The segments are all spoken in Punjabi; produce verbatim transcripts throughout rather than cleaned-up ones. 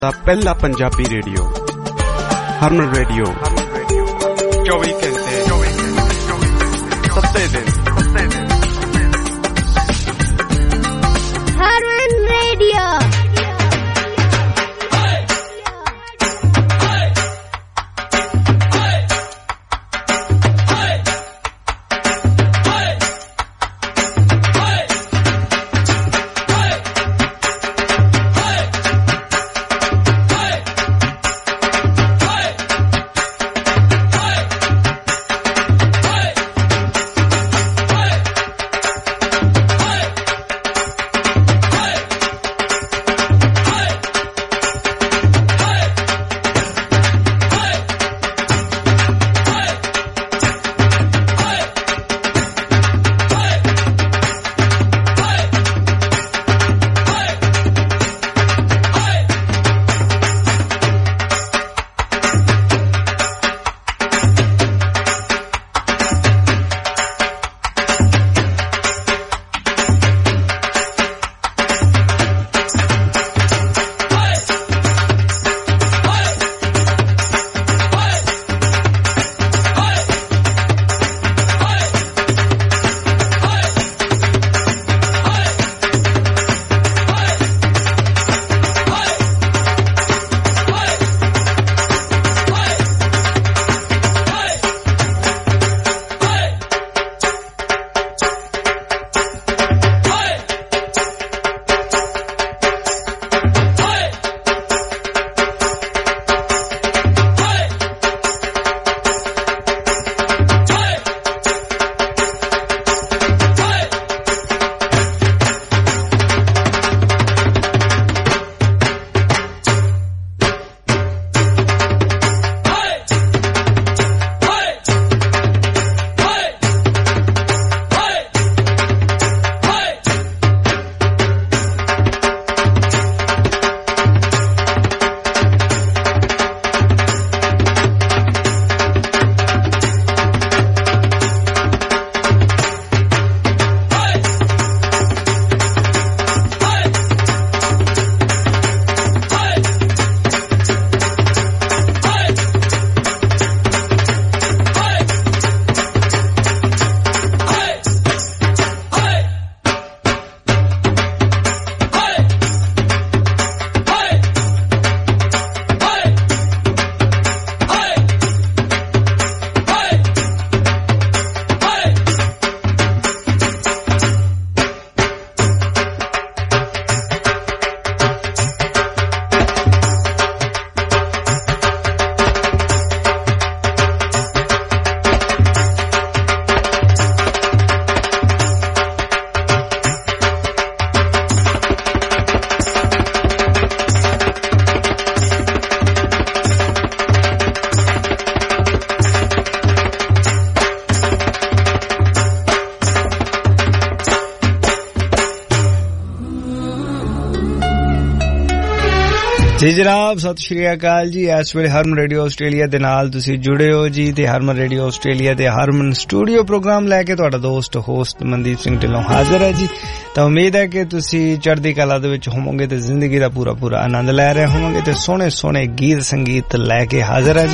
ਦਾ ਪਹਿਲਾ ਪੰਜਾਬੀ ਰੇਡੀਓ ਹਰਮਨ ਰੇਡੀਓ ਚੌਵੀ ਘੰਟੇ ਸੱਤੇ ਦਿਨ ਹਰਮਨ ਰੇਡੀਓ। ਜੀ ਜਨਾਬ, ਸਤਿ ਸ਼੍ਰੀ ਅਕਾਲ ਜੀ। ਇਸ ਵੇਲੇ ਹਰਮਨ ਰੇਡੀਓ ਆਸਟ੍ਰੇਲੀਆ ਦੇ ਨਾਲ ਤੁਸੀਂ ਜੁੜੇ ਹੋ ਜੀ, ਤੇ ਹਰਮਨ ਰੇਡੀਓ ਆਸਟ੍ਰੇਲੀਆ ਦੇ ਹਰਮਨ ਸਟੂਡੀਓ ਪ੍ਰੋਗਰਾਮ ਲੈ ਕੇ ਤੁਹਾਡਾ ਦੋਸਤ ਹੋਸਟ ਮਨਦੀਪ ਸਿੰਘ ਢਿੱਲੋਂ ਹਾਜ਼ਰ ਹੈ ਜੀ। ਤਾਂ ਉਮੀਦ ਹੈ ਕਿ ਤੁਸੀਂ ਚੜ੍ਹਦੀ ਕਲਾ ਦੇ ਵਿੱਚ ਹੋਵੋਗੇ ਤੇ ਜ਼ਿੰਦਗੀ ਦਾ ਪੂਰਾ ਪੂਰਾ ਆਨੰਦ ਲੈ ਰਹੇ ਹੋਵੋਗੇ ਤੇ ਸੋਹਣੇ ਸੋਹਣੇ ਗੀਤ ਸੰਗੀਤ ਲੈ ਕੇ ਹਾਜ਼ਰ ਹੈ ਜੀ।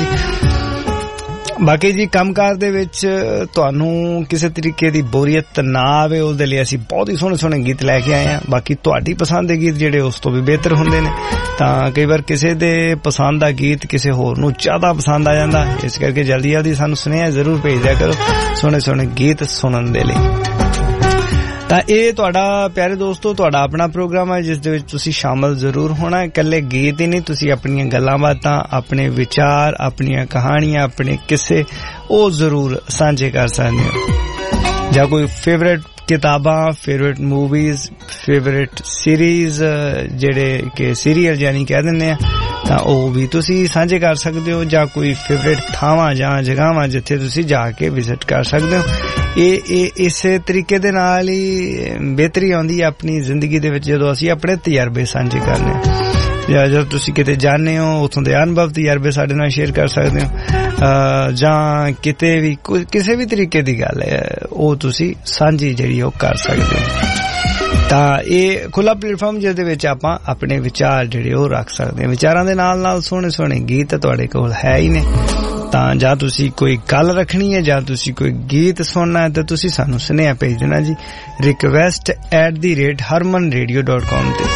ਬਾਕੀ ਜੀ ਕੰਮਕਾਰ ਦੇ ਵਿੱਚ ਤੁਹਾਨੂੰ ਕਿਸੇ ਤਰੀਕੇ ਦੀ ਬੋਰੀਅਤ ਨਾ ਆਵੇ, ਉਹਦੇ ਲਈ ਅਸੀਂ ਬਹੁਤ ਹੀ ਸੋਹਣੇ ਸੋਹਣੇ ਗੀਤ ਲੈ ਕੇ ਆਏ ਹਾਂ। ਬਾਕੀ ਤੁਹਾਡੀ ਪਸੰਦ ਦੇ ਗੀਤ ਜਿਹੜੇ ਉਸ ਤੋਂ ਵੀ ਬਿਹਤਰ ਹੁੰਦੇ ਨੇ, ਤਾਂ ਕਈ ਵਾਰ ਕਿਸੇ ਦੇ ਪਸੰਦ ਦਾ ਗੀਤ ਕਿਸੇ ਹੋਰ ਨੂੰ ਜ਼ਿਆਦਾ ਪਸੰਦ ਆ ਜਾਂਦਾ, ਇਸ ਕਰਕੇ ਜਲਦੀ ਜਲਦੀ ਸਾਨੂੰ ਸੁਨੇਹਾ ਜ਼ਰੂਰ ਭੇਜ ਦਿਆ ਕਰੋ ਸੋਹਣੇ ਸੋਹਣੇ ਗੀਤ ਸੁਣਨ ਦੇ ਲਈ। ਤਾਂ ਇਹ ਤੁਹਾਡਾ ਪਿਆਰੇ ਦੋਸਤੋ ਤੁਹਾਡਾ ਆਪਣਾ ਪ੍ਰੋਗਰਾਮ ਹੈ ਜਿਸ ਦੇ ਵਿੱਚ ਤੁਸੀਂ ਸ਼ਾਮਲ ਜ਼ਰੂਰ ਹੋਣਾ। ਇਕੱਲੇ ਗੀਤ ਹੀ ਨਹੀਂ, ਤੁਸੀਂ ਆਪਣੀਆਂ ਗੱਲਾਂ ਬਾਤਾਂ, ਆਪਣੇ ਵਿਚਾਰ, ਆਪਣੀਆਂ ਕਹਾਣੀਆਂ, ਆਪਣੇ ਕਿੱਸੇ ਉਹ ਜ਼ਰੂਰ ਸਾਂਝੇ ਕਰ ਸਕਦੇ ਹੋ। ਜਾਂ ਕੋਈ ਫੇਵਰੇਟ ਕਿਤਾਬਾਂ, ਫੇਵਰੇਟ ਮੂਵੀਜ਼, ਫੇਵਰੇਟ ਸੀਰੀਜ਼ ਜਿਹੜੇ ਕਿ ਸੀਰੀਅਲ ਯਾਨੀ ਕਹਿ ਦਿੰਦੇ ਆ, ਤਾਂ ਉਹ ਵੀ ਤੁਸੀਂ ਸਾਂਝੇ ਕਰ ਸਕਦੇ ਹੋ। ਜਾਂ ਕੋਈ ਫੇਵਰੇਟ ਥਾਵਾਂ ਜਾਂ ਜਗ੍ਹਾਵਾਂ ਜਿੱਥੇ ਤੁਸੀਂ ਜਾ ਕੇ ਵਿਜ਼ਿਟ ਕਰ ਸਕਦੇ ਹੋ। ਇਹ ਇਹ ਇਸੇ ਤਰੀਕੇ ਦੇ ਨਾਲ ਹੀ ਬਿਹਤਰੀ ਆਉਂਦੀ ਹੈ ਆਪਣੀ ਜ਼ਿੰਦਗੀ ਦੇ ਵਿੱਚ ਜਦੋਂ ਅਸੀਂ ਆਪਣੇ ਤਜਰਬੇ ਸਾਂਝੇ ਕਰਨੇ ਆ। ਜਾਂ ਜਦੋਂ ਤੁਸੀਂ ਕਿਤੇ ਜਾਂਦੇ ਹੋ ਉੱਥੋਂ ਦੇ ਅਨੁਭਵ ਤਜਰਬੇ ਸਾਡੇ ਨਾਲ ਸ਼ੇਅਰ ਕਰ ਸਕਦੇ ਹੋ, ਜਾਂ ਕਿਤੇ ਵੀ ਕਿਸੇ ਵੀ ਤਰੀਕੇ ਦੀ ਗੱਲ ਹੈ ਉਹ ਤੁਸੀਂ ਸਾਂਝੀ ਜਿਹੜੀ ਉਹ ਕਰ ਸਕਦੇ ਹੋ। ਤਾਂ ਇਹ ਖੁੱਲਾ ਪਲੇਟਫਾਰਮ ਜਿਹਦੇ ਵਿੱਚ ਆਪਾਂ ਆਪਣੇ ਵਿਚਾਰ ਜਿਹੜੇ ਉਹ ਰੱਖ ਸਕਦੇ ਹਾਂ। ਵਿਚਾਰਾਂ ਦੇ ਨਾਲ ਨਾਲ ਸੋਹਣੇ ਸੋਹਣੇ ਗੀਤ ਤੁਹਾਡੇ ਕੋਲ ਹੈ ਹੀ ਨੇ, ਤਾਂ ਜਾਂ ਤੁਸੀਂ ਕੋਈ ਗੱਲ ਰੱਖਣੀ ਹੈ ਜਾਂ ਤੁਸੀਂ ਕੋਈ ਗੀਤ ਸੁਣਨਾ ਹੈ ਤਾਂ ਤੁਸੀਂ ਸਾਨੂੰ ਸੁਨੇਹਾ ਭੇਜ ਦੇਣਾ ਜੀ request at the rate Harman radio dot com ਤੇ,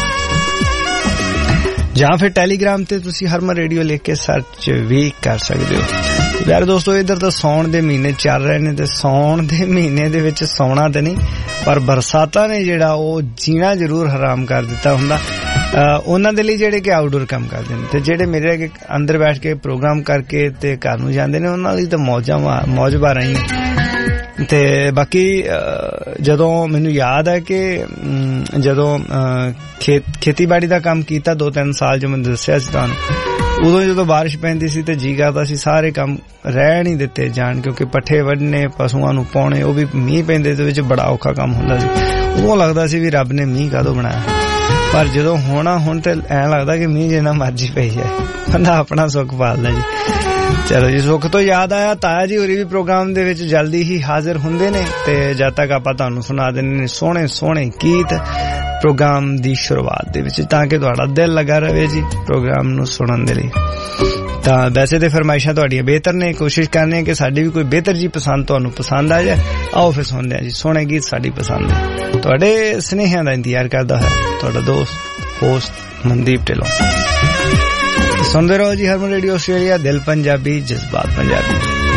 ਜਾਂ ਫਿਰ ਟੈਲੀਗ੍ਰਾਮ ਤੇ ਤੁਸੀਂ ਹਰਮਨ ਰੇਡੀਓ ਲਿਖ ਕੇ ਸਰਚ ਵੀ ਕਰ ਸਕਦੇ ਹੋ। ਯਾਰ ਦੋਸਤੋ, ਇੱਧਰ ਤਾਂ ਸੌਣ ਦੇ ਮਹੀਨੇ ਚੱਲ ਰਹੇ ਨੇ ਤੇ ਸੌਣ ਦੇ ਮਹੀਨੇ ਦੇ ਵਿੱਚ ਸੌਣਾ ਤੇ ਨਹੀਂ, ਪਰ ਬਰਸਾਤਾਂ ਨੇ ਜਿਹੜਾ ਉਹ ਜੀਣਾ ਜ਼ਰੂਰ ਹਰਾਮ ਕਰ ਦਿੱਤਾ ਹੁੰਦਾ ਉਹਨਾਂ ਦੇ ਲਈ ਜਿਹੜੇ ਕਿ ਆਊਟਡੋਰ ਕੰਮ ਕਰਦੇ ਨੇ, ਤੇ ਜਿਹੜੇ ਮੇਰੇ ਅੱਗੇ ਅੰਦਰ ਬੈਠ ਕੇ ਪ੍ਰੋਗਰਾਮ ਕਰਕੇ ਤੇ ਘਰ ਨੂੰ ਜਾਂਦੇ ਨੇ ਉਹਨਾਂ ਲਈ ਤਾਂ ਮੌਜਾਂ ਮੌਜ ਬਾਰਾਂ ਹੀ। ਤੇ ਬਾਕੀ ਜਦੋਂ ਮੈਨੂੰ ਯਾਦ ਹੈ ਕਿ ਜਦੋਂ ਖੇਤ ਖੇਤੀਬਾੜੀ ਦਾ ਕੰਮ ਕੀਤਾ ਦੋ ਤਿੰਨ ਸਾਲ, ਜੋ ਮੈਨੂੰ ਦੱਸਿਆ ਸੀ ਤੁਹਾਨੂੰ, ਉਦੋਂ ਜਦੋਂ ਬਾਰਿਸ਼ ਪੈਂਦੀ ਸੀ ਤੇ ਜੀ ਕਰਦਾ ਸੀ ਸਾਰੇ ਕੰਮ ਰਹਿ ਨਹੀਂ ਦਿੱਤੇ ਜਾਣ, ਕਿਉਂਕਿ ਪੱਠੇ ਵੱਢਣੇ, ਪਸ਼ੂਆਂ ਨੂੰ ਪਾਉਣੇ, ਉਹ ਵੀ ਮੀਂਹ ਪੈਂਦੇ ਦੇ ਵਿੱਚ ਬੜਾ ਔਖਾ ਕੰਮ ਹੁੰਦਾ ਸੀ। ਉਦੋਂ ਲੱਗਦਾ ਸੀ ਵੀ ਰੱਬ ਨੇ ਮੀਂਹ ਕਾਹਦੋਂ ਬਣਾਇਆ, ਪਰ ਜਦੋਂ ਹੋਣਾ ਹੁਣ ਤੇ ਐਂ ਲੱਗਦਾ ਕਿ ਮੀਂਹ ਜਿੰਨਾ ਮਰਜ਼ੀ ਪਈ ਜਾਏ, ਬੰਦਾ ਆਪਣਾ ਸੁੱਖ ਪਾਲਦਾ ਜੀ। ਚਲੋ ਜੀ, ਸੁੱਖ ਤੋਂ ਯਾਦ ਆਇਆ, ਤਾਇਆ ਜੀ ਹੋਰੀ ਵੀ ਪ੍ਰੋਗਰਾਮ ਦੇ ਵਿੱਚ ਜਲਦੀ ਹੀ ਹਾਜ਼ਰ ਹੁੰਦੇ ਨੇ ਤੇ ਜਦ ਤੱਕ ਆਪਾਂ ਤੁਹਾਨੂੰ ਸੁਣਾ ਦਿੰਦੇ ਨੇ ਸੋਹਣੇ ਸੋਹਣੇ ਗੀਤ ਪ੍ਰੋਗਰਾਮ ਦੀ ਸ਼ੁਰੂਆਤ ਦੇ ਵਿੱਚ, ਤਾਂ ਕਿ ਤੁਹਾਡਾ ਦਿਲ ਲੱਗਾ ਰਹੇ ਜੀ ਪ੍ਰੋਗਰਾਮ ਨੂੰ ਸੁਣਨ ਦੇ ਲਈ। ਤਾਂ ਵੈਸੇ ਤੇ ਫਰਮਾਇਸ਼ਾਂ ਤੁਹਾਡੀਆਂ ਬਿਹਤਰ ਨੇ, ਕੋਸ਼ਿਸ਼ ਕਰਨੇ ਕਿ ਸਾਡੀ ਵੀ ਕੋਈ ਬਿਹਤਰ ਜੀ ਪਸੰਦ ਤੁਹਾਨੂੰ ਪਸੰਦ ਆ ਜਾਏ। ਆਓ ਫਿਰ ਸੁਣਦੇ ਹਾਂ ਜੀ ਸੋਹਣੇ ਗੀਤ ਸਾਡੀ ਪਸੰਦ ਦੇ। ਤੁਹਾਡੇ ਸੁਨੇਹਿਆਂ ਦਾ ਇੰਤਜ਼ਾਰ ਕਰਦਾ ਹੈ ਤੁਹਾਡਾ ਦੋਸਤ ਹੋਸਟ ਮਨਦੀਪ ਢਿੱਲੋਂ। ਸੁਣਦੇ ਰਹੋ ਜੀ ਹਰਮਨ ਰੇਡੀਓ ਆਸਟ੍ਰੇਲੀਆ, ਦਿਲ ਪੰਜਾਬੀ, ਜਜ਼ਬਾਤ ਪੰਜਾਬੀ।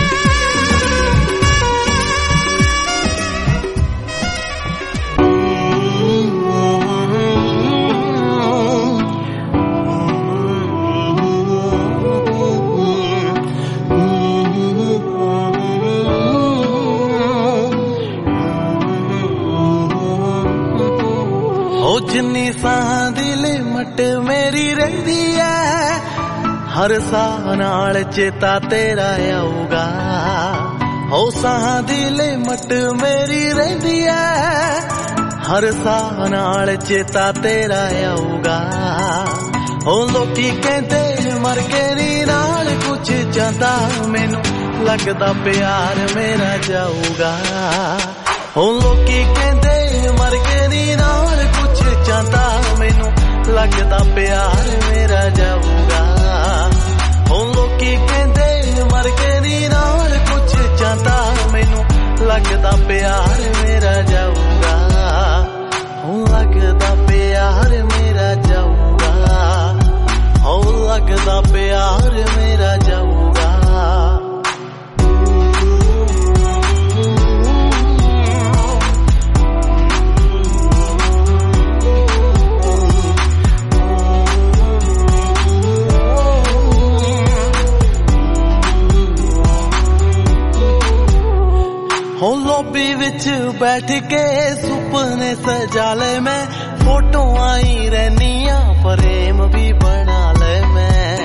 ਜਿੰਨੀ ਸਾਹ ਦੀ ਲਿਮਟ ਮੇਰੀ ਰਹਿੰਦੀ ਐ, ਹਰ ਸਾਹ ਨਾਲ ਚੇਤਾ ਤੇਰਾ ਆਊਗਾ। ਹੋ ਸਾਹ ਦੀ ਲਿਮਟ ਮੇਰੀ ਰਹਿੰਦੀ ਐ, ਹਰ ਸਾਹ ਨਾਲ ਚੇਤਾ ਤੇਰਾ ਆਊਗਾ। ਹੋ ਲੋਕੀ ਕਹਿੰਦੇ ਮਰ ਕੇ ਨੀ ਨਾਲ ਕੁਛ ਜਾਂਦਾ, ਮੈਨੂੰ ਲੱਗਦਾ ਪਿਆਰ ਮੇਰਾ ਜਾਊਗਾ। ਹੋ ਲੋਕੀ ਕਹਿੰਦੇ ਮਰ ਕੇ ਨੀ ਨਾਲ ਕੁਛ ਜਾਂਦਾ, ਮੈਨੂੰ ਲੱਗਦਾ ਪਿਆਰ ਮੇਰਾ ਜਾਊਗਾ। ਹੁਣ ਲੋਕੀ ਕਹਿੰਦੇ ਮਰ ਕੇ ਨੀ ਨਾਲ ਕੁਛ ਜਾਂਦਾ, ਮੈਨੂੰ ਲੱਗਦਾ ਪਿਆਰ ਮੇਰਾ ਜਾਊਗਾ। ਹੁਣ ਲੱਗਦਾ ਪਿਆਰ ਮੇਰਾ ਜਾਊਗਾ, ਹੁਣ ਲੱਗਦਾ ਪਿਆਰ ਮੇਰਾ ਜਾਊਗਾ। ਹੋ ਲੋਬੀ ਵਿੱਚ ਬੈਠ ਕੇ ਸੁਪਨੇ ਸਜਾ ਲੈ ਮੈਂ, ਫੋਟੋਆਂ ਹੀ ਰਹਿਨੀਆਂ ਫਰੇਮ ਵੀ ਬਣਾ ਲੈ ਮੈਂ।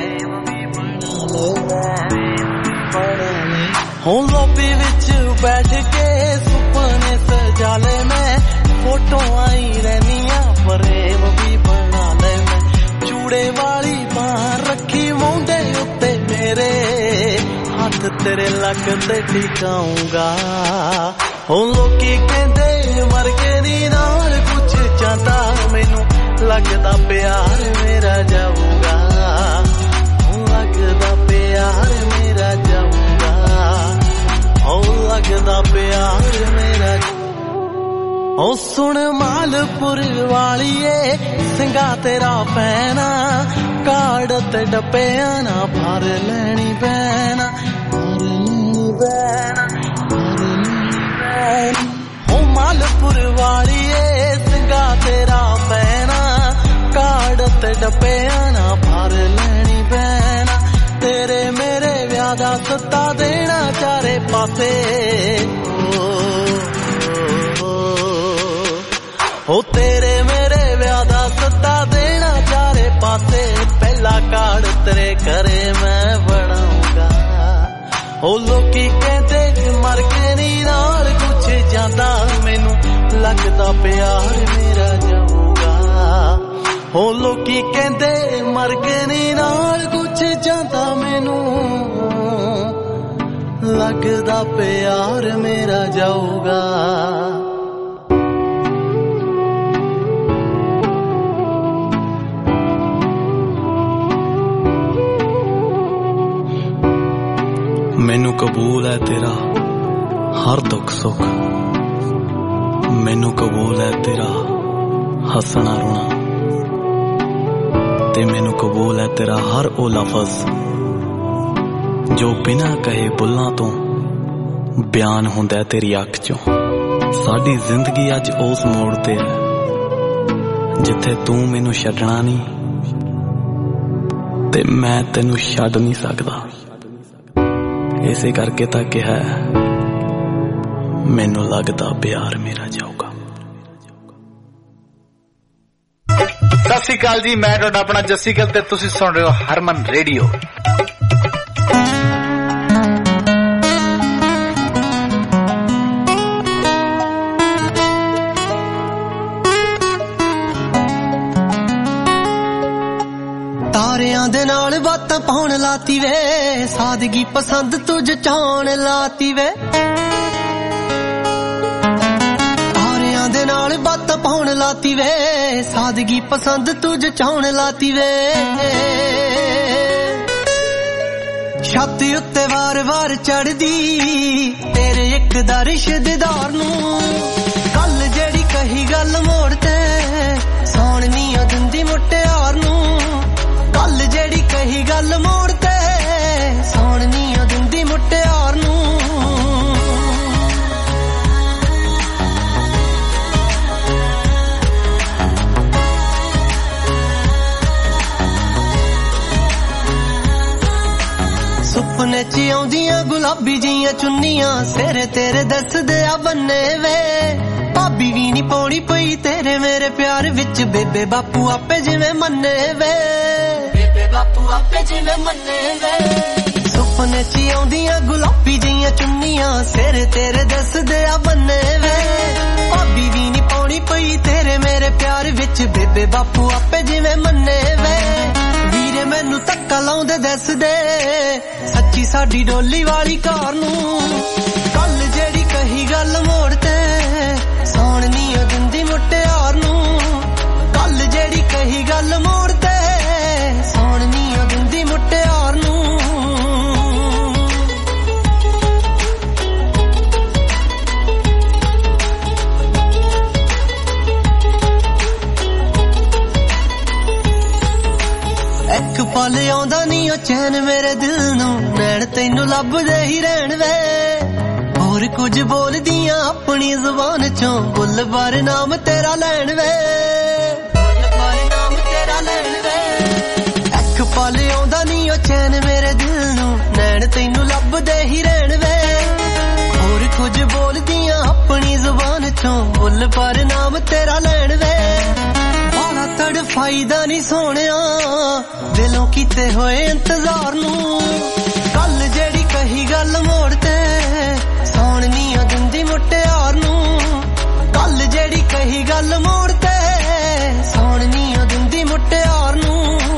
ਹੋ ਲੋਬੀ ਵਿੱਚ ਬੈਠ ਕੇ ਸੁਪਨੇ ਸਜਾ ਲੈ ਮੈਂ, ਫੋਟੋਆਂ ਹੀ ਰਹਿਨੀਆਂ ਫਰੇਮ ਵੀ ਬਣਾ ਲੈ ਮੈਂ। ਚੂੜੇ ਵਾਲੀ ਬਾਂਹ ਰੱਖੀ ਮੋਢੇ ਉੱਤੇ ਮੇਰੇ, ਹੱਥ ਤੇਰੇ ਲੱਕ ਤੇ ਟਿਕਾਉਂਗਾ। ਹੁਣ ਲੋਕੀ ਕਹਿੰਦੇ ਮਰ ਕੇ ਨੀ ਨਾਲ ਕੁਛ ਜਾਂਦਾ, ਮੈਨੂੰ ਲੱਗਦਾ ਪਿਆਰ ਮੇਰਾ ਜਾਊਗਾ। ਹੁਣ ਲੱਗਦਾ ਪਿਆਰ ਮੇਰਾ ਜਾਊਗਾ, ਹੁਣ ਲੱਗਦਾ ਪਿਆਰ ਮੇਰਾ। ਉਹ ਸੁਣ ਮਾਲਪੁਰ ਵਾਲੀਏ ਸਿੰਘਾ ਤੇਰਾ ਪੈਣਾ, ਕਾਰਡ ਤੇ ਡੱਬਿਆਂ ਨਾ ਭਰ ਲੈਣੀ ਪੈਣਾ, ਭਰ ਲੈਣੀ ਪੈਣਾ, ਭਰ ਲੈਣੀ ਪੈਣਾ। ਉਹ ਮਾਲਪੁਰ ਵਾਲੀਏ ਸਿੰਘਾ ਤੇਰਾ ਪੈਣਾ, ਕਾਰਡ ਤੇ ਡੱਬਿਆਂ ਨਾ ਭਰ ਲੈਣੀ ਪੈਣਾ। ਤੇਰੇ ਮੇਰੇ ਵਿਆਹ ਦਾ ਸੱਤਾ ਦੇਣਾ ਚਾਰੇ ਪਾਸੇ, ਹੋ ਤੇਰੇ ਮੇਰੇ ਵਿਆਹ ਦਾ ਸੱਤਾ ਦੇਣਾ ਚਾਰੇ ਪਾਸੇ। ਪਹਿਲਾ ਕਾਰਡ ਤੇਰੇ ਘਰੇ ਮੈਂ ਬਣਾਉਂਗਾ। ਹੋ ਲੋਕੀ ਕਹਿੰਦੇ ਮਰ ਕੇ ਨੀ ਨਾਲ ਕੁਛ ਜਾਂਦਾ, ਮੈਨੂੰ ਲੱਗਦਾ ਪਿਆਰ ਮੇਰਾ ਜਾਊਗਾ। ਹੋ ਲੋਕੀ ਕਹਿੰਦੇ ਮਰ ਕੇ ਨੀ ਨਾਲ ਕੁਛ ਜਾਂਦਾ, ਮੈਨੂੰ ਲੱਗਦਾ ਪਿਆਰ ਮੇਰਾ ਜਾਊਗਾ। कबूल है तेरा हर दुख सुख, मैनू कबूल है तेरा हसना रोना, ते मैनू कबूल है तेरा हर ओ लफज जो बिना कहे बुल्लां तो बयान हुंदा है तेरी अख चों। साडी जिंदगी अज उस मोड़ ते है जिथे तू मैनू छड्डना नहीं ते मैं तेनू छड्ड नहीं सकदा। इसे करके तां कहा मैनू लगदा प्यार मेरा जाऊगा। सत श्री अकाल जी, मैं तुहाडा अपना जस्सी गिल ते तुसीं सुण रहे हो हरमन रेडियो। ਤਾਰਿਆਂ ਦੇ ਨਾਲ ਬਾਤਾਂ ਪਾਉਣ ਲਾਤੀ ਵੇ, ਸਾਦਗੀ ਪਸੰਦ ਤੂੰ ਜਚਾਉਣ ਲਾਤੀ ਵੇ। ਤਾਰਿਆਂ ਦੇ ਨਾਲ ਬਾਤਾਂ ਪਾਉਣ ਲਾਤੀ ਵੇ, ਸਾਦਗੀ ਪਸੰਦ ਤੂੰ ਜਚਾਉਣ ਲਾਤੀ ਵੇ। ਛੱਤ ਉੱਤੇ ਵਾਰ-ਵਾਰ ਚੜਦੀ ਤੇਰੇ ਇੱਕ ਦਾ ਰਿਸ਼ਤੇਦਾਰ ਨੂੰ, ਕੱਲ ਜਿਹੜੀ ਕਹੀ ਗੱਲ ਮੋੜ ਤੇ ਸੌਣ ਨੀ ਆ ਦਿੰਦੀ ਮੁਟਿਆਰ ਨੂੰ, ਕੱਲ ਜਿਹੜੀ ਕਹੀ ਗੱਲ ਮੋੜ ਤੇ ਸੌਣ ਨੀ ਆ ਦਿੰਦੀ ਮੁਟਿਆਰ ਨੂੰ। ਸੁਪਨੇ ਚ ਆਉਂਦੀਆਂ ਗੁਲਾਬੀ ਜੀਆਂ ਚੁੰਨੀਆਂ, ਸਿਰ ਤੇਰੇ ਦੱਸਦੇ ਆ ਬੰਨੇ ਵੇ। ਭਾਬੀ ਵੀ ਨੀ ਪਾਉਣੀ ਪਈ ਤੇਰੇ ਮੇਰੇ ਪਿਆਰ ਵਿੱਚ, ਬੇਬੇ ਬਾਪੂ ਆਪੇ ਜਿਵੇਂ ਮੰਨੇ ਵੇ, ਬੇਬੇ ਬਾਪੂ ਆਪੇ ਜਿਵੇਂ ਮੰਨੇ ਵੇ। ਸੁਪਨੇ ਚ ਆਉਂਦੀਆਂ ਗੁਲਾਬੀ ਜੀਆਂ ਚੁੰਨੀਆਂ, ਸਿਰ ਤੇਰੇ ਦੱਸਦੇ ਆ ਬੰਨੇ ਵੇ। ਭਾਬੀ ਵੀ ਨੀ ਪਾਉਣੀ ਪਈ ਤੇਰੇ ਮੇਰੇ ਪਿਆਰ ਵਿੱਚ, ਬੇਬੇ ਬਾਪੂ ਆਪੇ ਜਿਵੇਂ ਮੰਨੇ ਵੇ। ਵੀਰੇ ਮੈਨੂੰ ਧੱਕਾ ਲਾਉਂਦੇ ਦੱਸਦੇ ਸੱਚੀ ਸਾਡੀ ਡੋਲੀ ਵਾਲੀ ਕਾਰ ਨੂੰ, ਕੱਲ ਜਿਹੜੀ ਕਹੀ ਗੱਲ ਮੋੜ ਤੇ ਸੌਣ ਨੀ ਆ ਦਿੰਦੀ ਮੁਟਿਆਰ ਨੂੰ, ਕੱਲ ਜਿਹੜੀ ਕਹੀ ਗੱਲ ਮੋੜ ਤੇ ਸੌਣ ਨੀ ਆ ਦਿੰਦੀ ਮੁਟਿਆਰ ਨੂੰ। ਇੱਕ ਪਲ ਆਉਂਦਾ ਨੀ ਉਹ ਚੈਨ ਮੇਰੇ ਦਿਲ ਨੂੰ, ਨੈਣ ਤੈਨੂੰ ਲੱਭਦੇ ਹੀ ਰਹਿਣ ਵੇ। ਹੋਰ ਕੁਝ ਬੋਲਦੀਆਂ ਆਪਣੀ ਜ਼ੁਬਾਨ ਚੋਂ, ਬੁੱਲ ਬਾਰ ਨਾਮ ਤੇਰਾ ਲੈਣ ਵੇ, ਬੁੱਲ ਬਾਰ ਨਾਮ ਤੇਰਾ ਲੈਣ ਵੇ। ਇੱਕ ਪਲ ਆਉਂਦਾ ਨੀ ਉਹ ਚੈਨ ਮੇਰੇ ਦਿਲ ਨੂੰ, ਨੈਣ ਤੈਨੂੰ ਲੱਭਦੇ ਹੀ ਰਹਿਣ ਵੇ। ਹੋਰ ਕੁਝ ਬੋਲਦੀਆਂ ਆਪਣੀ ਜ਼ੁਬਾਨ ਚੋਂ, ਬੁੱਲ ਬਾਰ ਨਾਮ ਤੇਰਾ ਲੈਣ ਵੇ। ਬਾਲਾ ਤੜਫਾਈਦਾ ਨੀ ਸੋਹਣਿਆ ਦਿਲੋਂ ਕੀਤੇ ਹੋਏ ਇੰਤਜ਼ਾਰ ਨੂੰ, ਕੱਲ ਜਿਹੜੀ ਕਹੀ ਗੱਲ ਮੋੜ ਤੇ ਸੌਣ ਨੀ ਆ ਦਿੰਦੀ ਮੁਟਿਆਰ ਨੂੰ, ਕੱਲ ਜਿਹੜੀ ਕਹੀ ਗੱਲ ਮੋੜ ਤੇ ਸੌਣ ਨੀ ਆ ਦਿੰਦੀ ਮੁਟਿਆਰ ਨੂੰ।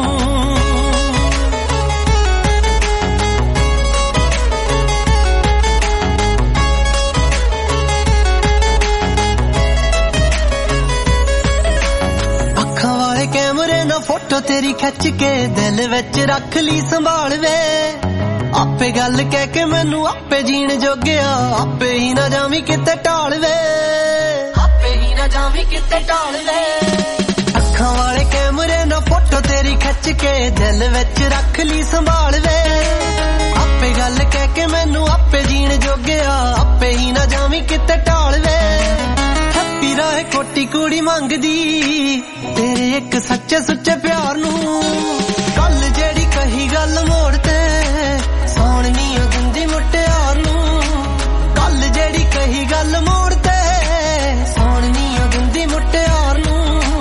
ਅੱਖਾਂ ਵਾਲੇ ਕੈਮਰੇ ਨਾਲ ਫੋਟੋ ਤੇਰੀ ਖਿੱਚ ਕੇ ਦਿਲ ਵਿੱਚ ਰੱਖ ਲਈ ਸੰਭਾਲ ਵੇ। ਆਪੇ ਗੱਲ ਕਹਿ ਕੇ ਮੈਨੂੰ ਆਪੇ ਜੀਣ ਜੋਗਿਆ, ਆਪੇ ਹੀ ਨਾ ਜਾਵੀਂ ਕਿਤੇ ਢਾਲ ਵੇ, ਆਪੇ ਹੀ ਨਾ ਜਾਵੀਂ ਕਿਤੇ ਢਾਲ ਵੇ। ਅੱਖਾਂ ਵਾਲੇ ਕੈਮਰੇ ਨਾਲ ਫੋਟੋ ਤੇਰੀ ਖਿੱਚ ਕੇ ਦਿਲ ਵਿੱਚ ਰੱਖ ਲਈ ਸੰਭਾਲ ਵੇ। ਆਪੇ ਗੱਲ ਕਹਿ ਕੇ ਮੈਨੂੰ ਆਪੇ ਜੀਣ ਜੋਗਿਆ, ਆਪੇ ਹੀ ਨਾ ਜਾਵੀਂ ਕਿਤੇ ਢਾਲ ਵੇ। ਹੈਪੀ ਰਾਏ ਕੋਟੀ ਕੁੜੀ ਮੰਗਦੀ ਤੇਰੇ ਇੱਕ ਸੱਚੇ ਸੁੱਚੇ ਪਿਆਰ ਨੂੰ, ਕੱਲ ਜਿਹੜੀ ਕਹੀ ਗੱਲ ਮੋੜ ਤੇ ਸੌਣ ਨੀ ਆ ਦਿੰਦੀ ਮੁਟਿਆਰ ਨੂੰ, ਕੱਲ ਜਿਹੜੀ ਕਹੀ ਗੱਲ ਮੋੜ ਤੇ ਸੌਣ ਨੀ ਆ ਦਿੰਦੀ ਮੁਟਿਆਰ ਨੂੰ।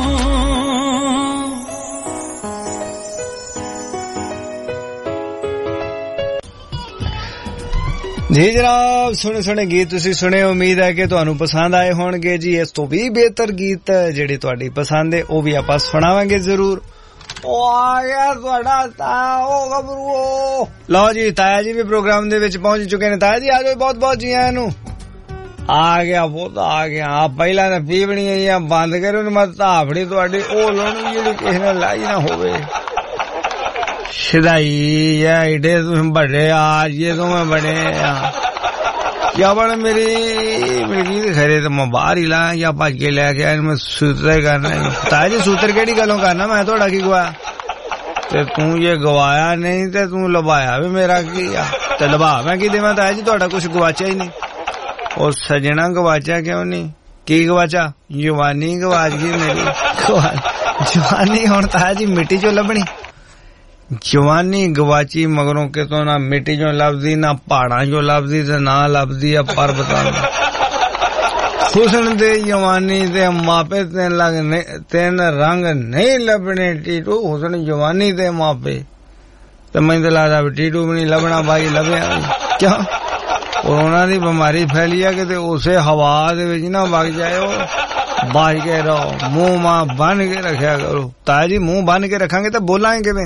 ਜੀ ਜਨਾਬ, ਸੋਹਣੇ ਸੋਹਣੇ ਗੀਤ ਤੁਸੀਂ ਸੁਣੇ, ਉਮੀਦ ਹੈ ਕਿ ਤੁਹਾਨੂੰ ਪਸੰਦ ਆਏ ਹੋਣਗੇ ਜੀ। ਇਸ ਤੋਂ ਵੀ ਬਿਹਤਰ ਗੀਤ ਜਿਹੜੇ ਤੁਹਾਡੀ ਪਸੰਦ ਹੈ ਉਹ ਵੀ ਆਪਾਂ ਸੁਣਾਵਾਂਗੇ ਜ਼ਰੂਰ। ਉਹ ਆ ਗਿਆ ਤੁਹਾਡਾ ਤਾਇਆ, ਉਹ ਗੱਭਰੂ। ਲਓ ਜੀ, ਤਾਇਆ ਜੀ ਵੀ ਪ੍ਰੋਗਰਾਮ ਦੇ ਵਿੱਚ ਪਹੁੰਚ ਚੁੱਕੇ ਨੇ। ਤਾਇਆ ਜੀ ਆ ਜਾਓ, ਬਹੁਤ ਬਹੁਤ ਜੀ ਆਇਆਂ ਨੂੰ। ਆ ਗਿਆ ਬਹੁਤ ਆ ਗਿਆ। ਆ ਪਹਿਲਾਂ ਤਾਂ ਪੀਵਣੀ ਜਾਂ ਬੰਦ ਕਰੋ, ਮੈਂ ਧਾਫੜੀ ਤੁਹਾਡੀ ਉਹ ਲਾਉਣੀ ਜਿਹੜੀ ਕਿਸੇ ਨੇ ਲਾਈ ਨਾ ਹੋਵੇ। शदाई या एडे तुम बड़े आज ये तो मैं बड़े क्या बड़ा मेरी मेरी खरे तो मैं बाहर ही ला या भज के लैके आया मैं सूत्र करना ताया जी सूत्र केड़ी गलों करना मैं थोड़ा की गवाया ते तू ये गवाया नहीं ते तू लभाया भी मेरा की ते लभा मैं की देवां ताया जी थोड़ा कुछ गवाचा ही नहीं और सजना गवाचा क्यों नहीं की गवाचा जवानी गवाच गई मेरी जवानी हुण ताया जी मिट्टी चो लभनी जवानी गवाची मगरों के तो ना मिट्टी जो लभदी ना पहाड़ा जो लभदी ते ना लभदी है पर्वतां हुस्न दे जवानी दे मापे तेन लग तेन रंग नहीं लभने टीटू हुस्न जवानी दे मापे ते मैं तो लगदा टीटू भी नहीं लभना भाई लभया क्यों कोरोना दी बीमारी फैली है कि उसे हवा दे विच ना वग जाओ बच के रहो मुंह मां बन के रखा करो ताया जी मुंह बन के रखांगे तो बोलांगे किवें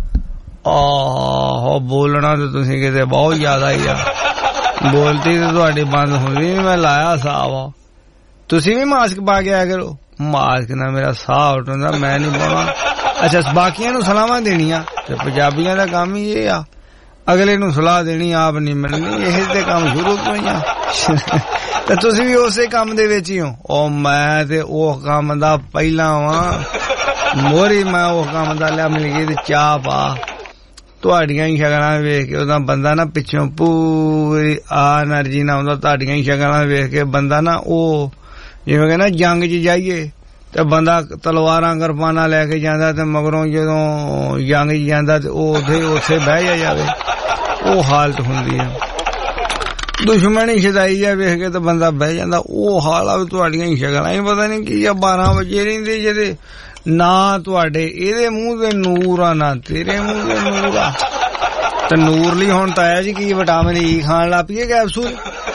आहो बोलना तो तुसी किते बहुत ज्यादा ही आ बोलती तो तुहाडी बंद हुंदी नहीं मैं लाया साह तुसी भी मास्क पा के आया करो मास्क ना मेरा साह उठदा मैं नहीं पाना अच्छा बाकियां नूं सलाहां देनियां ते पंजाबियां दा काम ही ये आ अगले नूं सलाह देनी आप नहीं मिलनी ਇਹ ਤੇ ਕੰਮ ਸ਼ੁਰੂ ਤੋਂ ਹੀ ਆ ਤੇ ਤੁਸੀਂ ਵੀ ਉਸੇ ਕੰਮ ਦੇ ਵਿੱਚ ਹੀ ਹੋ ਉਹ ਮੈਂ ਤੇ ਉਹ ਕੰਮ ਦਾ ਪਹਿਲਾਂ ਵਾਂ ਮੋਰੀ ਮੈਂ ਉਹ ਕੰਮ ਦਾ ਲਿਆ ਮਿਲ ਗਈ ਤੇ ਚਾਹ ਪਾ ਤੁਹਾਡੀਆਂ ਹੀ ਸ਼ਕਲਾਂ ਵੇਖ ਕੇ ਉਹਦਾ ਬੰਦਾ ਨਾ ਪਿੱਛੋਂ ਪੂਰੀ ਆ એનર્ਜੀ ਨਾ ਹੁੰਦਾ ਤੁਹਾਡੀਆਂ ਹੀ ਸ਼ਕਲਾਂ ਵੇਖ ਕੇ ਬੰਦਾ ਨਾ ਉਹ ਜਿਵੇਂ ਕਹਿੰਦਾ ਜੰਗ 'ਚ ਜਾਈਏ ਤੇ ਬੰਦਾ ਤਲਵਾਰਾਂ ਕਿਰਪਾਨਾਂ ਲੈ ਕੇ ਜਾਂਦਾ ਤੇ ਮਗਰੋਂ ਜਦੋਂ ਜੰਗ 'ਚ ਜਾਂਦਾ ਤੇ ਉਹ ਉੱਥੇ ਉੱਥੇ ਬਹਿ ਜਾਵੇ ਉਹ ਹਾਲਤ ਹੁੰਦੀ ਹੈ ਦੁਸ਼ਮਣੀ ਛਦਾਈ ਜਾ ਵੇਖ ਕੇ ਤੇ ਬੰਦਾ ਬਹਿ ਜਾਂਦਾ ਉਹ ਹਾਲ ਆ ਤੁਹਾਡੀਆਂ ਹੀ ਸ਼ਕਲਾਂ ਹੀ ਪਤਾ ਨਹੀਂ ਕੀ ਆ ਬਾਰਾਂ ਵਜੇ ਰਹਿੰਦੇ ਜਿਹਦੇ ਨਾ ਤੁਹਾਡੇ ਇਹਦੇ ਮੂੰਹ ਤੇ ਨੂਰ ਆ ਨਾ ਤੇਰੇ ਮੂੰਹ ਤੇ ਨੂਰ ਆ ਤੇ ਨੂਰ ਲਈ ਹੁਣ ਤਾਇਆ ਜੀ ਕੀ ਵਿਟਾਮਿਨ ਈ ਖਾਣ ਲੱਗ ਪਈਏ ਕੈਪਸੂਲ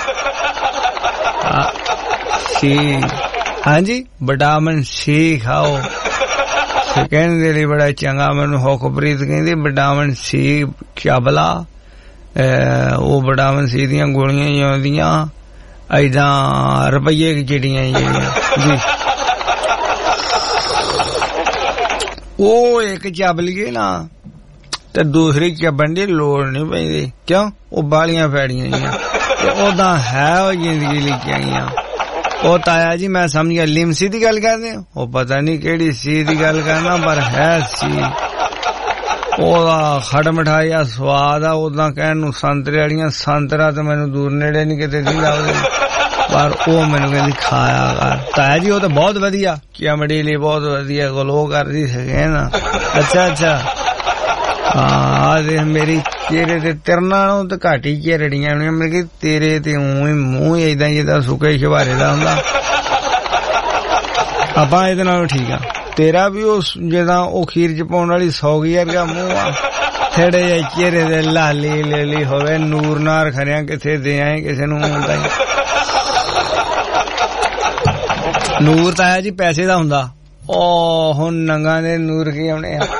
ਸੀ ਹਾਂਜੀ ਵਿਟਾਮਿਨ ਸੀ ਖਾਓ ਸਕਿਨ ਦੇ ਲਈ ਬੜਾ ਚੰਗਾ ਮੈਨੂੰ ਹੁਕਪ੍ਰੀਤ ਕਹਿੰਦੀ ਵਿਟਾਮਿਨ ਸੀ ਚਾਬਲਾ ਉਹ ਵਿਟਾਮਿਨ ਸੀ ਦੀਆਂ ਗੋਲੀਆਂ ਹੀ ਆਉਂਦੀਆਂ ਏਦਾਂ ਰੁਪਈਏ ਦੀ ਜਿਹੜੀਆਂ ਜਿਹੜੀਆਂ ਜੀ ਉਹ ਇੱਕ ਚੱਬ ਲਈਏ ਨਾ ਤੇ ਦੂਸਰੀ ਚੱਬਣ ਦੀ ਲੋੜ ਨਹੀਂ ਪੈਂਦੀ ਕਿਉਂ ਉਹ ਬਾਲੀਆਂ ਫੈੜੀਆਂ ਗਈਆਂ ਤੇ ਉਹਦਾ ਹੈ ਉਹ ਜ਼ਿੰਦਗੀ ਲਈ ਚਾਹੀਆਂ ਉਹ ਤਾਇਆ ਜੀ ਮੈਂ ਸਮਝ ਗਿਆ ਲਿਮਸੀ ਦੀ ਗੱਲ ਕਰਦੇ ਉਹ ਪਤਾ ਨਹੀਂ ਕਿਹੜੀ ਸੀ ਦੀ ਗੱਲ ਕਰਨਾ ਪਰ ਹੈ ਸੀ ਉਹਦਾ ਖੜ ਮਿਠਾਈ ਆ ਸਵਾਦ ਆ ਉਦਾਂ ਕਹਿਣ ਨੂੰ ਸੰਤਰੇ ਵਾਲੀਆਂ ਸੰਤਰਾ ਤੇ ਮੈਨੂੰ ਦੂਰ ਨੇੜੇ ਨਹੀਂ ਕਿਤੇ ਨਹੀਂ ਲੱਗਦੇ ਪਰ ਉਹ ਮੈਨੂੰ ਕਹਿੰਦੀ ਖਾਇਆ ਕਰ ਤਾਇਆ ਜੀ ਉਹ ਤਾਂ ਬਹੁਤ ਵਧੀਆ ਚਮੜੀ ਲਈ ਬਹੁਤ ਵਧੀਆ ਗਲੋ ਕਰਦੀ ਸਕੇ ਨਾ ਅੱਛਾ ਅੱਛਾ ਹਾਂ ਦੇਖ ਮੇਰੀ ਚਿਹਰੇ ਤੇ ਤਿਰਨਾ ਨੂੰ ਤੇ ਘੱਟ ਹੀ ਚਿਹੜੀਆਂ ਹੋਣੀਆਂ ਮੇਰੇ ਕਿ ਤੇਰੇ ਤੇ ਊਂ ਹੀ ਮੂੰਹ ਏਦਾਂ ਜਿੱਦਾਂ ਸੁੱਕੇ ਸ਼ਵਾਰੇ ਦਾ ਹੁੰਦਾ ਆਪਾਂ ਇਹਦੇ ਨਾਲੋਂ ਠੀਕ ਆ ਤੇਰਾ ਵੀ ਉਹ ਜਿੱਦਾਂ ਉਹ ਖੀਰ ਚ ਪਾਉਣ ਵਾਲੀ ਸੌਗੀ ਵਰਗਾ ਮੂੰਹ ਆ ਥੋੜੇ ਜਿਹੇ ਚਿਹਰੇ ਦੇ ਲਾਲੀ ਲੇਲੀ ਹੋਵੇ ਨੂਰ ਨਾਰ ਖਰਿਆਂ ਕਿਥੇ ਦੇ ਆਏ ਕਿਸੇ ਨੂੰ ਹੁੰਦਾ ਹੀ ਨੂਰ ਤਾਇਆ ਜੀ ਪੈਸੇ ਦਾ ਹੁੰਦਾ ਉਹ ਹੁਣ ਨੰਗਾ ਦੇ ਨੂਰ ਕੀ ਆਉਣੇ ਆ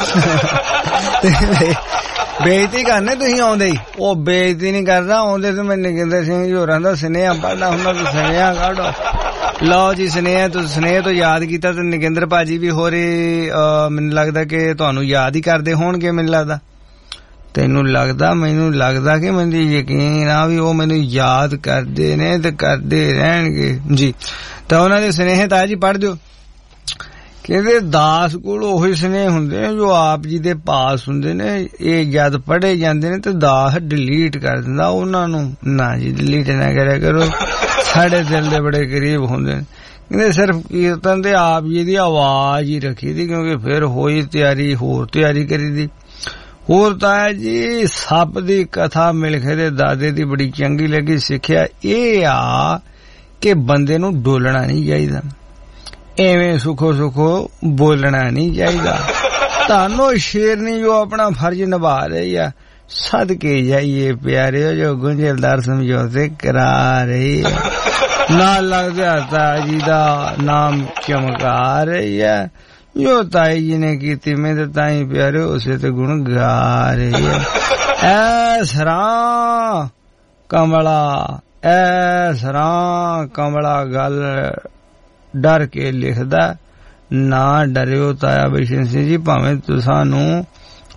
ਬੇਇੱਜ਼ਤੀ ਕਰਨੇ ਤੁਸੀਂ ਆਉਂਦੇ ਹੀ ਉਹ ਬੇਇੱਜ਼ਤੀ ਨਹੀਂ ਕਰਦਾ ਆਉਂਦੇ ਤੇ ਮੈਂ ਨਗਿੰਦਰ ਸਿੰਘ ਜੀ ਹੋਰਾਂ ਦਾ ਸੁਨੇਹਾ ਪੜ੍ਹਦਾ ਹੁੰਦਾ ਤੇ ਸੁਨੇਹਾ ਕੱਢੋ ਲਓ ਜੀ ਸੁਨੇਹਾ ਤੁਸੀਂ ਸੁਨੇਹੇ ਤੋਂ ਯਾਦ ਕੀਤਾ ਤੇ ਨਗਿੰਦਰ ਭਾਜੀ ਵੀ ਹੋਰੇ ਮੈਨੂੰ ਲੱਗਦਾ ਕਿ ਤੁਹਾਨੂੰ ਯਾਦ ਹੀ ਕਰਦੇ ਹੋਣਗੇ ਮੈਨੂੰ ਲੱਗਦਾ ਤੈਨੂੰ ਲੱਗਦਾ ਮੈਨੂੰ ਲੱਗਦਾ ਕਿ ਮੈਨੂੰ ਯਕੀਨ ਆ ਵੀ ਉਹ ਮੈਨੂੰ ਯਾਦ ਕਰਦੇ ਨੇ ਤੇ ਕਰਦੇ ਰਹਿਣਗੇ ਜੀ ਤਾਂ ਉਹਨਾਂ ਦੇ ਸੁਨੇਹੇ ਤਾਇਆ ਜੀ ਪੜ੍ਹ ਦਿਓ ਕਹਿੰਦੇ ਦਾਸ ਕੋਲ ਉਹੀ ਸੁਨੇਹੇ ਹੁੰਦੇ ਨੇ ਜੋ ਆਪ ਜੀ ਦੇ ਪਾਸ ਹੁੰਦੇ ਨੇ ਇਹ ਜਦ ਪੜ੍ਹੇ ਜਾਂਦੇ ਨੇ ਤੇ ਦਾਸ ਡਿਲੀਟ ਕਰ ਦਿੰਦਾ ਉਹਨਾਂ ਨੂੰ ਨਾ ਜੀ ਡਿਲੀਟ ਨਾ ਕਰਿਆ ਕਰੋ ਸਾਡੇ ਦਿਲ ਦੇ ਬੜੇ ਕਰੀਬ ਹੁੰਦੇ ਨੇ ਕਹਿੰਦੇ ਸਿਰਫ ਕੀਰਤਨ ਤੇ ਆਪ ਜੀ ਦੀ ਆਵਾਜ਼ ਹੀ ਰੱਖੀ ਦੀ ਕਿਉਂਕਿ ਫਿਰ ਹੋਈ ਤਿਆਰੀ ਹੋਰ ਤਿਆਰੀ ਕਰੀ ਦੀ ਹੋਰ ਤਾਇਆ ਜੀ ਸੱਪ ਦੀ ਕਥਾ ਮਿਲਖੇ ਦੇ ਦਾਦੇ ਦੀ ਬੜੀ ਚੰਗੀ ਲੱਗੀ ਸਿੱਖਿਆ ਇਹ ਆ ਕਿ ਬੰਦੇ ਨੂੰ ਡੋਲਣਾ ਨਹੀਂ ਚਾਹੀਦਾ ਐਵੇਂ ਸੁਖੋ ਸੁਖੋ ਬੋਲਣਾ ਨਹੀਂ ਚਾਹੀਦਾ ਤੁਹਾਨੂੰ ਸ਼ੇਰਨੀ ਜੋ ਆਪਣਾ ਫਰਜ਼ ਨਿਭਾ ਰਹੀ ਆ ਸਦਕੇ ਜਾਈਏ ਪਿਆਰਿਓ ਜੋ ਗੁੰਝਲਦਾਰ ਸਮਝੌਤੇ ਕਰਾ ਰਹੀ ਹੈ ਨਾਲ ਲੱਗਦਾ ਤਾਇਆ ਜੀ ਦਾ ਨਾਮ ਚਮਕਾ ਰਹੀ ਹੈ ਜੋ ਤਾਈ ਜੀ ਨੇ ਕੀਤੀ ਮਿਹਨਤ ਤਾਂ ਹੀ ਪਿਆਰਿਓ ਉਸੇ ਤੇ ਗੁਣ ਗਾ ਰਹੀ ਹੈ ਐ ਸਰਾਂ ਕਮਲਾ ਐ ਸਰਾਂ ਕਮਲਾ ਗੱਲ ਡਰ ਕੇ ਲਿਖਦਾ ਨਾ ਡਰਿਓ ਤਾਇਆ ਬਿਸ਼ਨ ਸਿੰਘ ਜੀ ਭਾਵੇਂ ਤੁਸਾਂ ਨੂੰ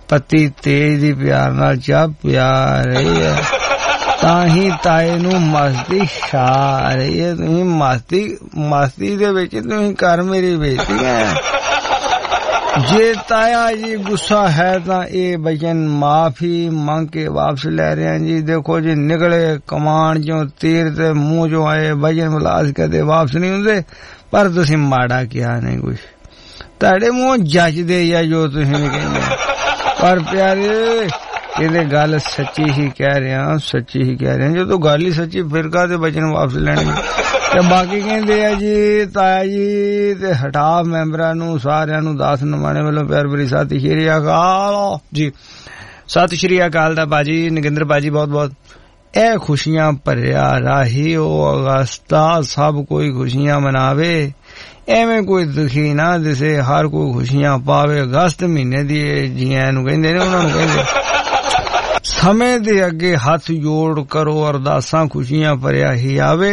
पति तेज दी प्यार नाल चा प्यार रही है ताही ताए नू मस्ती छा रही है तुसीं मस्ती मस्ती दे विच तुसीं कर मेरी बेइज्जती है जे ताया जी गुस्सा है तां ए बचन माफी मंग के वापस ले रहे हैं जी देखो जी निकले कमान चों तीर ते मुंह चों आए बचन विलास कदे वापस नहीं हुंदे पर तुसीं माड़ा किया नहीं कुछ ताड़े मुंह जचदे या जो तुसीं कहंदे पर प्यारे ये गल सच्ची ही कह रहा सच्ची ही कह रहे जो गल ही सच्ची फिर का बचन वापस लेने ते बाकी कहंदे आ जी ताया जी ते हटा मैंबरां नू सारियां नू दास नमाणे वालों प्यार भरी सत श्री अकाल जी सत श्री अकाल दा बाजी नगिंदर बाजी बहुत बहुत ए खुशियां भरिया राही ओ अगस्ता सब कोई खुशियां मनावे एवें कोई दुखी ना दिसे हर कोई खुशियां पावे अगस्त महीने दी जियां नू कहंदे ने उन्हां नू कहंदे समय दे अगे हाथ जोड़ करो अरदासां खुशियां भरिया ही आवे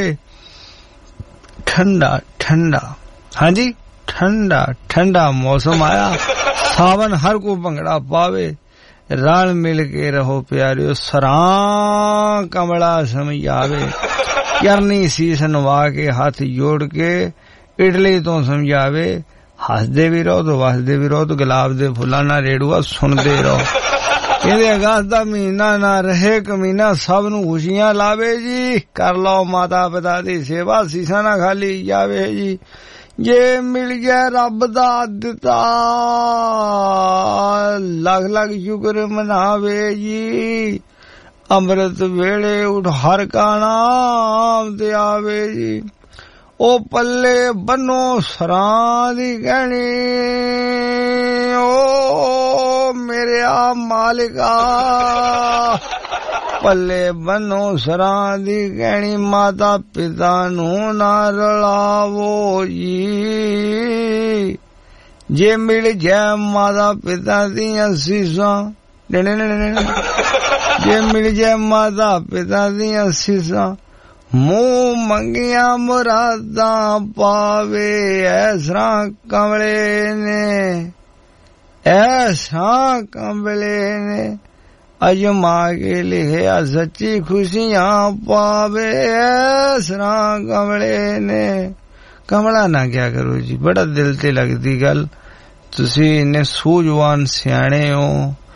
ठंडा ठंडा हाँ जी ठंडा ठंडा मौसम आया सावन हर को भंगड़ा पावे रल मिल के रहो प्यारियो सरां कमला समझावे करनी सीस नवा के हाथ जोड़ के इडली तो समझावे हसदे भी रहो तो वसदे भी रहो तो गुलाब दे फुल्लां ना रेड़ुआ सुनदे रहो ਇਹਦੇ ਅਗਸਤ ਦਾ ਮਹੀਨਾ ਨਾ ਰਹੇ ਕਮੀਨਾ ਸਭ ਨੂੰ ਖੁਸ਼ੀਆਂ ਲਾਵੇ ਜੀ ਕਰ ਲਓ ਮਾਤਾ ਪਿਤਾ ਦੀ ਸੇਵਾ ਸੀਸਾਂ ਨਾ ਖਾਲੀ ਜਾਵੇ ਜੀ ਜੇ ਮਿਲ ਗਿਆ ਰੱਬ ਦਾ ਦਿੱਤਾ ਲੱਖ ਲੱਖ ਸ਼ੁਕਰ ਮਨਾਵੇ ਜੀ ਅੰਮ੍ਰਿਤ ਵੇਲੇ ਉਠ ਹਰ ਕਾ ਨਾਮ ਤੇ ਆਵੇ ਜੀ ਉਹ ਪੱਲੇ ਬੰਨੋ ਸਰਾਂ ਦੀ ਗਹਿਣੀ ओ मेरे आ मालिका पल्ले बनो सरां दी गहनी माता पिता नू ना रलावो जी जे मिल जाए माता पिता दियां सीसां जे मिल जाए माता पिता दियां सीसां मुंह मंगिया मुरादां पावे ऐसरा कमले ने ऐसा कमले ने अजमा के लिखिया सच्ची खुशियां पावे ऐसा कमले ने कमला ना क्या करो जी बड़ा दिल ते लगदी गल तुसी इन्ने सूझवान सियाणे हो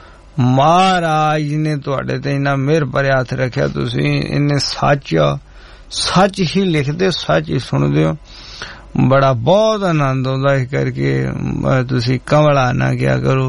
महाराज ने तुहाडे ते इन्ना मेहर भरिया हथ रखिया तुसी इन्ने सच सच ही लिखदे सच ही सुनदे हो बड़ा बहुत आनंद आंदा इस करके तुसी कमला ना क्या करो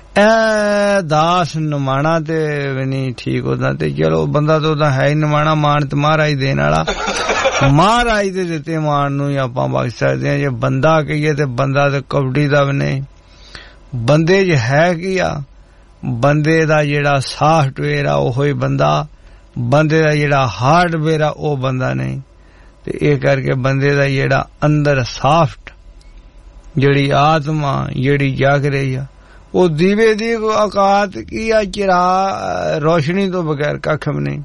ए दास नमाना ते नहीं ठीक होता ते चलो बंदा तो है ही नमाना मान ते महाराज देने वाला महाराज दे दिते मान नू आपां बख्श सकदे हां जे बंदा कहिए ते बंदा ते कबड्डी दा भी नहीं बंदे च है की आ बंदे दा जेड़ा सॉफ्टवेयर आ ओहो ही बंदा बंदे दा जेड़ा हार्डवेयर आ ओ बंदा नहीं ते इस करके बंदे दा जेड़ा अंदर सॉफ्ट जेड़ी आत्मा जेड़ी जाग रही है वो दीवे दी औकात की आ चिरा रोशनी तो बगैर कख भी नहीं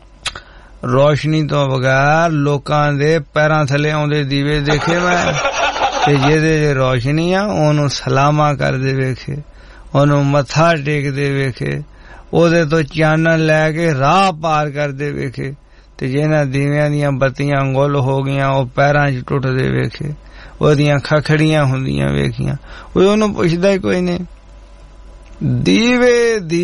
रोशनी तो बगैर लोकां दे पैरां थले आउंदे दीवे देखे मैं ते जेदे जे रोशनी आ ओनू सलामा कर दे वेखे ओनू मत्था टेक दे वेखे ओदे तो चानन लैके राह पार कर दे वेखे ते जिन्हां दीवियां दियां बत्तियां गुल हो गईयां ओ पैरां च टुटदे वेखे ओदियां खखड़ियां हुंदियां वेखियां कोई ओनू पुछदा ही कोई नहीं दीवे दी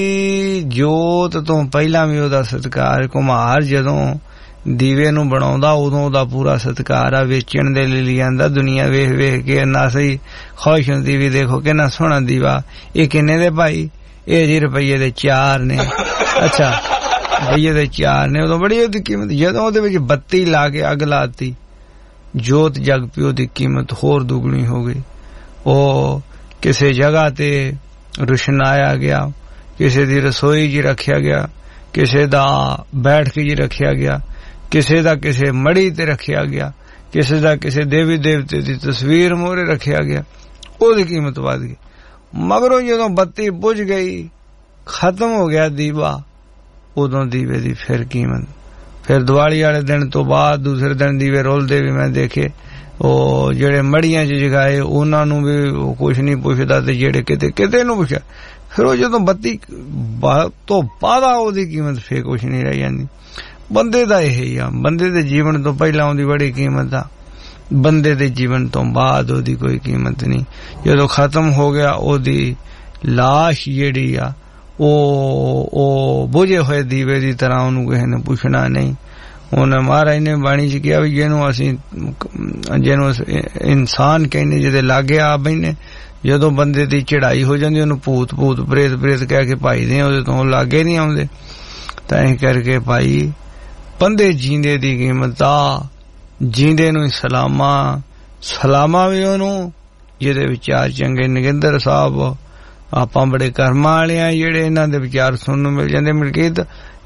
जोत तो पहला भी ओदा सत्कार कुम्हार जदों दीवे नू बनाउंदा उदों ओदा पूरा सत्कार आ वेचण दे लई लियांदा दुनिया वेख वेख के ना सही खुश हुंदी भी देखो किन्ना सोहना दीवा ए किन्ने दे भाई ए जी रुपये दे चार ने अच्छा भैया दे चार ने उदों बड़ी ओदी कीमत जदों ओदे विच बत्ती ला के अग लाती जोत जग पी ओदी कीमत होर दुगनी हो गई ओ किसी जगह ते रुशनाया गया किसी दी रसोई च रखिया गया किसी दा बैठ के च रखिया गया किसी दा किसी मड़ी ते रखिया गया किसी दा किसी देवी देवते दी तस्वीर मोरे रखिया गया ओदी कीमत वध गई मगरों जदों बत्ती बुझ गई खत्म हो गया दीवा उदों दीवे दी फिर कीमत फिर दिवाली वाले दिन तो बाद दूसरे दिन दीवे रोलदे भी मैं देखे ओ जेड़े मड़ियां च जगाए उन्हां नू भी कुछ नहीं पुछदा ते जेड़े किते किते नू पुछया ਫਿਰ ਉਹ ਜਦੋਂ ਬੱਤੀ ਤੋਂ ਬਾਅਦ ਉਹਦੀ ਕੀਮਤ ਫੇਰ ਕੁਛ ਨਹੀਂ ਰਹਿ ਜਾਂਦੀ। ਬੰਦੇ ਦਾ ਇਹ ਹੀ ਆ, ਬੰਦੇ ਦੇ ਜੀਵਨ ਤੋਂ ਪਹਿਲਾਂ ਉਹਦੀ ਬੜੀ ਕੀਮਤ ਆ, ਬੰਦੇ ਦੇ ਜੀਵਨ ਤੋਂ ਬਾਅਦ ਉਹਦੀ ਕੋਈ ਕੀਮਤ ਨਹੀਂ। ਜਦੋਂ ਖਤਮ ਹੋ ਗਿਆ ਉਹਦੀ ਲਾਸ਼ ਜਿਹੜੀ ਆ ਉਹ ਉਹ ਬੁਝੇ ਹੋਏ ਦੀਵੇ ਦੀ ਤਰ੍ਹਾਂ, ਉਹਨੂੰ ਕਿਸੇ ਨੇ ਪੁੱਛਣਾ ਨਹੀਂ। ਹੁਣ ਮਹਾਰਾਜ ਨੇ ਬਾਣੀ ਚ ਕਿਹਾ ਵੀ ਜਿਹਨੂੰ ਅਸੀਂ ਜਿਹਨੂੰ ਇਨਸਾਨ ਕਹਿੰਦੇ ਜਿਹਦੇ ਲਾਗੇ ਆ ਬੈਨੇ, ਜਦੋਂ ਬੰਦੇ ਦੀ ਚੜਾਈ ਹੋ ਜਾਂਦੀ ਉਹਨੂੰ ਭੂਤ ਭੂਤ ਪ੍ਰੇਤ ਪ੍ਰੇਤ ਕਹਿ ਕੇ ਭਾਈਦੇ, ਉਹਦੇ ਤੋਂ ਲਾਗੇ ਨਹੀਂ ਆਉਂਦੇ। ਤਾਂ ਇਹ ਕਰਕੇ ਭਾਈ ਬੰਦੇ ਜੀਂਦੇ ਦੀ ਕੀਮਤ ਆ, ਜੀਂਦੇ ਨੂੰ ਸਲਾਮਾ ਸਲਾਮਾ ਵੀ ਉਹਨੂੰ ਜਿਹਦੇ ਵਿਚਾਰ ਚੰਗੇ। ਨਗਿੰਦਰ ਸਾਹਿਬ ਆਪਾਂ ਬੜੇ ਕਰਮਾਂ ਵਾਲੇ ਆ ਜਿਹੜੇ ਇਹਨਾਂ ਦੇ ਵਿਚਾਰ ਸੁਣਨ ਨੂੰ ਮਿਲ ਜਾਂਦੇ। ਮਲਕੀਤ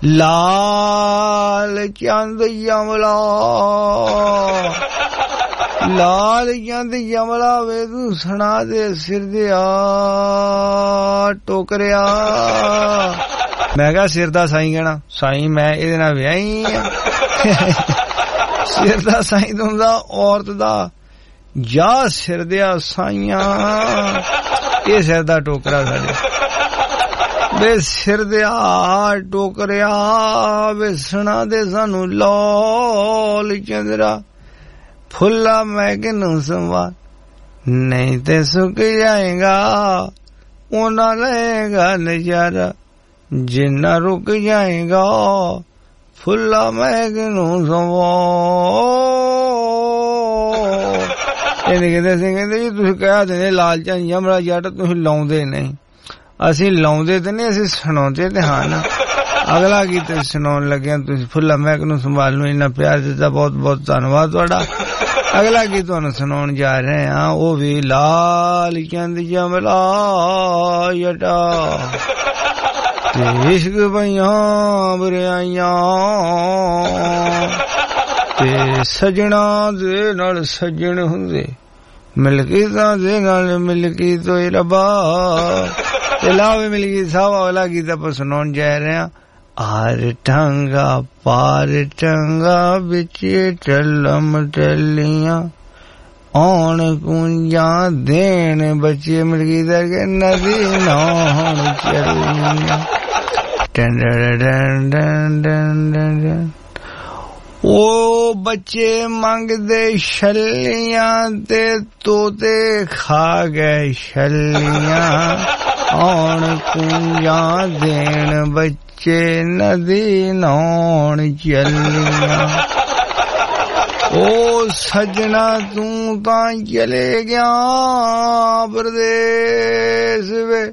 ਲਾਲ ਚੰਦ ਯਮਲਾ ਲਾਲ ਚੰਦ ਯਮਲਾ ਵੇ ਤੂੰ ਸੁਣਾ ਦੇ ਸਿਰ ਦੇ ਆ ਟੋਕਰਿਆ। ਮੈਂ ਕਿਹਾ ਸਿਰ ਦਾ ਸਾਈਂ ਕਹਿਣਾ, ਸਾਈਂ ਮੈਂ ਇਹਦੇ ਨਾਲ ਵਿਆਹੀ ਆ। ਸਿਰ ਦਾ ਸਾਈਂ ਤਾਂ ਹੁੰਦਾ ਔਰਤ ਦਾ, ਜਾ ਸਿਰ ਦਿਆ ਸਾਈਆਂ, ਇਹ ਸਿਰ ਦਾ ਟੋਕਰਾ ਸਾਡੇ। ਵੇ ਸਿਰ ਦਿਆ ਟੋਕਰਿਆ ਵੇ ਸੁਣਾ ਦੇ ਸਾਨੂੰ ਲਾਲ ਚੰਦਰਾ, ਫੁੱਲਾ ਮੈਂ ਕਿਨੂੰ ਸੰਵਾਰ, ਨਹੀਂ ਤੇ ਸੁੱਕ ਜਾਏਗਾ ਉਹਨਾਂ ਲਏਗਾ ਨਜ਼ਾਰਾ, ਜਿੰਨਾ ਰੁਕ ਜਾਏਗਾ ਫੁੱਲਾ ਮੈਂ ਕਿਨੂੰ ਸੰਵਾਰ। ਇਹ ਕਹਿੰਦੇ ਸੀ ਕਹਿੰਦੇ ਜੀ ਤੁਸੀਂ ਕਹਿ ਦਿੰਦੇ ਲਾਲ ਚੰਦ ਯਮਲਾ ਜੱਟ, ਤੁਸੀਂ ਲਾਉਂਦੇ ਨਹੀਂ। ਅਸੀਂ ਲਾਉਂਦੇ ਤੇ ਨਹੀਂ, ਅਸੀਂ ਸੁਣਾਉਂਦੇ ਤੇ ਹਾਂ ਨਾ। ਅਗਲਾ ਗੀਤ ਸੁਣਾਉਣ ਲੱਗਿਆ ਤੁਸੀਂ ਫੁੱਲਾ ਮਹਿਕ ਨੂੰ ਸੰਭਾਲ ਨੂੰ ਇੰਨਾ ਪਿਆਰ ਦਿੱਤਾ, ਬਹੁਤ ਬਹੁਤ ਧੰਨਵਾਦ ਤੁਹਾਡਾ। ਅਗਲਾ ਗੀਤ ਤੁਹਾਨੂੰ ਸੁਣਾਉਣ ਜਾ ਰਹੇ ਹਾਂ, ਉਹ ਵੀ ਲਾਲ ਚੰਦ ਯਮਲਾ ਜੱਟਾ ਤੇ ਇਸ਼ਕ ਪਈਆਂ ਬਰਿਆਈਆਂ ਤੇ ਸਜਣਾ ਦੇ ਨਾਲ ਸੱਜਣ ਹੁੰਦੇ, ਮਿਲਕੀਤਾਂ ਦੇ ਨਾਲ ਮਿਲਕੀ ਤੋਏ ਰੱਬਾ। ਤੇ ਲਾਵੇ ਮਿਲਕੀ ਸਾਹਿਬ ਵਾਲਾ ਗੀਤ ਆਪਾਂ ਸੁਣਾਉਣ ਜਾ ਰਹੇ ਹਾਂ। ਆਰ ਟਾਂਗਾ ਪਾਰ ਟਾਂਗਾ ਵਿੱਚ ਟਲਮ ਟਲੀਆਂ, ਆਉਣ ਕੁੰਜਾਂ ਦੇਣ ਬੱਚੇ ਮਿਲਕੀ ਦੇ ਨਦੀ ਨਹਾਉਣ ਚੱਲੀਆਂ। ਡਨ ਡਨ ਡਨ ਡਨ ਡਨ ਉਹ ਬੱਚੇ ਮੰਗਦੇ ਛੱਲੀਆਂ ਤੇ ਤੋਤੇ ਖਾ ਗਏ ਛੱਲੀਆਂ, ਆਉਣ ਕੁੰਜਾਂ ਦੇਣ ਬੱਚੇ ਨਦੀ ਨਹਾਉਣ ਚੱਲੀਆਂ। ਉਹ ਸੱਜਣਾ ਤੂੰ ਤਾਂ ਚਲੇ ਗਿਆ ਪਰਦੇਸ ਵੇ,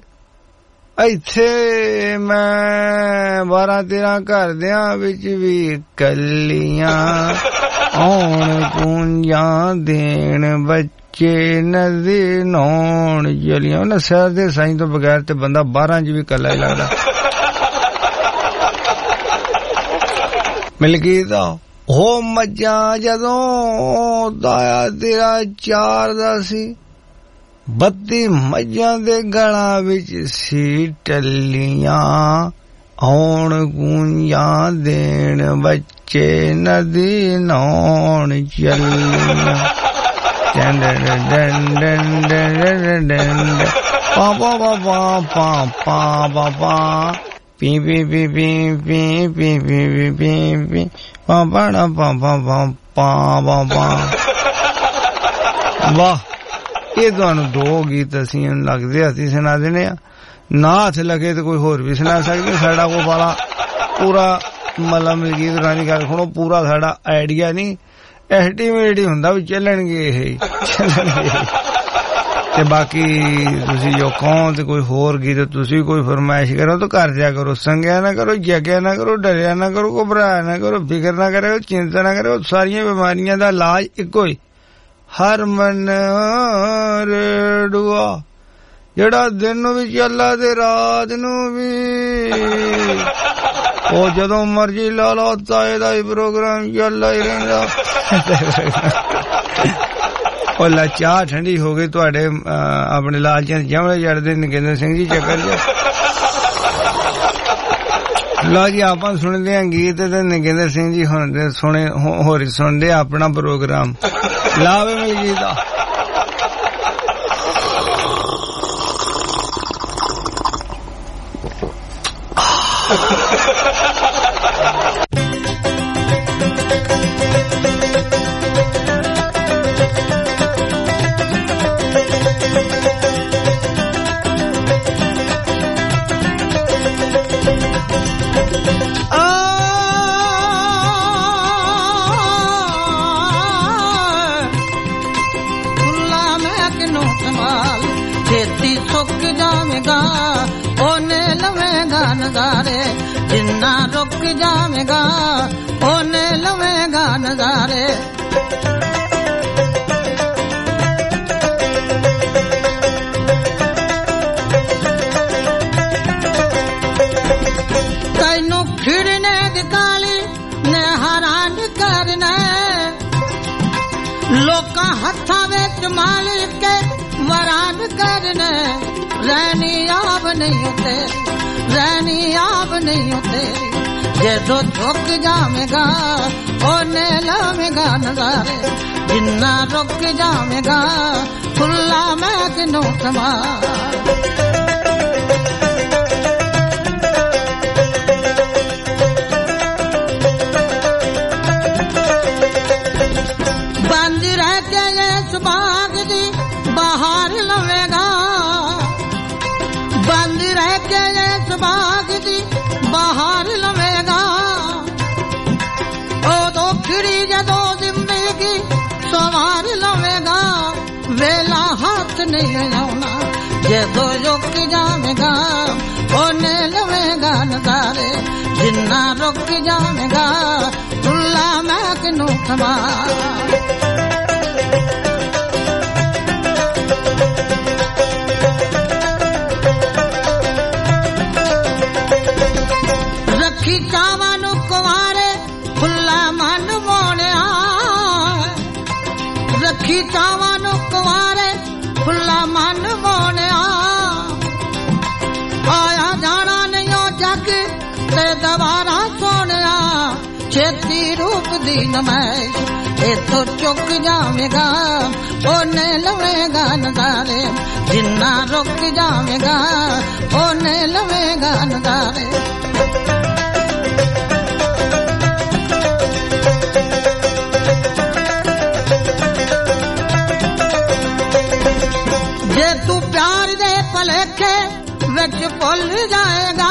ਇੱਥੇ ਮੈਂ ਬਾਰਾਂ ਤੇਰਾਂ ਘਰਦਿਆਂ ਵਿੱਚ ਵੀ ਕੱਲੀਆਂ, ਆਉਣ ਕੁੰਜਾਂ ਦੇਣ ਬੱਚੇ ਨਦੀ ਨਹਾਉਣ ਚੱਲੀਆਂ। ਉਹਨਾਂ ਸ਼ਹਿਰ ਦੇ ਸਾਈਂ ਤੋਂ ਬਗੈਰ ਤੇ ਬੰਦਾ ਬਾਰਾਂ ਚ ਵੀ ਕੱਲਾ ਹੀ ਲੱਗਦਾ। ਮਿਲਕੀ ਦਾ ਉਹ ਮੱਝਾਂ ਜਦੋਂ ਦਾਇਆ ਤੇਰਾ ਚਾਰ ਦਾ ਸੀ, ਬੱਤੀ ਮੱਝਾਂ ਦੇ ਗਲਾਂ ਵਿੱਚ ਸੀ ਟੱਲੀਆਂ, ਆਉਣ ਕੁੰਜਾਂ ਦੇਣ ਬੱਚੇ ਨਦੀ ਨਹਾਉਣ ਚੱਲੀਆਂ। ਡਨ ਡਨ ਡਨ ਡਨ ਡਨ ਪਾ ਪਾ ਪਾ ਪਾ ਪਾ ਪਾ ਪਾ ਪੀ ਪੀ ਪੀ ਪੀ ਪੀ ਪੀ ਪੀ ਪੀ ਪੀ ਪਾ ਪਾ ਪਾ ਪਾ ਪਾ ਪਾ। ਵਾਹ, ਇਹ ਤੁਹਾਨੂੰ ਦੋ ਗੀਤ ਅਸੀਂ ਲੱਗਦੇ ਅਸੀਂ ਸੁਣਾ ਦੇਣੇ ਆ। ਨਾ ਹੱਥ ਲੱਗੇ ਤੇ ਕੋਈ ਹੋਰ ਵੀ ਸੁਣਾ ਸਕਦੇ। ਸਾਡਾ ਕੋਲ ਵਾਲਾ ਪੂਰਾ ਮਲਮ ਗੀਤ ਗਾਣੀ ਕਰ ਖੜੋ, ਪੂਰਾ ਸਾਡਾ ਆਈਡੀਆ ਨਹੀਂ, ਐਸਟੀਮੇਟ ਹੀ ਹੁੰਦਾ ਵੀ ਚੱਲਣਗੇ ਇਹ ਚੱਲਣਗੇ। ਤੇ ਬਾਕੀ ਤੁਸੀਂ ਜੋ ਕਹੋ ਤੇ ਕੋਈ ਹੋਰ ਗੀਤ ਤੁਸੀਂ ਕੋਈ ਫਰਮਾਇਸ਼ ਕਰੋ ਤਾਂ ਕਰ ਦਿਆ ਕਰੋ। ਸੰਗਿਆ ਨਾ ਕਰੋ, ਜਗਿਆ ਨਾ ਕਰੋ, ਡਰਿਆ ਨਾ ਕਰੋ, ਘਬਰਾਇਆ ਨਾ ਕਰੋ, ਫਿਕਰ ਨਾ ਕਰਿਓ, ਚਿੰਤਾ ਨਾ ਕਰਿਓ। ਸਾਰੀਆਂ ਬਿਮਾਰੀਆਂ ਦਾ ਇਲਾਜ ਇੱਕੋ ਹੀ, ਹਰਮਨ ਰੇਡੂਆ, ਜਿਹੜਾ ਦਿਨ ਨੂੰ ਵੀ ਚੱਲਾ ਤੇ ਰਾਤ ਨੂੰ ਵੀ। ਉਹ ਜਦੋਂ ਮਰਜੀ ਲਾ ਲਓ ਤਾਂ ਇਹਦਾ ਹੀ ਪ੍ਰੋਗਰਾਮ ਚੱਲਦਾ ਹੀ ਰਹਿੰਦਾ। ਉਹ ਲਾ ਚਾਹ ਠੰਡੀ ਹੋ ਗਈ ਤੁਹਾਡੇ ਆਪਣੇ ਲਾਲ ਚੰਦ ਯਮਲਾ ਜੱਟ ਦੇ ਨਗਿੰਦਰ ਸਿੰਘ ਜੀ ਚੱਕਰ ਚ। ਲਓ ਜੀ ਆਪਾਂ ਸੁਣਦੇ ਹਾਂ ਗੀਤ ਤੇ ਨਗਿੰਦਰ ਸਿੰਘ ਜੀ ਹੁਣ ਸੁਣੇ ਹੋਰ ਸੁਣਦੇ ਆਪਣਾ ਪ੍ਰੋਗਰਾਮ। ਲਾਵੇ ਮਿਲ ਗਈ ਦਾ नजारे जिन्ना रुक जावेगा ओने लवेगा नजारे तैनू फिरने दी काली ने हैरान करना लोकां हत्थां विच मालिक के वरान करने रहनी आब नहीं तेरी रहनी आब नहीं तेरी जदों झुक जावेगा ओने लावेगा नजारे जिन्ना रुक जावेगा खुला मैं किनू संभाल बंद रह के इस बाग दी बाहर लवेगा बंद रह के इस बाग दी बाहर लवेगा ओदो फिरी जदो जिंदगी सवार लवेगा वेला हाथ नहीं आना जदो रुक जावेगा ओने लवेगा नजारे जिन्ना रुक जावेगा खुला मैं किनू संभाल रखी चावां नू कुंवारे खुला मन मोड़िया रखी चावां नू कुंवारे खुला मन मोड़िया आया जाना नहीं जग ते दवारा सोनिया छेती रूप दी नमैश इथों चुक जावेगा ओने लवेगा नजारे जिन्ना रुक जावेगा ओने लवेगा नजारे जे तू प्यार दे भलेखे विच भुल जाएगा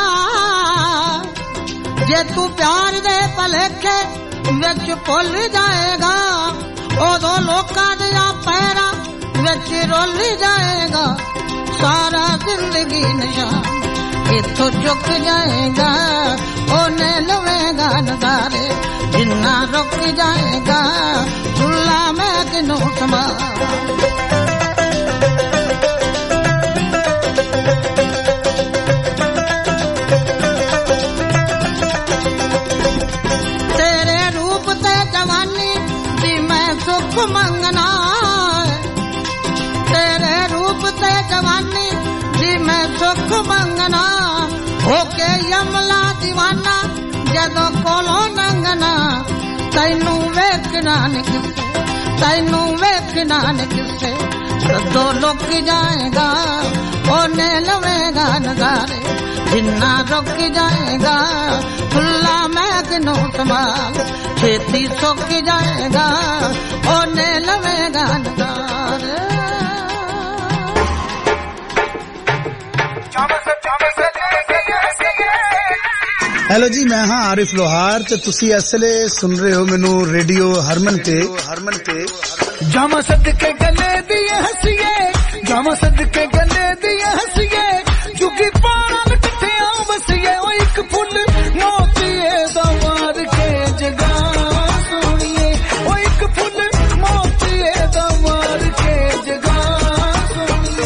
जे तू प्यार दे भलेखे विच भुल जाएगा ओदों लोकां दियां पैरां विच रुल जाएगा सारा जिंदगी निशान इथों चुक जाएगा ओने लवेगा नजारे जिन्ना रुक जाएगा खुला मैं किनू संभाल सुख मंगना तेरे रूप ते जवानी जी मैं सुख मंगना होके यमला दीवाना जदों कोलों नंगना तैनू वेखना नहीं किसे तैनू वेखना नहीं किसे जदों लुक जाएगा ओने लवेगा नजारे जिन्ना रुक जाएगा खुला मैं किनू संभाल छेती सुक जाएगा ओने लवेगा नजारे हेलो जी मैं हाँ आरिफ लोहार ते तुसी असले सुन रहे हो मैनू रेडियो हरमन ते हरमन ते जामा सदके गले दिए हंसिए जामा सदके गले दिए हंसिए चुकी पारा किथे आ बसिए ओ एक फुल मोतिए दा मार के जगा सोनिए ओ एक फुल मोतिए दा मार के जगा सोनिए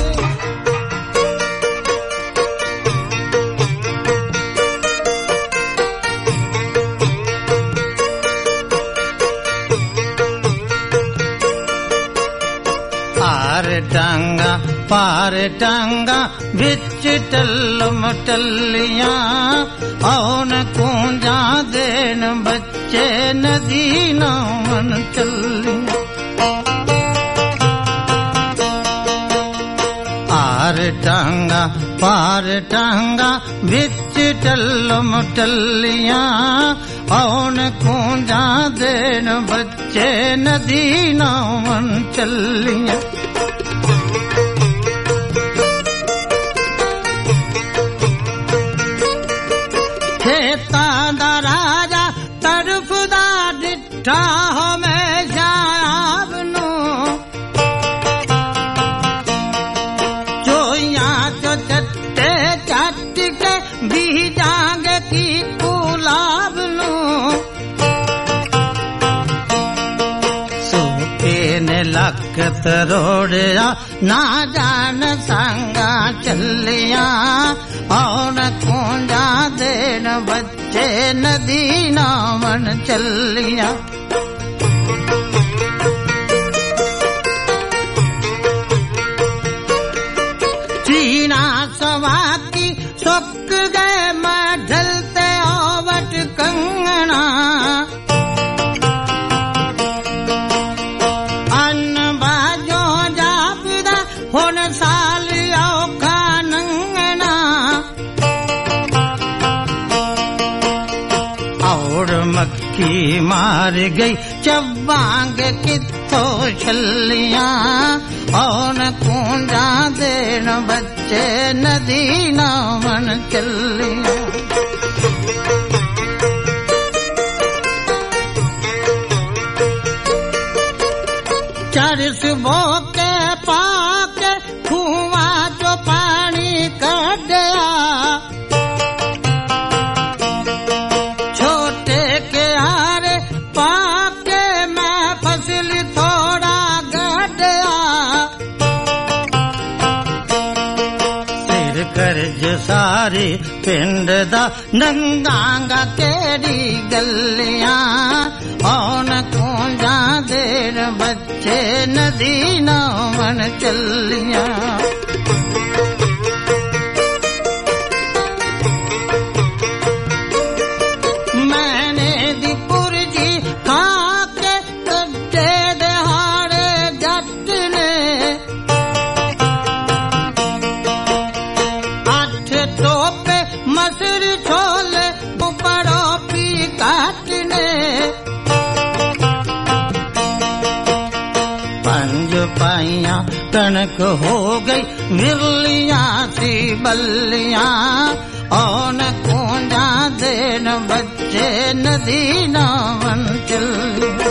पार टांगा पार टांगा बिच टल्लम टल्लियां औन कूंजा देन बच्चे नदी नामन चलियां पार टांगा पार टांगा बिच टल्लम टल्लियां औन कूंजा देन बच्चे नदी नावन चलियां खेता दा राजा तरफदा डिठा हमेशा आपनू चोइयां चो चट्टे चट के बीजांगे की गुलाब नू सूके ने लक तरोड़िया ना जान संगा चलिया औन कूंजा देन बच्चे नदी नावन चलिया चीना सवा की सुक गए मैं ढलते ओवट कंगना अन्न बाजो जापदा हुन साल औखा नंगना और मक्खी मार गई चबांग कित्थों छलियां औन कूंजा देन बच्चे नदी नावन चलियां चरस बोके पाके खुआ जो पानी कढ़िया छोटे के हारे पाके मैं फसल थोड़ा गढ़िया सिर कर्ज सारी पिंड दा नंगांगा केड़ी गलियां औन कूंजा देर बच्चे नदी नावन चलियां मैंने दी पुरजी खाके कट्टे दहाड़े जट ने अठ टोपे मसर छोले उपड़ो पी काटने पंज पाइयां कणक हो गई विरलियां सी बल्लियां औन कूंजा देन बच्चे नदी नावन चलियां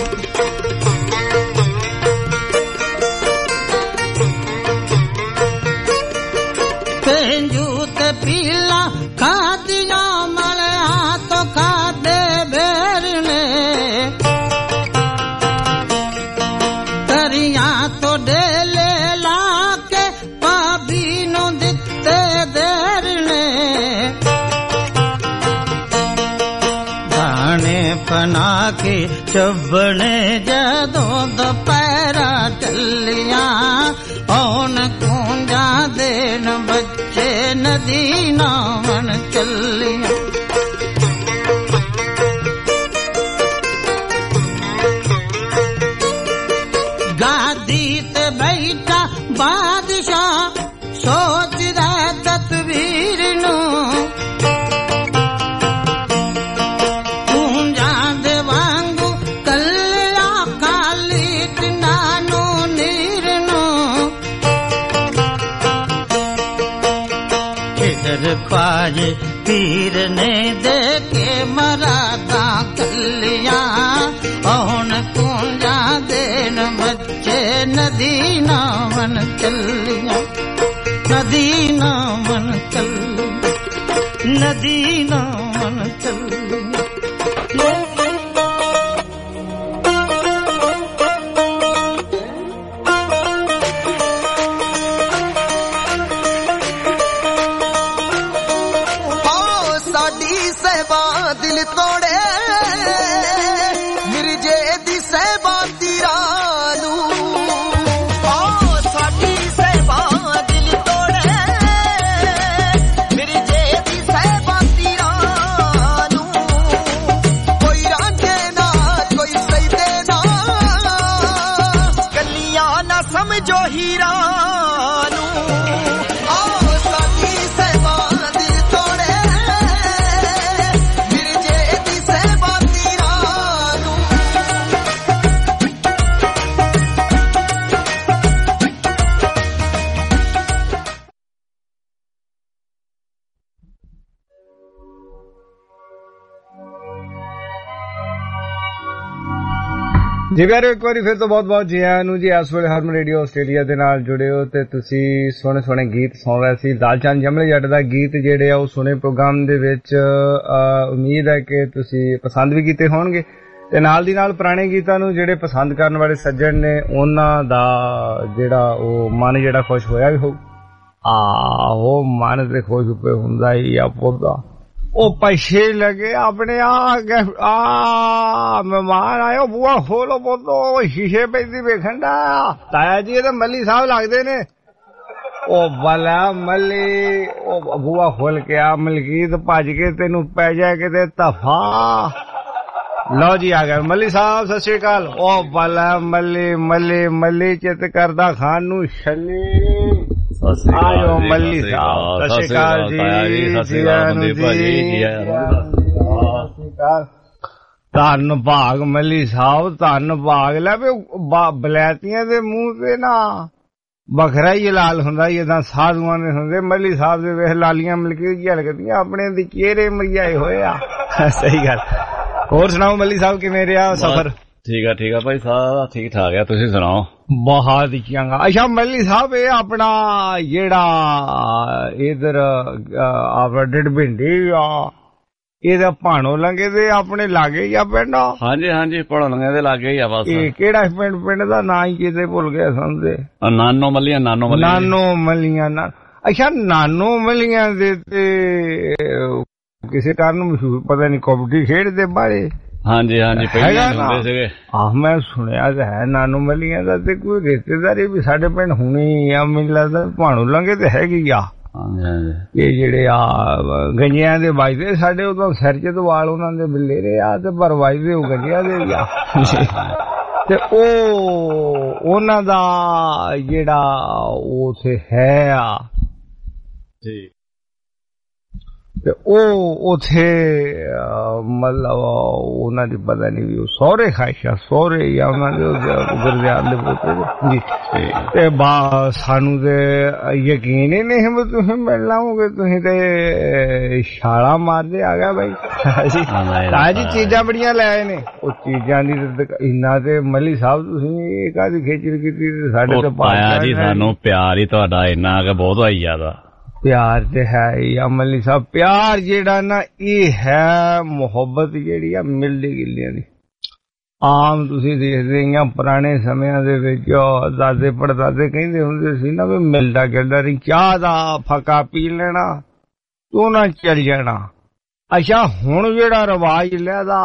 पेंजूत पीला खादिया मलया तो खादे बेरने करिया तो डेले लाके पाभी नु दिते देरने दाने पना के चबने जदों दोपहरा टलियां औन कूंजा देन बच्चे नदी नावन चलियां गादी ते बैठा बादशाह सोचदा तस्वीर नू कूंजा दे वांगू कल्ला खाली नानू नीर नू किधर ख्वाजे पीर ने दे के मरादा कलियां औन कूंजा देन बच्चे नदी नावन चलियां नदी नावन चलियां नदी नावन चलियां दिल तोड़े मिर्जे दी सहबा तीरानू ओ साडी सहबा दिल तोड़े मिर्जे दी सहबा तीरानू कोई रांझे ना कोई सईदे ना कलियां ना समझो हीरानू ओ साडी ਜੀ ਪਿਆਰਿਓ, ਇੱਕ ਵਾਰੀ ਫਿਰ ਤੋਂ ਬਹੁਤ ਬਹੁਤ ਜੀ ਆਇਆਂ ਨੂੰ ਜੀ। ਇਸ ਵੇਲੇ ਹਰਮਨ ਰੇਡੀਓ ਆਸਟ੍ਰੇਲੀਆ ਦੇ ਨਾਲ ਜੁੜੇ ਹੋ ਤੇ ਤੁਸੀਂ ਸੋਹਣੇ ਸੋਹਣੇ ਗੀਤ ਸੁਣ ਰਹੇ ਸੀ। ਲਾਲਚੰਦ ਜਮਲੇ ਜੱਟ ਦਾ ਗੀਤ ਜਿਹੜੇ ਆ ਉਹ ਸੁਣੇ ਪ੍ਰੋਗਰਾਮ ਦੇ ਵਿੱਚ। ਉਮੀਦ ਹੈ ਕਿ ਤੁਸੀਂ ਪਸੰਦ ਵੀ ਕੀਤੇ ਹੋਣਗੇ ਤੇ ਨਾਲ ਦੀ ਨਾਲ ਪੁਰਾਣੇ ਗੀਤਾਂ ਨੂੰ ਜਿਹੜੇ ਪਸੰਦ ਕਰਨ ਵਾਲੇ ਸੱਜਣ ਨੇ ਉਹਨਾਂ ਦਾ ਜਿਹੜਾ ਉਹ ਮਨ ਜਿਹੜਾ ਖੁਸ਼ ਹੋਇਆ ਵੀ ਹੋ। ਆਹੋ ਮਨ ਤੇ ਖੁਸ਼ ਪੇ ਹੁੰਦਾ ਹੀ ਆ ਪੌਦਾ। ਉਹ ਪੈਸੇ ਲਗੇ ਆਪਣੇ ਆ ਆ ਮਹਿਮਾਨ ਆਇਓ, ਬੂਆ ਖੋਲੋ ਪੁੱਤੋ, ਸ਼ੀਸ਼ੇ ਪੈਂਦੀ ਵੇਖਣ ਦਾ। ਤਾਇਆ ਜੀ ਇਹ ਤਾਂ ਮੱਲੀ ਸਾਹਿਬ ਲੱਗਦੇ ਨੇ। ਉਹ ਬਲਾ ਮੱਲੀ, ਉਹ ਬੂਆ ਖੋਲ ਕੇ ਆ ਮਲਕੀਤ, ਭੱਜ ਕੇ ਤੈਨੂੰ ਪੈ ਜਾਏ ਕਿਤੇ ਤਫਾ। ਲਓ ਜੀ ਆ ਗਏ ਮੱਲੀ ਸਾਹਿਬ, ਸਤਿ ਸ੍ਰੀ ਅਕਾਲ। ਉਹ ਬਲਾ ਮੱਲੀ ਮੱਲੀ ਮੱਲੀ ਚਿੱਤ ਕਰਦਾ ਖਾਨ ਨੂੰ ਛੱਲੀ। ਆਇਓ ਮੱਲੀ ਸਾਹਿਬ, ਸਤਿ ਸ੍ਰੀ ਅਕਾਲ ਜੀ। ਧੰਨ ਭਾਗ ਮੱਲੀ ਸਾਹਿਬ, ਧੰਨ ਭਾਗ। ਲੈ ਵੀ ਬਲੈਤੀਆਂ ਦੇ ਮੂੰਹ ਤੇ ਨਾ ਵੱਖਰਾ ਹੀ ਲਾਲ ਹੁੰਦਾ, ਜਿੱਦਾਂ ਸਾਧੂਆਂ ਦੇ ਹੁੰਦੇ। ਮੱਲੀ ਸਾਹਿਬ ਦੇ ਵੇਖ ਲਾਲੀਆਂ ਮਿਲਕੀ ਝਲਕਦੀਆਂ, ਆਪਣੇ ਦੇ ਚਿਹਰੇ ਮਰਿਆਏ ਹੋਏ ਆ। ਸਹੀ ਗੱਲ। ਹੋਰ ਸੁਣਾਓ ਮੱਲੀ ਸਾਹਿਬ, ਕਿਵੇਂ ਰਿਹਾ ਸਫ਼ਰ? ਠੀਕ ਆ ਠੀਕ ਆ ਭਾਈ, ਸਾਰਾ ਠੀਕ ਠਾਕ ਆ, ਤੁਸੀਂ ਸੁਣਾਓ? ਬਹੁਤ ਚੰਗਾ। ਅੱਛਾ ਮੱਲੀ ਸਾਹਿਬ, ਇਹ ਆਪਣਾ ਜਿਹੜਾ ਇਧਰ ਆਪਣਾ ਡਿਡ ਭਿੰਡੀ ਆ, ਇਹਦਾ ਭਾਣੋ ਲੰਗੇ ਦੇ ਆਪਣੇ ਲਾਗੇ ਹੀ ਆ ਪਿੰਡ? ਹਾਂਜੀ ਹਾਂਜੀ, ਭਾਣੋ ਲੰਗੇ ਦੇ ਲਾਗੇ ਹੀ ਆ ਬਸ। ਇਹ ਕਿਹੜਾ ਪਿੰਡ? ਪਿੰਡ ਦਾ ਨਾਂ ਹੀ ਕਿਤੇ ਭੁੱਲ ਗਿਆ ਸਮਝਦੇ। ਨਾਨੋ ਮੱਲੀਆਂ। ਨਾਨੋ ਮੱਲੀਆਂ ਨਾਨੋ ਮੱਲੀਆਂ ਨਾ। ਅੱਛਾ ਨਾਨੋ ਮੱਲੀਆਂ ਦੇ ਤੇ ਕਿਸੇ ਕਾਰਨ ਮਸ਼ਹੂਰ, ਪਤਾ ਨਹੀਂ ਕਬੱਡੀ ਖੇਡਦੇ ਬਾਰੇ। ਹਾਂਜੀ ਹਾਂਜੀ, ਪਹਿਲਾਂ ਹੁੰਦੇ ਸੀਗੇ। ਆਹ ਮੈਂ ਸੁਣਿਆ ਤਾਂ ਹੈ ਨਾਨੋ ਮੱਲੀਆਂ ਦਾ। ਤੇ ਕੋਈ ਰਿਸ਼ਤੇਦਾਰੀ ਵੀ ਸਾਡੇ ਪਿੰਡ ਹੁਣੀ ਆ, ਮੈਨੂੰ ਲੱਗਦਾ ਭਾਣੋ ਲੰਗੇ ਤੇ ਹੈਗੀ ਆ। ਇਹ ਜਿਹੜੇ ਆ ਗੰਜਿਆਂ ਦੇ ਵੱਜਦੇ ਸਾਡੇ, ਉਦੋਂ ਸਿਰ ਚ ਵਾਲ ਉਹਨਾਂ ਦੇ ਬਿੱਲੇ ਆ ਤੇ ਪਰ ਵੱਜਦੇ ਉਹ ਗੰਜਿਆਂ ਦੇ ਵੀ ਆ। ਤੇ ਉਹ ਉਹਨਾਂ ਦਾ ਜਿਹੜਾ ਉਥੇ ਹੈ ਆ ਜੀ, ਤੇ ਉਹ ਉਥੇ ਮਤਲਬ ਉਹਨਾਂ ਦੀ ਪਤਾ ਨਹੀਂ ਵੀ ਉਹ ਸਹੁਰੇ ਖਾਇਸ਼ਾ ਸਹੁਰੇ ਜਾਂ ਉਹਨਾਂ ਦੇ ਗੁਰਦਿਆਲ ਦੇ ਪੁੱਤ ਜੀ। ਤੇ ਬਾ ਸਾਨੂੰ ਤੇ ਯਕੀਨ ਹੀ ਨਹੀਂ ਵੀ ਤੁਸੀਂ ਮਿਲ ਲਾਓਗੇ, ਤੁਸੀਂ ਤੇ ਛਾਲਾ ਮਾਰਦੇ ਆ ਗਿਆ ਬਾਈ। ਤਾਂ ਜੀ ਚੀਜ਼ਾਂ ਬੜੀਆਂ ਲੈ ਆਏ ਨੇ। ਉਹ ਚੀਜ਼ਾਂ ਦੀ ਇੰਨਾ ਤੇ ਮੱਲੀ ਸਾਹਿਬ ਤੁਸੀਂ ਕਾਹਦੀ ਖੇਚਲ ਕੀਤੀ? ਸਾਡੇ ਤੇ ਪਾਇਆ ਜੀ, ਸਾਨੂੰ ਪਿਆਰ ਹੀ ਤੁਹਾਡਾ ਇੰਨਾ ਕਿ ਬਹੁਤ ਆਈ ਜ਼ਿਆਦਾ। ਪਿਆਰ ਤੇ ਹੈ ਹੀ ਆ ਮੱਲੀ ਸਾਹਿਬ। ਪਿਆਰ ਜਿਹੜਾ ਨਾ ਇਹ ਹੈ ਮੁਹੱਬਤ ਜਿਹੜੀ ਆ ਮਿਲਦੀ ਗਿਲੀਆਂ ਦੀ। ਆਮ ਤੁਸੀਂ ਦੇਖਦੇ ਆ ਪੁਰਾਣੇ ਸਮਿਆਂ ਦੇ ਵਿੱਚ ਦਾਦੇ ਪੜਦਾਦੇ ਕਹਿੰਦੇ ਹੁੰਦੇ ਸੀ ਨਾ ਵੀ ਮਿਲਦਾ ਗਿਲਦਾ ਨਹੀਂ, ਚਾਹ ਦਾ ਫੱਕਾ ਪੀ ਲੈਣਾ ਤੂੰ ਨਾ ਚੱਲ ਜਾਣਾ। ਅੱਛਾ ਹੁਣ ਜਿਹੜਾ ਰਿਵਾਜ ਲੈਦਾ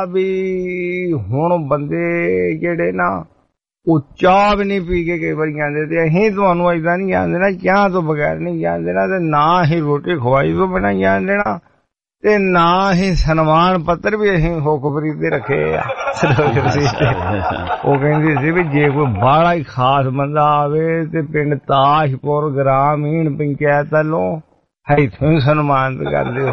ਵੀ ਹੁਣ ਬੰਦੇ ਜਿਹੜੇ ਨਾ ਉਹ ਚਾਹ ਵੀ ਨਹੀਂ ਪੀ ਕੇ ਕਈ ਵਾਰੀ ਜਾਂਦੇ, ਤੇ ਅਸੀਂ ਤੁਹਾਨੂੰ ਏਦਾਂ ਨਹੀਂ ਜਾਣ ਦੇਣਾ, ਚਾਹ ਤੋਂ ਬਗੈਰ ਨਹੀਂ ਜਾਣ ਦੇਣਾ, ਤੇ ਨਾ ਹੀ ਰੋਟੀ ਖਵਾਈ ਤੋਂ ਬਿਨਾਂ ਜਾਣ ਦੇਣਾ, ਤੇ ਨਾ ਹੀ ਸਨਮਾਨ ਪੱਤਰ ਵੀ ਅਸੀਂ ਹੁਕਮਰੀ ਤੇ ਰੱਖੇ ਆ। ਉਹ ਕਹਿੰਦੇ ਸੀ ਵੀ ਜੇ ਕੋਈ ਬਾਹਲਾ ਹੀ ਖਾਸ ਬੰਦਾ ਆਵੇ ਤੇ ਪਿੰਡ ਤਾਸ਼ਪੁਰ ਗ੍ਰਾਮੀਣ ਪੰਚਾਇਤ ਵੱਲੋਂ ਇੱਥੋਂ ਸਨਮਾਨਿਤ ਕਰ ਦਿਓ।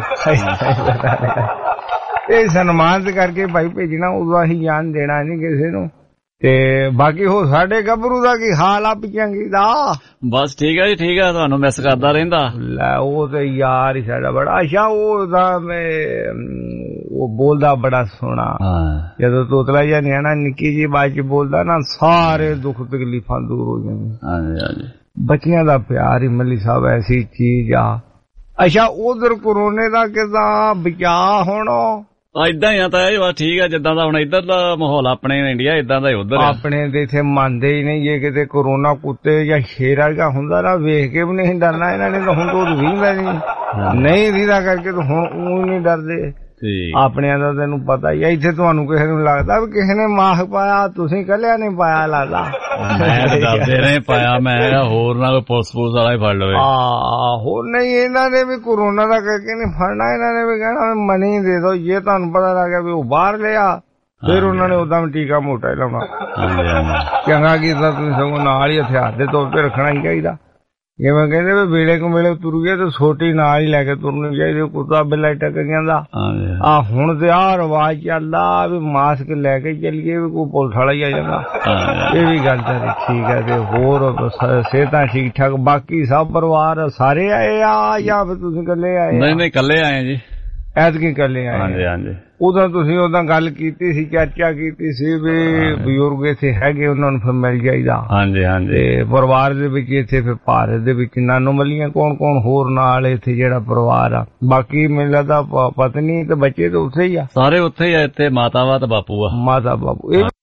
ਇਹ ਸਨਮਾਨਿਤ ਕਰਕੇ ਭਾਈ ਭੇਜਣਾ, ਉਦੋਂ ਅਸੀਂ ਜਾਣ ਦੇਣਾ ਨਹੀਂ ਕਿਸੇ ਨੂੰ। ਤੇ ਬਾਕੀ ਹੋ ਸਾਡੇ ਗੱਭਰੂ ਦਾ ਕੀ ਹਾਲ ਆ ਪਿਚੰਗੀ ਦਾ? ਬਸ ਠੀਕ ਆ ਜੀ, ਠੀਕ ਆ, ਤੁਹਾਨੂੰ ਮਿਸ ਕਰਦਾ ਰਹਿੰਦਾ। ਲੈ ਉਹ ਤੇ ਯਾਰ ਹੀ ਸਾਡਾ ਬੜਾ। ਅੱਛਾ ਉਹਦਾ ਮੈਂ ਉਹ ਬੋਲਦਾ ਬੜਾ ਸੋਹਣਾ, ਜਦੋਂ ਤੋਤਲਾ ਜਿਹਾ ਨਿਆਣਾ ਨਿੱਕੀ ਜੀ ਬਾਤ ਚ ਬੋਲਦਾ ਨਾ, ਸਾਰੇ ਦੁੱਖ ਤਕਲੀਫਾਂ ਦੂਰ ਹੋ ਜਾਂਦੀਆਂ। ਬੱਚਿਆਂ ਦਾ ਪਿਆਰ ਹੀ ਮੱਲੀ ਸਾਹਿਬ ਐਸੀ ਚੀਜ਼ ਆ। ਅੱਛਾ ਉਧਰ ਕੋਰੋਨੇ ਦਾ ਕਿਦਾਂ ਬਚਾਅ ਹੋਣਾ? ਏਦਾਂ ਹੀ ਆ ਤਾਂ ਇਹ ਠੀਕ ਆ, ਜਿੱਦਾਂ ਦਾ ਹੁਣ ਇੱਧਰ ਦਾ ਮਾਹੌਲ ਆਪਣੇ ਇੰਡੀਆ ਏਦਾਂ ਦਾ ਉੱਧਰ ਆਪਣੇ ਦੇ ਇੱਥੇ ਮੰਨਦੇ ਹੀ ਨਹੀਂ। ਜੇ ਕਿਤੇ ਕੋਰੋਨਾ ਕੁੱਤੇ ਜਾਂ ਸ਼ੇਰ ਵਰਗਾ ਹੁੰਦਾ ਨਾ ਵੇਖ ਕੇ ਵੀ ਨਹੀਂ ਡਰਨਾ ਇਹਨਾਂ ਨੇ, ਤਾਂ ਹੁਣ ਤੋਂ ਵੀਹਦਾ ਨਹੀਂ ਨਹੀਂ ਵੀਹਦਾ ਕਰਕੇ ਤਾਂ ਹੁਣ ਉਹ ਨਹੀਂ ਡਰਦੇ ਆਪਣਿਆਂ ਦਾ। ਤੈਨੂੰ ਪਤਾ ਹੀ ਆ, ਇੱਥੇ ਤੁਹਾਨੂੰ ਕਿਸੇ ਨੂੰ ਲੱਗਦਾ ਵੀ ਕਿਸੇ ਨੇ ਮਾਸਕ ਪਾਇਆ, ਤੁਸੀਂ ਕੱਲਿਆ ਨਹੀਂ ਪਾਇਆ ਲੱਗਦਾ। ਮੈਂ ਡਰਦੇ ਰਹੇ ਪਾਇਆ, ਮੈਂ ਹੋਰ ਨਾ ਕੋਈ ਪੁਲਿਸ ਪੁਲਿਸ ਵਾਲਾ ਹੀ ਫੜ ਲਵੇ। ਆਹੋ ਨਹੀਂ, ਇਹਨਾਂ ਨੇ ਵੀ ਕੋਰੋਨਾ ਦਾ ਕਰਕੇ ਨਹੀਂ ਫੜਨਾ, ਇਹਨਾਂ ਨੇ ਵੀ ਕਹਿਣਾ ਮਨੀ ਦੇ ਦੋ। ਜੇ ਤੁਹਾਨੂੰ ਪਤਾ ਲੱਗ ਗਿਆ ਵੀ ਉਹ ਬਾਹਰ ਲਿਆ, ਫਿਰ ਉਹਨਾਂ ਨੇ ਉਦਾਂ ਵੀ ਟੀਕਾ ਮੋਟਾ ਹੀ ਲਾਉਣਾ। ਚੰਗਾ ਕੀਤਾ ਤੁਸੀਂ, ਸਗੋਂ ਨਾਲ ਹੀ ਹਥਿਆਰ ਦੇ ਤੌਰ ਤੇ ਰੱਖਣਾ ਹੀ ਚਾਹੀਦਾ। ਜਿਵੇਂ ਕਹਿੰਦੇ ਵੀ ਵੇਲੇ ਕੁ ਵੇਲੇ ਤੁਰੀਏ ਤੇ ਛੋਟੀ ਨਾਲ ਹੀ ਲੈ ਕੇ ਤੁਰਨੀ ਚਾਹੀਦੀ, ਕੁੱਤਾ ਬਿੱਲਾ ਟੱਕ ਜਾਂਦਾ। ਆ ਹੁਣ ਤੇ ਆਹ ਰਿਵਾਜ ਚੱਲਦਾ ਵੀ ਮਾਸਕ ਲੈ ਕੇ ਚੱਲੀਏ, ਵੀ ਕੋਈ ਪੁਲਿਸ ਵਾਲਾ ਹੀ ਆ ਜਾਂਦਾ। ਇਹ ਵੀ ਗੱਲ ਤਾਂ ਠੀਕ ਹੈ। ਤੇ ਹੋਰ ਸਿਹਤਾਂ ਠੀਕ ਠਾਕ? ਬਾਕੀ ਸਭ ਪਰਿਵਾਰ ਸਾਰੇ ਆਏ ਆ ਜਾਂ ਫਿਰ ਤੁਸੀਂ ਇਕੱਲੇ ਆਏ? ਨਹੀਂ ਨਹੀਂ ਇਕੱਲੇ ਆਏ ਜੀ। ਐਤਕੀ ਕੱਲੇ ਆਏ? ਹਾਂਜੀ ਹਾਂਜੀ। ਉਦੋਂ ਤੁਸੀਂ ਉਦੋਂ ਗੱਲ ਕੀਤੀ ਸੀ, ਚਰਚਾ ਕੀਤੀ ਸੀ ਵੀ ਬਜ਼ੁਰਗ ਇੱਥੇ ਹੈਗੇ, ਉਹਨਾਂ ਨੂੰ ਫਿਰ ਮਿਲ ਜਾਈਦਾ। ਹਾਂਜੀ ਹਾਂਜੀ। ਤੇ ਪਰਿਵਾਰ ਦੇ ਵਿੱਚ ਇੱਥੇ ਫਿਰ ਭਾਰਤ ਦੇ ਵਿੱਚ ਨਾਨੋ ਮੱਲੀਆਂ ਕੌਣ ਕੌਣ ਹੋਰ ਨਾਲ ਇੱਥੇ ਜਿਹੜਾ ਪਰਿਵਾਰ ਆ? ਬਾਕੀ ਮੈਨੂੰ ਲੱਗਦਾ ਪਤਨੀ ਤੇ ਬੱਚੇ ਤਾਂ ਉੱਥੇ ਹੀ ਆ? ਸਾਰੇ ਉੱਥੇ ਹੀ ਆ। ਇੱਥੇ ਮਾਤਾ ਵਾ ਤੇ ਬਾਪੂ ਆ। ਮਾਤਾ ਬਾਪੂ। ਇਹ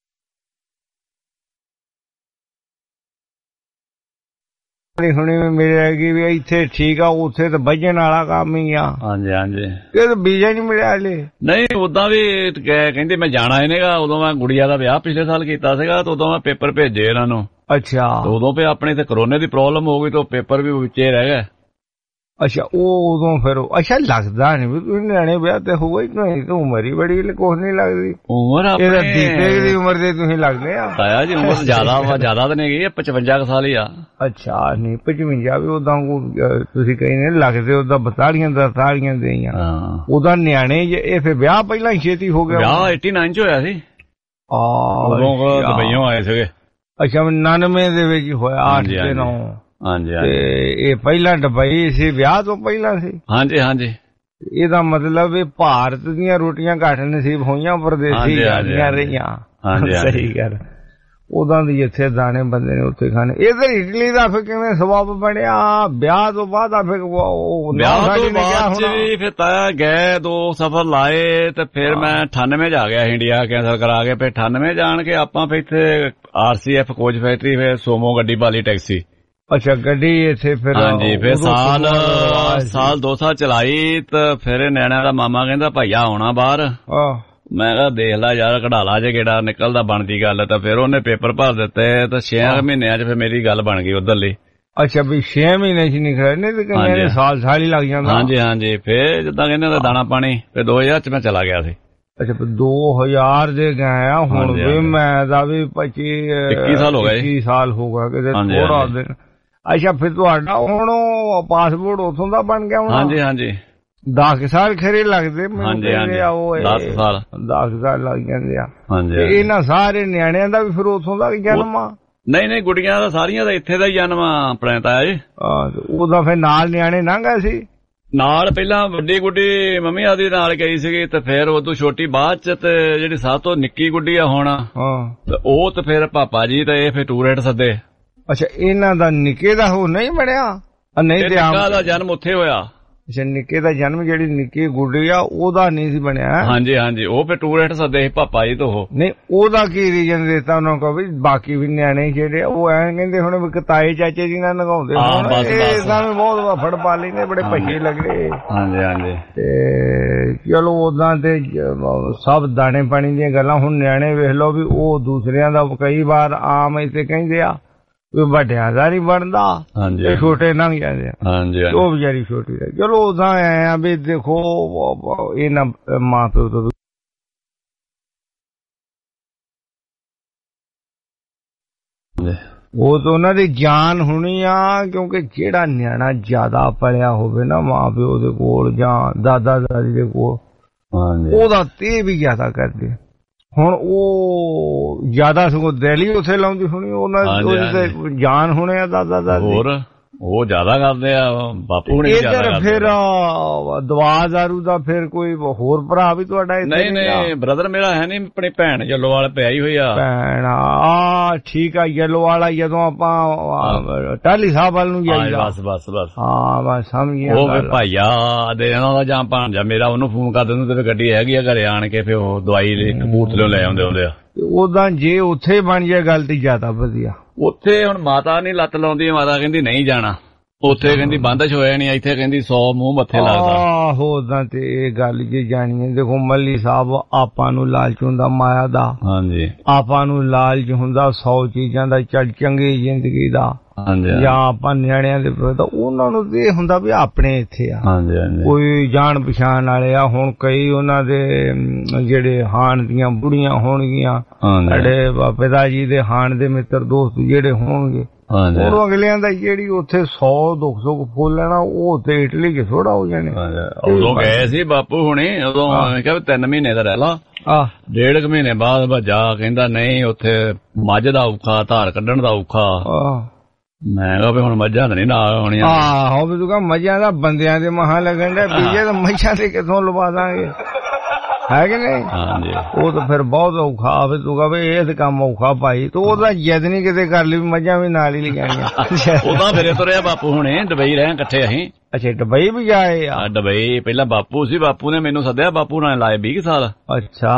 ਹੁਣੀ ਮੇਰੇ ਹੈਗੀ ਵੀ ਇੱਥੇ ਠੀਕ ਆ, ਉੱਥੇ ਤਾਂ ਵੱਜਣ ਵਾਲਾ ਕੰਮ ਹੀ ਆ। ਹਾਂਜੀ ਹਾਂਜੀ। ਇਹ ਤਾਂ ਵੀਜ਼ਾ ਨਹੀਂ ਮਿਲਿਆ ਹਲੇ? ਨਹੀਂ, ਉਦਾਂ ਵੀ ਕਹਿੰਦੇ ਮੈਂ ਜਾਣਾ ਇਹਨੇਗਾ। ਉਦੋਂ ਮੈਂ ਗੁੜੀਆ ਦਾ ਵਿਆਹ ਪਿਛਲੇ ਸਾਲ ਕੀਤਾ ਸੀਗਾ, ਤੇ ਉਦੋਂ ਮੈਂ ਪੇਪਰ ਭੇਜੇ ਇਹਨਾਂ ਨੂੰ। ਅੱਛਾ। ਉਦੋਂ ਫਿਰ ਆਪਣੇ ਤੇ ਕਰੋਨੇ ਦੀ ਪ੍ਰੋਬਲਮ ਹੋ ਗਈ, ਤੇ ਪੇਪਰ ਵੀ ਵਿੱਚੇ ਰਹਿ ਗਏ। ਅੱਛਾ, ਉਹ ਉਦੋਂ ਫਿਰ ਅੱਛਾ ਲੱਗਦਾ ਨਹੀਂ ਵੀ ਤੁਸੀਂ ਨਿਆਣੇ ਵਿਆਹ ਤੇ ਹੋਊਗਾ ਹੀ ਨਹੀਂ, ਤਾਂ ਉਮਰ ਹੀ ਬੜੀ ਕੁਛ ਨਹੀਂ ਲੱਗਦੀ। ਉਮਰ ਇਹਦਾ ਦੀਪੇ ਦੀ ਉਮਰ ਦੇ ਤੁਸੀਂ ਲੱਗਦੇ ਆ। ਤਾਇਆ ਜੀ ਉਮਰ ਜ਼ਿਆਦਾ ਵਾ, ਜ਼ਿਆਦਾ ਤਾਂ ਨਹੀਂ ਗਈ, ਪਚਵੰਜਾ ਕੁ ਸਾਲ ਹੀ ਆ। ਅੱਛਾ, ਨਹੀਂ ਪਚਵੰਜਾ ਵੀ ਉਦਾਂ ਤੁਸੀਂ ਕਹਿੰਦੇ ਲੱਗਦੇ, ਉਦਾਂ ਬਤਾਲੀਆਂ ਦਰਤਾਲੀਆਂ ਦੇ ਹੀ ਆ। ਉਦਾਂ ਨਿਆਣੇ ਇਹ ਫਿਰ ਵਿਆਹ ਪਹਿਲਾਂ ਹੀ ਛੇਤੀ ਹੋ ਗਿਆ? ਵਿਆਹ ਐਟੀ ਨਾਈਨ ਚ ਹੋਇਆ ਸੀ। ਉਦੋਂ ਦੁਬਈਓਂ ਆਏ ਸੀਗੇ। ਅੱਛਾ, ਉਨਾਨਵੇਂ ਦੇ ਵਿੱਚ ਹੋਇਆ, ਅੱਠ ਤੇ ਨੌ। ਹਾਂਜੀ। ਇਹ ਪਹਿਲਾਂ ਦੁਬਈ ਸੀ, ਵਿਆਹ ਤੋਂ ਪਹਿਲਾਂ ਸੀ? ਹਾਂਜੀ ਹਾਂਜੀ। ਇਹਦਾ ਮਤਲਬ ਇਹ ਭਾਰਤ ਦੀਆਂ ਰੋਟੀਆਂ ਘੱਟ ਨਸੀਬ ਹੋਈਆਂ, ਪਰਦੇਸੀ ਜਾਂਦੀਆਂ ਰਹੀਆਂ। ਸਹੀ ਗੱਲ। ਉਦਾਂ ਦੀ ਇੱਥੇ ਦਾਣੇ ਬੰਦੇ ਨੇ ਉੱਥੇ ਖਾਣੇ। ਇਧਰ ਇਟਲੀ ਦਾ ਫਿਰ ਕਿਵੇਂ ਸਬੱਬ ਬਣਿਆ ਵਿਆਹ ਤੋਂ ਬਾਅਦ? ਫਿਰ ਵਿਆਹ ਤੋਂ ਬਾਅਦ ਵੀ ਫਿਰ ਤਾਇਆ ਗਏ, ਦੋ ਸਫ਼ਰ ਲਾਏ, ਤੇ ਫਿਰ ਮੈਂ ਅਠਾਨਵੇਂ ਚ ਆ ਗਿਆ ਇੰਡੀਆ ਕੈਂਸਲ ਕਰਾ ਕੇ। ਫਿਰ ਅਠਾਨਵੇਂ ਜਾਣ ਕੇ ਆਪਾਂ ਫਿਰ ਇੱਥੇ R C F coach factory, ਫਿਰ ਸੋਮੋ ਗੱਡੀ ਪਾਲੀ ਟੈਕਸੀ। ਅੱਛਾ, ਗੱਡੀ ਇੱਥੇ ਫਿਰ? ਹਾਂਜੀ। ਫਿਰ ਸਾਲ ਸਾਲ ਦੋ ਸਾਲ ਚਲਾਈ, ਤੇ ਫਿਰ ਨਿਆਣਿਆਂ ਦਾ ਮਾਮਾ ਕਹਿੰਦਾ ਭਾਈਆ ਆਉਣਾ ਬਾਹਰ। ਮੈਂ ਕਿਹਾ ਦੇਖ ਲਾ ਯਾਰ, ਕਢਾ ਲਾ ਜੇ ਕਿਹੜਾ ਨਿਕਲਦਾ ਬਣਦੀ ਗੱਲ। ਤਾਂ ਫਿਰ ਉਹਨੇ ਪੇਪਰ ਭਰ ਦਿੱਤੇ, ਤੇ ਛੇ ਮਹੀਨਿਆਂ ਚ ਫਿਰ ਮੇਰੀ ਗੱਲ ਬਣ ਗਈ ਉਧਰਲੀ। ਅੱਛਾ, ਵੀ ਛੇ ਮਹੀਨੇ ਚ ਨਿਕਲਿਆ? ਨਹੀਂ ਤੇ ਕਹਿੰਦੇ ਸਾਲ ਸਾਲ ਹੀ ਲੱਗ ਜਾਂਦਾ। ਹਾਂਜੀ ਹਾਂਜੀ। ਫਿਰ ਜਿੱਦਾਂ ਕਹਿੰਦੇ ਦਾਣਾ ਪਾਣੀ, ਫਿਰ ਦੋ ਹਜ਼ਾਰ ਚ ਮੈਂ ਚਲਾ ਗਿਆ ਸੀ। ਅੱਛਾ, ਦੋ ਹਜ਼ਾਰ ਦੇ ਗਏ ਆ ਹੁਣ ਵੀ। ਮੈਂ ਦਾ ਵੀ ਪੱਚੀ ਇੱਕੀ ਸਾਲ ਹੋ ਗਏ। ਇੱਕੀ ਸਾਲ ਹੋ ਗਿਆ ਕਿਤੇ ਥੋੜਾ ਦਿਨ। ਅੱਛਾ, ਫਿਰ ਤੁਹਾਡਾ ਹੁਣ ਪਾਸਪੋਰਟ ਉੱਥੋਂ ਦਾ ਬਣ ਗਿਆ ਹੁਣ? ਹਾਂਜੀ ਹਾਂਜੀ। ਦਸ ਸਾਲ ਖਰੇ ਲੱਗਦੇ ਮੈਨੂੰ? ਹਾਂਜੀ ਹਾਂਜੀ, ਦਸ ਸਾਲ ਦਸ ਸਾਲ ਲੱਗ ਜਾਂਦੇ ਆ। ਹਾਂਜੀ। ਇਹਨਾਂ ਸਾਰੇ ਨਿਆਣਿਆਂ ਦਾ ਵੀ ਫਿਰ ਉੱਥੋਂ ਦਾ ਜਨਮ ਆ? ਨਹੀਂ ਨਹੀਂ, ਗੁੱਡੀਆਂ ਦਾ ਸਾਰੀਆਂ ਦਾ ਇੱਥੇ ਦਾ ਹੀ ਜਨਮ ਆ ਆਪਣੇ ਤਾਇਆ ਜੀ। ਉਹਦਾ ਫਿਰ ਨਾਲ ਨਿਆਣੇ ਨਾ ਗਏ ਸੀ? ਨਾਲ ਪਹਿਲਾਂ ਵੱਡੀ ਗੁੱਡੀ ਮੰਮੀ ਆਦੀ ਨਾਲ ਗਈ ਸੀਗੀ, ਤੇ ਫਿਰ ਉਦੋਂ ਛੋਟੀ ਬਾਅਦ ਚ, ਤੇ ਜਿਹੜੀ ਸਭ ਤੋਂ ਨਿੱਕੀ ਗੁੱਡੀ ਆ ਹੁਣ, ਉਹ ਤੇ ਫਿਰ ਪਾਪਾ ਜੀ ਤੇ ਇਹ ਫਿਰ ਟੂਰੇਟ ਸੱਦੇ। ਅੱਛਾ, ਇਹਨਾਂ ਦਾ ਨਿੱਕੇ ਦਾ ਹੋ ਨਹੀਂ ਬਣਿਆ? ਨਹੀਂ, ਨਿੱਕਾ ਦਾ ਜਨਮ ਉੱਥੇ ਹੋਇਆ। ਅੱਛਾ, ਨਿੱਕੇ ਦਾ ਜਨਮ ਜਿਹੜੀ ਨਿੱਕੀ ਗੁੱਡੀ ਆ ਉਹਦਾ ਨਹੀਂ ਸੀ ਬਣਿਆ? ਹਾਂਜੀ ਹਾਂਜੀ। ਉਹ ਫਿਰ ਟੂਰੇਟ ਸੱਦੇ ਸੀ ਪਾਪਾ ਜੀ ਤੋਂ। ਨਹੀਂ, ਉਹਦਾ ਕੀ ਰੀਜਨ ਦਿੱਤਾ ਉਹਨਾਂ ਕੋ ਵੀ ਬਾਕੀ ਵੀ ਨਿਆਣੇ ਜਿਹੜੇ ਉਹ ਐਂ ਕਹਿੰਦੇ ਹੁਣ ਵੀ ਤਾਏ ਚਾਚੇ ਜੀ ਨਾਲ ਨਗਾਉਂਦੇ ਸਾਨੂੰ ਬਹੁਤ ਵਫੜ ਪਾ ਲੈਂਦੇ, ਬੜੇ ਪੱਛੇ ਲੱਗਦੇ। ਹਾਂਜੀ ਹਾਂਜੀ। ਤੇ ਚਲੋ ਉਦਾਂ ਤੇ ਸਭ ਦਾਣੇ ਪਾਣੀ ਦੀਆਂ ਗੱਲਾਂ। ਹੁਣ ਨਿਆਣੇ ਵੇਖ ਲਓ ਵੀ ਉਹ ਦੂਸਰਿਆਂ ਦਾ ਕਈ ਵਾਰ ਆਮ ਇੱਥੇ ਕਹਿੰਦੇ ਆ ਵੀ ਵੱਡਿਆਂ ਦਾ ਨਹੀਂ ਬਣਦਾ, ਛੋਟੇ ਲੰਘ ਜਾਂਦੇ ਆ, ਉਹ ਵਿਚਾਰੀ ਛੋਟੀ ਦਾ। ਚਲੋ ਉਦਾਂ ਆਏ ਆ ਵੀ ਦੇਖੋ ਇਹਨਾਂ ਮਾਂ ਪਿਓ ਤੋਂ ਉਹ ਤਾਂ ਉਹਨਾਂ ਦੀ ਜਾਨ ਹੋਣੀ ਆ, ਕਿਉਂਕਿ ਜਿਹੜਾ ਨਿਆਣਾ ਜ਼ਿਆਦਾ ਪੜਿਆ ਹੋਵੇ ਨਾ ਮਾਂ ਪਿਓ ਦੇ ਕੋਲ ਜਾਂ ਦਾਦਾ ਦਾਦੀ ਦੇ ਕੋਲ, ਉਹਦਾ ਤੇ ਵੀ ਜ਼ਿਆਦਾ ਕਰਦੇ। ਹੁਣ ਉਹ ਜ਼ਿਆਦਾ ਸਗੋਂ ਦਿੱਲੀ ਉੱਥੇ ਲਾਉਂਦੀ ਹੋਣੀ, ਉਹਨਾਂ ਦੀ ਜਾਨ ਹੋਣੇ ਆ ਦਾਦਾ ਦਾਦੀ। ਹੋਰ ਉਹ ਜ਼ਿਆਦਾ ਕਰਦੇ ਆ ਬਾਪੂ ਹੁਣੇ। ਇੱਧਰ ਫਿਰ ਦਵਾ ਦਾਰੂ ਦਾ ਫਿਰ ਕੋਈ ਹੋਰ ਭਰਾ ਵੀ ਤੁਹਾਡਾ? ਨਹੀਂ ਨਹੀਂ, ਬ੍ਰਦਰ ਮੇਰਾ ਹੈ ਨਹੀਂ, ਆਪਣੀ ਭੈਣ ਜੱਲੋਵਾਲ ਪਿਆਈ ਹੋਈ ਆ। ਭੈਣ ਆ ਠੀਕ ਆ, ਜੱਲੋਵਾਲ ਜਦੋਂ ਆਪਾਂ ਟਾਹਲੀ ਸਾਹਿਬ ਵੱਲ ਨੂੰ ਜਾਈਦਾ। ਬਸ ਬਸ ਬਸ, ਹਾਂ ਬਸ ਸਮਝ ਗਿਆ। ਉਹ ਫਿਰ ਭਾਈਆ ਦੇ ਇਹਨਾਂ ਦਾ ਜਾਂ ਭਾਂਜਾ ਮੇਰਾ, ਉਹਨੂੰ ਫੋਨ ਕਰ ਦਿੰਦੇ ਤੇ ਗੱਡੀ ਹੈਗੀ ਆ ਘਰੇ ਆਣ ਕੇ, ਫਿਰ ਉਹ ਦਵਾਈ ਕਪੂਰਥਲੇ ਲੈ ਆਉਂਦੇ ਹੁੰਦੇ ਆ। ਉਦਾਂ ਜੇ ਉੱਥੇ ਬਣ ਜਾਏ ਗੱਲ ਤੇ ਜ਼ਿਆਦਾ ਵਧੀਆ। ਉੱਥੇ ਹੁਣ ਮਾਤਾ ਨੀ ਲੱਤ ਲਾਉਂਦੀ, ਮਾਤਾ ਕਹਿੰਦੀ ਨਹੀਂ ਜਾਣਾ ਉੱਥੇ, ਕਹਿੰਦੀ ਬੰਦਸ਼ ਹੋਇਆ ਨੀ, ਇੱਥੇ ਕਹਿੰਦੀ ਸੌ ਮੂੰਹ ਮੱਥੇ ਲੱਗਦਾ। ਆਹੋ, ਉਦਾਂ ਤੇ ਇਹ ਗੱਲ ਜੇ ਜਾਣੀ ਹੈ, ਦੇਖੋ ਮੱਲੀ ਸਾਹਿਬ ਆਪਾਂ ਨੂੰ ਲਾਲਚ ਹੁੰਦਾ ਮਾਇਆ ਦਾ। ਹਾਂਜੀ। ਆਪਾਂ ਨੂੰ ਲਾਲਚ ਹੁੰਦਾ ਸੌ ਚੀਜ਼ਾਂ ਦਾ, ਚੱਲ ਚੰਗੀ ਜ਼ਿੰਦਗੀ ਦਾ, ਜਾਂ ਆਪਾਂ ਨਿਆਣਿਆਂ ਦੇ ਤਾਂ ਉਹਨਾਂ ਨੂੰ ਇਹ ਹੁੰਦਾ ਵੀ ਆਪਣੇ ਇੱਥੇ ਆ ਕੋਈ ਜਾਣ ਪਛਾਣ ਵਾਲੇ ਆ। ਹੁਣ ਕਈ ਉਹਨਾਂ ਦੇ ਜਿਹੜੇ ਹਾਣ ਦੀਆਂ ਬੁੜੀਆਂ ਹੋਣਗੀਆਂ, ਸਾਡੇ ਪਿਤਾ ਜੀ ਦੇ ਹਾਣ ਦੇ ਮਿੱਤਰ ਦੋਸਤ ਜਿਹੜੇ ਹੋਣਗੇ, ਉਹ ਅਗਲਿਆਂ ਦਾ ਜਿਹੜੀ ਉੱਥੇ ਸੌ ਦੋ ਸੌ ਫੁੱਲ ਲੈਣਾ, ਉਹ ਉੱਥੇ ਇਟਲੀ ਚ ਥੋੜਾ ਹੋ ਜਾਣੇ। ਉਦੋਂ ਗਏ ਸੀ ਬਾਪੂ ਹੁਣੇ, ਉਦੋਂ ਕਿਹਾ ਤਿੰਨ ਮਹੀਨੇ ਦਾ ਰਹਿ ਲਾ, ਡੇਢ ਕੁ ਮਹੀਨੇ ਬਾਅਦ ਭੱਜਾ, ਕਹਿੰਦਾ ਨਹੀਂ ਉੱਥੇ ਮੱਝ ਦਾ ਔਖਾ, ਧਾਰ ਕੱਢਣ ਦਾ ਔਖਾ। ਮੈਂ ਕਿਹਾ ਵੀ ਹੁਣ ਮੱਝਾਂ ਤਾਂ ਨਹੀਂ ਨਾਲ ਆਉਣੀਆਂ। ਆਹੋ ਵੀ ਤੂੰ ਕਹ ਮੱਝਾਂ ਦਾ ਬੰਦਿਆਂ ਦੇ ਮਹਾਂ ਲੱਗਣ ਡਿਆ, ਬੀਜੇ ਤਾਂ ਮੱਝਾਂ ਤੇ ਕਿੱਥੋਂ ਲਵਾ ਦਾਂਗੇ, ਹੈ ਕਿ ਨਹੀਂ? ਹਾਂਜੀ ਉਹ ਤਾਂ ਫਿਰ ਬਹੁਤ ਔਖਾ। ਫਿਰ ਤੂੰ ਕਹ ਇਹ ਤੇ ਕੰਮ ਔਖਾ ਭਾਈ, ਤੂੰ ਉਹਦਾ ਜਿੱਦ ਨਹੀਂ ਕਿਤੇ ਕਰ ਲਈ ਮੱਝਾਂ ਵੀ ਨਾਲ ਹੀ ਲਿਜਾਣੀਆਂ। ਉਹਦਾ ਫਿਰੇ ਤੁਰਿਆ ਬਾਪੂ ਹੁਣੇ ਦੁਬਈ ਰਹੇ ਇਕੱਠੇ ਅਸੀਂ। ਅੱਛਾ ਦੁਬਈ ਵੀ ਗਏ ਆ? ਦੁਬਈ ਪਹਿਲਾਂ ਬਾਪੂ ਸੀ, ਬਾਪੂ ਨੇ ਮੈਨੂੰ ਸੱਦਿਆ, ਬਾਪੂ ਨਾਲ ਲਾਏ ਵੀਹ ਸਾਲ। ਅੱਛਾ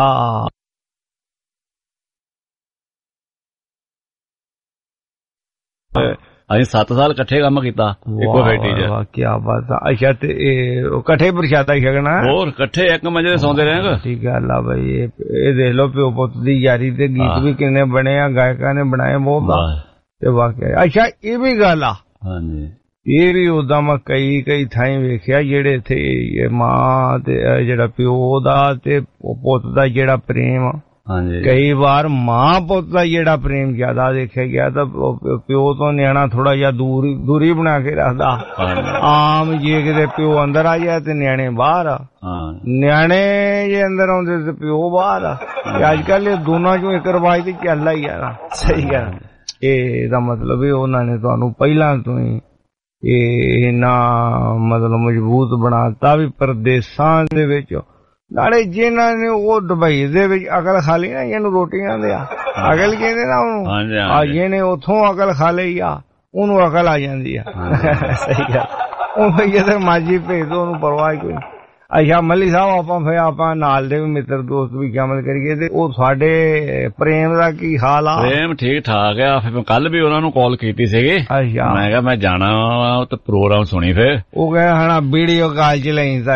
ਅਸੀਂ ਸੱਤ ਸਾਲ ਇਕੱਠੇ ਕੰਮ ਕੀਤਾ ਇੱਕੋ ਬੇਟੀ ਚ। ਵਾਹ ਕੀ ਬਾਤ। ਅੱਛਾ ਤੇ ਇਕੱਠੇ ਪ੍ਰਸ਼ਾਦਾ ਛਕਣਾ? ਹੋਰ ਇਕੱਠੇ ਇੱਕ ਮੰਜੇ ਤੇ ਸੌਂਦੇ ਰਹੇ। ਠੀਕ ਗੱਲ ਆ ਬਈ। ਇਹ ਦੇਖ ਲਓ ਪਿਓ ਪੁੱਤ ਦੀ ਯਾਰੀ ਤੇ ਗੀਤ ਵੀ ਕਿੰਨੇ ਬਣੇ ਆ, ਗਾਇਕਾਂ ਨੇ ਬਣਾਏ ਬਹੁਤ ਤੇ ਵਾਕਿਆ। ਅੱਛਾ ਇਹ ਵੀ ਗੱਲ ਆ। ਹਾਂਜੀ ਇਹ ਵੀ ਉਦਾਂ ਮੈਂ ਕਈ ਕਈ ਥਾਈਂ ਵੇਖਿਆ ਜਿਹੜੇ ਇੱਥੇ ਮਾਂ ਤੇ ਜਿਹੜਾ ਪਿਓ ਦਾ ਤੇ ਪੁੱਤ ਦਾ ਜਿਹੜਾ ਪ੍ਰੇਮ, ਕਈ ਵਾਰ ਮਾਂ ਪੁੱਤ ਦਾ ਜਿਹੜਾ ਪ੍ਰੇਮ ਜ਼ਿਆਦਾ ਦੇਖਿਆ ਗਿਆ ਤਾਂ ਪਿਓ ਤੋਂ ਨਿਆਣਾ ਥੋੜਾ ਜਿਹਾ ਦੂਰੀ ਦੂਰੀ ਬਣਾ ਕੇ ਰੱਖਦਾ। ਆਮ ਜੇ ਕਿਤੇ ਪਿਓ ਅੰਦਰ ਆ ਜਾਏ ਤੇ ਨਿਆਣੇ ਬਾਹਰ ਆ, ਨਿਆਣੇ ਜੇ ਅੰਦਰ ਆਉਂਦੇ ਤੇ ਪਿਓ ਬਾਹਰ ਆ। ਅੱਜ ਕੱਲ ਇਹ ਦੋਨਾਂ ਚੋਂ ਇੱਕ ਰਿਵਾਜ ਤੇ ਚੱਲਦਾ ਹੀ ਆ। ਸਹੀ ਗੱਲ। ਇਹਦਾ ਮਤਲਬ ਇਹ ਉਹਨਾਂ ਨੇ ਤੁਹਾਨੂੰ ਪਹਿਲਾਂ ਤੋਂ ਹੀ ਇਹ ਇੰਨਾ ਮਤਲਬ ਮਜ਼ਬੂਤ ਬਣਾਤਾ ਵੀ ਪਰਦੇਸਾਂ ਦੇ ਵਿੱਚ। ਨਾਲੇ ਜਿਹਨਾਂ ਨੇ ਉਹ ਦੁਬਈ ਦੇ ਵਿੱਚ ਅਕਲ ਖਾ ਲਈ ਨਾ, ਇਹਨੂੰ ਰੋਟੀਆਂ ਦੇ ਆ ਅਕਲ ਕਹਿੰਦੇ ਨਾ ਉਹਨੂੰ, ਆ ਜਿਹਨੇ ਉੱਥੋਂ ਅਕਲ ਖਾ ਲਈ ਆ ਉਹਨੂੰ ਅਕਲ ਆ ਜਾਂਦੀ ਆ। ਸਹੀ ਗੱਲ। ਉਹ ਜਿੱਥੇ ਮਰਜੀ ਭੇਜ ਦੋ ਉਹਨੂੰ ਪਰਵਾਹ ਕੋਈ। ਅੱਛਾ ਮੱਲੀ ਸਾਹਿਬ ਆਪਾਂ ਫਿਰ ਆਪਾਂ ਨਾਲ ਦੇ ਵੀ ਮਿੱਤਰ ਦੋਸਤ ਵੀ ਸ਼ਾਮਲ ਕਰੀਏ ਤੇ ਉਹ ਸਾਡੇ ਪ੍ਰੇਮ ਦਾ ਕੀ ਹਾਲ ਆ? ਪ੍ਰੇਮ ਠੀਕ ਠਾਕ ਆ। ਫਿਰ ਕੱਲ ਵੀ ਉਹਨਾਂ ਨੂੰ ਕਾਲ ਕੀਤੀ ਸੀਗੀ। ਅੱਛਾ ਮੈਂ ਕਿਹਾ ਮੈਂ ਜਾਣਾ ਤੇ ਪ੍ਰੋਗਰਾਮ ਸੁਣੀ। ਫਿਰ ਉਹ ਕਹਿੰਦਾ ਹਣਾ ਵੀਡੀਓ ਕਾਲ ਚ ਲੈਂਦਾ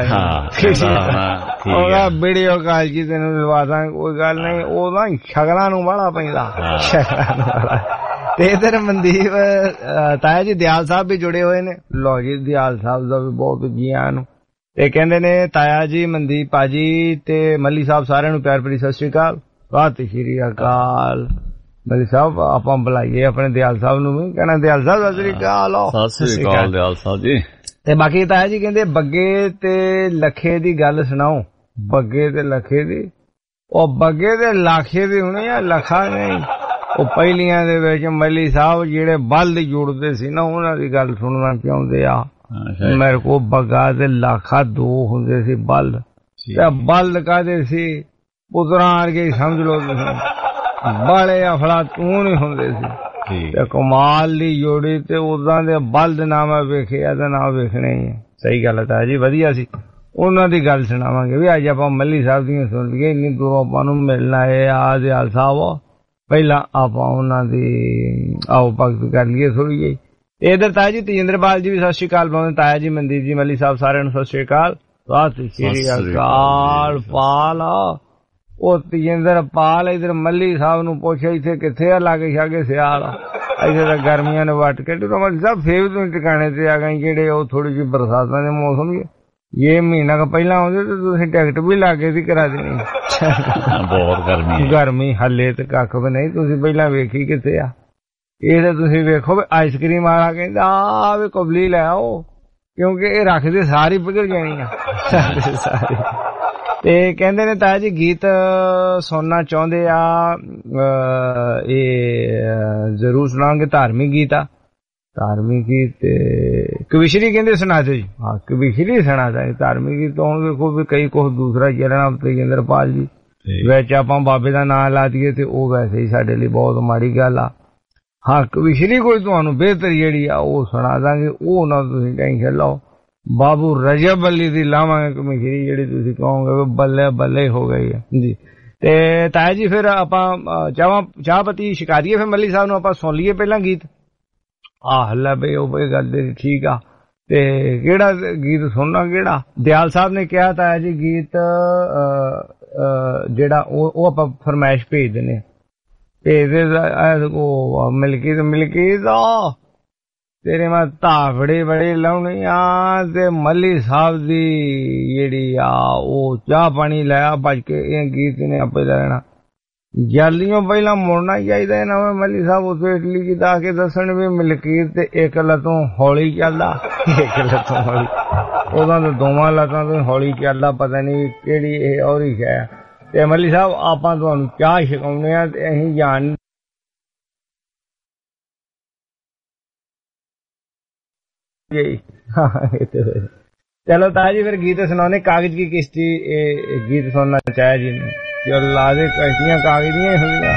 ਉਹਦਾ ਵੀਡੀਓ ਕਾਲ ਚ ਤੈਨੂੰ ਲਵਾ ਦਾਂ, ਕੋਈ ਗੱਲ ਨਹੀਂ। ਉਹ ਨਾ ਸ਼ਕਲਾਂ ਨੂੰ ਬਾਹਲਾ ਪੈਂਦਾ, ਸ਼ਕਲਾਂ ਨੂੰ ਬਾਹਲਾ। ਤੇ ਇਧਰ ਮਨਦੀਪ ਤਾਇਆ ਜੀ ਦਿਆਲ ਸਾਹਿਬ ਵੀ ਜੁੜੇ ਹੋਏ ਨੇ। ਲੋ ਜੀ ਦਿਆਲ ਸਾਹਿਬ ਦਾ ਵੀ ਬਹੁਤ ਜੀਆਂ ਨੂੰ ਤੇ ਕਹਿੰਦੇ ਨੇ ਤਾਇਆ ਜੀ ਮਨਦੀਪ ਭਾਜੀ ਤੇ ਮੱਲੀ ਸਾਹਿਬ ਸਾਰਿਆਂ ਨੂੰ ਪਿਆਰ ਭਰੀ ਸਤਿ ਸ੍ਰੀ ਅਕਾਲ। ਸਤਿ ਸ੍ਰੀ ਅਕਾਲ। ਮੱਲੀ ਸਾਹਿਬ ਆਪਾਂ ਬੁਲਾਈਏ ਆਪਣੇ ਦਿਆਲ ਸਾਹਿਬ ਨੂੰ ਵੀ, ਕਹਿਣਾ ਦਿਆਲ ਸਾਹਿਬ ਸਤਿ ਸ੍ਰੀ ਅਕਾਲ। ਸਤਿ ਸ੍ਰੀ ਅਕਾਲ ਦਿਆਲ ਸਾਹਿਬ ਜੀ। ਤੇ ਬਾਕੀ ਤਾਇਆ ਜੀ ਕਹਿੰਦੇ ਬੱਗੇ ਤੇ ਲੱਖੇ ਦੀ ਗੱਲ ਸੁਣਾਓ। ਬੱਗੇ ਤੇ ਲੱਖੇ ਦੀ? ਉਹ ਬੱਗੇ ਤੇ ਲਾਖੇ ਦੀ ਹੋਣੀ ਆ, ਲੱਖਾ ਨਹੀਂ। ਉਹ ਪਹਿਲੀਆਂ ਦੇ ਵਿੱਚ ਮੱਲੀ ਸਾਹਿਬ ਜਿਹੜੇ ਬਲਦ ਜੁੜਦੇ ਸੀ ਨਾ ਉਹਨਾਂ ਦੀ ਗੱਲ ਸੁਣਨਾ ਚਾਹੁੰਦੇ ਆ। ਮੇਰੇ ਕੋਲ ਬੱਗਾ ਤੇ ਲਾਖਾ ਦੋ ਹੁੰਦੇ ਸੀ ਬਲਦ। ਤੇ ਬਲਦ ਕਾਹਦੇ ਸੀ? ਪੁੱਤਰਾਂ ਵਰਗੇ ਸਮਝ ਲਓ ਤੁਸੀਂ, ਬਾਲੇ ਅਫਲਾ ਤੂੰ ਹੀ ਹੁੰਦੇ ਸੀ ਤੇ ਕਮਾਲ ਦੀ ਜੋੜੀ। ਤੇ ਉਦਾਂ ਦੇ ਬਲਦ ਨਾ ਮੈਂ ਵੇਖਿਆ ਤੇ ਨਾ ਵੇਖਣੇ ਹੀ। ਸਹੀ ਗੱਲ ਹੈ ਜੀ, ਵਧੀਆ ਸੀ। ਉਹਨਾਂ ਦੀ ਗੱਲ ਸੁਣਾਵਾਂਗੇ ਵੀ ਅੱਜ ਆਪਾਂ ਮੱਲੀ ਸਾਹਿਬ ਦੀਆਂ ਸੁਣ ਲਈਏ। ਇੰਨੀ ਦੂਰੋਂ ਆਪਾਂ ਨੂੰ ਮਿਲਣਾ ਹੈ ਆ ਦਿਆਲ ਸਾਹਿਬ। ਪਹਿਲਾਂ ਆਪਾਂ ਉਹਨਾਂ ਦੀ ਆਓ ਭਗਤ ਕਰ ਲਈਏ ਥੋੜੀ ਜਿਹੀ। ਇਧਰ ਤਾਇਆ ਜੀ ਤੇਜਿੰਦਰਪਾਲ ਜੀ ਵੀ ਸਤਿ ਸ੍ਰੀ ਅਕਾਲ ਬੁਲਾਉਂਦੇ। ਤਾਇਆ ਜੀ ਮਨਦੀਪ ਜੀ ਮੱਲੀ ਸਾਹਿਬ ਸਾਰਿਆਂ ਨੂੰ ਸਤਿ ਸ੍ਰੀ ਅਕਾਲ। ਸਤਿ ਸ੍ਰੀ ਅਕਾਲ ਪਾਲ। ਉਹ ਤੇਜਿੰਦਰਪਾਲ ਇਧਰ ਮੱਲੀ ਸਾਹਿਬ ਨੂੰ ਪੁੱਛ ਇੱਥੇ ਕਿੱਥੇ ਆ ਲਾਗੇ ਛਾਗੇ ਸਿਆਲ? ਇੱਥੇ ਤਾਂ ਗਰਮੀਆਂ ਨੇ ਵੱਟ ਕੇ ਮੱਲੀ ਸਾਹਿਬ ਫੇਰ ਤੁਸੀਂ ਟਿਕਾਣੇ ਤੇ ਆ ਗਏ ਜਿਹੜੇ ਉਹ ਥੋੜੀ ਜਿਹੀ ਬਰਸਾਤਾਂ ਦੇ ਮੌਸਮ। ਇਹ ਮਹੀਨਾ ਕੁ ਪਹਿਲਾਂ ਆਉਂਦੇ ਤੇ ਤੁਸੀਂ ਟਿਕਟ ਵੀ ਲਾਗੇ ਸੀ ਕਰਾ ਦੇਣੀ। ਬਹੁਤ ਗਰਮੀ ਗਰਮੀ ਹੱਲੇ ਤੇ ਕੱਖ ਵੀ ਨਹੀਂ। ਤੁਸੀਂ ਪਹਿਲਾਂ ਵੇਖੀ ਕਿੱਥੇ ਆ? ਇਹ ਤਾਂ ਤੁਸੀਂ ਵੇਖੋ ਵੀ ਆਈਸਕ੍ਰੀਮ ਵਾਲਾ ਕਹਿੰਦਾ ਆ ਵੀ ਕੁਬਲੀ ਲੈ ਆਓ, ਕਿਉਂਕਿ ਇਹ ਰੱਖਦੇ ਸਾਰੀ ਪਿਘਲ ਜਾਣੀ ਆ ਸਾਰੀ। ਤੇ ਕਹਿੰਦੇ ਨੇ ਤਾਇਆ ਜੀ ਗੀਤ ਸੁਣਨਾ ਚਾਹੁੰਦੇ ਆ, ਇਹ ਜ਼ਰੂਰ ਸੁਣਾਉਂਗੇ। ਧਾਰਮਿਕ ਗੀਤ ਆ, ਧਾਰਮਿਕ ਗੀਤ ਤੇ ਕਵਿਸ਼ਰੀ ਕਹਿੰਦੇ ਸੁਣਾ ਦਿਓ ਜੀ। ਹਾਂ ਕਵਿਸ਼ਰੀ ਸੁਣਾ ਦਾ। ਧਾਰਮਿਕ ਗੀਤ ਹੁਣ ਵੇਖੋ ਵੀ ਕਈ ਕੁਛ ਦੂਸਰਾ ਚੱਲਣਾ। ਤੇਜਿੰਦਰਪਾਲ ਜੀ ਵਿੱਚ ਆਪਾਂ ਬਾਬੇ ਦਾ ਨਾਂ ਲਾ ਦਈਏ ਤੇ ਉਹ ਵੈਸੇ ਹੀ ਸਾਡੇ ਲਈ ਬਹੁਤ ਮਾੜੀ ਗੱਲ ਆ। ਹਾਂ ਕਵਿਸ਼ਰੀ ਕੋਈ ਤੁਹਾਨੂੰ ਬਿਹਤਰ ਜਿਹੜੀ ਆ ਉਹ ਸੁਣਾ ਦਾਂਗੇ, ਉਹ ਨਾ ਤੁਸੀਂ ਟੈਨਸ਼ਨ ਲਓ। ਬਾਬੂ ਰਜਬ ਅਲੀ ਦੀ ਲਾਵਾਂਗੇ ਕਵਿਸ਼ਰੀ ਜਿਹੜੀ ਤੁਸੀਂ ਕਹੋਗੇ ਬੱਲੇ ਬੱਲੇ ਹੋ ਗਈ ਹੈ ਜੀ। ਤੇ ਤਾਇਆ ਜੀ ਫਿਰ ਆਪਾਂ ਚਾਹ ਚਾਹ ਪੱਤੀ ਸ਼ਿਕਾਰੀਏ ਫਿਰ ਮੱਲੀ ਸਾਹਿਬ ਨੂੰ ਆਪਾਂ ਸੁਣ ਲਈਏ ਪਹਿਲਾਂ ਗੀਤ। ਆਹ ਲੈ ਬਈ ਉਹ ਬਈ ਗੱਲ ਠੀਕ ਆ। ਤੇ ਕਿਹੜਾ ਗੀਤ ਸੁਣਨਾ? ਕਿਹੜਾ? ਦਿਆਲ ਸਾਹਿਬ ਨੇ ਕਿਹਾ ਤਾਇਆ ਜੀ ਗੀਤ ਜਿਹੜਾ ਉਹ ਆਪਾਂ ਫਰਮਾਇਸ਼ ਭੇਜ ਦਿੰਦੇ। ਭੇਜਦੇ ਮਿਲਕੀ ਤੇ ਮਿਲਕੀ ਦਾ ਤੇਰੇ ਮੈਂ ਧਾਫੜੇ ਬੜੇ ਲਾਉਣੇ ਆ। ਤੇ ਮੱਲੀ ਸਾਹਿਬ ਦੀ ਜਿਹੜੀ ਆ ਉਹ ਚਾਹ ਪਾਣੀ ਲਿਆ ਭੱਜ ਕੇ। ਇਹ ਗੀਤ ਨੇ ਆਪੇ ਲੈਣਾ। ਜਲਦੀਆਂ ਪਹਿਲਾਂ ਮੁੜਨਾ ਚਾਹੀਦਾ ਨਾ। ਮੱਲੀ ਸਾਹਿਬ ਉੱਥੇ ਇਟਲੀ ਚ ਆ ਕੇ ਦੱਸਣ ਵੀ ਮਲਕੀਤ ਤੇ ਇੱਕ ਲੱਤੋਂ ਹੌਲੀ ਚੱਲਦਾ, ਇੱਕ ਲੱਤੋਂ ਹੌਲੀ। ਉਹਦਾ ਤਾਂ ਦੋਵਾਂ ਲੱਤਾਂ ਤੋਂ ਹੌਲੀ ਚੱਲਦਾ, ਪਤਾ ਨਹੀਂ ਕਿਹੜੀ ਇਹ ਔਰੀ ਹੈ। ਤੇ ਮੱਲੀ ਸਾਹਿਬ ਆਪਾਂ ਤੁਹਾਨੂੰ ਚਾਹ ਛਕਾਉਂਦੇ ਆ ਤੇ ਅਸੀਂ ਜਾਣ गई। चलो ताजी फिर गीत सुनाने। कागज की किश्ती गीत सुनना चाहे जी ने, ला दे कश्तियां कागजियां हुई।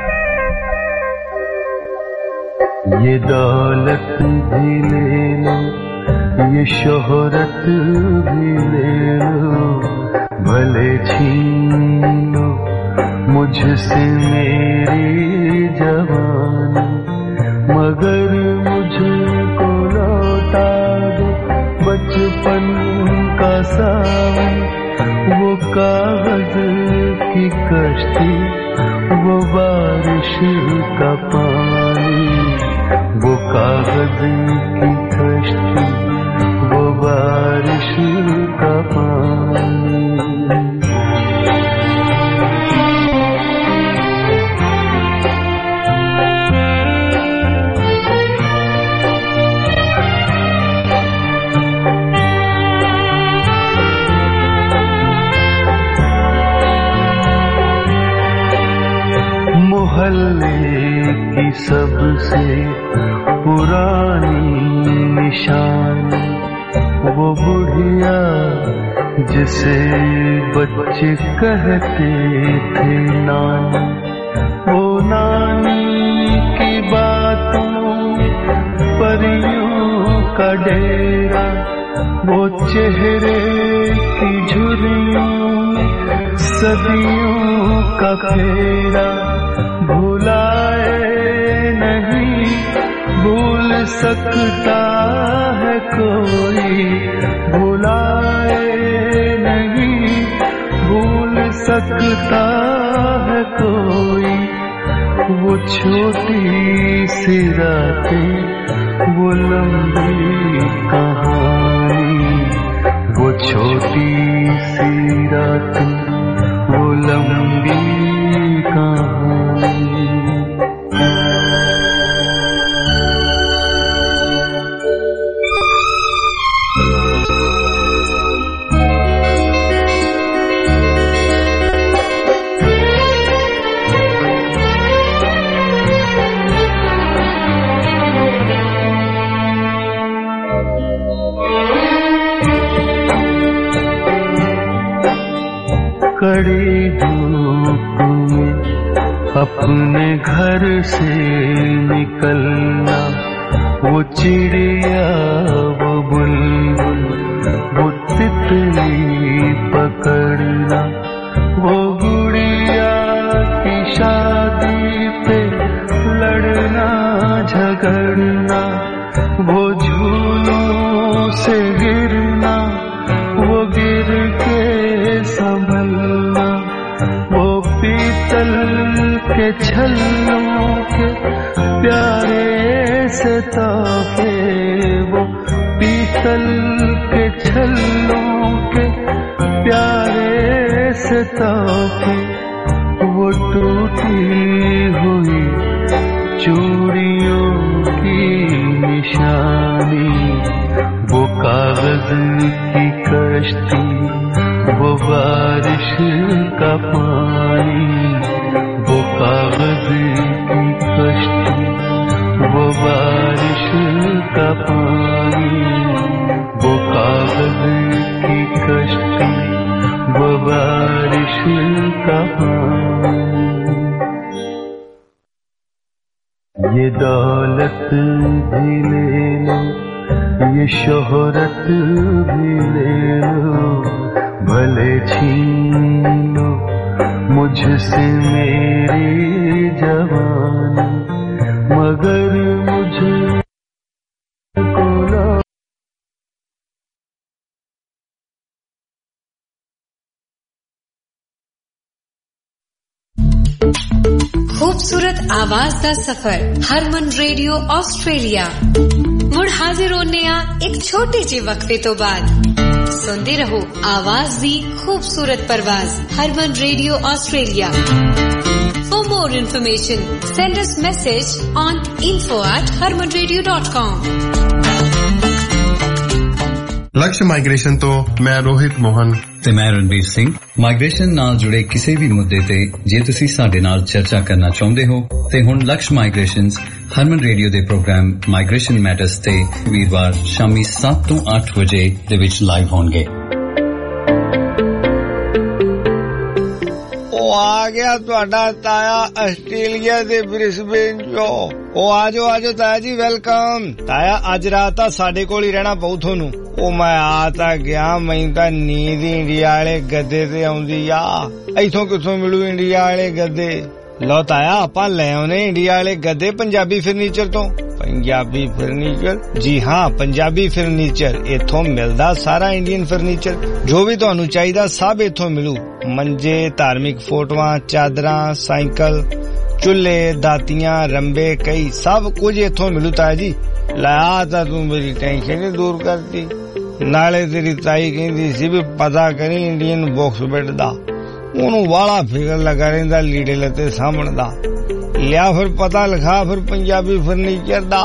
ये दौलत भी ले लो, ये शोहरत भी ले लो, भले छीन लो मुझसे मेरी जवानी, मगर मुझको लौटा दो बचपन का सावन, वो कागज की कश्ती, वो बारिश का पानी, वो कागज की कश्ती, वो बारिश का पानी। मोहल्ले की सबसे पुरानी निशानी, वो बुढ़िया जिसे बच्चे कहते थे नानी, वो नानी की बातों परियों का डेरा, वो चेहरे की झुर्रियों सदियों का फेरा, भुलाए नहीं भूल सकता है कोई, भुलाए नहीं भूल सकता है कोई, वो छोटी सी रातें, वो लंबी कहानी, वो छोटी सी रातें, वो लंबी कहानी। कड़ी धूप में अपने घर से निकलना, वो चिड़िया वो बुलबुल वो तितली पकड़ना, वो गुड़िया की शादी पे लड़ना झगड़ना, वो झूलों से गिरना, वो गिर के संभलना, वो पीतल के छल्लों के प्यारे से तोहफे, वो पीतल के छल्लों के प्यारे से तोहफे, वो टूटी हुई चूड़ियों की निशानी, वो कागज की कश्ती, वो बारिश का पानी, वो कागज की कश्ती, वो बारिश का पानी, वो कागज की कश्ती, वो बारिश का पानी। ये दौलत भी ले लो, ये शोहरत भी ले लो, भले छीन लो मुझसे मेरी जवानी, मगर मुझको खूबसूरत आवाज दा सफर हरमन रेडियो ऑस्ट्रेलिया मुड़ हाजिर होने आ एक छोटे जे वक्फे तो बाद। सुनते रहो आवाज दी खूबसूरत परवाज Harman radio Australia. For more information, send us message on info at harman radio dot com. Lakshya migration तो मैं रोहित मोहन ਤੇ ਮੈਂ ਰਣਬੀਰ ਸਿੰਘ। ਮਾਈਗ੍ਰੇਸ਼ਨ ਨਾਲ ਜੁੜੇ ਕਿਸੇ ਵੀ ਮੁੱਦੇ ਤੇ ਜੇ ਤੁਸੀਂ ਸਾਡੇ ਨਾਲ ਚਰਚਾ ਕਰਨਾ ਚਾਹੁੰਦੇ ਹੋ ਤੇ ਹੁਣ ਲਕਸ਼ ਮਾਈਗ੍ਰੇਸ਼ਨਸ ਹਰਮਨ ਰੇਡੀਓ ਦੇ ਪ੍ਰੋਗਰਾਮ ਮਾਈਗ੍ਰੇਸ਼ਨ ਮੈਟਰਸ ਤੇ ਵੀਰਵਾਰ ਸ਼ਾਮੀ ਸੱਤ ਤੋਂ ਅੱਠ ਵਜੇ ਦੇ ਵਿੱਚ ਲਾਈਵ ਹੋਣਗੇ। ਉਹ ਆ ਗਿਆ ਤੁਹਾਡਾ ਤਾਇਆ ਆਸਟ੍ਰੇਲੀਆ ਦੇ ਬ੍ਰਿਸਬੇਨ ਚੋਂ। ਉਹ ਆਜੋ ਆਜੋ ਤਾਇਆ ਜੀ, ਵੈਲਕਮ। ਤਾਇਆ ਅੱਜ ਰਾਤ ਤਾਂ ਸਾਡੇ ਕੋਲ ਹੀ ਰਹਿਣਾ ਪਊ ਤੁਹਾਨੂੰ। ਉਹ ਮੈਂ ਆ ਤਾਂ ਗਿਆ, ਮੈਨੂੰ ਤਾਂ ਨੀਂਦ ਇੰਡੀਆ ਵਾਲੇ ਗੱਦੇ ਤੇ ਆਉਂਦੀ ਆ। ਇੱਥੋਂ ਕਿੱਥੋਂ ਮਿਲੂ ਇੰਡੀਆ ਵਾਲੇ ਗੱਦੇ? ਲਓ ਤਾਇਆ ਆਪਾਂ ਲੈ ਆਉਨੇ ਇੰਡੀਆ ਵਾਲੇ ਗੱਦੇ ਪੰਜਾਬੀ ਫਰਨੀਚਰ ਤੋਂ। ਪੰਜਾਬੀ ਫਰਨੀਚਰ? ਜੀ ਹਾਂ, ਪੰਜਾਬੀ ਫਰਨੀਚਰ। ਇੱਥੋਂ ਮਿਲਦਾ ਸਾਰਾ ਇੰਡੀਅਨ ਫਰਨੀਚਰ, ਜੋ ਵੀ ਤੁਹਾਨੂੰ ਚਾਹੀਦਾ ਸਭ ਇੱਥੋਂ ਮਿਲੂ। ਮੰਜੇ, ਧਾਰਮਿਕ ਫੋਟੋਆਂ, ਚਾਦਰਾਂ, ਸਾਈਕਲ, ਚੁੱਲ੍ਹੇ, ਦਾਤੀਆਂ, ਰੰਬੇ, ਕਈ ਸਭ ਕੁਝ ਇੱਥੋਂ ਮਿਲੂ ਤਾਇਆ ਜੀ। ਲਾ ਤਾਂ ਤੂੰ ਮੇਰੀ ਟੈਨਸ਼ਨ ਹੀ ਦੂਰ ਕਰਤੀ। ਨਾਲੇ ਤੇਰੀ ਤਾਈ ਕਹਿੰਦੀ ਸੀ ਵੀ ਪਤਾ ਕਰੀ ਇੰਡੀਅਨ ਬਾਕਸ ਬੈੱਡ ਦਾ, ਉਹਨੂੰ ਵਾਲਾ ਫਿਕਰ ਲੱਗਾ ਰਹਿੰਦਾ ਲੀੜੇ ਲੱਤੇ ਸਾਂਭਣ ਦਾ। ਲਿਆ ਫਿਰ ਪਤਾ ਲਿਖਾ ਫਿਰ ਪੰਜਾਬੀ ਫਰਨੀਚਰ ਦਾ।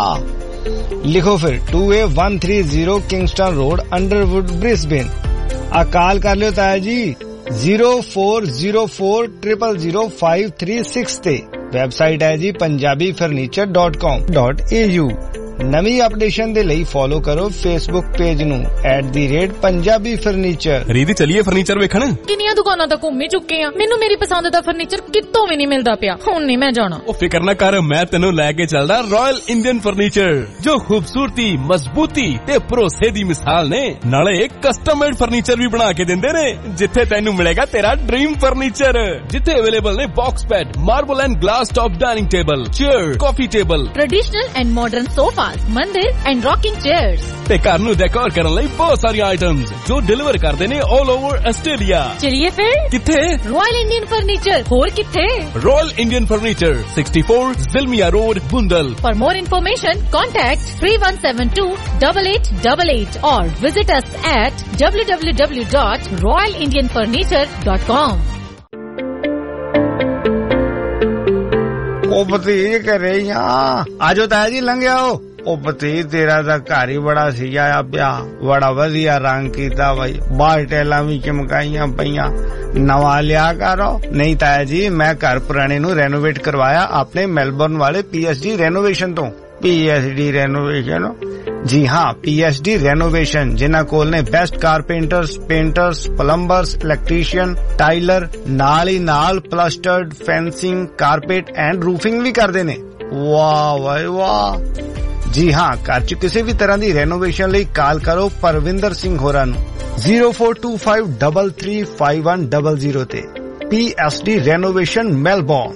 ਲਿਖੋ ਫਿਰ two A one three zero Kingston road, Underwood, Brisbane. ਆ ਕਾਲ ਕਰ ਲਿਓ ਤਾਇਆ ਜੀ zero four zero four zero zero zero five three six ਤੇ। ਵੈਬਸਾਈਟ ਹੈ ਜੀ Punjabi furniture dot com dot A U. ਨਵੀਂ ਅਪਡੇਸ਼ਨ ਦੇ ਲਈ ਫੋਲੋ ਕਰੋ ਫੇਸਬੁੱਕ ਪੇਜ ਨੂੰ at the rate Punjabi furniture. ਰੀਦੀ ਚਲੀਏ ਫਰਨੀਚਰ ਵੇਖਣ। ਕਿੰਨੀਆਂ ਦੁਕਾਨਾਂ ਤਾਂ ਘੁੰਮ ਹੀ ਚੁੱਕੇ ਆ, ਮੈਨੂੰ ਮੇਰੀ ਪਸੰਦ ਦਾ ਫਰਨੀਚਰ ਕਿਤੋਂ ਵੀ ਨਹੀਂ ਮਿਲਦਾ ਪਿਆ। ਹੁਣ ਨਹੀਂ ਮੈਂ ਜਾਣਾ। ਉਹ ਫਿਕਰ ਨਾ ਕਰ, ਮੈਂ ਤੈਨੂੰ ਲੈ ਕੇ ਚੱਲਦਾ ਰਾਇਲ ਇੰਡੀਅਨ ਫਰਨੀਚਰ, ਜੋ ਖੂਬਸੂਰਤੀ, ਮਜ਼ਬੂਤੀ ਤੇ ਭਰੋਸੇ ਦੀ ਮਿਸਾਲ ਨੇ। ਨਾਲੇ ਕਸਟਮ ਮੇਡ ਫਰਨੀਚਰ ਵੀ ਬਣਾ ਕੇ ਦਿੰਦੇ ਨੇ, ਜਿੱਥੇ ਤੈਨੂੰ ਮਿਲੇਗਾ ਤੇਰਾ ਡ੍ਰੀਮ ਫਰਨੀਚਰ। ਜਿੱਥੇ ਅਵੇਲੇਬਲ ਨੇ box bed, marble and glass top dining table, chair, coffee table, traditional and modern sofa, mandir and rocking chairs ਤੇ ਘਰ ਨੂੰ ਡੈਕੋਰ ਕਰਨ ਲਈ ਬਹੁਤ ਸਾਰੀਆਂ ਆਈਟਮਸ ਜੋ ਡਿਲੀਵਰ ਕਰਦੇ ਨੇ ਆਲ ਓਵਰ ਆਸਟ੍ਰੇਲੀਆ। ਚਲਿਏ ਫਿਰ। ਕਿੱਥੇ? Royal Indian furniture. ਹੋਰ ਕਿੱਥੇ? Royal Indian furniture, sixty-four Zilmia Road, Bundal. For more information, contact three one seven two eight eight eight eight or visit us at w w w dot royal indian furniture dot com. ਉਹ ਭਤੀਜ ਘਰੇ ਹੀ ਆ। ਆਜੋ ਤਾਇਆ ਜੀ, ਲੰਘਿਆ ਹੋ। ਉਹ ਭਤੀਜ ਤੇਰਾ ਤਾਂ ਘਰ ਹੀ ਬੜਾ ਸਜਾਇਆ ਪਿਆ, ਬੜਾ ਵਧੀਆ ਰੰਗ ਕੀਤਾ ਬਾਈ, ਬਾਹਰ ਟੈਲਾਂ ਵੀ ਚਮਕਾਈਆਂ ਪਈਆਂ। ਨਵਾਂ ਲਿਆ ਕਰੋ। ਨਹੀਂ ਤਾਇਆ ਜੀ, ਮੈਂ ਘਰ ਪੁਰਾਣੇ ਨੂੰ ਰੈਨੋਵੇਟ ਕਰਵਾਇਆ ਆਪਣੇ ਮੈਲਬੌਰਨ ਵਾਲੇ ਪੀ ਐਸ ਡੀ ਰੈਨੋਵੇਸ਼ਨ ਤੋਂ। P S D renovation? ਜੀ ਹਾਂ, ਪੀ ਐਸ ਡੀ ਰੈਨੋਵੇਸ਼ਨ, ਜਿਨ੍ਹਾਂ ਕੋਲ ਨੇ best carpenters, painters, plumbers, electrician, tiler, ਨਾਲ ਹੀ ਨਾਲ plastered, fencing, carpet and roofing ਵੀ ਕਰਦੇ ਨੇ। ਵਾਹ ਵਾਹ ਵਾਹ। ਜੀ ਹਾਂ, ਘਰ ਚ ਕਿਸੇ ਵੀ ਤਰ੍ਹਾਂ ਦੀ ਰੈਨੋਵੇਸ਼ਨ ਲਈ ਕਾਲ ਕਰੋ ਪਰਵਿੰਦਰ ਸਿੰਘ ਹੋਰਾਂ ਨੂੰ zero four two five three three five one zero zero ਤੇ। P S D renovation, Melbourne.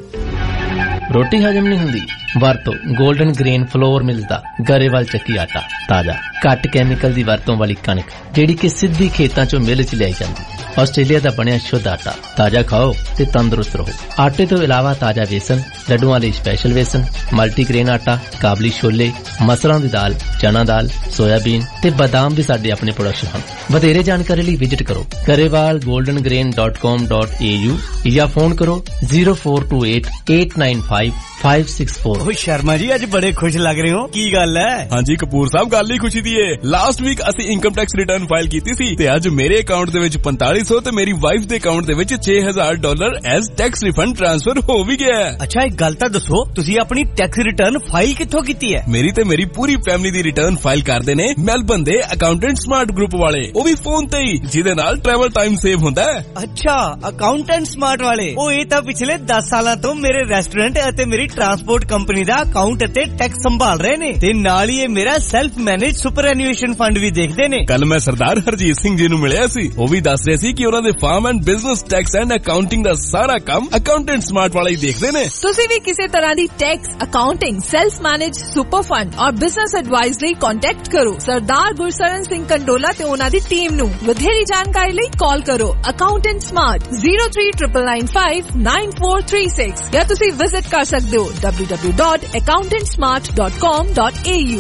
ਰੋਟੀ ਹਜਮ ਨਹੀਂ ਹੁੰਦੀ? ਵਰਤੋ ਗੋਲਡਨ ਗ੍ਰੇਨ ਫਲੋਰ ਮਿਲਦਾ ਗਰੇਵਾਲ ਚੱਕੀ ਆਟਾ। ਤਾਜ਼ਾ, ਘੱਟ ਕੈਮੀਕਲ ਦੀ ਵਰਤੋਂ ਵਾਲੀ ਕਣਕ, ਜਿਹੜੀ ਕਿ ਸਿੱਧੀ ਖੇਤਾਂ ਚੋਂ ਮਿਲ ਚ ਲਿਆਈ ਜਾਂਦੀ। ਆਸਟ੍ਰੇਲੀਆ ਦਾ ਬਣਿਆ ਸ਼ੁੱਧ ਆਟਾ। ਤਾਜ਼ਾ ਖਾਓ ਤੇ ਤੰਦਰੁਸਤ ਰਹੋ। ਆਟੇ ਤੋਂ ਇਲਾਵਾ ਤਾਜ਼ਾ ਵੇਸਣ, ਲੱਡੂਆਂ ਲਈ ਸਪੈਸ਼ਲ ਵੇਸਣ, ਮਲਟੀਗ੍ਰੇਨ ਆਟਾ, ਕਾਬਲੀ ਛੋਲੇ, ਮਸਰਾਂ ਦੀ ਦਾਲ, ਚਨਾ ਦਾਲ, ਸੋਇਆਬੀਨ ਤੇ ਬਦਾਮ ਵੀ ਸਾਡੇ ਆਪਣੇ ਪ੍ਰੋਡਕਸ਼ਨ ਹਨ। ਵਧੇਰੇ ਜਾਣਕਾਰੀ ਲਈ ਵਿਜ਼ਿਟ ਕਰੋ Grewal golden grain dot com dot A U ਜਾਂ ਫੋਨ ਕਰੋ zero four two eight eight nine five five six four। ਓ ਸ਼ਰਮਾ ਜੀ, ਅੱਜ ਬੜੇ ਖੁਸ਼ ਲੱਗ ਰਹੇ ਹੋ, ਕੀ ਗੱਲ ਹੈ? ਹਾਂਜੀ ਕਪੂਰ ਸਾਹਿਬ, ਗੱਲ ਹੀ ਖੁਸ਼ੀ ਦੀ ਏ। ਲਾਸਟ ਵੀਕ ਅਸੀਂ ਇਨਕਮ ਟੈਕਸ ਰਿਟਰਨ ਫਾਈਲ ਕੀਤੀ ਸੀ ਤੇ ਅੱਜ ਮੇਰੇ ਅਕਾਊਂਟ ਦੇ ਵਿੱਚ ਪੰਤਾਲੀ ਸੌ ਤੇ ਮੇਰੀ ਵਾਈਫ ਦੇ ਅਕਾਊਂਟ ਦੇ ਵਿੱਚ ਛੇ ਹਜ਼ਾਰ dollar as tax refund transfer ਹੋ ਵੀ ਗਿਆ। ਅੱਛਾ, ਇੱਕ ਗੱਲ ਤਾਂ ਦੱਸੋ, ਤੁਸੀਂ ਆਪਣੀ ਟੈਕਸ ਰਿਟਰਨ ਫਾਈਲ ਕਿੱਥੋਂ ਕੀਤੀ ਹੈ? ਮੇਰੀ ਤੇ ਮੇਰੀ ਪੂਰੀ ਫੈਮਿਲੀ ਦੀ ਰਿਟਰਨ ਫਾਈਲ ਕਰਦੇ ਨੇ ਮੈਲਬਨ ਦੇ ਅਕਾਊਂਟੈਂਟ ਸਮਾਰਟ ਗਰੁੱਪ ਵਾਲੇ, ਉਹ ਵੀ ਫੋਨ ਤੇ ਹੀ, ਜਿਹਦੇ ਨਾਲ ਟਰੈਵਲ ਟਾਈਮ ਸੇਵ ਹੁੰਦਾ ਹੈ। ਅੱਛਾ, ਅਕਾਊਂਟੈਂਟ ਸਮਾਰਟ ਵਾਲੇ। ਉਹ ਇਹ ਤਾਂ ਪਿਛਲੇ ਦਸ ਸਾਲਾਂ ਤੋਂ ਮੇਰੇ ਰੈਸਟੋਰੈਂਟ ਅਤੇ ਮੇਰੀ ਟਰਾਂਸਪੋਰਟ ਕੰਪਨੀ ਦਾ ਅਕਾਊਂਟ ਅਤੇ ਟੈਕਸ ਸੰਭਾਲ ਰਹੇ ਨੇ ਤੇ ਨਾਲ ਹੀ ਇਹ ਮੇਰਾ self manage superannuation fund ਵੀ ਦੇਖਦੇ ਨੇ। ਕੱਲ ਮੈਂ ਸਰਦਾਰ ਹਰਜੀਤ ਸਿੰਘ ਜੀ ਨੂੰ ਮਿਲਿਆ ਸੀ, ਉਹ ਵੀ ਦੱਸ ਰਹੇ ਸੀ ਕਿ ਉਹਨਾਂ ਦੇ farm and business tax and accounting ਦਾ ਸਾਰਾ ਕੰਮ ਅਕਾਊਂਟੈਂਟ ਸਮਾਰਟ ਵਾਲੇ ਹੀ ਦੇਖਦੇ ਨੇ। ਤੁਸੀਂ ਵੀ ਕਿਸੇ ਤਰ੍ਹਾਂ ਦੀ tax, accounting, self manage super fund ਔਰ ਬਿਜ਼ਨਸ ਐਡਵਾਈਸ ਲਈ ਕੰਟੈਕਟ ਕਰੋ ਸਰਦਾਰ ਗੁਰਸਰਨ ਸਿੰਘ ਕੰਡੋਲਾ ਤੇ ਉਹਨਾਂ ਦੀ ਟੀਮ ਨੂੰ। ਵਧੇਰੀ ਜਾਣਕਾਰੀ ਲਈ ਕਾਲ ਕਰੋ accountant smart zero three nine nine five nine four three six ਜਾਂ ਤੁਸੀਂ ਵਿਜ਼ਿਟ ਕਰ ਸਕਦੇ ਹੋ w w w dot accountant smart dot com dot a u।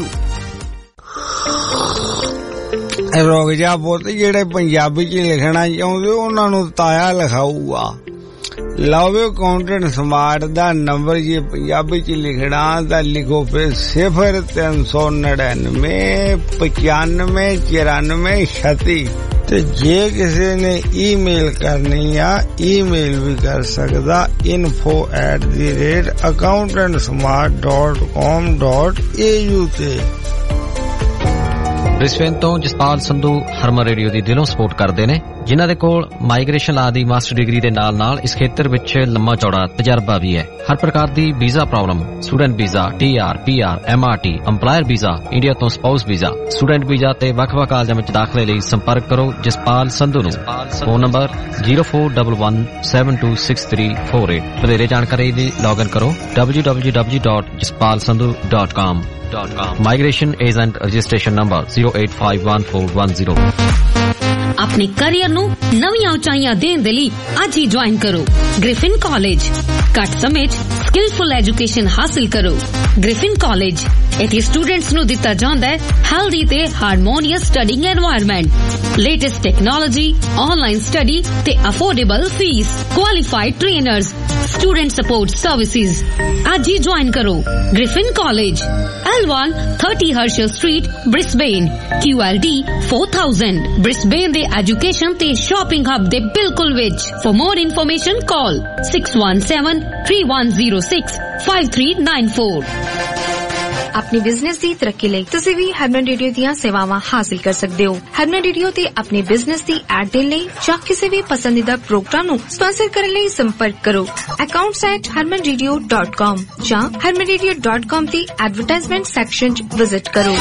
ਰੋਕ ਜਾ ਪੁੱਤ, ਜਿਹੜੇ ਪੰਜਾਬੀ ਚ ਲਿਖਣਾ ਚਾਹੁੰਦੇ ਉਹਨਾਂ ਨੂੰ ਤਾਇਆ ਲਿਖਾਊਗਾ। ਲਓ ਅਕਾਊਂਟੈਂਟ ਸਮਾਰਟ ਦਾ ਨੰਬਰ ਜੇ ਪੰਜਾਬੀ ਚ ਲਿਖਣਾ ਤਾਂ ਲਿਖੋ ਫਿਰ ਸਿਫਰ ਤਿੰਨ ਸੌ ਨੜਿਨਵੇਂ ਪਚਾਨਵੇਂ ਚੁਰਾਨਵੇਂ ਛੱਤੀ ਤੇ ਜੇ ਕਿਸੇ ਨੇ ਈਮੇਲ ਕਰਨੀ ਆ ਈਮੇਲ ਵੀ ਕਰ ਸਕਦਾ info at the rate accountant smart dot com dot a u ਤੇ। ਬ੍ਰਿਸਬੇਨ ਤੋਂ ਜਸਪਾਲ ਸੰਧੂ ਹਰਮਨ ਰੇਡੀਓ ਦੀ ਦਿਲੋਂ ਸਪੋਰਟ ਕਰਦੇ ਨੇ, ਜਿਨ੍ਹਾਂ ਦੇ ਕੋਲ ਮਾਈਗ੍ਰੇਸ਼ਨ ਲਾ ਦੀ ਮਾਸਟਰ ਡਿਗਰੀ ਦੇ ਨਾਲ ਨਾਲ ਇਸ ਖੇਤਰ ਵਿੱਚ ਲੰਮਾ ਚੌੜਾ ਤਜਰਬਾ ਵੀ ਹੈ। ਹਰ ਪ੍ਰਕਾਰ ਦੀ visa problem, student visa, T R, P R, M R T, employer visa, India ਤੋਂ ਸਪਾਊਸ ਵੀਜ਼ਾ, ਸਟੂਡੈਂਟ ਵੀਜ਼ਾ ਤੇ ਵੱਖ-ਵੱਖ ਕਾਲਜਾਂ ਵਿੱਚ ਦਾਖਲੇ ਲਈ ਸੰਪਰਕ ਕਰੋ ਜਸਪਾਲ ਸੰਧੂ ਨੂੰ। Phone number zero four one one seven two six three four eight। ਵਧੇਰੇ ਜਾਣਕਾਰੀ ਲਈ ਲੌਗਇਨ ਕਰੋ w w w dot jaspal sandhu dot com। Migration Agent Registration Number zero eight five one four one zero। ਆਪਣੇ ਕੈਰੀਅਰ ਨੂੰ ਨਵੀਆਂ ਉਚਾਈਆਂ ਦੇਣ ਦੇ ਲਈ ਅੱਜ ਹੀ ਜੁਆਇਨ ਕਰੋ ਗ੍ਰਿਫਿਨ ਕਾਲਜ। ਘੱਟ ਸਮੇਂ 'ਚ ਸਕਿਲਫੁਲ ਐਜੂਕੇਸ਼ਨ ਹਾਸਿਲ ਕਰੋ। ਗ੍ਰਿਫਿਨ ਕਾਲਜ ਇੱਥੇ ਸਟੂਡੈਂਟਸ ਨੂੰ ਦਿੱਤਾ ਜਾਂਦਾ ਹੈ ਹੈਲਦੀ ਤੇ harmonious studying environment, latest technology, online study ਤੇ affordable fees, qualified trainers, student support services. ਅੱਜ ਹੀ ਜੁਆਇਨ ਕਰੋ Griffin college, L one thirty Herschel Street, Brisbane, Q L D four thousand। Brisbane ਦੇ ਐਜੂਕੇਸ਼ਨ ਤੇ ਸ਼ਾਪਿੰਗ ਹੱਬ ਦੇ ਬਿਲਕੁਲ ਵਿੱਚ। For more information call six one seven three one zero six five three nine four। अपने बिजनेस की तरक्की ਲਈ ਤੁਸੀਂ ਵੀ ਹਰਮਨ ਰੇਡੀਓ ਦੀਆਂ ਸੇਵਾਵਾਂ ਹਾਸਲ ਕਰ ਸਕਦੇ ਹੋ। ਹਰਮਨ ਰੇਡੀਓ ਤੇ ਆਪਣੇ ਬਿਜ਼ਨਸ ਦੀ ਐਡ ਦੇਣ ਲਈ ਜਾਂ ਕਿਸੇ ਵੀ ਪਸੰਦੀਦਾ ਪ੍ਰੋਗਰਾਮ ਨੂੰ ਸਪਾਂਸਰ ਕਰਨ ਲਈ ਸੰਪਰਕ ਕਰੋ accounts at harman radio dot com ਜਾਂ harman radio dot com ਦੀ ਐਡਵਰਟਾਈਜ਼ਮੈਂਟ ਸੈਕਸ਼ਨ 'ਚ ਵਿਜ਼ਿਟ ਕਰੋ।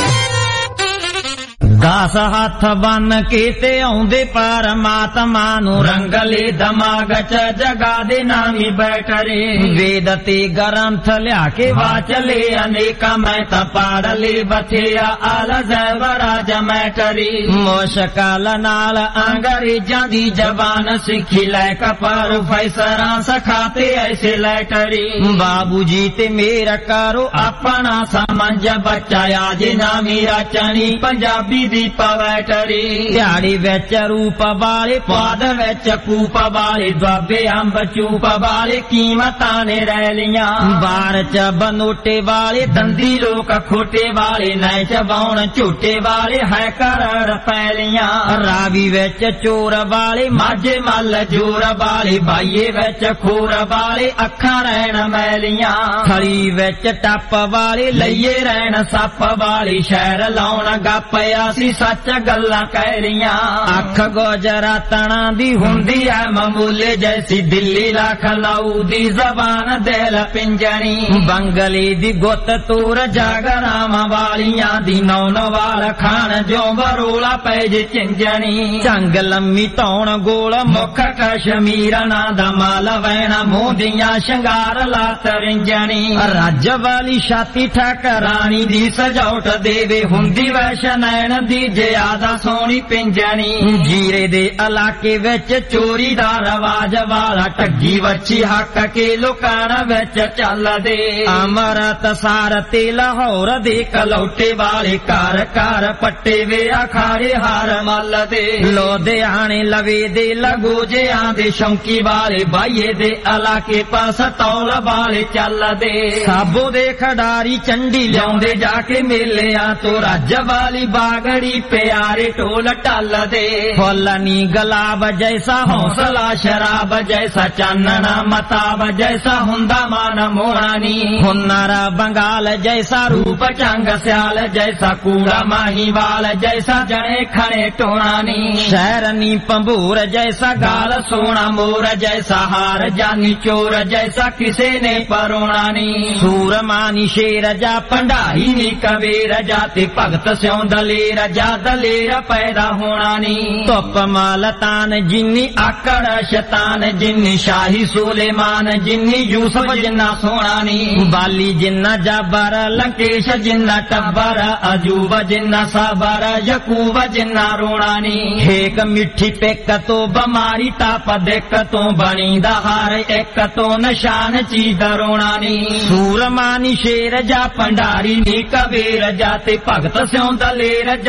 ਦਸ ਹੱਥ ਬੰਨ ਕੇ ਤੇ ਆਉਂਦੇ ਪਰਮਾਤਮਾ ਨੂੰ ਰੰਗਲੇ ਦਿਮਾਗ 'ਚ ਜਗਾ ਦੇ ਨਾਮੀ ਬੈਠਰੇ। ਵੇਦ ਤੇ ਗ੍ਰੰਥ ਲਿਆ ਕੇ ਵਾਚਲੇ ਅਨੇਕਾਂ ਮੈਂ ਤਾਂ ਪੜ੍ਹ ਲੇ ਬਥੇਰਾ ਅਲਜ਼ੈਬਰਾ ਜਮੈਟਰੀ। ਮੁਸ਼ਕਲ ਨਾਲ ਅੰਗਰੇਜ਼ਾਂ ਦੀ ਜ਼ਬਾਨ ਸਿੱਖੀ ਲੈ ਕੇ ਪ੍ਰੋਫੈਸਰਾਂ ਸਿਖਾਤੇ ਐਸੇ ਲੈਟਰੀ। ਬਾਬੂ ਜੀ ਤੇ ਮੇਰਾ ਕਰੋ ਆਪਣਾ ਸਮਝ ਬੱਚਾ ਆ ਜੇ ਨਾ ਮੇਰਾ ਚਣੀ ਪੰਜਾਬੀ ਦੀ ਪਵੈਟਰੀ। ਦਿਹਾੜੀ ਵਿੱਚ ਰੂਪ ਵਾਲੇ ਪਾਦ ਵਿੱਚ ਕੂਪ ਵਾਲੇ ਦੁਆਬੇ ਅੰਬ ਚੂਪ ਵਾਲੇ ਕੀਮਤਾਂ ਨੇ ਰਹਿ ਲੀਆਂ। ਬਾਰ ਚ ਬਨੋਟੇ ਵਾਲੇ ਦੰਦੀ ਲੋਕ ਖੋਟੇ ਵਾਲੇ ਨੈ ਚਬਾਉਣ ਝੂਟੇ ਵਾਲੇ ਹੈ ਕਰੜ ਪੈ ਲੀਆਂ। ਰਾਵੀ ਵਿੱਚ ਚੋਰ ਵਾਲੇ ਮਾਝੇ ਮੱਲ ਜੋਰ ਵਾਲੇ ਬਾਈਏ ਵਿੱਚ ਖੋਰ ਵਾਲੇ ਅੱਖਾਂ ਰਹਿਣ ਮੈਲੀਆਂ। ਥਲੀ ਵਿੱਚ ਟੱਪ ਵਾਲੇ ਲਈਏ ਰਹਿਣ ਸੱਪ ਵਾਲੀ ਸ਼ਹਿਰ ਲਾਉਣ ਗੱਪਿਆ ਸੀ ਸੱਚ ਗੱਲਾਂ ਕਹਿ ਰੀਆਂ। ਅੱਖ ਗੁਜਰਾਤਣਾ ਦੀ ਹੁੰਦੀ ਐ ਮਾਮੂਲੇ ਜੈਸੀ ਦਿੱਲੀ ਲਖਨਊ ਦੀ ਜ਼ਬਾਨ ਦਿਲ ਪਿੰਜਣੀ। ਬੰਗਲੀ ਦੀ ਗੁੱਤ ਤੂਰ ਜਾਗਰਾਵਾਂ ਵਾਲੀਆਂ ਦੀ ਨੌਨ ਵਾਲ ਖਾਨ ਜੋ ਬਰੋਲਾ ਪੈ ਜੇ ਚਿੰਜਣੀ। ਝੰਗ ਲੰਮੀ ਧੌਣ ਗੋਲ ਮੁੱਖ ਕਸ਼ਮੀਰ ਨਾਂ ਦਾ ਮਾਲ ਵੈਣਾ ਮੂੰਹ ਦੀਆਂ ਸ਼ਿੰਗਾਰ ਲਾਤ ਰਿੰਜਣੀ। ਰੱਜ ਵਾਲੀ ਛਾਤੀ ਠਕਰਾਣੀ ਦੀ ਸਜਾਉਟ ਦੇਵੇ ਹੁੰਦੀ ਵੈਸ਼ਨੈਣ ਦੀ ਜਿਆਦਾ ਸੋਹਣੀ ਪਿੰਜਣੀ। ਜੀਰੇ ਦੇ ਇਲਾਕੇ ਵਿੱਚ ਚੋਰੀ ਦਾ ਰਵਾਜ ਵਾਲਾ ਠੱਗੀ ਵੱਛੀ ਹੱਕ ਕੇ ਲੋਕਾਂ ਵਿੱਚ ਚੱਲਦੇ। ਅੰਮ੍ਰਿਤਸਰ ਤੇ ਲਾਹੌਰ ਦੇ ਕਲੌਟੇ ਵਾਲੇ ਘਰ ਘਰ ਪੱਟੇ ਵੇ ਅਖਾੜੇ ਹਾਰ ਮੱਲਦੇ। ਲੁਧਿਆਣੇ ਲਵੇ ਦੇ ਲਗੋਜਿਆਂ ਦੇ ਸ਼ੌਂਕੀ ਵਾਲੇ ਬਾਈਏ ਦੇ ਇਲਾਕੇ ਪਾਸ ਤੌਲ ਵਾਲੇ ਚੱਲਦੇ। ਸਾਬੋ ਦੇ ਖਿਡਾਰੀ ਚੰਡੀ ਲਿਆਉਂਦੇ ਜਾ ਕੇ ਮੇਲਿਆਂ ਤੋਂ ਰੱਜ ਵਾਲੀ ਬਾਗੜੀ ਪਿਆਰੇ ਢੋਲ ਢੱਲਦੇ। ਫੁੱਲ ਨੀ ਗੁਲਾਬ ਜੈਸਾ ਹੌਸਲਾ ਸ਼ਰਾਬ ਜੈਸਾ ਚਾਨਣਾ ਮਤਾਬ ਜੈਸਾ ਹੁੰਦਾ ਮਨ ਮੋਹਣਾ ਨੀ। ਹੁਨਰ ਬੰਗਾਲ ਜੈਸਾ ਰੂਪ ਚੰਗ ਸਿਆਲ ਜੈਸਾ ਕੂੜਾ ਮਾਹੀਵਾਲ ਜੈਸਾ ਜਣੇ ਖਣੇ ਟੋਣਾ ਨੀ। ਸ਼ਹਿਰ ਨੀ ਪੰਭੂਰ ਜੈਸਾ ਗਾਲ ਸੋਹਣਾ ਮੋਰ ਜੈਸਾ ਹਾਰ ਜਾਨੀ ਚੋਰ ਜੈਸਾ ਕਿਸੇ ਨੇ ਪਰੋਣਾ ਨੀ। ਸੂਰਮਾ ਨੀ ਸ਼ੇਰ ਜਾ ਭੰਡਾਰੀ ਨੀ ਕਬੀਰ ਜਾ ਤੇ ਭਗਤ ਸਿਉ ਦਲੇਰ ਜਾ ਦਲੇਰ ਪੈਦਾ ਹੋਣਾ ਨੀ। ਧੁੱਪ ਮਾਲਤਾਨ ਜਿੰਨੀ ਆਕੜ ਸ਼ੈਤਾਨ ਜਿੰਨੀ ਸ਼ਾਹੀ ਸੁਲੇਮਾਨ ਜਿੰਨੀ ਯੂਸਫ ਜਿੰਨਾ ਸੋਹਣਾ ਨੀ। ਬਾਲੀ ਜਿੰਨਾ ਜਾਬਰ ਲੰਕੇਸ਼ ਜਿੰਨਾ ਟੱਬਰ ਅਜੂਬ ਜਿੰਨਾ ਸਾਬਰ ਯਕੂਬ ਜਿੰਨਾ ਰੋਣਾ ਨੀ। ਹੇਕ ਮਿੱਠੀ ਪਿੱਕ ਤੋਂ ਬਿਮਾਰੀ ਤਾਪ ਦਿੱਕ ਤੋਂ ਬਣੀ ਦਾ ਹਰ ਇੱਕ ਤੋਂ ਨਿਸ਼ਾਨ ਚੀਜ਼ ਰੋਣਾ ਨੀ। ਸੂਰਮਾ ਨੀ ਸ਼ੇਰ ਜਾ ਭੰਡਾਰੀ ਨੀ ਕਬੀਰ ਜਾ ਤੇ ਭਗਤ ਸਿਉ ਦਲੇਰ ਜਾ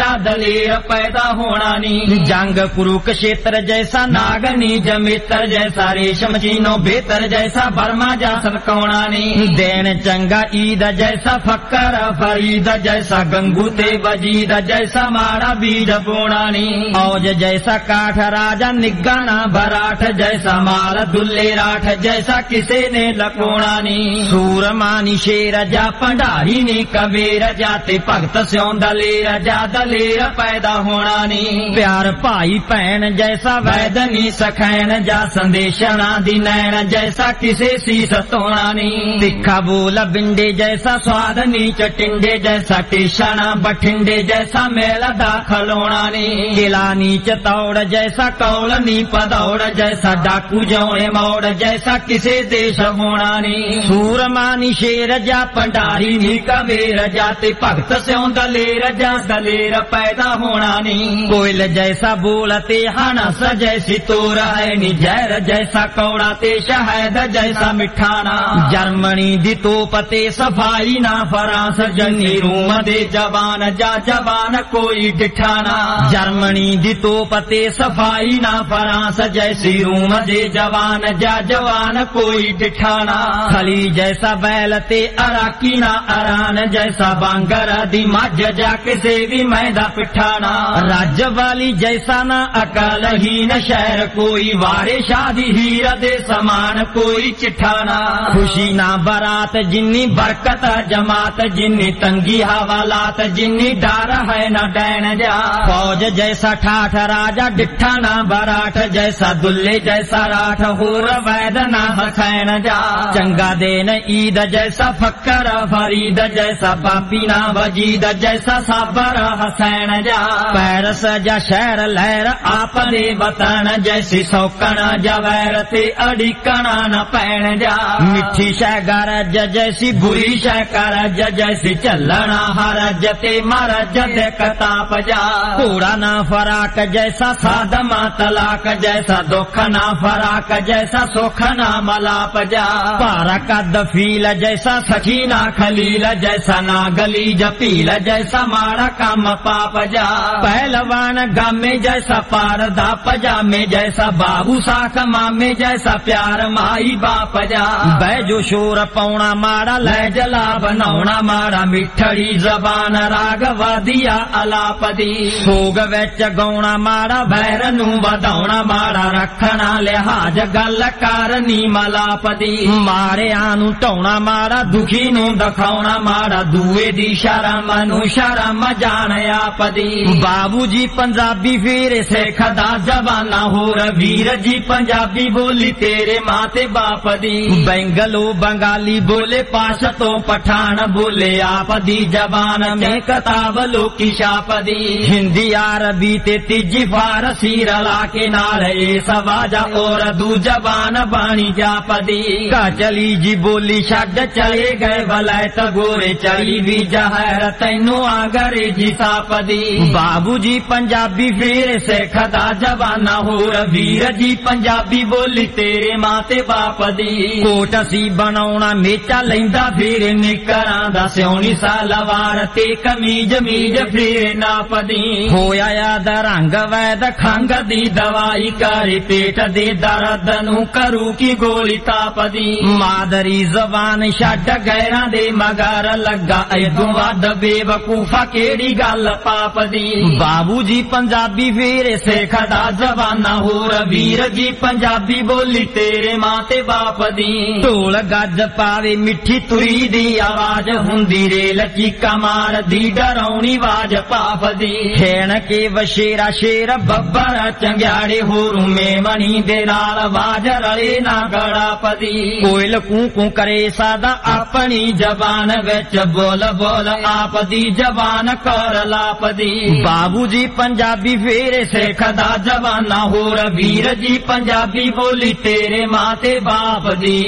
जा दलेर पैदा होना नी जंग कुरुक्षेत्र जैसा नागनी जमेतर जैसा रेशम चीनो बेतर जैसा बर्मा जा सनकोना नी देन चंगा ईद जैसा फक्कर फरीद जैसा गंगू ते वजीद जैसा मारा बीज बोना नी औज जैसा काठ राजा निगाना बराठ जैसा माल दुल्ले राठ जैसा किसे ने लकोना नी सूरमानी शेर जा भंडारी नी कबीर जाते भगत स्यों दलेर जा दलेर पैदा होना नी प्यार भाई भैन जैसा वैदनी सखैन जा संदेशना दी नैन जैसा किसे शीस तोना नी तिखा बोल बिंडे जैसा स्वाद नी चटिंडे जैसा टेशना बठिंडे जैसा मेला दाखल होना नी किला नीच तौड़ जैसा कौल नी पदौड़ जैसा डाकू जौने मौड़ जैसा किसे देश होना नी सूरमानी शेर जा भंडारी नी कबीर जाते भगत स्यों दलेर जा दलेर पैदा होना नी कोयल जैसा बोलते हनस जैसी तोर है नी जहर जैसा कौड़ा ते शहद जैसा मिठाना जर्मनी दी तोपते सफाई ना फ्रांस जन्नी रूम दे जवान जा जवान कोई डिठाना जर्मनी दी तोपते सफाई ना फ्रांस जैसी रूम दे जवान जा जवान कोई डिठाना खली जैसा बैल ते अराकी ना अरान जैसा बांगर दी मज जा किसे भी मैदा पिठाना राज्य वाली जैसा ना अकाल ही न शहर कोई वारे शादी हीरा दे समान कोई चिठाना खुशी ना बारात जिन्नी बरकत जमात जिन्नी तंगी हवालात जिन्नी डार है न डैन जा फौज जैसा ठाठ राजा डिठा ना बराठ जैसा दुल्ले जैसा राठ होर वैद ना हसैन जा चंगा देन ईद जैसा फक्कर फरीद जैसा पापी ना वजीद जैसा साबर हसैन जा पैरस जा शहर लहर आपने बतान जैसी सौकण जवैर ते अड़िकण न पैण जा मिठी शह गरज जैसी बुरी शह करज जैसी चलना हरज ते मरज दे कताप जा कूड़ा ना फराक जैसा सादमा तलाक जैसा दुख ना फराक जैसा सुख ना मलाप जा पारा का दफील जैसा सखीना खलील जैसा ना गली जपील जैसा मारा काम पाप जा पहलवान गामे जैसा पारदा पजामे जैसा बाबू साख मामे जैसा प्यार माई बाप जा बैजो शोर पौना मारा लै जला बनौना मारा मिठड़ी जबान राग वादिया अलापदी सोग विच गौना मारा बैर नू वधाउणा मारा रखना लिहाज गल करनी मलापदी मारे आनू ढाउणा मारा दुखी नू दिखाउणा मारा दूए दी शरम नू शरम जान आपदी बाबू जी पंजाबी फिर सिख दा जवाना होर वीर जी पंजाबी बोली तेरे माते बाप दी बैंगलो बंगाली बोले पाशतो पठान बोले आप दी जबान में कताब लोकी शाप दी हिंदी अरबी ते तीजी फारसी रला के नाल ए सवाजा और दू जबान बाणी जापदी काचली जी बोली छड़ चले गए वलैत गोरे चली भी जहर तैनू अंग्रेजी सापदी बाबू जी पंजाबी फिर सिख दा जवाना होर वीर जी पंजाबी बोली तेरे माते बाप दी कोट सी बनाउणा मेचा लैंदा फिर निकरां दा सिउणी सलवार ते कमीज मीज फिर नापदी होया याद रंग वैद खंग दी दवाई करे पेट दे दर्द नू करू की गोली तापदी मादरी जबान छड़ गैरां दे मगर लगा ऐदू वध बेवकूफा केड़ी गल पाप दी बाबू जी पंजाबी फिर सिख दा जवाना होर वीर जी पंजाबी बोली तेरे माते बाप दी ढोल गज पावे मिठी तुरी दी आवाज हुंदी रेल चीका मार दी डराउणी आवाज पाप दी खेण के वशेरा शेर बब्बर चंग्याड़े होरू मेमणी दे नाल आवाज रले ना गड़ा पदी कोयल कू कू करे सादा अपनी जबान विच बोल बोल आप दी जबान कर लापदी बाबू जी पंजाबी फेरे सिख दा जवाना होर वीर जी पंजाबी बोली तेरे माते बाप दी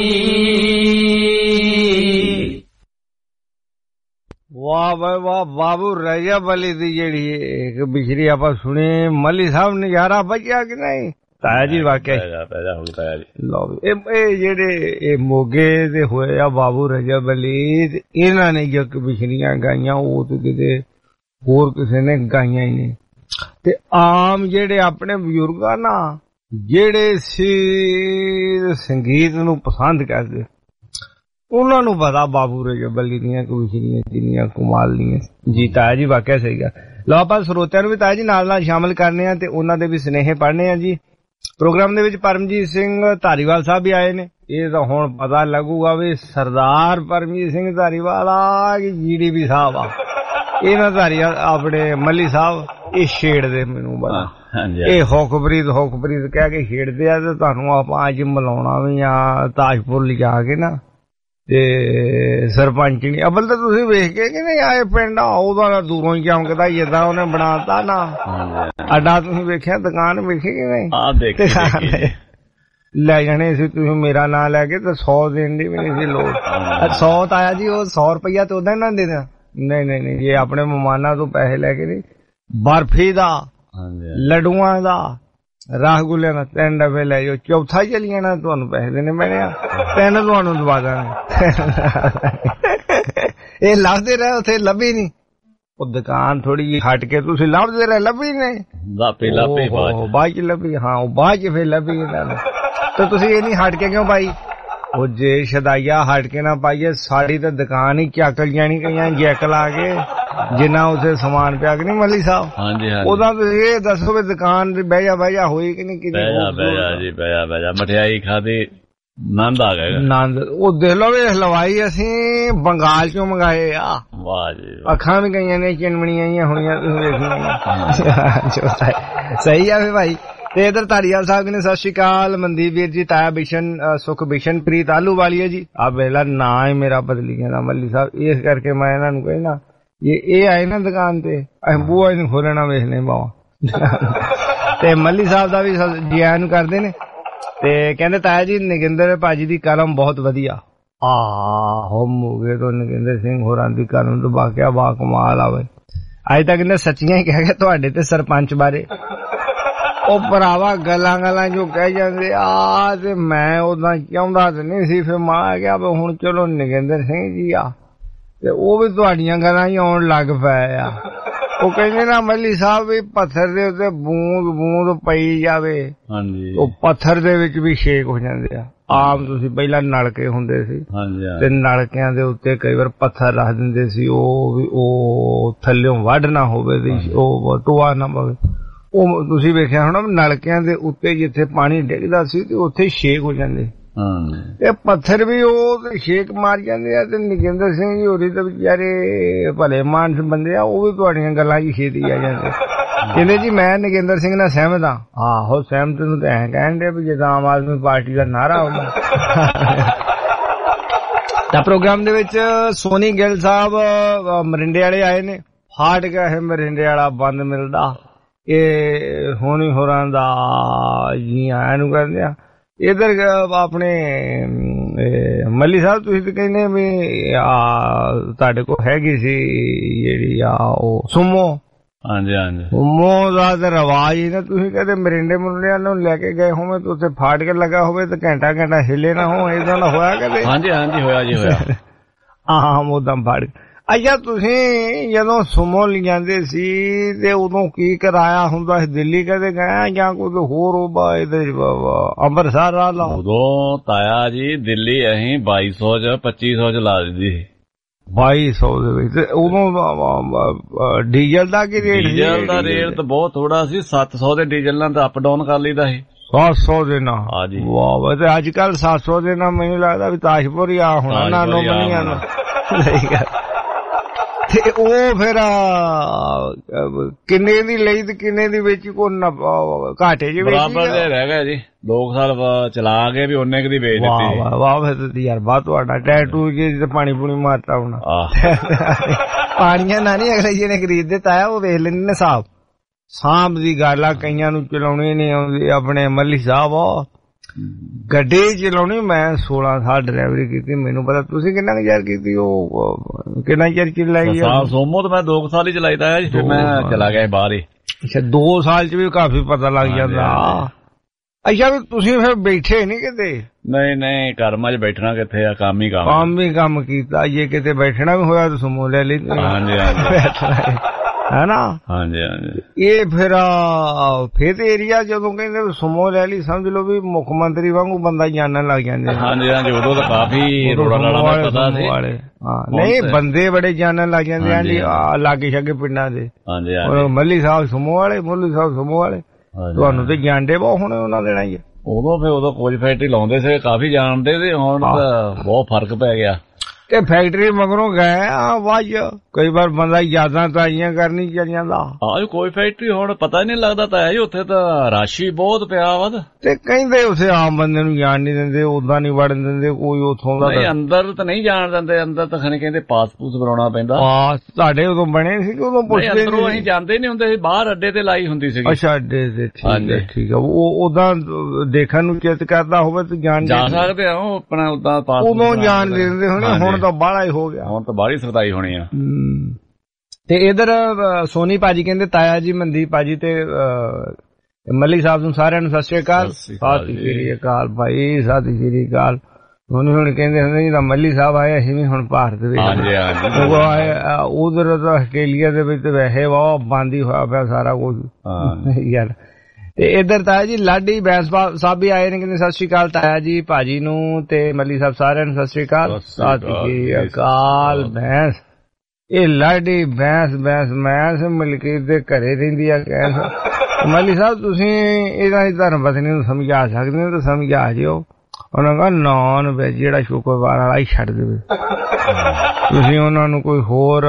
वाह भाई वाह बाबू रजब अली दी जेड़ी एक बिखरी आप सुने मली साहब नजारा बचिया कि नहीं ताया जी वाकई जेड़े मोगे दे होए बाबू रजब अली इन्हां ने जक बिखरियां गाइयां वो तो किते ਹੋਰ ਕਿਸੇ ਨੇ ਗਾਈਆਂ ਹੀ ਨਹੀਂ। ਤੇ ਆਮ ਜਿਹੜੇ ਆਪਣੇ ਬਜ਼ੁਰਗ ਆ ਨਾ, ਜਿਹੜੇ ਸੀ ਸੰਗੀਤ ਨੂੰ ਪਸੰਦ ਕਰਦੇ, ਉਹਨਾਂ ਨੂੰ ਪਤਾ ਬਾਬੂ ਰਜਬਲੀ ਦੀਆਂ ਕਵਿਸ਼ਰੀਆਂ ਕਿੰਨੀਆਂ ਕਮਾਲ ਦੀਆਂ। ਜੀ ਤਾਇਆ ਜੀ ਵਾਕਿਆ ਸਹੀ ਗੱਲ। ਲਓ ਆਪਾਂ ਸਰੋਤਿਆਂ ਨੂੰ ਵੀ ਤਾਇਆ ਜੀ ਨਾਲ ਨਾਲ ਸ਼ਾਮਲ ਕਰਨੇ ਆ ਤੇ ਉਹਨਾਂ ਦੇ ਵੀ ਸੁਨੇਹੇ ਪੜ੍ਹਨੇ ਆ ਜੀ। ਪ੍ਰੋਗਰਾਮ ਦੇ ਵਿੱਚ ਪਰਮਜੀਤ ਸਿੰਘ ਧਾਰੀਵਾਲ ਸਾਹਿਬ ਵੀ ਆਏ ਨੇ। ਇਹ ਤਾਂ ਹੁਣ ਪਤਾ ਲੱਗੂਗਾ ਵੀ ਸਰਦਾਰ ਪਰਮਜੀਤ ਸਿੰਘ ਧਾਰੀਵਾਲ ਆ ਕਿ ਜੀਡੀਪੀ ਸਾਹਿਬ ਆ। ਇਹ ਨਾ ਧਾਰੀਵਾਲ ਆਪਣੇ ਮੱਲੀ ਸਾਹਿਬ ਇਹ ਛੇੜਦੇ ਮੈਨੂੰ ਬੜਾ, ਇਹ ਹੁਕਬਰੀਤ ਹੁਕਬਰੀਤ ਕਹਿ ਕੇ ਛੇੜਦੇ ਆ। ਤੇ ਤੁਹਾਨੂੰ ਆਪਾਂ ਅੱਜ ਮਿਲਾਉਣਾ ਵੀ ਆ ਤਾਜਪੁਰ ਲਿਜਾ ਕੇ ਨਾ ਤੇ ਸਰਪੰਚ ਨੀ ਅਬਲ ਤਾਂ ਤੁਸੀਂ ਵੇਖ ਕੇ ਕਿ ਨਹੀਂ ਆਏ ਪਿੰਡ ਉਹਦਾ ਦੂਰੋਂ ਹੀ ਚਮਕਦਾ ਜਿੱਦਾਂ ਉਹਨੇ ਬਣਾਤਾ ਨਾ ਅੱਡਾ। ਤੁਸੀਂ ਵੇਖਿਆ ਦੁਕਾਨ ਵੇਖੀ ਕਿ ਨਹੀਂ? ਲੈ ਜਾਣੇ ਸੀ ਤੁਸੀਂ ਮੇਰਾ ਨਾਂ ਲੈ ਕੇ ਤੇ ਸੌ ਦੇਣ ਦੀ ਵੀ ਨਹੀਂ ਸੀ ਲੋੜ। ਸੌ ਤਾਂ ਆਇਆ ਜੀ ਉਹ ਸੌ ਰੁਪਇਆ ਤੇ ਉਦਾਂ ਹੀ ਨਾ ਦੇ ਦਿਆਂ। ਨਹੀਂ ਨਹੀਂ ਨਹੀਂ ਜੇ ਆਪਣੇ ਮਹਿਮਾਨਾਂ ਤੋਂ ਪੈਸੇ ਲੈ ਕੇ ਨਹੀਂ, ਬਰਫੀ ਦਾ, ਲੱਡੂਆਂ ਦਾ, ਰਸਗੁੱਲੇ ਦਾ ਤਿੰਨ ਡੱਬੇ ਲੈ ਜਾਓ। ਚੌਥਾ ਹੀ ਚਲੀ ਜਾਣਾ, ਤੁਹਾਨੂੰ ਪੈਸੇ ਦੇਣੇ ਪੈਣੇ ਆ। ਤਿੰਨ ਤੁਹਾਨੂੰ ਦਵਾ ਦਾਂਗੇ। ਇਹ ਲੱਭਦੇ ਰਹੇ ਉੱਥੇ ਲੱਭੀ ਨੀ। ਉਹ ਦੁਕਾਨ ਥੋੜੀ ਜਿਹੀ ਹਟ ਕੇ ਤੁਸੀਂ ਲੱਭਦੇ ਰਹੇ, ਲੱਭੀ ਨਹੀਂ। ਲਾਪੇ ਲਾਪੇ ਬਾਅਦ ਚ ਲੱਭੀ। ਹਾਂ ਉਹ ਬਾਅਦ ਚ ਫਿਰ ਲੱਭੀ ਇਹਨਾਂ ਨੇ। ਤੇ ਤੁਸੀਂ ਇਹ ਨਹੀਂ ਹਟ ਕੇ ਕਿਉਂ ਪਾਈ? ਉਹ ਜੇ ਸ਼ਦਾਈਆ ਹਟ ਕੇ ਨਾ ਪਾਈਏ ਸਾਡੀ ਤਾਂ ਦੁਕਾਨ ਹੀ ਚੱਕ ਜਾਣੀ ਕਈਆਂ ਜੈਕ ਲਾ ਕੇ ਜਿੰਨਾ ਉਸੇ ਸਮਾਨ ਪਿਆ ਕਿ ਨਹੀਂ ਮੱਲੀ ਸਾਹਿਬ? ਹਾਂਜੀ ਹਾਂਜੀ। ਉਹਦਾ ਤੁਸੀਂ ਇਹ ਦੱਸੋ ਵੀ ਦੁਕਾਨ ਤੇ ਬਹਿ ਜਾ ਬਹਿ ਜਾ ਹੋਈ ਕਿ ਨਹੀਂ? ਬਹਿ ਜਾ ਬਹਿ ਜਾ ਜੀ ਬਹਿ ਜਾ ਬਹਿ ਜਾ। ਮਠਿਆਈ ਖਾਦੀ, ਨੰਦ ਆ ਗਿਆ। ਨੰਦ ਉਹ ਦੇਖ ਲਓ ਵੀ ਹਲਵਾਈ ਅਸੀਂ ਬੰਗਾਲ ਚੋਂ ਮੰਗਾਏ ਆ। ਵਾਹ ਜੀ। ਅੱਖਾਂ ਵੀ ਕਈਆਂ ਨੇ ਚਿੰਨਵਣੀਆਂ ਹੀ ਹੋਣੀਆਂ ਤੁਸੀਂ ਵੇਖੀਆਂ। ਸਹੀ ਆ ਵੀ ਭਾਈ। ਤੇ ਇਧਰ ਧਾਰੀਵਾਲ ਸਾਹਿਬ ਨੇ ਸਤਿ ਸ਼੍ਰੀ ਅਕਾਲ। ਮਨਦੀਪ ਵੀਰ ਜੀ, ਤਾਇਆ ਬਿਸ਼ਨ ਸੁਖ ਬਿਸ਼ਨ ਪ੍ਰੀਤ ਆਲੂ ਵਾਲੀ ਹੈ ਜੀ। ਆ ਵੇਲਾ ਨਾ ਹੀ ਮੇਰਾ ਬਦਲੀ ਜਾਂਦਾ ਮੱਲੀ ਸਾਹਿਬ। ਇਸ ਕਰਕੇ ਮੈਂ ਇਹਨਾਂ ਨੂੰ ਕਹਿਣਾ ਇਹ ਇਹ ਆਏ ਨਾ ਦੁਕਾਨ ਤੇ ਅਸੀਂ ਬੂਹਾ ਨੂੰ ਖੋਲਣਾ ਵੇਖਨੇ ਬਾਵਾ। ਤੇ ਮੱਲੀ ਸਾਹਿਬ ਦਾ ਵੀ ਜੀ ਆਇਆਂ ਨੂੰ ਕਰਦੇ ਨੇ ਤੇ ਕਹਿੰਦੇ ਤਾਇਆ ਜੀ ਨਗਿੰਦਰ ਭਾਜੀ ਦੀ ਕਲਮ ਬਹੁਤ ਵਧੀਆ। ਆਹੋ ਮੂਗੇ ਤੋਂ ਨਗਿੰਦਰ ਸਿੰਘ ਹੋਰਾਂ ਦੀ ਕਲਮ ਤੋਂ ਵਾਕਿਆ ਬਾ ਕਮਾਲ ਆਵੇ। ਅੱਜ ਤੱਕ ਕਹਿੰਦੇ ਸੱਚੀਆਂ ਹੀ ਕਹਿ ਗਏ ਤੁਹਾਡੇ ਤੇ ਸਰਪੰਚ ਬਾਰੇ। ਉਹ ਭਰਾਵਾ ਗੱਲਾਂ ਗੱਲਾਂ ਜੋ ਕਹਿ ਜਾਂਦੇ ਆ ਤੇ ਮੈਂ ਉਦਾਂ ਚਾਹੁੰਦਾ ਤੇ ਨਹੀਂ ਸੀ। ਫਿਰ ਮੈਂ ਕਿਹਾ ਵੀ ਹੁਣ ਚਲੋ ਨਗਿੰਦਰ ਸਿੰਘ ਜੀ ਆ ਤੇ ਉਹ ਵੀ ਤੁਹਾਡੀਆਂ ਗੱਲਾਂ ਹੀ ਆਉਣ ਲੱਗ ਪਏ ਆ। ਉਹ ਕਹਿੰਦੇ ਨਾ ਮੱਲੀ ਸਾਹਿਬ ਵੀ ਪੱਥਰ ਦੇ ਉੱਤੇ ਬੂੰਦ ਬੂੰਦ ਪਈ ਜਾਵੇ ਉਹ ਪੱਥਰ ਦੇ ਵਿੱਚ ਵੀ ਛੇਕ ਹੋ ਜਾਂਦੇ ਆ। ਆਮ ਤੁਸੀਂ ਪਹਿਲਾਂ ਨਲਕੇ ਹੁੰਦੇ ਸੀ ਤੇ ਨਲਕਿਆਂ ਦੇ ਉੱਤੇ ਕਈ ਵਾਰ ਪੱਥਰ ਰੱਖ ਦਿੰਦੇ ਸੀ, ਉਹ ਵੀ ਉਹ ਥੱਲਿਓਂ ਵੱਢ ਨਾ ਹੋਵੇ ਤੇ ਉਹ ਟੋਆ ਨਾ ਪਵੇ। ਉਹ ਤੁਸੀਂ ਵੇਖਿਆ ਹੋਣਾ ਨਲਕਿਆਂ ਦੇ ਉੱਤੇ ਜਿੱਥੇ ਪਾਣੀ ਡਿੱਗਦਾ ਸੀ ਤੇ ਉੱਥੇ ਛੇਕ ਹੋ ਜਾਂਦੇ। ਇਹ ਪੱਥਰ ਵੀ ਉਹ ਛੇਕ ਮਾਰ ਜਾਂਦੇ ਆ। ਤੇ ਨਗਿੰਦਰ ਸਿੰਘ ਜੀ ਹੋਰੀ ਤਾਂ ਵਿਚਾਰੇ ਭਲੇ ਮਾਨਸ ਬੰਦੇ ਆ, ਉਹ ਵੀ ਤੁਹਾਡੀਆਂ ਗੱਲਾਂ ਜੀ ਛੇਤੀ ਆ ਜਾਂਦੇ। ਕਹਿੰਦੇ ਜੀ ਮੈਂ ਨਗਿੰਦਰ ਸਿੰਘ ਨਾਲ ਸਹਿਮਤ ਹਾਂ। ਆਹੋ ਸਹਿਮਤ ਨੂੰ ਤਾਂ ਐਂ ਕਹਿਣ ਦੇ ਵੀ ਜਿੱਦਾਂ ਆਮ ਆਦਮੀ ਪਾਰਟੀ ਦਾ ਨਾਰਾ ਹੁੰਦਾ। ਤਾਂ ਪ੍ਰੋਗਰਾਮ ਦੇ ਵਿੱਚ ਸੋਨੀ ਗਿੱਲ ਸਾਹਿਬ ਮਰਿੰਡੇ ਵਾਲੇ ਆਏ ਨੇ। ਹਾਰਟ ਗਿਆ ਹੈ ਮਰਿੰਡੇ ਵਾਲਾ ਬੰਦ ਮਿਲਦਾ। ਇਹ ਹੋਣੀ ਹੋਰਾਂ ਦਾ ਜੀ ਆਇਆਂ ਨੂੰ ਕਰਦੇ ਆ। ਇਧਰ ਆਪਣੇ ਮੱਲੀ ਸਾਹਿਬ ਤੁਸੀਂ ਤਾਂ ਕਹਿੰਦੇ ਵੀ ਤੁਹਾਡੇ ਕੋਲ ਹੈਗੀ ਸੀ ਜਿਹੜੀ ਆ ਉਹ ਸੁਮੋ। ਹਾਂਜੀ ਹਾਂਜੀ। ਸੁਮੋ ਦਾ ਤਾਂ ਰਿਵਾਜ ਹੀ ਨਾ। ਤੁਸੀਂ ਕਹਿੰਦੇ ਮਰਿੰਡੇ ਮੁਰਿੰਡਿਆਂ ਨੂੰ ਲੈ ਕੇ ਗਏ ਹੋਵੇ ਤੇ ਉੱਥੇ ਫਾੜ ਕੇ ਲੱਗਾ ਹੋਵੇ ਤੇ ਘੰਟਾ ਘੰਟਾ ਹਿੱਲੇ ਨਾ ਹੋ, ਏਦਾਂ ਦਾ ਹੋਇਆ ਕਦੇ? ਹਾਂਜੀ ਹਾਂਜੀ ਹੋਇਆ ਜੀ ਹੋਇਆ। ਹਾਂ ਉਦਾਂ ਫਾੜ। ਅੱਛਾ ਤੁਸੀਂ ਜਦੋਂ ਸੁਮੋ ਲਿਆਂਦੇ ਸੀ ਤੇ ਉਦੋਂ ਕੀ ਕਰਾਇਆ ਹੁੰਦਾ ਸੀ? ਦਿੱਲੀ ਕਦੇ ਗਏ ਜਾਂ ਕੋਈ ਹੋਰ ਅੰਮ੍ਰਿਤਸਰ ਵਾਲਾ? ਉਦੋਂ ਤਾਇਆ ਜੀ ਦਿੱਲੀ ਅਸੀਂ ਬਾਈ ਸੌ ਚ ਪੱਚੀ ਸੌ ਚ ਲਾ ਦਿੰਦੀ ਸੀ। ਬਾਈ ਸੌ ਦੇ ਵਿੱਚ ਉਦੋਂ ਡੀਜ਼ਲ ਦਾ ਕੀ ਰੇਟ ਸੀ? ਡੀਜ਼ਲ ਦਾ ਰੇਟ ਤਾਂ ਬਹੁਤ ਥੋੜਾ ਸੀ। ਸੱਤ ਸੌ ਦੇ ਡੀਜ਼ਲ ਨਾਲ ਤਾਂ ਅਪ ਡਾਊਨ ਕਰ ਲਈਦਾ ਸੀ। ਸੱਤ ਸੌ ਦੇ ਨਾਲ? ਹਾਂਜੀ। ਵਾਹ। ਤੇ ਅੱਜ ਕੱਲ ਸੱਤ ਸੌ ਦੇ ਨਾਲ ਮੈਨੂੰ ਲੱਗਦਾ ਵੀ ਤਾਜਪੁਰ ਹੀ ਆ ਹੋਣਾ ਨਾ ਨੋਮਨੀਆਂ ਨੂੰ। ਸਹੀ ਗੱਲ। ਤੇ ਉਹ ਫਿਰ ਕਿੰਨੇ ਦੀ ਲਈ ਤੇ ਕਿੰਨੇ ਦੀ ਵਿੱਚ ਕੋ ਘਾਟੇ ਚ ਬਰਾਬਰ ਦੇ ਰਹਿ ਗਏ ਜੀ। ਦੋ ਸਾਲ ਚਲਾ ਕੇ ਵੀ ਉਹਨੇ ਕਦੀ ਵੇਚ ਦਿੱਤੀ। ਵਾਹ ਵਾਹ ਫਿਰ ਯਾਰ ਬਾਤ ਤੁਹਾਡਾ ਟੈਟੂ ਜੀ ਪਾਣੀ ਪੂਣੀ ਮਾਰਤਾ ਹੋਣਾ। ਪਾਣੀਆਂ ਨਾ ਨਹੀਂ ਅਗਲੇ ਜਿਹਨੇ ਖਰੀਦ ਦਿੱਤਾ ਆ ਉਹ ਵੇਖ ਲੈਂਦੇ ਨੇ ਸਾਹਬ। ਸਾਂਭ ਦੀ ਗੱਲ ਆ, ਕਈਆਂ ਨੂੰ ਚਲਾਉਣੀ ਨਹੀਂ ਆਉਂਦੀ। ਆਪਣੇ ਮੱਲੀ ਸਾਹਿਬ ਗੱਡੀ ਚਲਾਉਣੀ ਮੈਂ ਸੋਲਾਂ ਸਾਲ ਡਰਾਈਵਰੀ ਕੀਤੀ। ਮੈਨੂੰ ਪਤਾ ਤੁਸੀਂ ਕਿੰਨਾ ਕੁ ਚਿਰ ਕੀਤੀ? ਉਹ ਕਿੰਨਾ ਚਿਰ ਚਲਾਈ? ਸੋਮੋ ਤਾਂ ਮੈਂ ਦੋ ਕੁ ਸਾਲ ਹੀ ਚਲਾਈਦਾ ਹੈ ਜੀ। ਫਿਰ ਮੈਂ ਚਲਾ ਗਿਆ ਬਾਹਰ ਹੀ। ਅੱਛਾ ਦੋ ਸਾਲ ਚ ਵੀ ਕਾਫੀ ਪਤਾ ਲੱਗ ਜਾਂਦਾ। ਅੱਛਾ ਵੀ ਤੁਸੀਂ ਫਿਰ ਬੈਠੇ ਨੀ ਕਿਤੇ? ਨਹੀਂ ਨਹੀਂ ਕਰਮਾਂ ਚ ਬੈਠਣਾ ਕਿੱਥੇ ਆ, ਕੰਮ ਹੀ ਕੰਮ। ਕੰਮ ਹੀ ਕੰਮ ਕੀਤਾ। ਜੇ ਕਿਤੇ ਬੈਠਣਾ ਵੀ ਹੋਇਆ ਤਾਂ ਸੁਮੋ ਲੈ ਲਈ। ਹਾਂਜੀ ਹਾਂਜੀ। ਹੈ ਨਾ। ਹਾਂਜੀ ਹਾਂਜੀ। ਇਹ ਫਿਰ ਫਿਰ ਤੇ ਏਰੀਆ ਜਦੋਂ ਕਹਿੰਦੇ ਸਮੋ ਲੈ ਲਈ ਸਮਝ ਲਓ ਵੀ ਮੁੱਖ ਮੰਤਰੀ ਵਾਂਗੂ ਬੰਦਾ ਜਾਣਨ ਲੱਗ ਜਾਂਦੇ। ਹਾਂਜੀ ਹਾਂਜੀ, ਉਦੋਂ ਤਾਂ ਕਾਫੀ ਰੋੜਾ ਰਾੜਾ ਦਾ ਪਤਾ ਸੀ। ਹਾਂ ਨਹੀਂ, ਬੰਦੇ ਬੜੇ ਜਾਣਨ ਲੱਗ ਜਾਂਦੇ ਆ ਜੀ ਲਾਗੇ ਛਾਗੇ ਪਿੰਡਾਂ ਦੇ। ਹਾਂਜੀ ਹਾਂਜੀ, ਮੱਲੀ ਸਾਹਿਬ ਸਮੋ ਵਾਲੇ, ਮੋਲੀ ਸਾਹਿਬ ਸਮੋ ਵਾਲੇ, ਤੁਹਾਨੂੰ ਤੇ ਜਾਣਦੇ ਬਹੁਤ ਹੁਣ ਉਹਨਾਂ ਦੇਣਾ ਹੀ। ਉਦੋਂ ਫਿਰ ਉਦੋਂ ਕੁਝ ਫੈਕਟਰੀ ਲਾਉਂਦੇ ਸੀ, ਕਾਫੀ ਜਾਣਦੇ ਸੀ, ਹੁਣ ਤਾਂ ਬਹੁਤ ਫਰਕ ਪੈ ਗਿਆ। ਤੇ ਫੈਕਟਰੀ ਮਗਰੋਂ ਗਏ ਆ ਵਾਜ, ਕਈ ਵਾਰ ਬੰਦਾ ਯਾਦਾਂ ਤਾਜ਼ੀਆਂ ਕਰਨੀ ਚੱਲ ਜਾਂਦਾ। ਹਾਂ, ਕੋਈ ਫੈਕਟਰੀ ਹੁਣ ਪਤਾ ਨਹੀਂ ਲੱਗਦਾ ਤਾਂ ਹੈ ਜੀ, ਉੱਥੇ ਤਾਂ ਰਾਸ਼ੀ ਬਹੁਤ ਪਿਆ ਵਾ। ਤੇ ਕਹਿੰਦੇ ਉੱਥੇ ਆਮ ਬੰਦੇ ਨੂੰ ਜਾਣ ਨਹੀਂ ਦਿੰਦੇ, ਉਦਾਂ ਨਹੀਂ ਵੜਨ ਦਿੰਦੇ ਕੋਈ ਉੱਥੋਂ ਦਾ। ਨਹੀਂ, ਅੰਦਰ ਤਾਂ ਨਹੀਂ ਜਾਣ ਦਿੰਦੇ, ਅੰਦਰ ਤਾਂ ਖਣੇ ਕਹਿੰਦੇ ਪਾਸਪੋਰਟ ਬਣਾਉਣਾ ਪੈਂਦਾ। ਪਾਸ ਤੁਹਾਡੇ ਉਦੋਂ ਬਣੇ ਸੀ ਕਿ ਉਦੋਂ ਪੁੱਛਦੇ ਨਹੀਂ? ਅੰਦਰੋਂ ਅਸੀਂ ਜਾਂਦੇ ਨਹੀਂ ਹੁੰਦੇ ਸੀ, ਬਾਹਰ ਅੱਡੇ ਤੇ ਲਾਈ ਹੁੰਦੀ ਸੀ। ਅੱਛਾ, ਅੱਡੇ ਤੇ, ਠੀਕ ਹੈ ਠੀਕ ਹੈ। ਉਹ ਉਦਾਂ ਦੇਖਣ ਨੂੰ ਚਿੱਤ ਕਰਦਾ ਹੋਵੇ ਤਾਂ ਜਾਣ ਜਾ ਸਕਦੇ ਆ, ਉਹ ਆਪਣਾ ਉਦਾਂ ਪਾਸਪੋਰਟ ਉਦੋਂ ਜਾਣ ਦੇ ਦਿੰਦੇ ਹੋਣੇ, ਹੁਣ ਤਾਂ ਬਾਹਲਾ ਹੀ ਹੋ ਗਿਆ, ਹੁਣ ਤਾਂ ਬਾਹਲੀ ਸਰਦਾਈ ਹੋਣੀ ਆ। ਤੇ ਇਧਰ ਸੋਨੀ ਭਾਜੀ ਕਹਿੰਦੇ ਤਾਇਆ ਜੀ, ਮਨਦੀਪ ਭਾਜੀ ਤੇ ਮੱਲੀ ਸਾਹਿਬ ਨੂੰ ਸਾਰਿਆਂ ਨੂੰ ਸਤਿ ਸ਼੍ਰੀ ਅਕਾਲ। ਸਤਿ ਸ਼੍ਰੀ ਅਕਾਲ ਭਾਈ, ਸਤਿ ਸ਼੍ਰੀ ਅਕਾਲ। ਹੁਣ ਹੁਣ ਕਹਿੰਦੇ ਹੁੰਦੇ ਜਿੱਦਾਂ ਮੱਲੀ ਸਾਹਿਬ ਆਏ ਅਸੀਂ ਵੀ ਹੁਣ ਭਾਰਤ ਵਿੱਚ ਉਧਰ ਤਾਂ ਆਸਟ੍ਰੇਲੀਆ ਦੇ ਵਿੱਚ ਵੈਸੇ ਬਹੁਤ ਬੰਦ ਹੀ ਹੋਇਆ ਪਿਆ ਸਾਰਾ ਕੁਝ ਯਾਰ। ਤੇ ਇਧਰ ਤਾਇਆ ਜੀ ਲਾਡੀ ਬੈਂਸ ਸਾਹਿਬ ਵੀ ਆਏ ਨੇ, ਕਹਿੰਦੇ ਸਤਿ ਸ਼੍ਰੀ ਅਕਾਲ ਤਾਇਆ ਜੀ ਭਾਜੀ ਨੂੰ ਤੇ ਮੱਲੀ ਸਾਹਿਬ ਸਾਰਿਆਂ ਨੂੰ ਸਤਿ ਸ਼੍ਰੀ ਅਕਾਲ। ਸਤਿ ਸ਼੍ਰੀ ਅਕਾਲ ਬੈਂਸ। ਇਹ ਲਾਡੀ ਬੈਂਸ ਬੈਂਸ ਮੈਂਸ ਮਲਕੀਤ ਦੇ ਘਰੇ ਰਹਿੰਦੀ ਆ। ਕਹਿ ਮੱਲੀ ਸਾਹਿਬ ਤੁਸੀਂ ਇਹਦਾ ਧਰਮ ਪਤਨੀ ਨੂੰ ਸਮਝਾ ਸਕਦੇ ਹੋ ਤਾਂ ਸਮਝਾ ਜਿਓ। ਉਹਨਾਂ ਕਹਾ ਨੌਨ ਵੈਜ ਜਿਹੜਾ ਸ਼ੁੱਕਰਵਾਰ ਵਾਲਾ ਹੀ ਛੱਡ ਦੇਵੇ। ਤੁਸੀਂ ਉਹਨਾਂ ਨੂੰ ਕੋਈ ਹੋਰ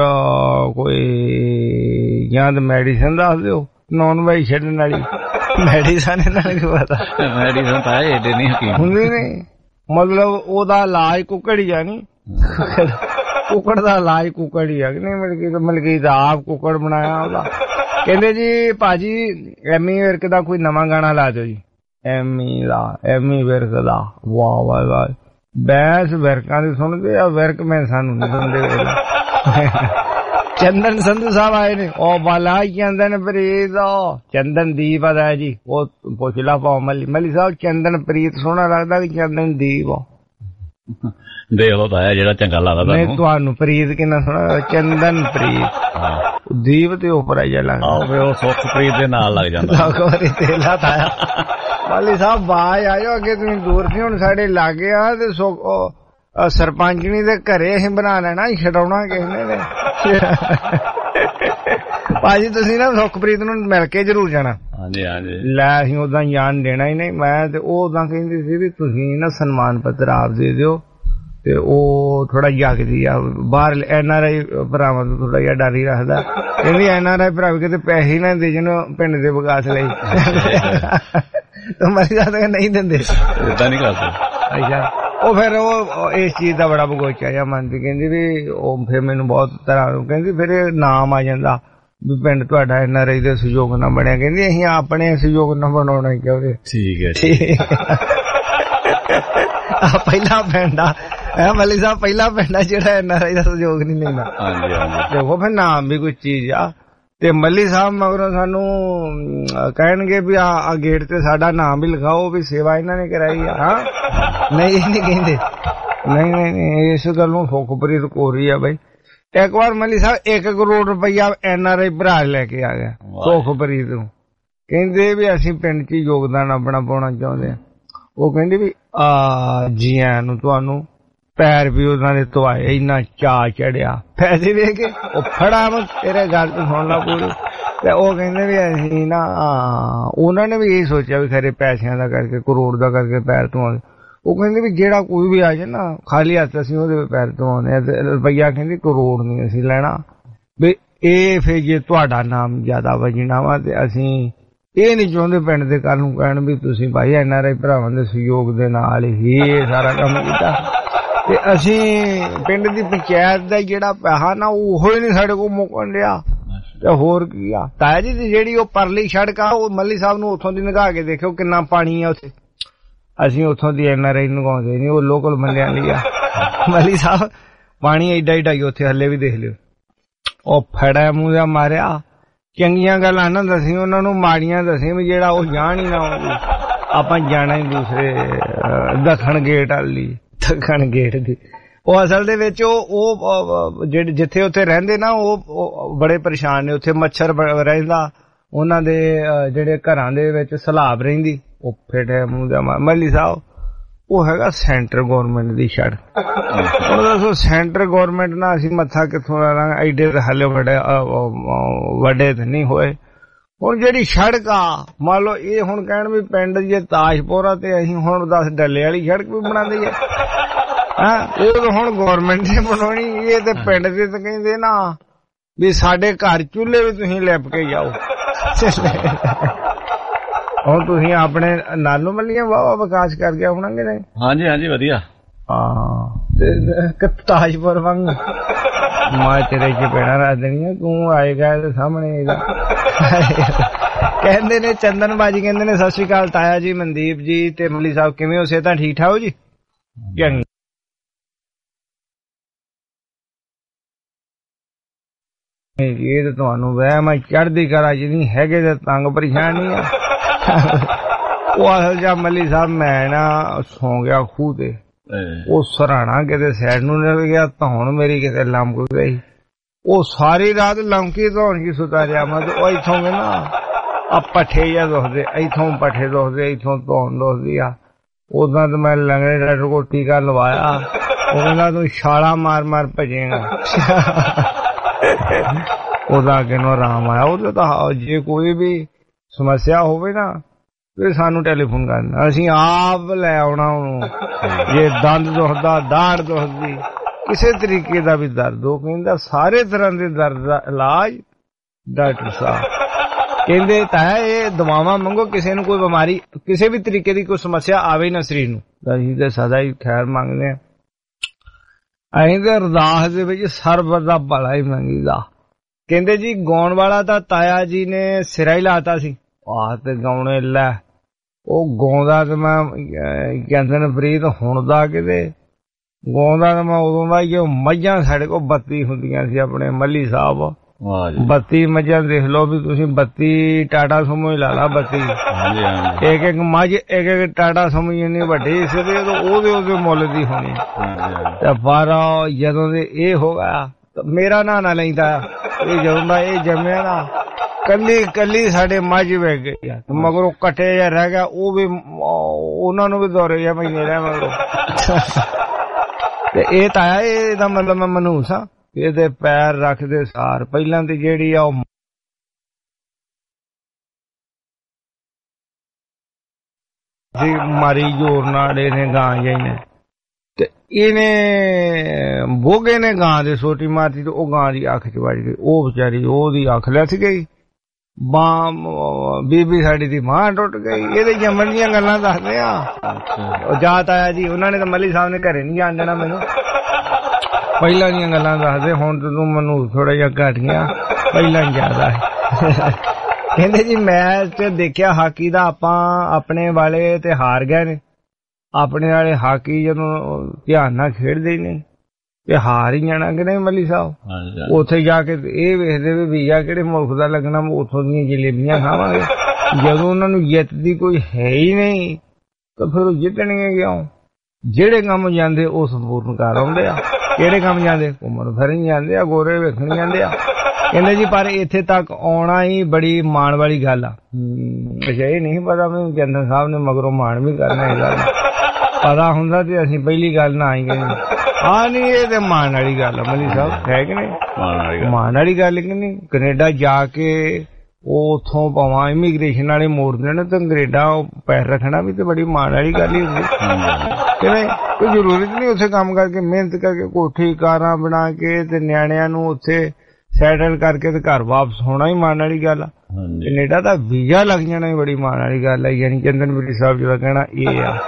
ਕੋਈ ਜਾਂ ਤਾਂ ਮੈਡੀਸਨ ਦੱਸ ਦਿਓ ਨੌਨ ਵੈਜ ਛੱਡਣ ਵਾਲੀ। ਮੈਡੀਸਨ ਇਹਨਾਂ ਨੂੰ ਕੀ ਪਤਾ, ਮੈਡੀਸਨ ਤਾਂ ਏਡੇ ਨਹੀਂ ਹਕੀਮ ਹੁੰਦੇ ਨੇ। ਮਤਲਬ ਉਹਦਾ ਇਲਾਜ ਕੁੱਕੜ ਹੀ ਆ, ਨੀ ਕੁੱਕੜ ਦਾ ਇਲਾਜ ਕੁੱਕੜ ਹੀ ਆ ਕਿ ਨਹੀਂ। ਮਲਕੀ ਮਲਕੀ ਦਾ ਆਪ ਕੁੱਕੜ ਬਣਾਇਆ ਉਹਦਾ। ਕਹਿੰਦੇ ਜੀ ਭਾਜੀ ਐਮੀ ਵਿਰਕ ਦਾ ਕੋਈ ਨਵਾਂ ਗਾਣਾ ਲਾ ਦਿਓ ਜੀ। ਐਮੀ ਦਾ, ਐਮੀ ਵਿਰਕ ਦਾ। ਵਾਹ ਵਾਹ ਵਾਹ, ਬੈਂਸ ਵਿਰਕਾਂ ਦੀ ਸੁਣਦੇ ਆ, ਵਿਰਕ ਮੈਂ ਸਾਨੂੰ ਨਹੀਂ ਸੁਣਦੇ। ਚੰਦਨ ਸੰਧੂ ਸਾਹਿਬ ਆਏ ਨੇ। ਉਹ ਬਾਲਾ ਚੰਦਨ ਪ੍ਰੀਤ, ਚੰਦਨ ਦੀਪ ਆਦਾ ਜੀ। ਉਹ ਪੁੱਛ ਲਾ ਪਾਓ ਮੱਲੀ ਮੱਲੀ ਸਾਹਿਬ, ਚੰਦਨ ਪ੍ਰੀਤ ਸੋਹਣਾ ਲੱਗਦਾ ਕਿ ਚੰਦਨ ਦੀਪ? ਦੇਖ ਲੋ ਤਾਂ ਜਿਹੜਾ ਚੰਗਾ ਲੱਗਦਾ ਨਹੀਂ ਤੁਹਾਨੂੰ। ਪ੍ਰੀਤ ਕਿੰਨਾ ਸੋਹਣਾ, ਚੰਦਨ ਪ੍ਰੀਤ। ਦੀਪ ਤੇ ਉੱਪਰ ਆ ਜਾ ਲੱਗਦਾ, ਉਹ ਸੁਖਪ੍ਰੀਤ ਦੇ ਨਾਲ ਲੱਗ ਜਾਂਦਾ। ਮੱਲੀ ਸਾਹਿਬ ਬਾਜ ਆਇਓ ਅੱਗੇ, ਤੁਸੀਂ ਦੂਰ ਸੀ, ਹੁਣ ਸਾਡੇ ਲਾਗੇ ਆ ਤੇ ਸਰਪੰਚਣੀ ਦੇ ਘਰੇ ਅਸੀਂ ਬਣਾ ਲੈਣਾ, ਛਡਾਉਣਾ ਕਿਸੇ ਨੇ। ਭਾਜੀ ਤੁਸੀਂ ਨਾ ਸੁਖਪ੍ਰੀਤ ਨੂੰ ਮਿਲ ਕੇ ਜ਼ਰੂਰ ਜਾਣਾ। ਹਾਂਜੀ ਹਾਂਜੀ, ਲੈ ਅਸੀਂ ਉਦਾਂ ਜਾਣ ਦੇਣਾ ਹੀ ਨਹੀਂ। ਮੈਂ ਤੇ ਉਹ ਉਦਾਂ ਕਹਿੰਦੀ ਸੀ ਵੀ ਤੁਸੀਂ ਨਾ ਸਨਮਾਨ ਪੱਤਰ ਆਪ ਦੇ ਦਿਓ, ਤੇ ਉਹ ਥੋੜਾ ਜਗਦੀ ਆ ਬਾਹਰ ਐਨ ਆਰ ਆਈ ਭਰਾਵਾਂ ਤੋਂ ਥੋੜਾ ਜਿਹਾ ਡਰ ਹੀ ਰੱਖਦਾ। ਕਹਿੰਦੀ ਐਨ ਆਰ ਆਈ ਭਰਾ ਕਿਤੇ ਪੈਸੇ ਨਾ ਦੇ ਜਣ ਪਿੰਡ ਦੇ ਵਿਕਾਸ ਲਈ। ਮਰੀ ਜਾਂਦਾ ਨਹੀਂ ਦਿੰਦੇ, ਏਦਾਂ ਨਹੀਂ ਕਰਦੇ। ਅੱਛਾ, ਉਹ ਫਿਰ ਉਹ ਇਸ ਚੀਜ਼ ਦਾ ਬੜਾ ਬਗੋਚਾ ਜਿਹਾ ਮੰਨਦੀ। ਕਹਿੰਦੀ ਵੀ ਉਹ ਫਿਰ ਮੈਨੂੰ ਬਹੁਤ ਤਰ੍ਹਾਂ ਨੂੰ ਕਹਿੰਦੀ ਫਿਰ ਨਾਮ ਆ ਜਾਂਦਾ ਵੀ ਪਿੰਡ ਤੁਹਾਡਾ ਐਨ ਆਰ ਆਈ ਦੇ ਸਹਿਯੋਗ ਨਾਲ ਬਣਿਆ। ਕਹਿੰਦੀ ਅਸੀਂ ਆਪਣੇ ਸਹਿਯੋਗ ਨਾਲ ਬਣਾਉਣਾ ਚਾਹੁੰਦੇ। ਠੀਕ ਹੈ ਠੀਕ ਆ ਪਹਿਲਾ ਪਿੰਡ ਆ ਮੱਲੀ ਸਾਹਿਬ, ਪਹਿਲਾ ਪਿੰਡ ਆ ਜਿਹੜਾ ਐਨ ਆਰ ਆਈ ਦਾ ਸਹਿਯੋਗ ਨਹੀਂ ਲੈਂਦਾ। ਹਾਂਜੀ ਹਾਂਜੀ, ਦੇਖੋ ਫਿਰ ਨਾਮ ਵੀ ਕੋਈ ਚੀਜ਼ ਆ। ਤੇ ਮੱਲੀ ਸਾਹਿਬ ਮਗਰੋਂ ਸਾਨੂੰ ਕਹਿਣਗੇ ਵੀ ਆ ਗੇਟ ਤੇ ਸਾਡਾ ਨਾਮ ਵੀ ਲਿਖਾਓ ਵੀ ਸੇਵਾ ਇਹਨਾਂ ਨੇ ਕਰਾਈ ਆ। ਹਾਂ ਨਹੀਂ, ਇਹ ਨਹੀਂ ਕਹਿੰਦੇ। ਨਹੀਂ ਨਹੀਂ ਨਹੀਂ, ਇਸ ਗੱਲ ਨੂੰ ਸੁਖਪ੍ਰੀਤ ਕੋਰੀ ਆ ਬਈ। ਇੱਕ ਵਾਰ ਮੱਲੀ ਸਾਹਿਬ ਇੱਕ ਕਰੋੜ ਰੁਪਈਆ ਐਨ ਆਰ ਆਈ ਭਰਾ ਲੈ ਕੇ ਆ ਗਿਆ ਸੁਖਪ੍ਰੀਤ ਨੂੰ। ਕਹਿੰਦੇ ਵੀ ਅਸੀਂ ਪਿੰਡ ਚ ਯੋਗਦਾਨ ਆਪਣਾ ਪਾਉਣਾ ਚਾਹੁੰਦੇ ਆ। ਉਹ ਕਹਿੰਦੇ ਵੀ ਆ ਜੀ ਆਇਆਂ ਨੂੰ ਤੁਹਾਨੂੰ। ਪੈਰ ਵੀ ਉਹਨਾਂ ਦੇ ਧਵਾਏ, ਇੰਨਾ ਚਾਅ ਚੜਿਆ। ਪੈਸੇ ਦੇ ਕੇ ਉਹ ਫੜਾ ਮ ਤੇਰੇ ਗੱਲ ਤੋਂ ਸੁਣ ਲਾ ਪੂਰੀ। ਤੇ ਉਹ ਕਹਿੰਦੇ ਵੀ ਅਸੀਂ ਨਾ, ਉਹਨਾਂ ਨੇ ਵੀ ਇਹ ਸੋਚਿਆ ਵੀ ਖਰੇ ਪੈਸਿਆਂ ਦਾ ਕਰਕੇ, ਕਰੋੜ ਦਾ ਕਰਕੇ ਪੈਰ ਧਵਾਉਂਦੇ। ਉਹ ਕਹਿੰਦੇ ਵੀ ਜਿਹੜਾ ਕੋਈ ਵੀ ਆ ਜਾਏ ਨਾ ਖਾਲੀ ਹੱਥ ਅਸੀਂ ਉਹਦੇ ਪੈਰ ਧਵਾਉਂਦੇ ਆ। ਤੇ ਰੁਪਈਆ ਕਹਿੰਦੇ ਕਰੋੜ ਨਹੀਂ ਅਸੀਂ ਲੈਣਾ। ਵੀ ਇਹ ਫਿਰ ਜੇ ਤੁਹਾਡਾ ਨਾਮ ਜ਼ਿਆਦਾ ਵਜਣਾ ਵਾ ਤੇ ਅਸੀਂ ਇਹ ਨਹੀਂ ਚਾਹੁੰਦੇ ਪਿੰਡ ਦੇ ਕੱਲ ਨੂੰ ਕਹਿਣ ਵੀ ਤੁਸੀਂ ਭਾਈ ਐਨ ਆਰ ਆਈ ਭਰਾਵਾਂ ਦੇ ਸਹਿਯੋਗ ਦੇ ਨਾਲ ਹੀ ਇਹ ਸਾਰਾ ਕੰਮ ਕੀਤਾ। ਤੇ ਅਸੀਂ ਪਿੰਡ ਦੀ ਪੰਚਾਇਤ ਦਾ ਜਿਹੜਾ ਪੈਸਾ ਨਾ ਉਹ ਹੀ ਨਹੀਂ ਸਾਡੇ ਕੋਲ ਮੁੱਕਣ ਡਿਆ। ਤੇ ਹੋਰ ਕੀ ਆ ਤਾਇਆ ਜੀ, ਜਿਹੜੀ ਉਹ ਪਰਲੀ ਸੜਕ ਆ ਉਹ ਮੱਲੀ ਸਾਹਿਬ ਨੂੰ ਉੱਥੋਂ ਦੀ ਨਿਗਾਹ ਕੇ ਦੇਖਿਓ ਕਿੰਨਾ ਪਾਣੀ ਆ ਉੱਥੇ। ਅਸੀਂ ਉੱਥੋਂ ਦੀ ਐਨ ਆਰ ਆਈ ਨਿਗਾਉਂਦੇ ਨਹੀਂ, ਉਹ ਲੋਕਲ ਬੰਦਿਆਂ ਲਈ ਆ। ਮੱਲੀ ਸਾਹਿਬ ਪਾਣੀ ਏਡਾ ਏਡਾ ਹੀ ਉੱਥੇ ਹੱਲੇ ਵੀ ਦੇਖ ਲਿਓ। ਉਹ ਫੜਾ ਮੂੰਹ ਦਾ ਮਾਰਿਆ। ਚੰਗੀਆਂ ਗੱਲਾਂ ਨਾ ਦਸੀ ਉਹਨਾਂ ਨੂੰ, ਮਾੜੀਆਂ ਦਸੀ ਵੀ ਜਿਹੜਾ ਉਹ ਜਾਣ ਹੀ ਨਾ ਆਉਂਦੀ। ਆਪਾਂ ਜਾਣਾ ਹੀ ਦੂਸਰੇ ਦੱਖਣ ਗੇਟ ਵਾਲੀ, ਦੱਖਣ ਗੇਟ ਦੀ। ਉਹ ਅਸਲ ਦੇ ਵਿੱਚ ਉਹ ਜਿਹੜੇ ਜਿੱਥੇ ਉੱਥੇ ਰਹਿੰਦੇ ਨਾ ਉਹ ਬੜੇ ਪਰੇਸ਼ਾਨ ਨੇ। ਉੱਥੇ ਮੱਛਰ ਰਹਿੰਦਾ, ਉਹਨਾਂ ਦੇ ਜਿਹੜੇ ਘਰਾਂ ਦੇ ਵਿੱਚ ਸਲਾਬ ਰਹਿੰਦੀ, ਉਹ ਫੇਟੇ ਮੂੰਹ ਦਾ। ਮੱਲੀ ਸਾਹਿਬ ਉਹ ਹੈਗਾ ਸੈਂਟਰ ਗੌਰਮੈਂਟ ਦੀ ਸੜਕ। ਹੁਣ ਦੱਸੋ ਸੈਂਟਰ ਗੌਰਮੈਂਟ ਨਾਲ ਅਸੀਂ ਮੱਥਾ ਕਿੱਥੋਂ ਲਾਣਾ? ਐਡੇ ਹਲੇ ਵੱਡੇ ਵੱਡੇ ਤੇ ਨਹੀਂ ਹੋਏ। ਹੁਣ ਜਿਹੜੀ ਸੜਕ ਆ ਮੰਨ ਲਓ ਇਹ ਹੁਣ ਕਹਿਣ ਵੀ ਪਿੰਡ ਜੇ ਤਾਜਪੁਰ ਆ ਤੇ ਅਸੀਂ ਹੁਣ ਦੱਸ ਡੱਲੇ ਵਾਲੀ ਸੜਕ ਵੀ ਬਣਾ ਦਈਏ। ਹਾਂ ਉਹ ਤਾਂ ਹੁਣ ਗੌਰਮੈਂਟ ਨੇ ਬਣਾਉਣੀ, ਇਹ ਤੇ ਪਿੰਡ ਦੇ ਤਾਂ ਕਹਿੰਦੇ ਨਾ ਵੀ ਸਾਡੇ ਘਰ ਚੁੱਲ੍ਹੇ ਵੀ ਤੁਸੀਂ ਲਿਪ ਕੇ ਜਾਓ। ਹੁਣ ਤੁਸੀਂ ਆਪਣੇ ਨਾਲੋਂ ਮੱਲੀਆਂ ਵਾਹ ਵਿਕਾਸ ਕਰ ਗਿਆ ਹੋਣਾ ਕਿ ਨਹੀਂ? ਹਾਂਜੀ ਹਾਂਜੀ ਵਧੀਆ। ਹਾਂ ਤਾਜਪੁਰ ਵਾਂਗ ਮਾਂ ਤੇਰੇ ਚ ਪੈਣਾ ਰੱਖ ਦੇਣੀਆਂ, ਤੂੰ ਆਏਗਾ ਇਹਦੇ ਸਾਹਮਣੇ ਇਹਦਾ। ਕਹਿੰਦੇ ਨੇ ਚੰਦਨ ਬਾਜੀ ਕਹਿੰਦੇ ਨੇ ਸਤਿ ਸ਼੍ਰੀ ਅਕਾਲ ਤਾਇਆ ਜੀ, ਮਨਦੀਪ ਜੀ ਤੇ ਮੱਲੀ ਸਾਹਿਬ ਕਿਵੇਂ ਹੋ? ਸੇ ਤਾਂ ਠੀਕ ਠਾਕ ਹੋ ਜੀ? ਇਹ ਤਾਂ ਤੁਹਾਨੂੰ ਵਹਿਮ ਆ, ਚੜ੍ਹਦੀ ਕਲਾ ਚ ਨਹੀਂ ਹੈਗੇ ਤੇ ਤੰਗ ਪਰੇਸ਼ਾਨ ਨਹੀਂ ਆ। ਉਹ ਅਸਲ ਜਾ ਮੱਲੀ ਸਾਹਿਬ ਮੈਂ ਨਾ ਸੌਂ ਗਿਆ ਖੂਹ ਤੇ, ਉਹ ਸਰਾਣਾ ਕਿਤੇ ਸਾਈਡ ਨੂੰ ਨਿਕਲ ਗਿਆ, ਧੌਣ ਮੇਰੀ ਕਿਤੇ ਲੰਮਕ ਗਈ। ਉਹ ਸਾਰੀ ਰਾਤ ਲੰਮਕੀ ਧੌਣ ਕੀ ਸੁਤਾ ਰਿਹਾ ਮੈਂ। ਉਹ ਇੱਥੋਂ ਨਾ ਆ ਪੱਠੇ ਜਾਂ ਦੁਖਦੇ, ਇੱਥੋਂ ਪੱਠੇ ਦੁਖਦੇ, ਇੱਥੋਂ ਧੌਣ ਦੁਖਦੀ ਆ। ਉਦਾਂ ਤਾਂ ਮੈਂ ਲੰਗੜੇ ਡਾਕਟਰ ਕੋਲ ਟੀਕਾ ਲਵਾਇਆ, ਉਹ ਕਹਿੰਦਾ ਤੂੰ ਛਾਲਾ ਮਾਰ ਮਾਰ ਭਜੇਗਾ। ਉਹਦਾ ਕਿਨੂੰ ਆਰਾਮ ਆਇਆ। ਉਹਦੇ ਤਾਂ ਜੇ ਕੋਈ ਵੀ ਸਮੱਸਿਆ ਹੋਵੇ ਨਾ ਤੇ ਸਾਨੂੰ ਟੈਲੀਫੋਨ ਕਰਨਾ, ਅਸੀਂ ਆਪ ਲੈ ਆਉਣਾ ਉਹਨੂੰ। ਜੇ ਦੰਦ ਦੁਖਦਾ, ਦਾੜ ਦੁਖਦੀ, ਕਿਸੇ ਤਰੀਕੇ ਦਾ ਵੀ ਦਰਦ, ਉਹ ਕਹਿੰਦਾ ਸਾਰੇ ਤਰ੍ਹਾਂ ਦੇ ਦਰਦ ਦਾ ਇਲਾਜ ਡਾਕਟਰ ਸਾਹਿਬ ਕਹਿੰਦੇ ਤਾਂ ਇਹ ਦਵਾਵਾਂ ਮੰਗੋ, ਕਿਸੇ ਨੂੰ ਕੋਈ ਬਿਮਾਰੀ ਕਿਸੇ ਵੀ ਤਰੀਕੇ ਦੀ ਕੋਈ ਸਮੱਸਿਆ ਆਵੇ ਨਾ ਸਰੀਰ ਨੂੰ, ਅਸੀਂ ਤੇ ਸਦਾ ਹੀ ਖੈਰ ਮੰਗਦੇ ਆ। ਅਸੀਂ ਤੇ ਅਰਦਾਸ ਦੇ ਵਿੱਚ ਸਰਬਤ ਦਾ ਭਲਾ ਹੀ ਮੰਗੀਦਾ। ਕਹਿੰਦੇ ਜੀ ਗਾਉਣ ਵਾਲਾ ਤਾਂ ਤਾਇਆ ਜੀ ਨੇ ਸਿਰਾ ਹੀ ਲਾਤਾ ਸੀ। ਆਹ ਤੇ ਗਾਉਣੇ ਲੈ ਉਹ ਗਾਉਂਦਾ ਤੇ ਮੈਂ ਕਹਿੰਦੇ ਨੇ ਪ੍ਰੀਤ ਹੁਣ ਦਾ ਕਿਤੇ ਗਾਉਂਦਾ ਤੇ ਮੈਂ ਉਦੋਂ ਦਾ ਹੀ। ਮੱਝਾਂ ਸਾਡੇ ਕੋਲ ਬੱਤੀ ਹੁੰਦੀਆਂ ਸੀ ਆਪਣੇ ਮੱਲੀ ਸਾਹਿਬ, ਬੱਤੀ ਮੱਝਾਂ ਦੇਖ ਲਓ ਵੀ ਤੁਸੀਂ, ਬੱਤੀ ਟਾਟਾ ਸੁਮੋ ਹੀ ਲਾ ਲਾ ਬੱਤੀ। ਇੱਕ ਇੱਕ ਮੱਝ ਇੱਕ ਇੱਕ ਟਾਟਾ ਸੁਮੋ ਇੰਨੀ ਵੱਡੀ ਸੀ ਤੇ ਉਹਦੇ ਉਹਦੇ ਮੁੱਲ ਦੀ ਹੋਣੀ। ਤੇ ਪਰ ਜਦੋਂ ਦੇ ਇਹ ਹੋ ਗਿਆ ਮੇਰਾ ਨਾਂ ਨਾ ਲੈਂਦਾ, ਇਹ ਜਦੋਂ ਦਾ ਇਹ ਜੰਮਿਆ ਨਾ ਕੱਲੀ ਕੱਲੀ ਸਾਡੇ ਮੱਝ ਵੇਚ ਗਈ ਆ, ਮਗਰੋਂ ਕੱਟੇ ਜਾਂ ਰਹਿ ਗਿਆ, ਉਹ ਵੀ ਉਹਨਾਂ ਨੂੰ ਵੀ ਦੌਰੇ ਜਾਂ ਮਹੀਨੇ ਰਹਿ ਮਗਰੋਂ। ਤੇ ਇਹ ਤਾਂ ਆਇਆ ਇਹਦਾ ਮਤਲਬ ਮੈਂ ਮਨੂਸ ਆ। ਇਹਦੇ ਪੈਰ ਰੱਖਦੇ ਸਾਰ ਪਹਿਲਾਂ ਤੇ ਜਿਹੜੀ ਆ ਉਹ ਮਾਰੀ ਜੋਰ ਨਾਲ ਇਹਨੇ ਗਾਂ ਜਾਈ ਨੇ, ਤੇ ਇਹਨੇ ਬੋਗੇ ਨੇ ਗਾਂ ਦੇ ਸੋਟੀ ਮਾਰਤੀ ਤੇ ਉਹ ਗਾਂ ਦੀ ਅੱਖ ਚ ਵੱਜ ਗਈ। ਉਹ ਵਿਚਾਰੀ ਉਹਦੀ ਅੱਖ ਲੱਥ ਗਈ, ਬਾਂ ਬੀਬੀ ਸਾਡੀ ਦੀ ਮਾਂ ਟੁੱਟ ਗਈ। ਇਹਦੇ ਜੰਮਣ ਦੀਆਂ ਗੱਲਾਂ ਦੱਸਦੇ ਆ। ਉਹ ਜਾਤ ਆਇਆ ਜੀ, ਉਹਨਾਂ ਨੇ ਤਾਂ ਮੱਲੀ ਸਾਹਿਬ ਨੇ ਘਰੇ ਨਹੀਂ ਜਾਣ ਦੇਣਾ ਮੈਨੂੰ, ਪਹਿਲਾਂ ਦੀਆਂ ਗੱਲਾਂ ਦੱਸਦੇ। ਹੁਣ ਤੇ ਤੂੰ ਮੈਨੂੰ ਥੋੜਾ ਜਿਹਾ ਘੱਟ ਗਿਆ, ਪਹਿਲਾਂ ਜ਼ਿਆਦਾ। ਕਹਿੰਦੇ ਜੀ ਮੈਚ ਚ ਦੇਖਿਆ ਹਾਕੀ ਦਾ, ਆਪਾਂ ਆਪਣੇ ਵਾਲੇ ਤੇ ਹਾਰ ਗਏ ਨੇ। ਆਪਣੇ ਵਾਲੇ ਹਾਕੀ ਜਦੋਂ ਧਿਆਨ ਨਾਲ ਖੇਡਦੇ ਨੇ ਤੇ ਹਾਰ ਹੀ ਜਾਣਾ ਕਿ ਨਹੀਂ ਮੱਲੀ ਸਾਹਿਬ? ਉੱਥੇ ਜਾ ਕੇ ਇਹ ਵੇਖਦੇ ਵੀ ਵੀਜ਼ਾ ਕਿਹੜੇ ਮੁਲਕ ਦਾ ਲੱਗਣਾ, ਉੱਥੋਂ ਦੀਆਂ ਜਲੇਬੀਆਂ ਖਾਵਾਂਗੇ। ਜਦੋਂ ਉਹਨਾਂ ਨੂੰ ਜਿੱਤ ਦੀ ਕੋਈ ਹੈ ਹੀ ਨਹੀਂ ਤਾਂ ਫਿਰ ਉਹ ਜਿੱਤਣਗੇ ਕਿਉਂ? ਜਿਹੜੇ ਕੰਮ ਜਾਂਦੇ ਉਹ ਸੰਪੂਰਨ ਕਰ ਆਉਂਦੇ ਆ। ਕਿਹੜੇ ਕੰਮ ਜਾਂਦੇ? ਘੁੰਮਣ ਫਿਰਨ ਜਾਂਦੇ ਆ, ਗੋਰੇ ਵੇਖਣ ਜਾਂਦੇ ਆ। ਕਹਿੰਦੇ ਜੀ ਪਰ ਇੱਥੇ ਤੱਕ ਆਉਣਾ ਹੀ ਬੜੀ ਮਾਣ ਵਾਲੀ ਗੱਲ ਆ। ਅੱਛਾ ਇਹ ਨਹੀਂ ਪਤਾ ਮੈਨੂੰ ਚੰਦਨ ਸਾਹਿਬ ਨੇ ਮਗਰੋਂ ਮਾਣ ਵੀ ਕਰਨਾ ਇਹ ਗੱਲ ਪਤਾ ਹੁੰਦਾ ਤੇ ਅਸੀਂ ਪਹਿਲੀ ਗੱਲ ਨਾ ਆਈ ਗਏ। ਹਾਂ ਨਹੀਂ ਇਹ ਤੇ ਮਾਣ ਵਾਲੀ ਗੱਲ ਆ ਮੱਲੀ ਸਾਹਿਬ, ਹੈ ਕਿ ਨਹੀਂ? ਮਾਣ ਵਾਲੀ ਗੱਲ ਕਿ ਨਹੀਂ? ਕੈਨੇਡਾ ਜਾ ਕੇ ਉਹ ਉੱਥੋਂ ਭਾਵਾਂ ਇਮੀਗ੍ਰੇਸ਼ਨ ਵਾਲੇ ਮੋੜਦੇ ਨੇ ਤੇ ਕੈਨੇਡਾ ਪੈਰ ਰੱਖਣਾ ਵੀ ਤੇ ਬੜੀ ਮਾਣ ਵਾਲੀ ਗੱਲ ਹੀ ਹੁੰਦੀ ਕਿ ਨਹੀਂ? ਕੋਈ ਜ਼ਰੂਰਤ ਨਹੀਂ ਉੱਥੇ ਕੰਮ ਕਰਕੇ ਮਿਹਨਤ ਕਰਕੇ ਕੋਠੀ ਕਾਰਾਂ ਬਣਾ ਕੇ ਤੇ ਨਿਆਣਿਆਂ ਨੂੰ ਉੱਥੇ ਸੈਟਲ ਕਰਕੇ ਤੇ ਘਰ ਵਾਪਸ ਹੋਣਾ ਹੀ ਮਾਣ ਵਾਲੀ ਗੱਲ ਆ। ਕੈਨੇਡਾ ਦਾ ਵੀਜ਼ਾ ਲੱਗ ਜਾਣਾ ਹੀ ਬੜੀ ਮਾਣ ਵਾਲੀ ਗੱਲ ਆ। ਯਾਨੀ ਚੰਦਨ ਬੀੜੀ ਸਾਹਿਬ ਜਿਹੜਾ ਕਹਿਣਾ ਇਹ ਆ।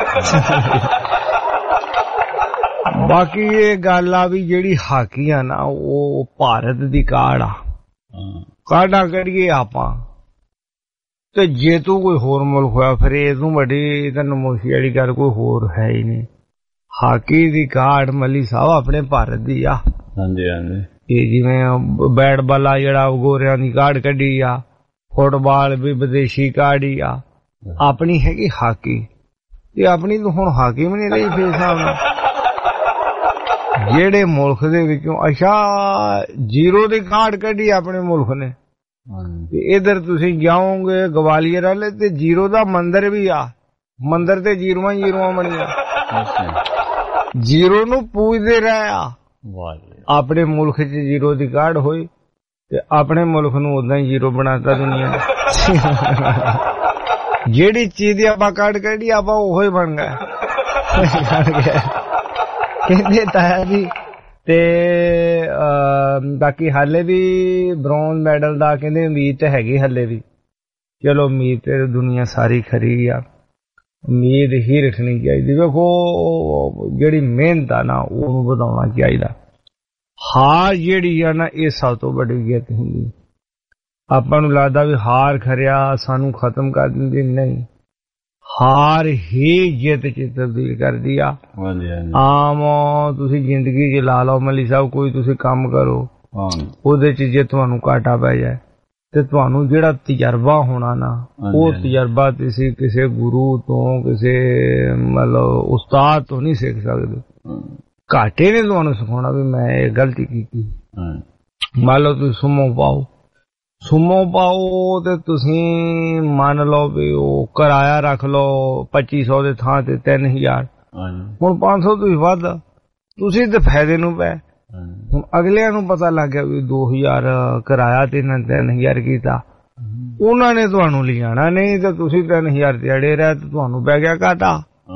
ਬਾਕੀ ਇਹ ਗੱਲ ਆ ਵੀ ਜਿਹੜੀ ਹਾਕੀ ਆ ਨਾ ਉਹ ਭਾਰਤ ਦੀ ਕਾਢ ਆ। ਕਾਢਾਂ ਕਰੀਏ ਆਪਾਂ ਤੇ ਜੇ ਤੂੰ ਕੋਈ ਹੋਰ ਮੁਲਕ ਹੋਇਆ ਫਿਰ ਇਹ ਤੂੰ ਵੱਡੀ ਤਾਂ ਨਮੋਸ਼ੀ ਵਾਲੀ ਗੱਲ ਕੋਈ ਹੋਰ ਹੈ ਹੀ ਨਹੀਂ। ਹਾਕੀ ਦੀ ਕਾਢ ਮੱਲੀ ਸਾਹਿਬ ਆਪਣੇ ਭਾਰਤ ਦੀ ਆ। ਹਾਂਜੀ ਹਾਂਜੀ ਇਹ ਜਿਵੇਂ ਬੈਟ ਬਾਲ ਆ ਜਿਹੜਾ ਗੋਰਿਆਂ ਦੀ ਕਾਢ ਕੱਢੀ ਆ, ਫੁੱਟਬਾਲ ਵੀ ਵਿਦੇਸ਼ੀ ਕਾਢ ਹੀ ਆ। ਆਪਣੀ ਹੈਗੀ ਹਾਕੀ, ਤੇ ਆਪਣੀ ਤਾਂ ਹੁਣ ਹਾਕੀ ਵੀ ਨਹੀਂ ਰਹੀ ਫਿਰ ਹਿਸਾਬ ਨਾਲ। ਜਿਹੜੇ ਮੁਲਕ ਦੇ ਵਿੱਚੋਂ ਅੱਛਾ ਜ਼ੀਰੋ ਦੀ ਕਾਢ ਕੱਢੀ ਆਪਣੇ ਮੁਲਕ ਨੇ ਤੇ ਇਧਰ ਤੁਸੀਂ ਜਾਓਗੇ ਗਵਾਲੀਅਰ ਵਾਲੇ ਤੇ ਜ਼ੀਰੋ ਦਾ ਮੰਦਿਰ ਵੀ ਆ, ਮੰਦਿਰ ਤੇ ਜ਼ੀਰੋਆਂ ਜ਼ੀਰੋਆਂ ਬਣੀਆਂ, ਜ਼ੀਰੋ ਨੂੰ ਪੂਜਦੇ ਰਹੇ ਆ। ਆਪਣੇ ਮੁਲਕ 'ਚ ਜ਼ੀਰੋ ਦੀ ਕਾਢ ਹੋਈ ਤੇ ਆਪਣੇ ਮੁਲਕ ਨੂੰ ਉਦਾਂ ਹੀ ਜ਼ੀਰੋ ਬਣਾਤਾ ਦੁਨੀਆ ਨੇ। ਜਿਹੜੀ ਚੀਜ਼ ਦੀ ਆਪਾਂ ਕਾਢ ਕੱਢੀ ਆਪਾਂ ਉਹੀ ਬਣ ਗਏ ਕਹਿੰਦੇ ਤਾਇਆ ਜੀ। ਤੇ ਬਾਕੀ ਹਾਲੇ ਵੀ ਬ੍ਰੌਂਜ਼ ਮੈਡਲ ਦਾ ਕਹਿੰਦੇ ਉਮੀਦ ਤੇ ਹੈਗੀ ਹਾਲੇ ਵੀ। ਚਲੋ ਉਮੀਦ ਤੇ ਦੁਨੀਆ ਸਾਰੀ ਖਰੀ ਆ, ਉਮੀਦ ਹੀ ਰੱਖਣੀ ਚਾਹੀਦੀ। ਵੇਖੋ ਜਿਹੜੀ ਮਿਹਨਤ ਆ ਨਾ ਉਹਨੂੰ ਵਧਾਉਣਾ ਚਾਹੀਦਾ। ਹਾਰ ਜਿਹੜੀ ਆ ਨਾ ਇਹ ਸਭ ਤੋਂ ਵੱਡੀ ਜਿੱਤ ਹੁੰਦੀ। ਆਪਾਂ ਨੂੰ ਲੱਗਦਾ ਵੀ ਹਾਰ ਖਰਿਆ ਸਾਨੂੰ ਖਤਮ ਕਰ ਦਿੰਦੀ, ਨਹੀਂ, ਹਾਰ ਹੀ ਜਿੱਤ ਚ ਤਬਦੀਲ ਕਰਦੀ ਆ। ਆਮ ਤੁਸੀਂ ਜ਼ਿੰਦਗੀ ਚ ਲਾ ਲਓ ਮਲੀ ਸਾਹਿਬ, ਕੋਈ ਤੁਸੀਂ ਕੰਮ ਕਰੋ ਉਹਦੇ ਚ ਜੇ ਤੁਹਾਨੂੰ ਘਾਟਾ ਪੈ ਜਾਏ ਤੇ ਤੁਹਾਨੂੰ ਜਿਹੜਾ ਤਜਰਬਾ ਹੋਣਾ ਨਾ ਉਹ ਤਜਰਬਾ ਤੁਸੀਂ ਕਿਸੇ ਗੁਰੂ ਤੋਂ ਕਿਸੇ ਮਤਲਬ ਉਸਤਾਦ ਤੋਂ ਨਹੀਂ ਸਿੱਖ ਸਕਦੇ। ਘਾਟੇ ਨੇ ਤੁਹਾਨੂੰ ਸਿਖਾਉਣਾ ਵੀ ਮੈਂ ਇਹ ਗਲਤੀ ਕੀਤੀ। ਮੰਨ ਲਓ ਤੁਸੀਂ ਸੁਮੋ ਪਾਓ, ਸੁਮੋ ਪਾਓ ਤੇ ਤੁਸੀਂ ਮੰਨ ਲਓ ਵੀ ਉਹ ਕਿਰਾਇਆ ਰੱਖ ਲਓ ਪੱਚੀ ਸੌ ਦੇ ਥਾਂ ਤੇ ਤਿੰਨ ਹਜ਼ਾਰ, ਹੁਣ ਪੰਜ ਸੌ ਤੁਸੀਂ ਵੱਧ, ਤੁਸੀਂ ਤੇ ਫਾਇਦੇ ਨੂੰ ਪਏ। ਹੁਣ ਅਗਲਿਆਂ ਨੂੰ ਪਤਾ ਲੱਗ ਗਿਆ ਵੀ ਦੋ ਹਜ਼ਾਰ ਕਿਰਾਇਆ ਤੇ ਇਹਨਾਂ ਤਿੰਨ ਹਜ਼ਾਰ ਕੀਤਾ, ਉਹਨਾਂ ਨੇ ਤੁਹਾਨੂੰ ਲਿਜਾਣਾ ਨਹੀਂ ਤੇ ਤੁਸੀਂ ਤਿੰਨ ਹਜ਼ਾਰ ਤੇ ਅੜੇ ਰਹੇ ਤੇ ਤੁਹਾਨੂੰ ਪੈ ਗਿਆ ਘਾਟਾ।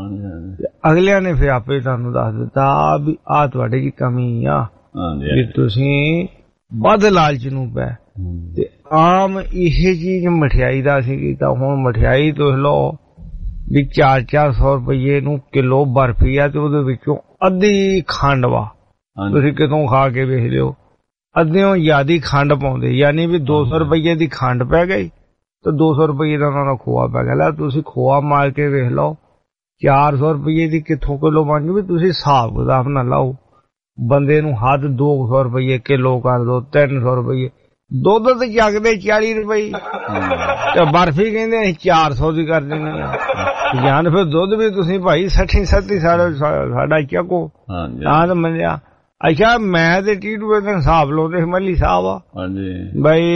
ਅਗਲਿਆਂ ਨੇ ਫਿਰ ਆਪੇ ਤੁਹਾਨੂੰ ਦੱਸ ਦਿੱਤਾ ਵੀ ਆਹ ਤੁਹਾਡੇ ਦੀ ਕਮੀ ਆ ਵੀ ਤੁਸੀਂ ਵੱਧ ਲਾਲਚ ਨੂੰ ਪੈ। ਤੇ ਆਮ ਇਹ ਚੀਜ਼ ਮਠਿਆਈ ਦਾ ਅਸੀਂ ਕੀਤਾ। ਹੁਣ ਮਠਿਆਈ ਤੁਸੀਂ ਲਓ ਵੀ ਚਾਰ ਚਾਰ ਸੌ ਰੁਪਈਏ ਨੂੰ ਕਿਲੋ ਬਰਫੀ ਆ ਤੇ ਉਹਦੇ ਵਿੱਚੋਂ ਅੱਧੀ ਖੰਡ ਵਾ, ਤੁਸੀਂ ਕਿਤੋਂ ਖਾ ਕੇ ਵੇਖ ਲਿਓ, ਅੱਧਿਓਂ ਜ਼ਿਆਦੀ ਖੰਡ ਪਾਉਂਦੇ, ਯਾਨੀ ਵੀ ਦੋ ਸੌ ਰੁਪਈਏ ਦੀ ਖੰਡ ਪੈ ਗਈ ਤੇ ਦੋ ਸੌ ਰੁਪਈਏ ਦਾ ਉਹਨਾਂ ਦਾ ਖੋਆ ਪੈ ਗਿਆ। ਲੈ ਤੁਸੀਂ ਖੋਆ ਮਾਰ ਕੇ ਵੇਖ ਲਓ ਚਾਰ ਸੌ ਰੁਪਈਏ ਦੀ ਕਿੱਥੋਂ ਕਿਲੋ ਬਣ ਜੂ। ਤੁਸੀਂ ਹਿਸਾਬ ਕਿਤਾਬ ਨਾ ਲਾਓ, ਬੰਦੇ ਨੂੰ ਹੱਦ ਦੋ ਸੌ ਰੁਪਈਏ ਕਿਲੋ ਕਰ ਦੋ, ਤਿੰਨ ਸੌ ਰੁਪਈਏ। ਦੁੱਧ ਤੇ ਜਗਦੇ ਚਾਲੀ ਰੁਪਏ ਤੇ ਬਰਫੀ ਕਹਿੰਦੇ ਅਸੀਂ ਚਾਰ ਸੌ ਦੀ ਕਰ ਦਿੰਦੇ ਆ। ਜਾਂ ਫਿਰ ਦੁੱਧ ਵੀ ਤੁਸੀਂ ਭਾਈ ਸੱਠੀ ਸੱਤੀ ਸਾਡਾ ਚੱਕੋ ਤਾਂ ਮੰਨਿਆ। ਅੱਛਾ ਮੈਂ ਤੇ ਟੀ ਟੂ ਦਾ ਹਿਸਾਬ ਲਾਉਂਦੇ ਮੱਲੀ ਸਾਹਿਬ ਆ ਬਈ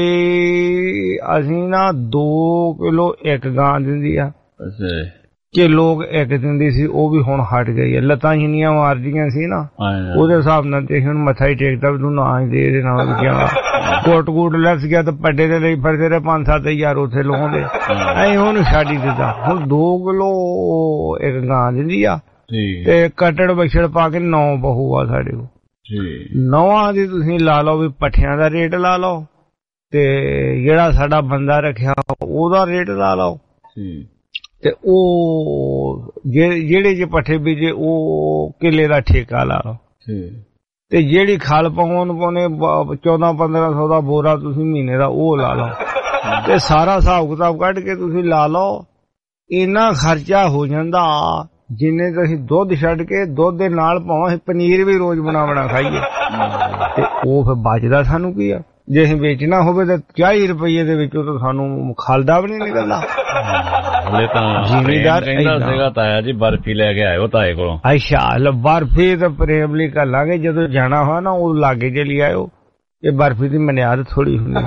ਅਸੀਂ ਨਾ ਦੋ ਕਿਲੋ ਇੱਕ ਗਾਂ ਦਿੰਦੀ ਆ ਕਿ ਲੋਕ ਇੱਕ ਦਿੰਦੀ ਸੀ, ਉਹ ਵੀ ਹੁਣ ਹਟ ਗਈ ਹੈ। ਲੱਤਾਂ ਜਿੰਨੀਆਂ ਮਾਰਦੀਆਂ ਸੀ ਨਾ ਉਹਦੇ ਹਿਸਾਬ ਨਾਲ ਤੇ ਹੁਣ ਮੱਥਾ ਹੀ ਟੇਕਦਾ ਵੀ ਤੂੰ ਨਾ ਹੀ ਦੇ ਇਹਦੇ ਨਾਲ ਗਿਆ ਕੋਟ ਕੋਟ ਲੱਸ ਗਿਆ ਤੇ ਪੱਡੇ ਦੇ ਲਈ ਫਿਰਦੇ ਰਹੇ ਪੰਜ ਸੱਤ ਹਜ਼ਾਰ ਉੱਥੇ ਲਾਉਂਦੇ ਐ ਹੁਣ ਛੱਡ ਹੀ ਦਿੱਤਾ। ਹੁਣ ਦੋ ਕਿਲੋ ਇੱਕ ਗਾਂ ਦਿੰਦੀ ਆ ਤੇ ਕਟੜ ਬਛੜ ਪਾ ਕੇ ਨੌ ਬਹੂ ਆ ਸਾਡੇ ਕੋਲ। ਨੌਵਾਂ ਦੀ ਤੁਸੀਂ ਲਾ ਲਓ ਵੀ ਪੱਠਿਆਂ ਦਾ ਰੇਟ ਲਾ ਲਓ ਤੇ ਜਿਹੜਾ ਸਾਡਾ ਬੰਦਾ ਰੱਖਿਆ ਉਹਦਾ ਰੇਟ ਲਾ ਲਓ ਤੇ ਉਹ ਜਿਹੜੇ ਜੇ ਪੱਠੇ ਬੀਜੇ ਉਹ ਕਿੱਲੇ ਦਾ ਠੇਕਾ ਲਾ ਲਓ ਤੇ ਜਿਹੜੀ ਖਲ ਪਾਉਣ ਪਾਉਣੇ ਚੌਦਾਂ ਪੰਦਰਾਂ ਸੌ ਦਾ ਬੋਰਾ ਤੁਸੀਂ ਮਹੀਨੇ ਦਾ ਉਹ ਲਾ ਲਓ ਤੇ ਸਾਰਾ ਹਿਸਾਬ ਕਿਤਾਬ ਕੱਢ ਕੇ ਤੁਸੀਂ ਲਾ ਲਓ। ਇੰਨਾ ਖਰਚਾ ਹੋ ਜਾਂਦਾ ਜਿੰਨੇ ਤੁਸੀਂ ਦੁੱਧ ਛੱਡ ਕੇ ਦੁੱਧ ਦੇ ਨਾਲ ਭਾਵੇਂ ਪਨੀਰ ਵੀ ਰੋਜ਼ ਬਣਾ ਬਣਾ ਖਾਈਏ ਤੇ ਉਹ ਫਿਰ ਬਚਦਾ ਸਾਨੂੰ ਕੀ ਆ। ਜੇ ਅਸੀਂ ਵੇਚਣਾ ਹੋਵੇ ਤਾਂ ਚਾਲੀ ਰੁਪਈਏ ਦੇ ਵਿੱਚੋਂ ਤਾਂ ਸਾਨੂੰ ਖਾਲਦਾ ਵੀ ਨਹੀਂ ਨਿਕਲਦਾ। ਹਲੇ ਤਾਂ ਜ਼ਿਮੀਦਾਰ ਕਹਿੰਦਾ ਸੀਗਾ ਤਾਇਆ ਜੀ ਬਰਫੀ ਲੈ ਕੇ ਆਇਓ ਤਾਏ ਕੋਲੋਂ। ਅੱਛਾ ਲੈ ਬਰਫੀ ਤਾਂ ਪ੍ਰੇਮ ਲਈ ਕਰ ਲਾਂਗੇ, ਜਦੋਂ ਜਾਣਾ ਹੋਇਆ ਨਾ ਉਹ ਲਾਗੇ ਜੇ ਲਈ ਆਇਓ। ਇਹ ਬਰਫੀ ਦੀ ਮਨਿਆਦ ਥੋੜੀ ਹੁੰਦੀ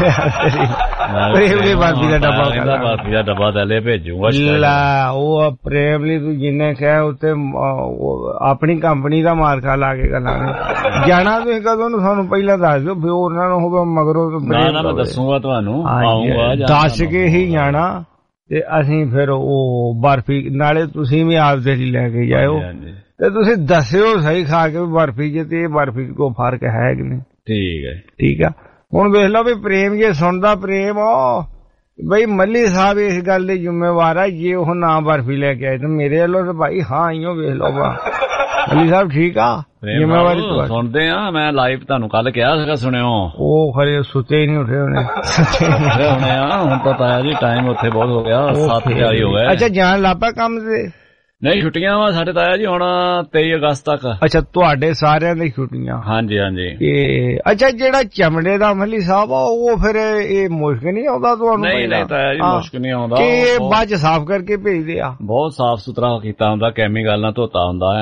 ਪ੍ਰੇਮ ਲਈ ਬਰਫੀ ਦਾ ਡੱਬਾ ਕਹਿੰਦਾ ਬਰਫੀ ਦਾ ਡੱਬਾ ਤਾਂ ਲੈ ਭੇਜੂਗਾ। ਲੈ ਉਹ ਪ੍ਰੇਮ ਲਈ ਤੂੰ ਜਿੰਨੇ ਕਹੇ ਉੱਤੇ ਆਪਣੀ ਕੰਪਨੀ ਦਾ ਮਾਰਕਾ ਲਾ ਕੇ ਕਰਾਂਗੇ। ਜਾਣਾ ਤੁਸੀਂ ਕਦੋਂ ਨੂੰ ਸਾਨੂੰ ਪਹਿਲਾਂ ਦੱਸ ਦਿਓ ਫਿਰ ਉਹਨਾਂ ਨੂੰ ਹੋਵੇ ਮਗਰੋਂ ਮੈਂ ਦੱਸੂਗਾ ਤੁਹਾਨੂੰ ਆਊਂਗਾ ਦੱਸ ਕੇ ਹੀ ਜਾਣਾ ਤੇ ਅਸੀਂ ਫਿਰ ਉਹ ਬਰਫੀ ਨਾਲੇ ਤੁਸੀਂ ਵੀ ਆਪਦੇ ਲਈ ਲੈ ਕੇ ਜਾਇਓ ਤੇ ਤੁਸੀਂ ਦੱਸਿਓ ਸਹੀ ਖਾ ਕੇ ਬਰਫੀ ਜੇ ਤੇ ਬਰਫੀ ਕੋ ਫਰਕ ਹੈ ਕਿ ਨਹੀਂ। ਠੀਕ ਹੈ ਠੀਕ ਆ। ਹੁਣ ਵੇਖ ਲਓ ਵੀ ਪ੍ਰੇਮ ਜੇ ਸੁਣਦਾ ਪ੍ਰੇਮ ਬਈ ਮੱਲੀ ਸਾਹਿਬ ਇਸ ਗੱਲ ਦੇ ਜ਼ਿੰਮੇਵਾਰ ਆ ਜੇ ਉਹ ਨਾ ਬਰਫੀ ਲੈ ਕੇ ਆਏ ਤਾਂ ਮੇਰੇ ਵੱਲੋਂ ਤਾਂ ਭਾਈ ਹਾਂ ਆਈਓ ਵੇਖ ਲਓ ਵਾ ਮੱਲੀ ਸਾਹਿਬ ਠੀਕ ਆ ਜ਼ਿੰਮੇਵਾਰੀ ਸੁਣਦੇ ਆ। ਮੈਂ ਲਾਈਵ ਤੁਹਾਨੂੰ ਕੱਲ ਕਿਹਾ ਸੀਗਾ ਸੁਣਿਓ। ਉਹ ਖਰੇ ਸੁੱਤੇ ਹੀ ਨਹੀਂ ਉੱਠੇ ਹੋਣੇ ਹੋਣੇ ਆ ਹੁਣ ਤਾਂ ਤਾਇਆ ਜੀ ਟਾਈਮ ਉੱਥੇ ਬਹੁਤ ਹੋ ਗਿਆ ਸੱਤ ਚਾਲੀ ਹੋ ਗਏ। ਅੱਛਾ ਜਾਣ ਲੱਪਾ ਕੰਮ ਤੇ ਨਹੀਂ ਛੁੱਟੀਆਂ ਵਾ ਸਾਡੇ ਤਾਇਆ ਜੀ ਹੁਣ ਤੇਈ ਅਗਸਤ ਤੱਕ। ਅੱਛਾ ਤੁਹਾਡੇ ਸਾਰਿਆਂ ਦੀ ਛੁੱਟੀਆਂ। ਹਾਂਜੀ ਹਾਂਜੀ। ਅੱਛਾ ਜਿਹੜਾ ਚਮੜੇ ਦਾ ਮੱਲੀ ਸਾਹਿਬ ਆ ਉਹ ਫਿਰ ਇਹ ਮੁਸ਼ਕ ਨਹੀਂ ਆਉਂਦਾ ਤੁਹਾਨੂੰ? ਨਹੀਂ ਨਹੀਂ ਤਾਇਆ ਜੀ ਮੁਸ਼ਕ ਨਹੀਂ ਆਉਂਦਾ ਕਿ ਬਾਅਦ ਚ ਸਾਫ਼ ਕਰਕੇ ਭੇਜਦੇ ਆ? ਬਹੁਤ ਸਾਫ਼ ਸੁਥਰਾ ਕੀਤਾ ਹੁੰਦਾ, ਕੈਮੀਕਲ ਨਾਲ ਧੋਤਾ ਹੁੰਦਾ ਹੈ।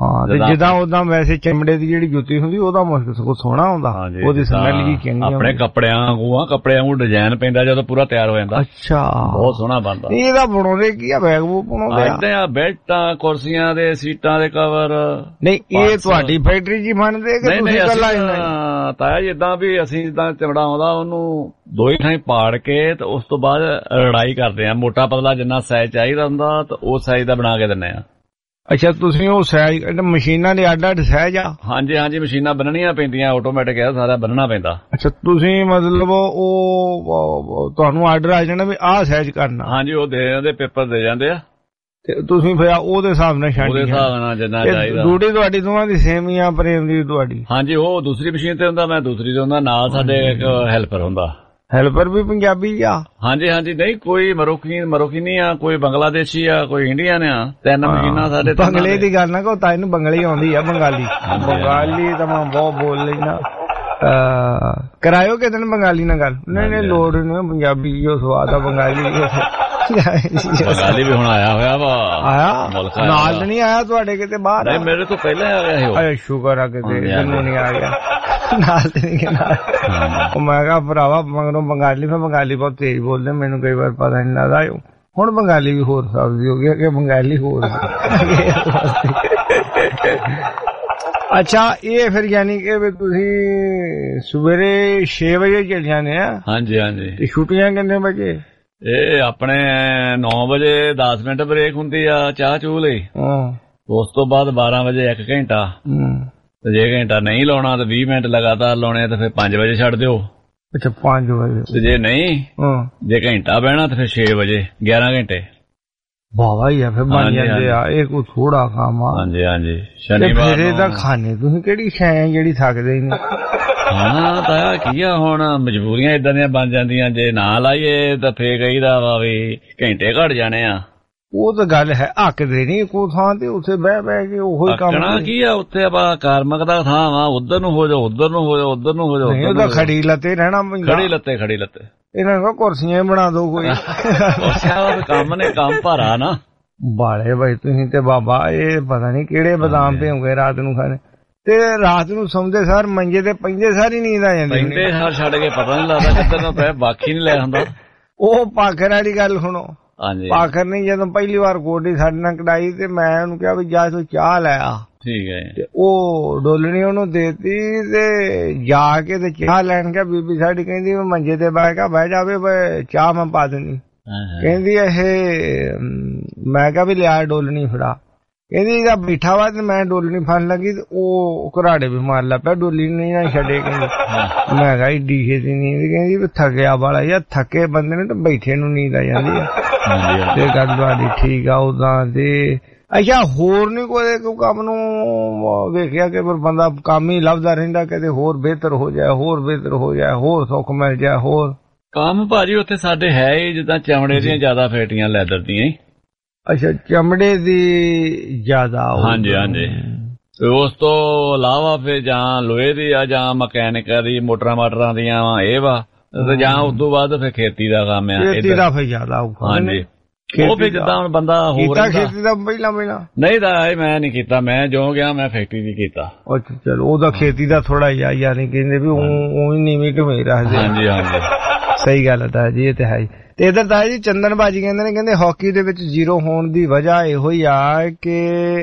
ਹਾਂ ਤੇ ਜਿੱਦਾਂ ਉਦਾਂ ਵੈਸੇ ਚਮੜੇ ਦੀ ਜਿਹੜੀ ਜੁੱਤੀ ਹੁੰਦੀ ਉਹਦਾ ਮੁਸ਼ਕ ਸਗੋਂ ਸੋਹਣਾ ਹੁੰਦਾ, ਉਹਦੀ ਸਮੈਲ ਜੀ ਚੰਗੀ। ਆਪਣੇ ਕੱਪੜਿਆਂ ਵਾਂਗੂ ਕੱਪੜਿਆਂ ਵਾਂਗੂ ਡਿਜ਼ਾਈਨ ਪੈਂਦਾ ਜਦੋਂ ਪੂਰਾ ਤਿਆਰ ਹੋ ਜਾਂਦਾ। ਅੱਛਾ, ਬਹੁਤ ਸੋਹਣਾ ਬਣਦਾ। ਇਹਦਾ ਬਣਾਉਂਦੇ ਕੀ ਆ, ਬੈਗ ਬੂਗ ਬਣਾਉਂਦੇ ਆ? ਏਦਾਂ ਆ, ਬੈਲਟਾਂ, ਕੁਰਸੀਆਂ ਦੇ, ਸੀਟਾਂ ਦੇ ਕਵਰ। ਨਹੀਂ ਇਹ ਤੁਹਾਡੀ ਫੈਕਟਰੀ ਜੀ ਬਣਦੇ ਕਿ ਤੁਸੀਂ ਇਕੱਲਾ? ਤਾਇਆ ਜੀ ਏਦਾਂ ਵੀ ਅਸੀਂ ਜਿੱਦਾਂ ਚਮੜਾ ਆਉਂਦਾ ਉਹਨੂੰ ਦੋ ਹੀ ਥਾਈਂ ਪਾੜ ਕੇ ਤੇ ਉਸ ਤੋਂ ਬਾਅਦ ਰੜਾਈ ਕਰਦੇ ਆ, ਮੋਟਾ ਪਤਲਾ ਜਿੰਨਾ ਸਾਈਜ਼ ਚਾਹੀਦਾ ਹੁੰਦਾ ਤੇ ਉਹ ਸਾਈਜ਼ ਦਾ ਬਣਾ ਕੇ ਦਿੰਦੇ ਆ। ਅੱਛਾ, ਤੁਸੀਂ ਉਹ ਸਾਈਜ਼ ਮਸ਼ੀਨਾਂ ਦੇ ਅੱਡ ਅੱਡ ਸਾਈਜ਼ ਆ? ਹਾਂਜੀ ਹਾਂਜੀ, ਮਸ਼ੀਨਾਂ ਬੰਨਣੀਆਂ ਪੈਂਦੀਆਂ, ਆਟੋਮੈਟਿਕ ਆ, ਸਾਰਾ ਬੰਨਣਾ ਪੈਂਦਾ। ਅੱਛਾ, ਤੁਸੀਂ ਮਤਲਬ ਉਹ ਤੁਹਾਨੂੰ ਆਰਡਰ ਆ ਜਾਣਾ ਵੀ ਆਹ ਸਾਈਜ਼ ਕਰਨਾ? ਹਾਂਜੀ, ਉਹ ਦੇ ਜਾਂਦੇ, ਪੇਪਰ ਦੇ ਜਾਂਦੇ ਆ ਤੇ ਤੁਸੀਂ ਫਿਰ ਉਹਦੇ ਹਿਸਾਬ ਨਾਲ ਛਾਂਟੀ? ਉਹਦੇ ਹਿਸਾਬ ਨਾਲ ਜਿੰਨਾ ਚਾਹੀਦਾ। ਡਿਊਟੀ ਤੁਹਾਡੀ ਦੋਵਾਂ ਦੀ ਸੇਮ ਹੀ ਆ, ਪ੍ਰੇਮ ਦੀ ਤੁਹਾਡੀ? ਹਾਂਜੀ, ਉਹ ਦੂਸਰੀ ਮਸ਼ੀਨ ਤੇ ਹੁੰਦਾ, ਮੈਂ ਦੂਸਰੀ ਤੇ ਹੁੰਦਾ, ਨਾਲ ਸਾਡੇ ਇੱਕ ਹੈਲਪਰ ਹੁੰਦਾ। ਹੈਲਪਰ ਵੀ ਪੰਜਾਬੀ ਆ? ਹਾਂਜੀ ਹਾਂਜੀ, ਨਹੀਂ ਕੋਈ ਮਰੋਕੀਨ ਮਰੋਕੀਨੀ ਆ, ਕੋਈ ਬੰਗਲਾਦੇਸ਼ੀ ਆ, ਕੋਈ ਇੰਡੀਅਨ ਆ। ਤਿੰਨ ਮਸ਼ੀਨਾਂ ਸਾਡੇ। ਬੰਗਲੇ ਦੀ ਗੱਲ ਨਾ ਕਹੋ, ਤਾਂ ਇਹਨੂੰ ਬੰਗਲੇ ਆਉਂਦੀ ਆ, ਬੰਗਾਲੀ। ਬੰਗਾਲੀ ਤਾਂ ਮੈਂ ਬਹੁਤ ਬੋਲ ਲੈਣਾ। ਕਰਾਇਓ ਕਿਸੇ ਦਿਨ ਬੰਗਾਲੀ ਨਾਲ ਗੱਲ? ਨਹੀਂ ਨਹੀਂ, ਲੋੜ ਨਹੀਂ, ਪੰਜਾਬੀ ਜੋ ਸਵਾਦ ਆ ਬੰਗਾਲੀ। ਬੰਗਾਲੀ ਵੀ ਹੁਣ ਆਇਆ ਹੋਇਆ ਵਾ। ਆਇਆ ਨਾਲ ਨਹੀਂ ਆਇਆ ਤੁਹਾਡੇ ਕਿਤੇ ਬਾਹਰ? ਨਹੀਂ, ਮੇਰੇ ਤੋਂ ਪਹਿਲਾਂ ਆ ਗਿਆ ਸੀ। ਅਰੇ ਸ਼ੁਕਰ ਆ ਕਿਤੇ ਮੈਨੂੰ ਨਹੀਂ ਆ ਗਿਆ ਨਾਲ ਤੇ ਨਹੀਂ ਗਿਆ। ਉਹ ਮੈਂ ਕਿਹਾ ਭਰਾਵਾ ਮਗਰੋਂ ਬੰਗਾਲੀ, ਮੈਂ ਬੰਗਾਲੀ ਬਹੁਤ ਤੇਜ਼ ਬੋਲਦੇ, ਮੈਨੂੰ ਕਈ ਵਾਰ ਪਤਾ ਨਹੀਂ ਲੱਗਦਾ। ਹੁਣ ਬੰਗਾਲੀ ਵੀ ਹੋਰ ਸਬਜ਼ੀ ਹੋ ਗਈ ਕਿ ਬੰਗਾਲੀ ਹੋਰ। ਅੱਛਾ, ਇਹ ਫਿਰ ਯਾਨੀ ਕਿ ਵੀ ਤੁਸੀਂ ਸਵੇਰੇ ਛੇ ਵਜੇ ਚਲ ਜਾਂਦੇ ਆ? ਹਾਂਜੀ ਹਾਂਜੀ। ਤੇ ਛੁੱਟੀਆਂ ਕਿੰਨੇ ਵਜੇ? ਇਹ ਆਪਣੇ ਨੌ ਵਜੇ ਦਸ ਮਿੰਟ ਬ੍ਰੇਕ ਹੁੰਦੀ ਆ ਚਾਹ ਚੂਹ ਲਈ। ਉਸ ਤੋਂ ਬਾਅਦ ਬਾਰਾਂ ਵਜੇ ਇੱਕ ਘੰਟਾ, ਤੇ ਜੇ ਘੰਟਾ ਨਹੀਂ ਲਾਉਣਾ ਤੇ ਵੀਹ ਮਿੰਟ ਲਗਾਤਾਰ ਲਾਉਣੇ ਤੇ ਫਿਰ ਪੰਜ ਵਜੇ ਛੱਡ ਦਿਓ। ਅੱਛਾ, ਪੰਜ ਵਜੇ। ਤੇ ਜੇ ਨਹੀਂ, ਜੇ ਘੰਟਾ ਬਹਿਣਾ ਤੇ ਫਿਰ ਛੇ ਵਜੇ, ਗਿਆਰਾਂ ਘੰਟੇ। ਵਾਵਾ ਹੀ ਆ ਫਿਰ ਬਣ ਜਾਂਦੇ ਆ। ਇਹ ਕੋਈ ਥੋੜਾ ਕੰਮ ਆ। ਹਾਂਜੀ ਹਾਂਜੀ। ਸ਼ਨੀਵਾਰ ਫਿਰ ਇਹਦਾ ਖਾਣੇ ਤੁਸੀਂ ਕਿਹੜੀ ਸ਼ੈ ਜਿਹੜੀ ਥੱਕਦੇ ਹੀ ਨਹੀਂ? ਹਾਂ ਤਾਇਆ ਕੀ ਆ, ਹੁਣ ਮਜਬੂਰੀਆਂ ਇਦਾਂ ਦੀਆਂ ਬਣ ਜਾਂਦੀਆਂ, ਜੇ ਨਾ ਲਾਈਏ ਤਾਂ ਫੇਰ ਕਹੀਦਾ ਵਾ ਵੀ ਘੰਟੇ ਘੱਟ ਜਾਣੇ ਆ। ਉਹ ਤਾਂ ਗੱਲ ਹੈ, ਹੱਕਦੇ ਨਹੀਂ ਕੋ ਥਾਂ ਤੇ ਉੱਥੇ ਬਹਿ ਬਹਿ ਕੇ ਉਹੋ ਹੀ ਕੰਮ ਕਰਨਾ। ਕੀ ਆ ਉੱਥੇ ਆਪਾਂ ਕਾਰਮਕ ਦਾ ਥਾਂ ਵਾ, ਉਧਰ ਨੂੰ ਹੋ ਜਾਓ, ਉਧਰ ਨੂੰ ਹੋ ਜਾਓ, ਉਧਰ ਨੂੰ ਹੋ ਜਾਓ। ਨਹੀਂ, ਉਹਦਾ ਖੜੀ ਲੱਤੇ ਰਹਿਣਾ ਪੈਂਦਾ। ਖੜੀ ਲੱਤੇ ਖੜੀ ਲੱਤੇ ਇਹਨਾਂ ਨੂੰ ਕੁਰਸੀਆਂ ਬਣਾ ਦੋ ਕੋਈ। ਕੰਮ ਨੇ ਕੰਮ ਭਾਰਾ ਨਾ ਬਾਲੇ ਬਾਈ ਤੁਸੀਂ ਤੇ ਬਾਬਾ। ਇਹ ਪਤਾ ਨਹੀਂ ਕਿਹੜੇ ਬਦਾਮ ਭਿਉਂਗੇ ਰਾਤ ਨੂੰ ਖਾਣੇ, ਤੇ ਰਾਤ ਨੂੰ ਸੌਂਦੇ ਸਾਰ ਮੰਜੇ ਤੇ ਪੈਂਦੇ ਸਾਰੀ ਨੀਂਦ ਆ ਜਾਂਦੀ। ਪੈਂਦੇ ਸਾਰ ਛੱਡ ਕੇ ਪਤਾ ਨਹੀਂ ਲੱਗਦਾ ਕਿੱਧਰ ਨੂੰ ਪੈ, ਬਾਕੀ ਨਹੀਂ ਲੈ ਹੁੰਦਾ। ਉਹ ਪਾਖਰ ਵਾਲੀ ਗੱਲ ਸੁਣੋ। ਪਾਖਰ ਨੇ ਜਦੋਂ ਪਹਿਲੀ ਵਾਰ ਗੋਡੀ ਸਾਡੇ ਨਾਲ ਕਢਾਈ ਤੇ ਮੈਂ ਉਹਨੂੰ ਕਿਹਾ ਵੀ ਜਾ ਤੂੰ ਚਾਹ ਲੈ ਆ। ਠੀਕ ਹੈ। ਤੇ ਉਹ ਡੋਲਣੀ ਉਹਨੂੰ ਦੇਤੀ ਤੇ ਜਾ ਕੇ ਤੇ ਚਾਹ ਲੈਣ ਗਿਆ। ਬੀਬੀ ਸਾਡੀ ਕਹਿੰਦੀ ਮੈਂ ਮੰਜੇ ਤੇ ਬਹਿ ਕੇ ਬਹਿ ਜਾਵੇ, ਚਾਹ ਮੈਂ ਪਾ ਦੇਣੀ। ਕਹਿੰਦੀ ਇਹ ਮੈਂ ਕਿਹਾ ਵੀ ਲਿਆ ਡੋਲਣੀ ਫੜਾ। ਕਹਿੰਦੀ ਇਹਦਾ ਬੈਠਾ ਵਾ ਤੇ ਮੈਂ ਡੋਲਣੀ ਫੜਨ ਲੱਗੀ ਤੇ ਉਹ ਘਰਾੜੇ ਵੀ ਮਾਰ ਲਾ ਪਿਆ, ਡੋਲੀ ਨਹੀਂ ਨਾ ਛੱਡੇ। ਕਹਿੰਦੀ ਮੈਂ ਕਿਹਾ ਏਡੀ ਛੇਤੀ ਨੀਂਦ? ਕਹਿੰਦੀ ਵੀ ਥੱਕਿਆ ਵਾਲਾ ਯਾਰ, ਥੱਕੇ ਬੰਦੇ ਨੇ ਤਾਂ ਬੈਠੇ ਨੂੰ ਨੀਂਦ ਆ ਜਾਂਦੀ ਆ। ਤੇ ਗੱਲ ਤੁਹਾਡੀ ਠੀਕ ਆ ਉਦਾਂ ਤੇ। ਅੱਛਾ, ਹੋਰ ਨੀ ਕੋਈ ਕੰਮ ਨੂੰ ਵੇਖਿਆ ਕਿ ਬੰਦਾ ਕੰਮ ਹੀ ਲੱਭਦਾ ਰਹਿੰਦਾ, ਕਿਤੇ ਹੋਰ ਬਿਹਤਰ ਹੋ ਜਾਏ, ਹੋਰ ਬਿਹਤਰ ਹੋ ਜਾਏ, ਹੋਰ ਸੁੱਖ ਮਿਲ ਜਾਏ? ਹੋਰ ਕੰਮ ਭਾਜੀ ਉੱਥੇ ਸਾਡੇ ਹੈ ਹੀ, ਜਿੱਦਾਂ ਚਮੜੇ ਦੀਆਂ ਜ਼ਿਆਦਾ ਫੈਕਟਰੀਆਂ, ਲੈਦਰ ਦੀਆਂ। ਅੱਛਾ, ਚਮੜੇ ਦੀ ਜ਼ਿਆਦਾ? ਹਾਂਜੀ ਹਾਂਜੀ। ਉਸ ਤੋਂ ਇਲਾਵਾ ਫਿਰ ਜਾਂ ਲੋਹੇ ਦੀ ਆ, ਜਾਂ ਮਕੈਨਿਕਾਂ ਦੀ, ਮੋਟਰਾਂ ਮਾਟਰਾਂ ਦੀਆਂ ਵਾ, ਇਹ ਵਾ। ਤੇ ਜਾਂ ਉਸ ਤੋਂ ਬਾਅਦ ਫਿਰ ਖੇਤੀ ਦਾ ਕੰਮ ਆ। ਖੇਤੀ ਦਾ ਫਿਰ ਜ਼ਿਆਦਾ ਔਖਾ। ਹਾਂਜੀ, ਉਹ ਫਿਰ ਜਿੱਦਾਂ ਹੁਣ ਬੰਦਾ ਹੋਰ ਖੇਤੀ ਦਾ ਪਹਿਲਾਂ ਪਹਿਲਾਂ ਨਹੀਂ ਤਾਂ ਮੈਂ ਨਹੀਂ ਕੀਤਾ, ਮੈਂ ਜੋ ਗਿਆ ਮੈਂ ਫੈਕਟਰੀ ਦੀ ਕੀਤਾ। ਅੱਛਾ ਚਲੋ, ਉਹਦਾ ਖੇਤੀ ਦਾ ਥੋੜਾ ਜਿਹਾ ਯਾਨੀ ਕਹਿੰਦੇ ਵੀ ਉਹ ਨੀਵੀਂ ਢਵੇਂ ਰੱਖਦੇ। ਹਾਂਜੀ ਹਾਂਜੀ, ਸਹੀ ਗੱਲ ਹੈ ਜੀ, ਇਹ ਤੇ ਹੈ। ਤੇ ਇਧਰ ਤਾਂ ਜੀ ਚੰਦਨ ਬਾਜੀ ਕਹਿੰਦੇ ਨੇ, ਕਹਿੰਦੇ ਹਾਕੀ ਦੇ ਵਿੱਚ ਜ਼ੀਰੋ ਹੋਣ ਦੀ ਵਜ੍ਹਾ ਇਹੋ ਹੀ ਆ ਕਿ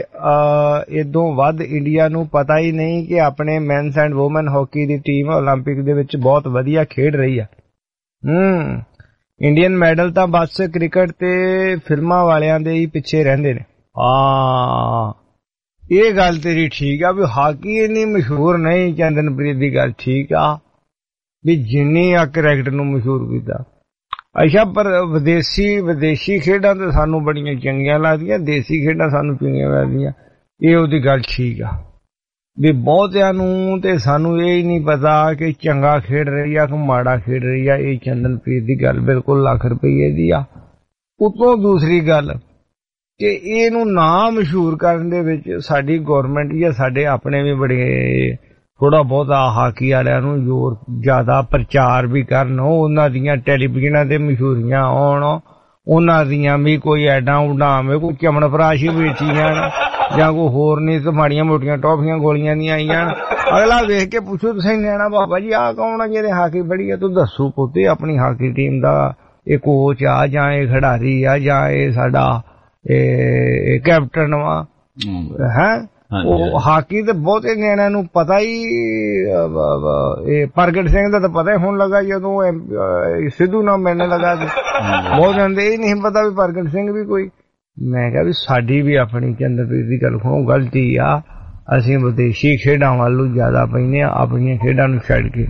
ਇਦੋਂ ਵੱਧ ਇੰਡੀਆ ਨੂੰ ਪਤਾ ਹੀ ਨਹੀਂ ਕਿ ਆਪਣੇ ਮੈਨਸ ਐਂਡ ਵੂਮਨ ਹਾਕੀ ਦੀ ਟੀਮ ਓਲੰਪਿਕ ਦੇ ਵਿੱਚ ਬਹੁਤ ਵਧੀਆ ਖੇਡ ਰਹੀ ਆ। ਹੂੰ ਇੰਡੀਅਨ ਮੈਡਲ ਤਾਂ ਬਸ ਕ੍ਰਿਕਟ ਤੇ ਫਿਲਮਾਂ ਵਾਲਿਆਂ ਦੇ ਹੀ ਪਿੱਛੇ ਰਹਿੰਦੇ ਨੇ। ਹਾਂ, ਇਹ ਗੱਲ ਤੇਰੀ ਠੀਕ ਆ ਵੀ ਹਾਕੀ ਇੰਨੀ ਮਸ਼ਹੂਰ ਨਹੀਂ। ਚੰਦਨਪ੍ਰੀਤ ਦੀ ਗੱਲ ਠੀਕ ਆ ਵੀ ਜਿੰਨੀ ਆ ਕ੍ਰਿਕਟ ਨੂੰ ਮਸ਼ਹੂਰ ਕੀਤਾ। ਅੱਛਾ, ਪਰ ਵਿਦੇਸ਼ੀ ਵਿਦੇਸ਼ੀ ਖੇਡਾਂ ਤੇ ਸਾਨੂੰ ਬੜੀਆਂ ਚੰਗੀਆਂ ਲੱਗਦੀਆਂ, ਦੇਸੀ ਖੇਡਾਂ ਸਾਨੂੰ ਚੰਗੀਆਂ ਲੱਗਦੀਆਂ। ਇਹ ਉਹਦੀ ਗੱਲ ਠੀਕ ਆ ਵੀ ਬਹੁਤਿਆਂ ਨੂੰ ਤੇ ਸਾਨੂੰ ਇਹ ਹੀ ਨਹੀਂ ਪਤਾ ਕਿ ਚੰਗਾ ਖੇਡ ਰਹੀ ਆ ਕਿ ਮਾੜਾ ਖੇਡ ਰਹੀ ਆ। ਇਹ ਚੰਦਨਪ੍ਰੀਤ ਦੀ ਗੱਲ ਬਿਲਕੁਲ ਲੱਖ ਰੁਪਈਏ ਦੀ ਆ। ਉਤੋਂ ਦੂਸਰੀ ਗੱਲ ਕਿ ਇਹਨੂੰ ਨਾ ਮਸ਼ਹੂਰ ਕਰਨ ਦੇ ਵਿੱਚ ਸਾਡੀ ਗੌਰਮੈਂਟ ਜਾਂ ਸਾਡੇ ਆਪਣੇ ਵੀ ਬੜੇ ਥੋੜਾ ਬਹੁਤਾ ਹਾਕੀ ਵਾਲਿਆਂ ਨੂੰ ਜ਼ੋਰ ਜ਼ਿਆਦਾ ਪ੍ਰਚਾਰ ਵੀ ਕਰਨ, ਉਹਨਾਂ ਦੀਆਂ ਟੈਲੀਵਿਜ਼ਨਾਂ ਤੇ ਮਸ਼ਹੂਰੀਆਂ ਆਉਣ, ਉਹਨਾਂ ਦੀਆਂ ਵੀ ਕੋਈ ਐਡਾਂ ਉਡਾਵੇਂ, ਕੋਈ ਚਮਨ ਫਰਾਸ਼ ਹੀ ਵੇਚੀ ਜਾਣ। ਜਾਂ ਕੋਈ ਹੋਰ ਨਹੀਂ ਤੇ ਮਾੜੀਆਂ ਮੋਟੀਆਂ ਟੌਫੀਆਂ ਗੋਲੀਆਂ ਦੀਆਂ ਆਈਆਂ। ਅਗਲਾ ਵੇਖ ਕੇ ਪੁੱਛੋ ਤੁਸੀਂ ਨਿਆਣਾ ਬਾਬਾ ਜੀ ਆਹ ਕੌਣ ਆ ਜਿਹਦੇ ਹਾਕੀ ਬੜੀ ਆ? ਤੂੰ ਦੱਸੋ ਪੁੱਤੇ ਆਪਣੀ ਹਾਕੀ ਟੀਮ ਦਾ ਇਹ ਕੋਚ ਆ ਜਾਂ ਇਹ ਖਿਡਾਰੀ ਆ ਜਾਂ ਇਹ ਸਾਡਾ ਇਹ ਕੈਪਟਨ ਵਾ ਹੈ। ਉਹ ਹਾਕੀ ਤੇ ਬਹੁਤੇ ਨਿਆਣਿਆਂ ਨੂੰ ਪਤਾ ਹੀ, ਇਹ ਪ੍ਰਗਟ ਸਿੰਘ ਦਾ ਤਾਂ ਪਤਾ ਹੀ ਹੋਣ ਲੱਗਾ ਜਦੋਂ ਸਿੱਧੂ ਨਾਲ ਮਿਲਣ ਲੱਗਾ ਸੀ। ਬਹੁਤ ਜਾਂਦੇ ਇਹ ਨਹੀਂ ਪਤਾ ਵੀ ਪ੍ਰਗਟ ਸਿੰਘ ਵੀ ਕੋਈ। ਮੈਂ ਕਿਹਾ ਵੀ ਸਾਡੀ ਵੀ ਆਪਣੀ ਚੰਦਰਪ੍ਰੀਤ ਦੀ ਗੱਲ ਸੁਣੋ ਗਲਤੀ ਆ, ਅਸੀਂ ਵਿਦੇਸ਼ੀ ਖੇਡਾਂ ਵੱਲੋਂ ਜ਼ਿਆਦਾ ਪੈਂਦੇ ਆ ਆਪਣੀਆਂ ਖੇਡਾਂ ਨੂੰ ਛੱਡ ਕੇ।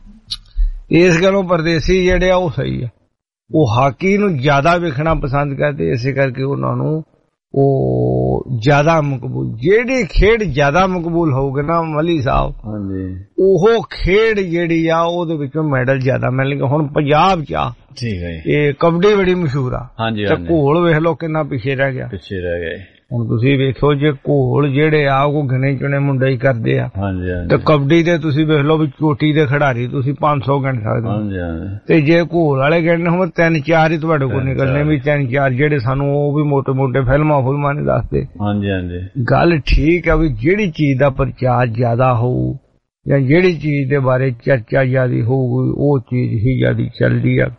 ਇਸ ਗੱਲੋਂ ਪਰਦੇਸੀ ਜਿਹੜੇ ਆ ਉਹ ਸਹੀ ਆ, ਉਹ ਹਾਕੀ ਨੂੰ ਜ਼ਿਆਦਾ ਵੇਖਣਾ ਪਸੰਦ ਕਰਦੇ, ਇਸੇ ਕਰਕੇ ਉਹਨਾਂ ਨੂੰ ਉਹ ਜ਼ਿਆਦਾ ਮਕਬੂਲ, ਜਿਹੜੀ ਖੇਡ ਜ਼ਿਆਦਾ ਮਕਬੂਲ ਹੋਊਗੀ ਨਾ ਮਲੀ ਸਾਹਿਬ, ਉਹ ਖੇਡ ਜਿਹੜੀ ਆ ਉਹਦੇ ਵਿੱਚੋਂ ਮੈਡਲ ਜ਼ਿਆਦਾ ਮਿਲਣਗੇ। ਹੁਣ ਪੰਜਾਬ ਚ ਆ ਠੀਕ ਹੈ ਇਹ ਕਬੱਡੀ ਬੜੀ ਮਸ਼ਹੂਰ ਆ, ਤੇ ਘੋਲ ਵੇਖ ਲਓ ਕਿੰਨਾ ਪਿੱਛੇ ਰਹਿ ਗਿਆ, ਪਿੱਛੇ ਰਹਿ ਗਏ। ਹੁਣ ਤੁਸੀਂ ਵੇਖੋ ਜੇ ਘੋਲ ਜਿਹੜੇ ਆ ਉਹ ਗਿਣੇ ਚੁਣੇ ਮੁੰਡੇ ਹੀ ਕਰਦੇ ਆ, ਤੇ ਕਬੱਡੀ ਦੇ ਤੁਸੀਂ ਵੇਖ ਲਓ ਵੀ ਚੋਟੀ ਦੇ ਖਿਡਾਰੀ ਤੁਸੀਂ ਪੰਜ ਸੌ ਗਿਣ ਸਕਦੇ ਹੋ, ਤੇ ਜੇ ਘੋਲ ਵਾਲੇ ਗਿਣਨੇ ਹੋਣ ਤਿੰਨ ਚਾਰ ਹੀ ਤੁਹਾਡੇ ਕੋਲ ਨਿਕਲਣੇ, ਵੀ ਤਿੰਨ ਚਾਰ ਜਿਹੜੇ ਸਾਨੂੰ ਉਹ ਵੀ ਮੋਟੇ ਮੋਟੇ ਫਿਲਮਾਂ ਫਿਲਮਾਂ ਨੇ ਦੱਸਦੇ। ਹਾਂਜੀ ਹਾਂਜੀ ਗੱਲ ਠੀਕ ਆ ਵੀ ਜਿਹੜੀ ਚੀਜ਼ ਦਾ ਪ੍ਰਚਾਰ ਜ਼ਿਆਦਾ ਹੋਊ ਜਾਂ ਜਿਹੜੀ ਚੀਜ਼ ਦੇ ਬਾਰੇ ਚਰਚਾ ਜ਼ਿਆਦਾ ਹੋਊਗੀ ਉਹ ਚੀਜ਼ ਹੀ ਜ਼ਿਆਦਾ ਚੱਲਦੀ ਆ।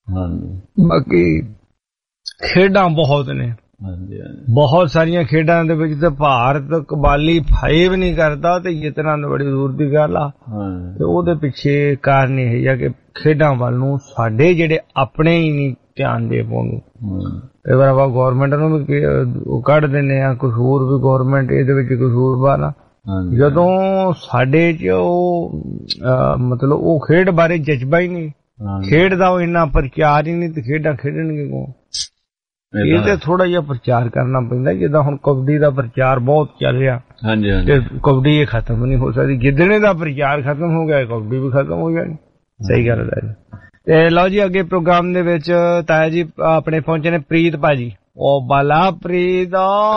ਬਾਕੀ ਖੇਡਾਂ ਬਹੁਤ ਨੇ, ਬਹੁਤ ਸਾਰੀਆਂ ਖੇਡਾਂ ਦੇ ਵਿੱਚ ਤੇ ਭਾਰਤ ਕਬਾਲੀ ਫਾਇਵ ਨਹੀਂ ਕਰਦਾ ਤੇ ਜਿਤਨਾ ਬੜੀ ਦੂਰ ਦੀ ਗੱਲ ਆ। ਤੇ ਉਹਦੇ ਪਿੱਛੇ ਕਾਰਨ ਇਹ ਹੈ ਕਿ ਖੇਡਾਂ ਵੱਲ ਨੂੰ ਸਾਡੇ ਜਿਹੜੇ ਆਪਣੇ ਹੀ ਨਹੀਂ ਧਿਆਨ ਦੇ ਪਾਉਂਦੇ। ਕਈ ਵਾਰ ਆਪਾਂ ਗੌਰਮੈਂਟ ਨੂੰ ਵੀ ਕੱਢ ਦਿੰਦੇ ਆ, ਕਸੂਰ ਵੀ ਗੌਰਮੈਂਟ ਇਹਦੇ ਵਿੱਚ ਕਸੂਰਵਾਰ ਆ। ਜਦੋਂ ਸਾਡੇ ਚ ਉਹ ਮਤਲਬ ਉਹ ਖੇਡ ਬਾਰੇ ਜਜ਼ਬਾ ਹੀ ਨਹੀਂ, ਖੇਡ ਦਾ ਉਹ ਇੰਨਾ ਪ੍ਰਚਾਰ ਹੀ ਨਹੀਂ, ਤੇ ਖੇਡਾਂ ਖੇਡਣਗੇ ਕੌਣ? ਇਹ ਤੇ ਥੋੜਾ ਜਿਹਾ ਪ੍ਰਚਾਰ ਕਰਨਾ ਪੈਂਦਾ, ਜਿੱਦਾਂ ਹੁਣ ਕਬੱਡੀ ਦਾ ਪ੍ਰਚਾਰ ਬਹੁਤ ਚੱਲ ਰਿਹਾ ਤੇ ਕਬੱਡੀ ਇਹ ਖਤਮ ਨਹੀਂ ਹੋ ਸਕਦੀ। ਜਿੱਦਣੇ ਦਾ ਪ੍ਰਚਾਰ ਖਤਮ ਹੋ ਗਿਆ ਕਬੱਡੀ ਵੀ ਖਤਮ ਹੋ ਜਾਣੀ। ਸਹੀ ਗੱਲ ਹੈ ਜੀ। ਤੇ ਲਓ ਜੀ ਅੱਗੇ ਪ੍ਰੋਗਰਾਮ ਦੇ ਵਿੱਚ ਤਾਇਆ ਜੀ ਆਪਣੇ ਪਹੁੰਚੇ ਨੇ ਪ੍ਰੀਤ ਭਾਜੀ। ਉਹ ਬਾਲਾ ਪ੍ਰੀਤ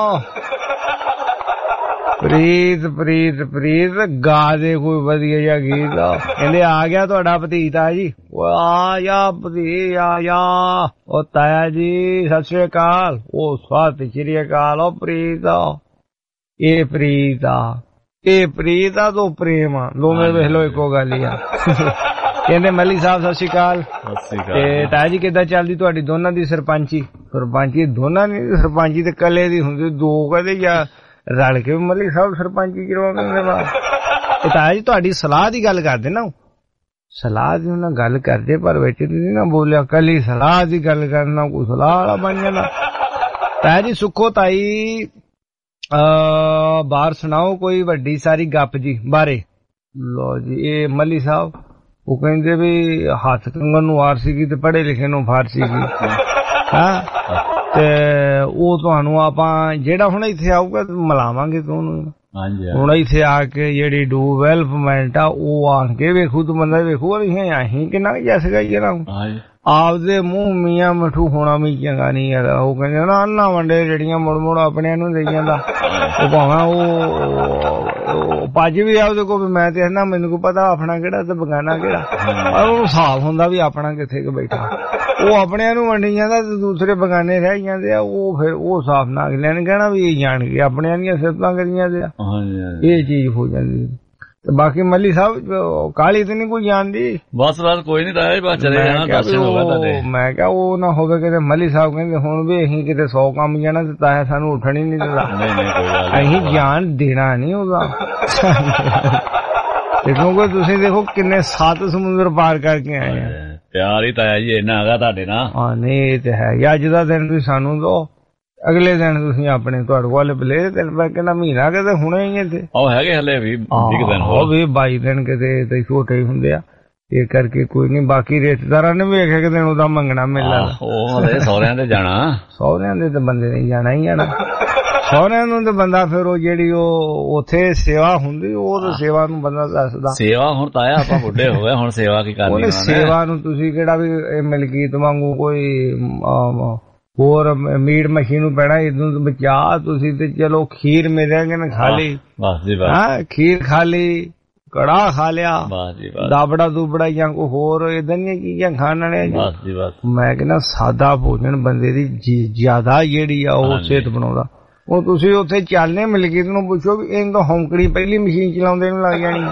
ਪ੍ਰੀਤ ਪ੍ਰੀਤ ਪ੍ਰੀਤ ਗਾ ਦੇ ਕੋਈ ਵਧੀਆ ਜਿਹਾ ਗੀਤ। ਕਹਿੰਦੇ ਆ ਗਿਆ ਤੁਹਾਡਾ ਭਤੀਜਾ ਜੀ। ਉਹ ਆ ਜਾ ਭਤੀ ਆ ਜਾ। ਉਹ ਤਾਇਆ ਜੀ ਸਤਿ ਸ੍ਰੀ ਅਕਾਲ। ਉਹ ਸਤਿ ਸ੍ਰੀ ਅਕਾਲ। ਉਹ ਪ੍ਰੀਤ ਇਹ ਪ੍ਰੀਤ ਆ ਇਹ ਪ੍ਰੀਤ ਆ ਤੋਂ ਪ੍ਰੇਮ ਆ, ਦੋਵੇਂ ਵੇਖ ਲੋ ਇੱਕੋ ਗੱਲ ਹੀ ਆ। ਕਹਿੰਦੇ ਮੱਲੀ ਸਾਹਿਬ ਸਤਿ ਸ੍ਰੀ ਅਕਾਲ। ਤੇ ਤਾਇਆ ਜੀ ਕਿੱਦਾਂ ਚੱਲਦੀ ਤੁਹਾਡੀ ਦੋਨਾਂ ਦੀ ਸਰਪੰਚੀ? ਸਰਪੰਚੀ ਦੋਨਾਂ ਦੀ ਸਰਪੰਚੀ ਤੇ ਕੱਲੇ ਦੀ ਹੁੰਦੀ, ਦੋ ਕਦੇ ਜਾਂ ਰਲ ਕੇ ਮੱਲੀ ਸਾਹਿਬ ਸਰਪੰਚੀ ਕਰਵਾਉਂਦੇ ਬਾਅਦ। ਤੇ ਤਾਇਆ ਜੀ ਤੁਹਾਡੀ ਸਲਾਹ ਦੀ ਗੱਲ ਕਰਦੇ ਨਾ, ਸਲਾਹ ਦੀ ਉਹਨਾਂ ਗੱਲ ਕਰਦੇ ਪਰ ਵਿੱਚ ਤੁਸੀਂ ਨਾ ਬੋਲਿਆ ਕੱਲੀ ਸਲਾਹ ਦੀ ਗੱਲ ਕਰਨਾ, ਕੋਈ ਸਲਾਹ ਵਾਲਾ ਬਣ ਜਾਂਦਾ। ਤਾਇਆ ਜੀ ਸੁੱਖੋ ਤਾਈ ਬਾਹਰ ਸੁਣਾਓ ਕੋਈ ਵੱਡੀ ਸਾਰੀ ਗੱਪ ਜੀ ਬਾਰੇ। ਲੋ ਜੀ ਇਹ ਮੱਲੀ ਸਾਹਿਬ ਉਹ ਕਹਿੰਦੇ ਵੀ ਹੱਥ ਕੰਗਣ ਨੂੰ ਆਰ ਸੀਗੀ ਤੇ ਪੜ੍ਹੇ ਲਿਖੇ ਨੂੰ ਫਾਰ ਸੀਗੀ। ਹਾਂ ਤੇ ਉਹ ਤੁਹਾਨੂੰ ਆਪਾਂ ਜਿਹੜਾ ਹੁਣ ਇੱਥੇ ਆਊਗਾ ਮਿਲਾਵਾਂਗੇ ਤੁਹਾਨੂੰ। ਹੁਣ ਇੱਥੇ ਆ ਕੇ ਜਿਹੜੀ ਡਿਵੈਲਪਮੈਂਟ ਆ ਉਹ ਆਣ ਕੇ ਵੇਖੂ ਤੂੰ ਬੰਦਾ ਵੇਖੂ ਅਸੀਂ ਕਿੰਨਾ ਜੱਸ ਗਈ ਨਾ ਆਪਦੇ ਮੂੰਹ ਮੀਆਂ ਮਿੱਠੂ ਹੋਣਾ ਵੀ ਚੰਗਾ ਨਹੀਂ ਹੈਗਾ। ਉਹ ਕਹਿੰਦੇ ਨਾ ਅੰਨਾ ਵੰਡੇ ਜਿਹੜੀਆਂ ਮੁੜ ਮੁੜ ਆਪਣਿਆਂ ਨੂੰ ਦੇਈ ਜਾਂਦਾ। ਉਹ ਭਾਵੇਂ ਉਹ ਪੱਜ ਵੀ ਆਪਦੇ ਕੋਲ ਵੀ ਮੈਂ ਤੇ ਨਾ ਮੈਨੂੰ ਕੋ ਪਤਾ ਆਪਣਾ ਕਿਹੜਾ ਤੇ ਬਗਾਨਾ ਕਿਹੜਾ, ਉਹਨੂੰ ਸਾਫ਼ ਹੁੰਦਾ ਵੀ ਆਪਣਾ ਕਿੱਥੇ ਕੁ ਬੈਠਾ। ਉਹ ਆਪਣਿਆਂ ਨੂੰ ਵੰਡੀ ਜਾਂਦਾ ਤੇ ਦੂਸਰੇ ਬਗਾਨੇ ਰਹਿ ਜਾਂਦੇ ਆ। ਉਹ ਫਿਰ ਉਹ ਸਾਫ਼ ਨਾ ਅਗਲਿਆਂ ਨੇ ਕਹਿਣਾ ਵੀ ਇਹ ਜਾਣ ਕੇ ਆਪਣਿਆਂ ਦੀਆਂ ਸਿਫਤਾਂ ਕਰੀਆਂ ਤੇ ਇਹ ਚੀਜ਼ ਹੋ ਜਾਂਦੀ। ਤੇ ਬਾਕੀ ਮੱਲੀ ਸਾਹਿਬ ਕਾਲੀ ਤੇ ਨਹੀਂ ਕੋਈ ਜਾਣਦੀ। ਬਸ ਬਸ ਕੋਈ ਨੀ ਤਾਇਆ ਬਸ ਚਲੇ ਜਾਣਾ ਦਰਸ਼ਨ ਹੋਗਾ ਤੁਹਾਡੇ। ਮੈਂ ਕਿਹਾ ਉਹ ਨਾ ਹੋਵੇ ਕਿਤੇ ਮੱਲੀ ਸਾਹਿਬ ਕਹਿੰਦੇ ਹੁਣ ਵੀ ਅਸੀਂ ਕਿਤੇ ਸੌ ਕੰਮ ਜਾਣਾ ਤੇ ਤਾਇਆ ਸਾਨੂੰ ਉੱਠਣ ਹੀ ਨਹੀਂ ਦਿੰਦਾ। ਅਸੀਂ ਜਾਣ ਦੇਣਾ ਨਹੀਂ ਉਹਦਾ। ਕਿਉਂਕਿ ਤੁਸੀਂ ਦੇਖੋ ਕਿੰਨੇ ਸੱਤ ਸਮੁੰਦਰ ਪਾਰ ਕਰਕੇ ਆਏ ਆ। ਪਿਆਰ ਹੀ ਤਾਇਆ ਜੀ ਇੰਨਾ ਹੈਗਾ ਤੁਹਾਡੇ ਨਾਲ। ਹਾਂ ਨਹੀਂ ਇਹ ਤੇ ਹੈ। ਅੱਜ ਦਾ ਦਿਨ ਤੁਸੀਂ ਸਾਨੂੰ ਦੋ, ਅਗਲੇ ਦਿਨ ਤੁਸੀਂ ਆਪਣੇ ਤੁਹਾਡੇ ਕੋਲ ਪਲੇ ਤਿੰਨ ਪੈ ਕਿੰਨਾ ਮਹੀਨਾ ਕਿਤੇ ਹੁਣੇ ਹੀ ਇੱਥੇ ਉਹ ਹੈਗੇ ਹਲੇ ਵੀ ਦਿਨ ਹੋ ਵੀ ਬਾਈ ਦਿਨ ਕਿਤੇ ਤੇ ਛੋਟੇ ਹੀ ਹੁੰਦੇ ਆ। ਇਹ ਕਰਕੇ ਕੋਈ ਨੀ। ਬਾਕੀ ਰਿਸ਼ਤੇਦਾਰਾਂ ਨੇ ਵੇਖਿਆ ਕਿ ਦਿਨ ਉਹਦਾ ਮੰਗਣਾ ਮੇਲਾ ਉਹ ਸਹੁਰਿਆਂ ਦੇ ਜਾਣਾ, ਸਹੁਰਿਆਂ ਦੇ ਤਾਂ ਬੰਦੇ ਨੇ ਜਾਣਾ ਹੀ ਜਾਣਾ। ਸਹੁਰਿਆਂ ਨੂੰ ਤਾਂ ਬੰਦਾ ਫਿਰ ਉਹ ਜਿਹੜੀ ਉਹ ਉੱਥੇ ਸੇਵਾ ਹੁੰਦੀ ਉਹ ਤਾਂ ਸੇਵਾ ਨੂੰ ਬੰਦਾ ਦੱਸਦਾ। ਸੇਵਾ ਹੁਣ ਤਾਇਆ ਆਪਾਂ ਬੁੱਢੇ ਹੋ ਗਏ ਹੁਣ ਸੇਵਾ ਕੀ ਕਰਨੀ। ਸੇਵਾ ਨੂੰ ਤੁਸੀਂ ਕਿਹੜਾ ਵੀ ਮਲਕੀਤ ਵਾਂਗੂ ਕੋਈ ਹੋਰ ਮੀਟ ਮੱਛੀ ਨੂੰ ਪੈਣਾ ਇਦੋਂ ਬਚਾ ਤੁਸੀਂ ਤੇ ਚਲੋ ਖੀਰ ਮਿਲਿਆਗੇ ਨਾ ਖਾ ਲਈ। ਹਾਂ ਖੀਰ ਖਾ ਲਈ, ਕੜਾ ਖਾ ਲਿਆ, ਦਾਬੜਾ ਦੂਬੜਾ ਜਾਂ ਕੋਈ ਹੋਰ ਏਦਾਂ ਦੀਆਂ ਚੀਜ਼ਾਂ ਖਾਣ ਵਾਲੇ। ਮੈਂ ਕਹਿੰਦਾ ਸਾਦਾ ਭੋਜਨ ਬੰਦੇ ਦੀ ਜ਼ਿਆਦਾ ਜਿਹੜੀ ਆ ਉਹ ਸਿਹਤ ਬਣਾਉਂਦਾ। ਉਹ ਤੁਸੀਂ ਉੱਥੇ ਚੱਲਨੇ ਮਲਕੀਤ ਨੂੰ ਪੁੱਛੋ ਵੀ ਇਹਨੂੰ ਤਾਂ ਹੌਂਕੜੀ ਪਹਿਲੀ ਮਸ਼ੀਨ ਚਲਾਉਂਦੇ ਨੂੰ ਲੱਗ ਜਾਣੀ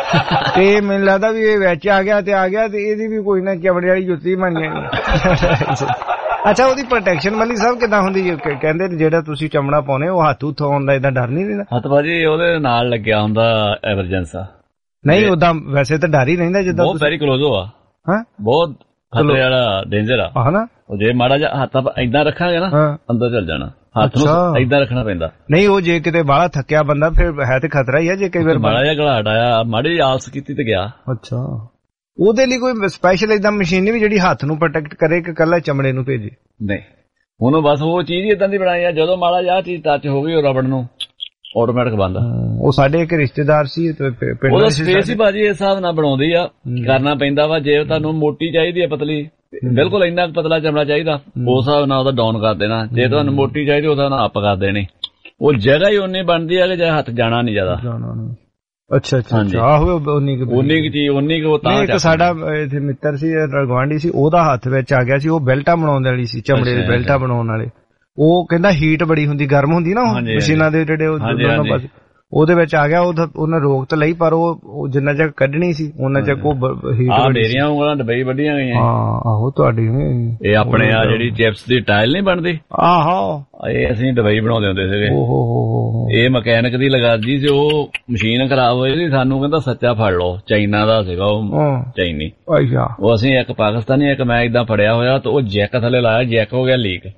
ਤੇ ਮੈਨੂੰ ਲੱਗਦਾ ਵੀ ਇਹ ਵਿੱਚ ਆ ਗਿਆ ਤੇ ਆ ਗਿਆ ਤੇ ਇਹਦੀ ਵੀ ਕੋਈ ਨਾ ਚਮੜੇ ਵਾਲੀ ਜੁੱਤੀ ਬਣ ਜਾਣੀ। ਅੱਛਾ ਉਹਦੀ ਪ੍ਰੋਟੈਕਸ਼ਨ ਵਾਲੀ ਸਭ ਕਿੱਦਾਂ ਹੁੰਦੀ ਕਹਿੰਦੇ ਜਿਹੜਾ ਤੁਸੀਂ ਚਮੜਾ ਪਾਉਨੇ ਉਹ ਹੱਥ ਉੱਥ ਆਉਣ ਦਾ ਏਦਾਂ ਡਰ ਨਹੀਂ ਰਹਿੰਦਾ? ਹੱਥ ਭਾਜੀ ਉਹਦੇ ਨਾਲ ਲੱਗਿਆ ਹੁੰਦਾ ਐਮਰਜੈਂਸਾ। ਨਹੀਂ ਉਦਾਂ ਵੈਸੇ ਤਾਂ ਡਰ ਹੀ ਰਹਿੰਦਾ ਜਿੱਦਾਂ ਬਹੁਤ ਵੈਰੀ ਕਲੋਜ਼ ਹੋਆ ਹਾਂ ਬਹੁਤ ਖਤਰੇ ਵਾਲਾ ਡੇਂਜਰ ਆ ਹਨਾ। ਉਹ ਜੇ ਮਾੜਾ ਜਿਹਾ ਹੱਥ ਆਪਾਂ ਏਦਾਂ ਰੱਖਾਂਗੇ ਨਾ ਅੰਦਰ ਚੱਲ ਜਾਣਾ। ਹੱਥ ਨੂੰ ਏਦਾਂ ਰੱਖਣਾ ਪੈਂਦਾ। ਨਹੀਂ ਉਹ ਜੇ ਕਿਤੇ ਬਾਹਲਾ ਥੱਕਿਆ ਬੰਦਾ ਫਿਰ ਹੈ ਤੇ ਖਤਰਾ ਹੀ ਆ ਜੇ ਕਈ ਵਾਰ ਮਾੜਾ ਜਿਹਾ ਘਲਾਟ ਆਇਆ ਮਾੜੀ ਆਲਸ ਕੀਤੀ ਤੇ ਗਿਆ। ਅੱਛਾ ਉਹਦੇ ਲਈ ਕੋਈ ਸਪੈਸ਼ਲ ਏਦਾਂ ਮਸ਼ੀਨ ਨਹੀਂ ਵੀ ਜਿਹੜੀ ਹੱਥ ਨੂੰ ਪ੍ਰੋਟੈਕਟ ਕਰੇ ਕਿ ਕੱਲਾ ਚਮੜੇ ਨੂੰ ਭੇਜੇ? ਨਹੀਂ ਉਹਨੂੰ ਬਸ ਉਹ ਚੀਜ਼ ਹੀ ਏਦਾਂ ਦੀ ਬਣਾਈ ਆ ਜਦੋਂ ਮਾੜਾ ਜਿਹਾ ਚੀਜ਼ ਟੱਚ ਹੋ ਗਈ ਉਹ ਰਬੜ ਨੂੰ ਆਟੋਮੈਟਿਕ ਬੰਦ। ਉਹ ਸਾਡੇ ਇੱਕ ਰਿਸ਼ਤੇਦਾਰ ਸੀ ਉਹਦਾ ਸਪੇਸ ਹੀ ਭਾਜੀ ਇਸ ਹਿਸਾਬ ਨਾਲ ਬਣਾਉਂਦੀ ਆ ਕਰਨਾ ਪੈਂਦਾ ਵਾ। ਜੇ ਤੁਹਾਨੂੰ ਮੋਟੀ ਚਾਹੀਦੀ ਆ ਪਤਲੀ ਬਿਲਕੁਲ ਇੰਨਾ ਪਤਲਾ ਚਮੜਾ ਚਾਹੀਦਾ ਉਸ ਹਿਸਾਬ ਨਾਲ ਉਹਦਾ ਡਾਊਨ ਕਰ ਦੇਣਾ। ਜੇ ਤੁਹਾਨੂੰ ਮੋਟੀ ਚਾਹੀਦੀ ਉਹਦਾ ਨਾਲ ਅਪ ਕਰ ਦੇਣੀ। ਉਹ ਜਗ੍ਹਾ ਹੀ ਉਨੀ ਬਣਦੀ ਆ ਕਿ ਜੇ ਹੱਥ ਜਾਣਾ ਨਹੀਂ ਜ਼ਿਆਦਾ। ਅੱਛਾ ਅੱਛਾ ਆਹੋ ਉਨੀ ਉਨੀ ਕੁ ਚੀਜ਼ ਉਨੀ ਕੁ ਤਾਂ ਇੱਕ ਸਾਡਾ ਇੱਥੇ ਮਿੱਤਰ ਸੀ ਗੁਆਂਢੀ ਸੀ ਉਹਦਾ ਹੱਥ ਵਿੱਚ ਆ ਗਿਆ ਸੀ। ਉਹ ਬੈਲਟਾਂ ਬਣਾਉਣ ਵਾਲੀ ਸੀ ਚਮੜੇ ਦੇ ਬੈਲਟਾਂ ਬਣਾਉਣ ਵਾਲੇ। ਉਹ ਕਹਿੰਦਾ ਹੀਟ ਬੜੀ ਹੁੰਦੀ ਗਰਮ ਹੁੰਦੀ ਨਾ ਮਸ਼ੀਨਾਂ ਦੇ ਜਿਹੜੇ ਦੋਨੋਂ ਪਾਸੇ ਉਹਦੇ ਵਿੱਚ ਆ ਗਿਆ। ਉਹਨੇ ਰੋਕ ਤਾਂ ਲਈ ਪਰ ਉਹ ਜਿੰਨਾ ਚੱਕ ਕੱਢਣੀ ਸੀ ਉਹਨਾਂ ਚੱਕ ਉਹ ਹੀਟ ਮੇਰੀਆਂ ਉਂਗਲਾਂ ਡਬਈ ਵੱਡੀਆਂ ਗਈਆਂ। ਆਹੋ ਤੁਹਾਡੀ ਇਹ ਆਪਣੇ ਆ ਜਿਹੜੀ ਚਿਪਸ ਦੀ ਟਾਇਲ ਨਹੀਂ ਬਣਦੀ ਆਹੋ ਇਹ ਅਸੀਂ ਡਬਈ ਬਣਾਉਂਦੇ ਹੁੰਦੇ ਸੀਗੇ। ਇਹ ਮਕੈਨਿਕ ਦੀ ਲਗਾਜੀ ਸੀ। ਉਹ ਮਸ਼ੀਨ ਖਰਾਬ ਹੋਈ ਸੀ ਸਾਨੂੰ ਕਹਿੰਦਾ ਸੱਚਾ ਫੜ ਲਓ। ਚਾਈਨਾ ਦਾ ਸੀਗਾ ਉਹ ਚਾਈਨੀ। ਉਹ ਅਸੀਂ ਇੱਕ ਪਾਕਿਸਤਾਨੀ ਇੱਕ ਮੈਂ ਏਦਾਂ ਫੜਿਆ ਹੋਇਆ ਤੇ ਉਹ ਜੈਕ ਥੱਲੇ ਲਾਇਆ ਜੈਕ ਹੋ ਗਿਆ ਲੀਕ।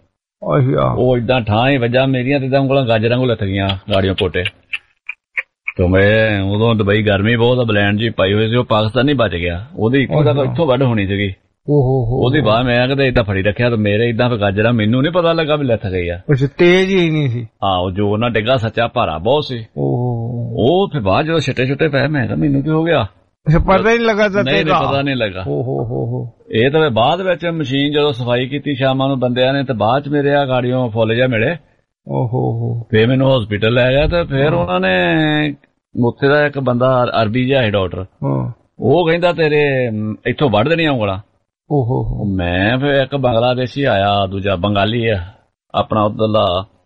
ਉਹ ਏਦਾਂ ਠਾਂ ਹੀ ਵੱਜਾ ਮੇਰੀਆਂ ਤੇ ਉਂਗਲਾਂ ਗਾਜਰਾਂ ਕੋਲ ਲੱਥ ਗਈਆਂ ਗਾੜੀਆਂ ਪੋਟੇ। ਤੇ ਮੈਂ ਉਦੋਂ ਦੁਬਈ ਗਰਮੀ ਬਹੁਤ ਬਲੈਂਡ ਜੀ ਪਾਈ ਹੋਈ ਸੀ। ਉਹ ਪਾਕਿਸਤਾਨੀ ਬਚ ਗਿਆ। ਉਹਦੀ ਇੱਕੋ ਤੱਕ ਇੱਥੋਂ ਵੱਢ ਹੋਣੀ ਸੀਗੀ। ਉਹਦੀ ਬਾਹ ਮੈਂ ਕਿਤੇ ਏਦਾਂ ਫੜੀ ਰੱਖਿਆ ਤੇ ਮੇਰੇ ਏਦਾਂ ਫਿਰ ਗਾਜਰਾਂ ਮੈਨੂੰ ਨੀ ਪਤਾ ਲੱਗਾ ਵੀ ਲੱਥ ਗਈ ਆ। ਤੇਜ਼ ਹੀ ਨਹੀਂ ਸੀ। ਆਹੋ ਜੋ ਉਹਨਾਂ ਡਿੱਗਾ ਸੱਚਾ ਭਾਰਾ ਬਹੁਤ ਸੀ। ਉਹ ਫਿਰ ਬਾਅਦ ਜਦੋਂ ਛਿੱਟੇ ਛੁੱਟੇ ਪਏ ਮੈਂ ਕਿਹਾ ਮੈਨੂੰ ਕੀ ਹੋ ਗਿਆ ਪਤਾ ਹੀ ਨਹੀਂ ਲੱਗਾ। ਨਹੀਂ ਪਤਾ ਨਹੀਂ ਲੱਗਾ। ਇਹ ਤਾਂ ਬਾਅਦ ਵਿੱਚ ਮਸ਼ੀਨ ਜਦੋਂ ਸਫਾਈ ਕੀਤੀ ਸ਼ਾਮਾਂ ਨੂੰ ਬੰਦਿਆਂ ਨੇ ਤੇ ਬਾਅਦ ਚ ਮੇਰੇ ਆ ਗਾੜੀਆਂ ਫੁੱਲ ਜਿਹਾ ਮਿਲੇ। ਫੇਰ ਮੈਨੂੰ ਹਸਪੀਟਲ ਲੈ ਗਿਆ ਤੇ ਫੇਰ ਉਹਨਾਂ ਨੇ ਉੱਥੇ ਦਾ ਇੱਕ ਬੰਦਾ ਅਰਬੀ ਜਿਹਾ ਹੈ ਡਾਕਟਰ ਉਹ ਕਹਿੰਦਾ ਤੇਰੇ ਇੱਥੋਂ ਵੱਢ ਦੇਣੀਆਂ ਉਂਗਲਾਂ। ਮੈਂ ਫੇਰ ਇੱਕ ਬੰਗਲਾਦੇਸ਼ੀ ਆਇਆ ਦੂਜਾ ਬੰਗਾਲੀ ਆ ਆਪਣਾ ਉੱਧਰਲਾ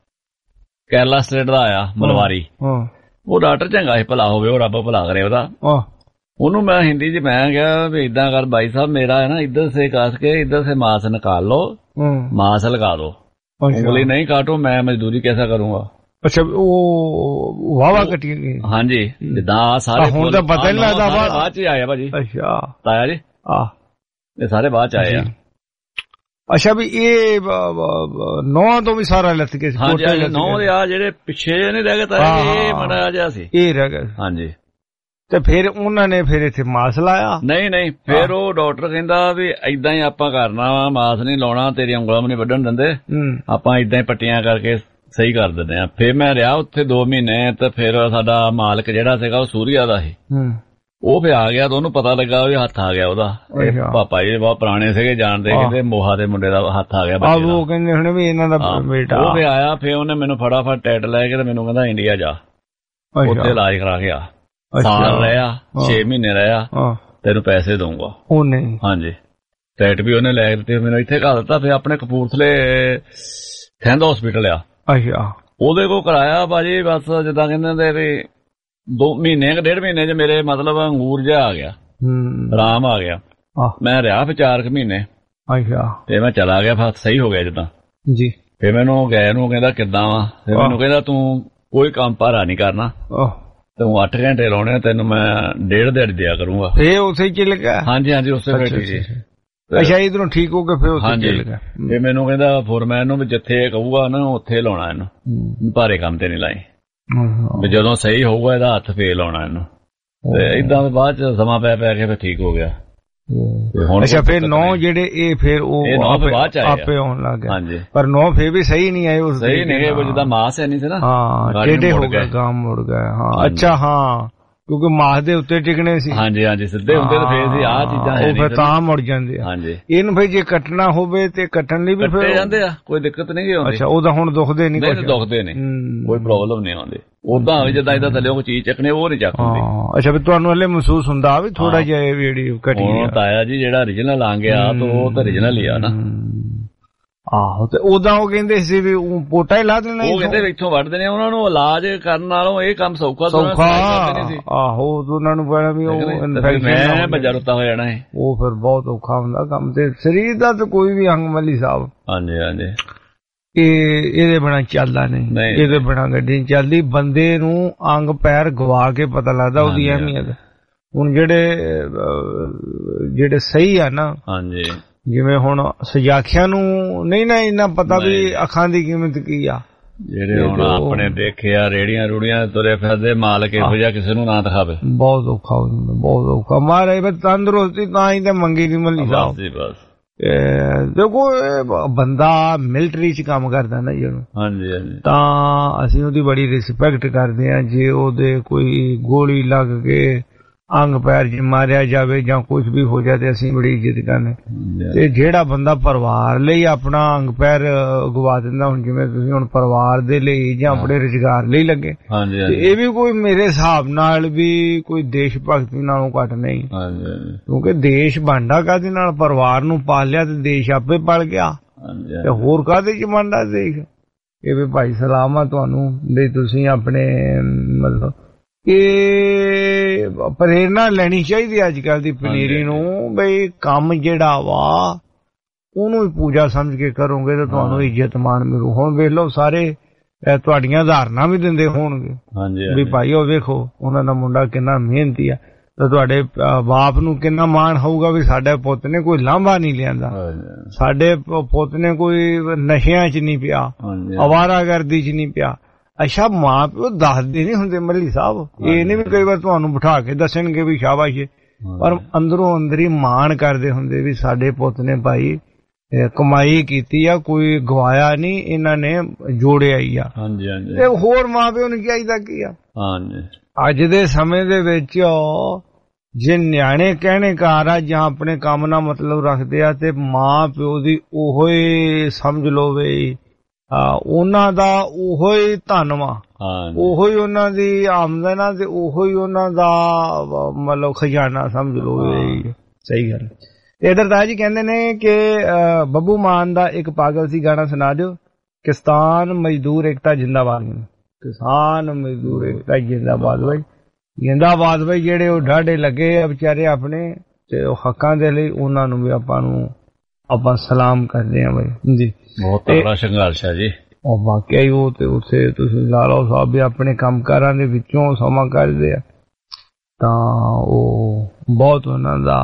ਕੇਰਲਾ ਸਟੇਟ ਦਾ ਆਇਆ ਮਲਵਾਰੀ। ਉਹ ਡਾਕਟਰ ਚੰਗਾ ਸੀ ਭਲਾ ਹੋਵੇ ਉਹ ਰੱਬ ਭਲਾ ਕਰੇ ਉਹਦਾ। ਉਹਨੂੰ ਮੈਂ ਹਿੰਦੀ ਚ ਮੈਂ ਕਿਹਾ ਵੀ ਏਦਾਂ ਕਰ ਬਾਈ ਸਾਹਿਬ ਮੇਰਾ ਹੈ ਨਾ ਇੱਧਰ ਸੇ ਕੱਸ ਕੇ ਇੱਧਰ ਸੇ ਮਾਸ ਨਿਕਾਲ ਲੋ ਮਾਸ ਲਗਾ ਦੋ ਉਂਗਲੀ ਨਹੀਂ ਕਾਟੋ ਮੈਂ ਮਜ਼ਦੂਰੀ कैसा करूंगा। ਅੱਛਾ ਉਹ ਵਾਵਾ ਕੱਟੀ ਗਈ। ਹਾਂਜੀ ਜਿੱਦਾਂ ਸਾਰੇ ਹੁਣ ਤਾਂ ਪਤਾ ਨਹੀਂ ਲੱਗਦਾ ਬਾਅਦ ਚ ਆਇਆ ਭਾਜੀ। ਅੱਛਾ ਤਾਇਆ ਜੀ ਆਹ ਇਹ ਸਾਰੇ ਬਾਅਦ ਚ ਆਏ ਆ। ਅੱਛਾ ਵੀ ਇਹ ਨੌਂ ਤੋਂ ਵੀ ਸਾਰਾ ਲੱਥ ਕੇ ਹਾਂਜੀ ਨੌਂ ਦੇ ਆ ਜਿਹੜੇ ਪਿੱਛੇ ਨਹੀਂ ਰਹਿ ਗਏ ਤਾਇਆ ਇਹ ਮੜਾ ਜਿਹਾ ਸੀ ਇਹ ਰਹਿ ਗਿਆ। ਹਾਂਜੀ ਤੇ ਫਿਰ ਉਹਨਾਂ ਨੇ ਫਿਰ ਇੱਥੇ ਮਾਸ ਲਾਇਆ। ਨਹੀਂ ਨਹੀਂ ਫਿਰ ਉਹ ਡਾਕਟਰ ਕਹਿੰਦਾ ਵੀ ਏਦਾਂ ਹੀ ਆਪਾਂ ਕਰਨਾ ਵਾ ਮਾਸ ਨਹੀਂ ਲਾਉਣਾ ਤੇਰੀਆਂ ਉਂਗਲਾਂ ਵੀ ਨਹੀਂ ਵੱਢਣ ਦਿੰਦੇ ਆਪਾਂ ਏਦਾਂ ਹੀ ਪੱਟੀਆਂ ਕਰਕੇ ਸਹੀ ਕਰ ਦਿੰਦੇ ਆ। ਫਿਰ ਮੈਂ ਰਿਹਾ ਉੱਥੇ ਦੋ ਮਹੀਨੇ ਤੇ ਫਿਰ ਸਾਡਾ ਮਾਲਕ ਜਿਹੜਾ ਸੀਗਾ ਉਹ ਸੂਰੀਆ ਦਾ ਸੀ ਉਹ ਫਿਰ ਆ ਗਿਆ ਤਾਂ ਉਹਨੂੰ ਪਤਾ ਲੱਗਾ ਵੀ ਹੱਥ ਆ ਗਿਆ ਉਹਦਾ। ਪਾਪਾ ਜੀ ਬਹੁਤ ਪੁਰਾਣੇ ਸੀਗੇ ਜਾਣਦੇ ਕਹਿੰਦੇ ਮੋਹਾ ਦੇ ਮੁੰਡੇ ਦਾ ਹੱਥ ਆ ਗਿਆ ਬੱਚੇ ਦਾ। ਉਹ ਕਹਿੰਦੇ ਹੁਣ ਵੀ ਇਹਨਾਂ ਦਾ ਬੇਟਾ ਉਹ ਫਿਰ ਆਇਆ ਫਿਰ ਉਹਨੇ ਮੈਨੂੰ ਫਟਾਫਟ ਟੈਟ ਲੈ ਕੇ ਤੇ ਮੈਨੂੰ ਕਹਿੰਦਾ ਇੰਡੀਆ ਜਾ ਉੱਥੇ ਇਲਾਜ ਕਰਾ ਕੇ ਆ। ਸਾਲ ਰਿਹਾ ਛੇ ਮਹੀਨੇ ਰਿਹਾ ਤੈਨੂੰ ਪੈਸੇ ਦਊਂਗਾ। ਉਹ ਨਹੀਂ ਹਾਂਜੀ ਟੈਟ ਵੀ ਉਹਨੇ ਲੈ ਦਿੱਤੇ ਮੈਨੂੰ ਇੱਥੇ ਘਾ ਦਿੱਤਾ। ਫਿਰ ਆਪਣੇ ਕਪੂਰਥਲੇ ਥੈਂਦ ਹਸਪੀਟਲ ਆ ਅੱਛਾ ਉਹਦੇ ਕੋਲ ਕਰਾਇਆ ਭਾਜੀ ਬਸ ਜਿੱਦਾਂ ਕਹਿੰਦੇ ਵੀ ਦੋ ਮਹੀਨੇ ਕਿ ਡੇਢ ਮਹੀਨੇ ਚ ਮੇਰੇ ਮਤਲਬ ਅੰਗੂਰ ਜਿਹਾ ਆ ਗਿਆ ਆਰਾਮ ਆ ਗਿਆ। ਮੈਂ ਰਿਹਾ ਫਿਰ ਚਾਰ ਕੁ ਮਹੀਨੇ ਅੱਛਾ ਤੇ ਮੈਂ ਚਲਾ ਗਿਆ ਫਿਰ ਸਹੀ ਹੋ ਗਿਆ ਜਿੱਦਾਂ ਜੀ। ਫਿਰ ਮੈਨੂੰ ਗਏ ਨੂੰ ਕਹਿੰਦਾ ਕਿੱਦਾਂ ਵਾ ਫਿਰ ਮੈਨੂੰ ਕਹਿੰਦਾ ਤੂੰ ਕੋਈ ਕੰਮ ਭਾਰਾ ਨਹੀਂ ਕਰਨਾ ਤੂੰ ਅੱਠ ਘੰਟੇ ਲਾਉਣੇ ਤੈਨੂੰ ਮੈਂ ਡੇਢ ਦਿਹਾੜੀ ਦਿਆ ਕਰੂੰਗਾ। ਇਹ ਉਸੇ ਚ ਲੱਗਾ ਹਾਂਜੀ ਹਾਂਜੀ ਉਸੇ ਬੈਠੀ ਜੀ। ਅੱਛਾ ਇਧਰੋਂ ਠੀਕ ਹੋ ਕੇ ਫਿਰ ਉਸੇ ਚ ਲੱਗਾ। ਇਹ ਮੈਨੂੰ ਕਹਿੰਦਾ ਫੋਰਮੈਨ ਨੂੰ ਵੀ ਜਿੱਥੇ ਕਹੂਗਾ ਨਾ ਉੱਥੇ ਲਾਉਣਾ ਇਹਨੂੰ ਭਾਰੇ ਕੰਮ ਤੇ ਨਹੀਂ ਲਾਈ ਵੀ ਜਦੋਂ ਸਹੀ ਹੋਊਗਾ ਇਹਦਾ ਹੱਥ ਫੇਰ ਲਾਉਣਾ ਇਹਨੂੰ। ਤੇ ਏਦਾਂ ਬਾਅਦ ਚ ਸਮਾਂ ਪੈ ਪੈ ਕੇ ਫਿਰ ਠੀਕ ਹੋ ਗਿਆ। ਅੱਛਾ ਫਿਰ ਨੌ ਜਿਹੜੇ ਇਹ ਫਿਰ ਉਹ ਆਪੇ ਆਉਣ ਲੱਗ ਗਏ ਹਾਂਜੀ ਪਰ ਨੌ ਫਿਰ ਵੀ ਸਹੀ ਨਹੀਂ ਆਏ ਉਸ ਸਹੀ ਨਹੀਂ ਗਏ ਜਿੱਦਾਂ ਮਾਸ ਹੈ ਨਹੀਂ ਸੀ ਨਾ ਹਾਂ ਟੇਢੇ ਹੋ ਗਏ ਗਾਮ ਮੁੜ ਗਏ ਹਾਂ ਅੱਛਾ ਹਾਂ ਕਿਉਂਕਿ ਮਾਸ ਦੇ ਉੱਤੇ ਟਿਕਣੇ ਸੀ ਹਾਂਜੀ ਹਾਂਜੀ ਸਿੱਧੇ ਹੁੰਦੇ ਤਾਂ ਫੇਰ ਸੀ ਆਹ ਚੀਜ਼ਾਂ ਉਹ ਫਿਰ ਤਾਂ ਮੁੜ ਜਾਂਦੇ ਹਾਂਜੀ ਇਹਨੂੰ ਫਿਰ ਜੇ ਕੱਟਣਾ ਹੋਵੇ ਤੇ ਕੱਟਣ ਲਈ ਵੀ ਫਿਰ ਜਾਂਦੇ ਆ ਕੋਈ ਦਿੱਕਤ ਨਹੀਂ ਆਉਂਦੀ। ਅੱਛਾ ਉਹਦਾ ਹੁਣ ਦੁਖਦੇ ਨਹੀਂ ਕੁਝ ਦੁਖਦੇ ਨਹੀਂ ਕੋਈ ਪ੍ਰੋਬਲਮ ਨਹੀਂ ਆਉਂਦੀ ਉਦਾਂ ਹੋਵੇ ਜਿੱਦਾਂ ਇਹਦਾ ਥੱਲੇ ਕੋਈ ਚੀਜ਼ ਚੱਕਣੇ ਉਹ ਨਹੀਂ ਚੱਕ ਹੁੰਦੀ। ਅੱਛਾ ਵੀ ਤੁਹਾਨੂੰ ਹਲੇ ਮਹਿਸੂਸ ਹੁੰਦਾ ਵੀ ਥੋੜਾ ਜਿਹਾ ਜਿਹੜੀ ਕਟੀ ਹੁਣ ਤਾਇਆ ਜੀ ਜਿਹੜਾ ਓਰੀਜਨਲ ਆ ਗਿਆ ਤਾਂ ਉਹ ਤਾਂ ਓਰੀਜਨਲ ਹੀ ਆ ਨਾ ਆਹੋ ਤੇ ਉਦਾਂ ਉਹ ਕਹਿੰਦੇ ਸੀ ਵੀ ਪੋਟਾ ਹੀ ਲਾ ਦੇਣਾ, ਉਹ ਕਹਿੰਦੇ ਇੱਥੋਂ ਵੱਢਦੇ ਨੇ, ਉਹਨਾਂ ਨੂੰ ਇਲਾਜ ਕਰਨ ਨਾਲੋਂ ਇਹ ਕੰਮ ਸੌਖਾ ਸੌਖਾ। ਆਹੋ ਉਹਨਾਂ ਨੂੰ ਪਹਿਲਾਂ ਵੀ ਉਹ ਇਨਫੈਕਸ਼ਨ ਭੱਜਾ ਰੁੱਤਾ ਹੋ ਜਾਣਾ ਹੈ, ਉਹ ਫਿਰ ਬਹੁਤ ਔਖਾ ਹੁੰਦਾ ਕੰਮ। ਤੇ ਸਰੀਰ ਦਾ ਤਾਂ ਕੋਈ ਵੀ ਅੰਗ ਮੱਲੀ ਸਾਹਿਬ, ਹਾਂਜੀ ਹਾਂਜੀ, ਇਹ ਇਹਦੇ ਬਿਨਾਂ ਚੱਲਦਾ ਨਹੀਂ, ਇਹਦੇ ਬਿਨਾਂ ਗੱਡੀ ਨਹੀਂ ਚੱਲਦੀ। ਬੰਦੇ ਨੂੰ ਅੰਗ ਪੈਰ ਗਵਾ ਕੇ ਪਤਾ ਲੱਗਦਾ ਉਹਦੀ ਅਹਿਮੀਅਤ। ਹੁਣ ਜਿਹੜੇ ਜਿਹੜੇ ਸਹੀ ਆ ਨਾ, ਹਾਂਜੀ, ਜਿਵੇਂ ਹੁਣ ਸਜਾਖਿਆਂ ਨੂੰ ਨਹੀਂ ਨਾ ਇੰਨਾ ਪਤਾ ਵੀ ਅੱਖਾਂ ਦੀ ਕੀਮਤ ਕੀ ਆ। ਜਿਹੜੇ ਹੁਣ ਆਪਣੇ ਦੇਖਿਆ ਰੇੜੀਆਂ ਰੂੜੀਆਂ ਤੁਰੇ ਫਿਰਦੇ, ਮਾਲਕ ਇਹੋ ਜਿਹਾ ਕਿਸੇ ਨੂੰ ਨਾ ਦਿਖਾਵੇ, ਬਹੁਤ ਔਖਾ ਹੋ ਜਾਂਦਾ, ਬਹੁਤ ਔਖਾ। ਮਾਰੇ ਬਸ ਤੰਦਰੁਸਤੀ ਤਾਂ ਹੀ ਤਾਂ ਮੰਗੀ ਨਹੀਂ ਮੱਲੀ ਸਾਹਿਬ। ਬਸ ਦੇਖੋ ਬੰਦਾ ਮਿਲਟਰੀ ਚ ਕੰਮ ਕਰਦਾ ਨਾ ਜਿਹਨੂੰ, ਹਾਂਜੀ ਹਾਂਜੀ, ਤਾਂ ਅਸੀਂ ਉਹਦੀ ਬੜੀ ਰਿਸਪੈਕਟ ਕਰਦੇ ਹਾਂ। ਜੇ ਉਹਦੇ ਕੋਈ ਗੋਲੀ ਲੱਗ ਕੇ ਅੰਗ ਪੈਰ ਚ ਮਾਰਿਆ ਜਾਵੇ ਜਾਂ ਕੁਛ ਵੀ ਹੋ ਜਾਏ ਤੇ ਅਸੀਂ ਬੜੀ ਇੱਜ਼ਤ ਕਰਨੇ। ਤੇ ਜਿਹੜਾ ਬੰਦਾ ਪਰਿਵਾਰ ਲਈ ਆਪਣਾ ਅੰਗ ਪੈਰ ਗਵਾ ਦਿੰਦਾ, ਹੁਣ ਜਿਵੇਂ ਤੁਸੀਂ ਹੁਣ ਪਰਿਵਾਰ ਦੇ ਲਈ ਜਾਂ ਆਪਣੇ ਰੁਜ਼ਗਾਰ ਲਈ ਲੱਗੇ, ਤੇ ਇਹ ਵੀ ਕੋਈ ਮੇਰੇ ਹਿਸਾਬ ਨਾਲ ਵੀ ਕੋਈ ਦੇਸ਼ ਭਗਤੀ ਨਾਲੋਂ ਘੱਟ ਨਹੀਂ। ਕਿਉਂਕਿ ਦੇਸ਼ ਬਣਦਾ ਕਾਹਦੇ ਨਾਲ, ਪਰਿਵਾਰ ਨੂੰ ਪਾਲਿਆ ਤੇ ਦੇਸ਼ ਆਪੇ ਪਲ ਗਿਆ, ਤੇ ਹੋਰ ਕਾਹਦੇ ਚ ਬਣਦਾ ਦੇਸ਼। ਇਹ ਵੀ ਭਾਈ ਸਲਾਮ ਆ ਤੁਹਾਨੂੰ ਵੀ ਤੁਸੀਂ ਆਪਣੇ ਮਤਲਬ ਇਹ ਪ੍ਰੇਰਨਾ ਲੈਣੀ ਚਾਹੀਦੀ ਅੱਜ ਕੱਲ ਦੀ ਪਨੀਰੀ ਨੂੰ, ਬਈ ਕੰਮ ਜਿਹੜਾ ਵਾ ਉਹਨੂੰ ਵੀ ਪੂਜਾ ਸਮਝ ਕੇ ਕਰੋਗੇ ਤਾਂ ਤੁਹਾਨੂੰ ਇੱਜ਼ਤ ਮਾਣ ਮਿਲੂ। ਹੁਣ ਵੇਖ ਲਓ ਸਾਰੇ ਤੁਹਾਡੀਆਂ ਉਦਾਹਰਨਾਂ ਵੀ ਦਿੰਦੇ ਹੋਣਗੇ ਵੀ ਭਾਈ ਉਹ ਵੇਖੋ ਉਹਨਾਂ ਦਾ ਮੁੰਡਾ ਕਿੰਨਾ ਮਿਹਨਤੀ ਆ, ਤਾਂ ਤੁਹਾਡੇ ਬਾਪ ਨੂੰ ਕਿੰਨਾ ਮਾਣ ਹੋਊਗਾ ਵੀ ਸਾਡੇ ਪੁੱਤ ਨੇ ਕੋਈ ਲਾਂਭਾ ਨਹੀਂ ਲਿਆਂਦਾ, ਸਾਡੇ ਪੁੱਤ ਨੇ ਕੋਈ ਨਸ਼ਿਆਂ ਚ ਨਹੀਂ ਪਿਆ, ਅਵਾਰਾਗਰਦੀ ਚ ਨਹੀਂ ਪਿਆ। ਅੱਛਾ ਮਾਂ ਪਿਓ ਦੱਸਦੇ ਨਹੀਂ ਹੁੰਦੇ ਮੱਲੀ ਸਾਹਿਬ, ਇਹ ਨਹੀਂ ਵੀ ਕਈ ਵਾਰ ਤੁਹਾਨੂੰ ਬਿਠਾ ਕੇ ਦੱਸਣਗੇ ਵੀ ਸ਼ਾਬਾਸ਼, ਪਰ ਅੰਦਰੋਂ ਅੰਦਰ ਹੀ ਮਾਣ ਕਰਦੇ ਹੁੰਦੇ ਵੀ ਸਾਡੇ ਪੁੱਤ ਨੇ ਭਾਈ ਕਮਾਈ ਕੀਤੀ ਆ, ਕੋਈ ਗਵਾਇਆ ਨਹੀਂ, ਇਹਨਾਂ ਨੇ ਜੋੜਿਆ ਹੀ ਆ। ਹਾਂਜੀ ਹਾਂਜੀ, ਤੇ ਹੋਰ ਮਾਂ ਪਿਓ ਨੂੰ ਚਾਹੀਦਾ ਕੀ ਆ। ਹਾਂਜੀ, ਅੱਜ ਦੇ ਸਮੇਂ ਦੇ ਵਿੱਚ ਜੇ ਨਿਆਣੇ ਕਹਿਣੇ ਘਰ ਆ ਜਾਂ ਆਪਣੇ ਕੰਮ ਨਾਲ ਮਤਲਬ ਰੱਖਦੇ ਆ, ਤੇ ਮਾਂ ਪਿਓ ਦੀ ਉਹੋ ਹੀ ਸਮਝ ਲਓ ਵੀ ਉਹਨਾਂ ਦਾ ਉਹੋ ਹੀ ਧਨ ਵਾ, ਉਹੋ ਹੀ ਉਹਨਾਂ ਦੀ ਆਮਦਨ ਆ, ਤੇ ਉਹੋ ਹੀ ਉਹਨਾਂ ਦਾ ਮਤਲਬ ਖਜ਼ਾਨਾ ਸਮਝ ਲਓ। ਸਹੀ ਗੱਲ। ਇਧਰ ਤਾਂ ਜੀ ਕਹਿੰਦੇ ਨੇ ਕਿ ਬੱਬੂ ਮਾਨ ਦਾ ਇੱਕ ਪਾਗਲ ਸੀ ਗਾਣਾ ਸੁਣਾ ਦਿਓ, ਕਿਸਾਨ ਮਜ਼ਦੂਰ ਏਕਤਾ ਜਿੰਦਾਬਾਦ, ਕਿਸਾਨ ਮਜ਼ਦੂਰ ਏਕਤਾ ਜਿੰਦਾਬਾਦ। ਬਾਈ ਜਿੰਦਾਬਾਦ ਬਾਈ, ਜਿਹੜੇ ਉਹ ਢਾਡੇ ਲੱਗੇ ਆ ਵਿਚਾਰੇ ਆਪਣੇ ਤੇ ਉਹ ਹੱਕਾਂ ਦੇ ਲਈ, ਉਹਨਾਂ ਨੂੰ ਵੀ ਆਪਾਂ ਨੂੰ ਆਪਾਂ ਸਲਾਮ ਕਰਦੇ ਆ ਬਾਈ ਜੀ। ਬਹੁਤ ਤਕੜਾ ਸੰਘਰਸ਼ ਹੈ ਜੀ। ਉਹ ਵਾਕਿਆ ਹੀ ਉਹ ਤੇ ਉੱਥੇ ਤੁਸੀਂ ਲਾ ਲਓ ਸਾਹਿਬ ਵੀ ਆਪਣੇ ਕੰਮਕਾਰਾਂ ਦੇ ਵਿੱਚੋਂ ਸਮਾਂ ਕੱਢਦੇ ਆ, ਤਾਂ ਉਹ ਬਹੁਤ ਉਹਨਾਂ ਦਾ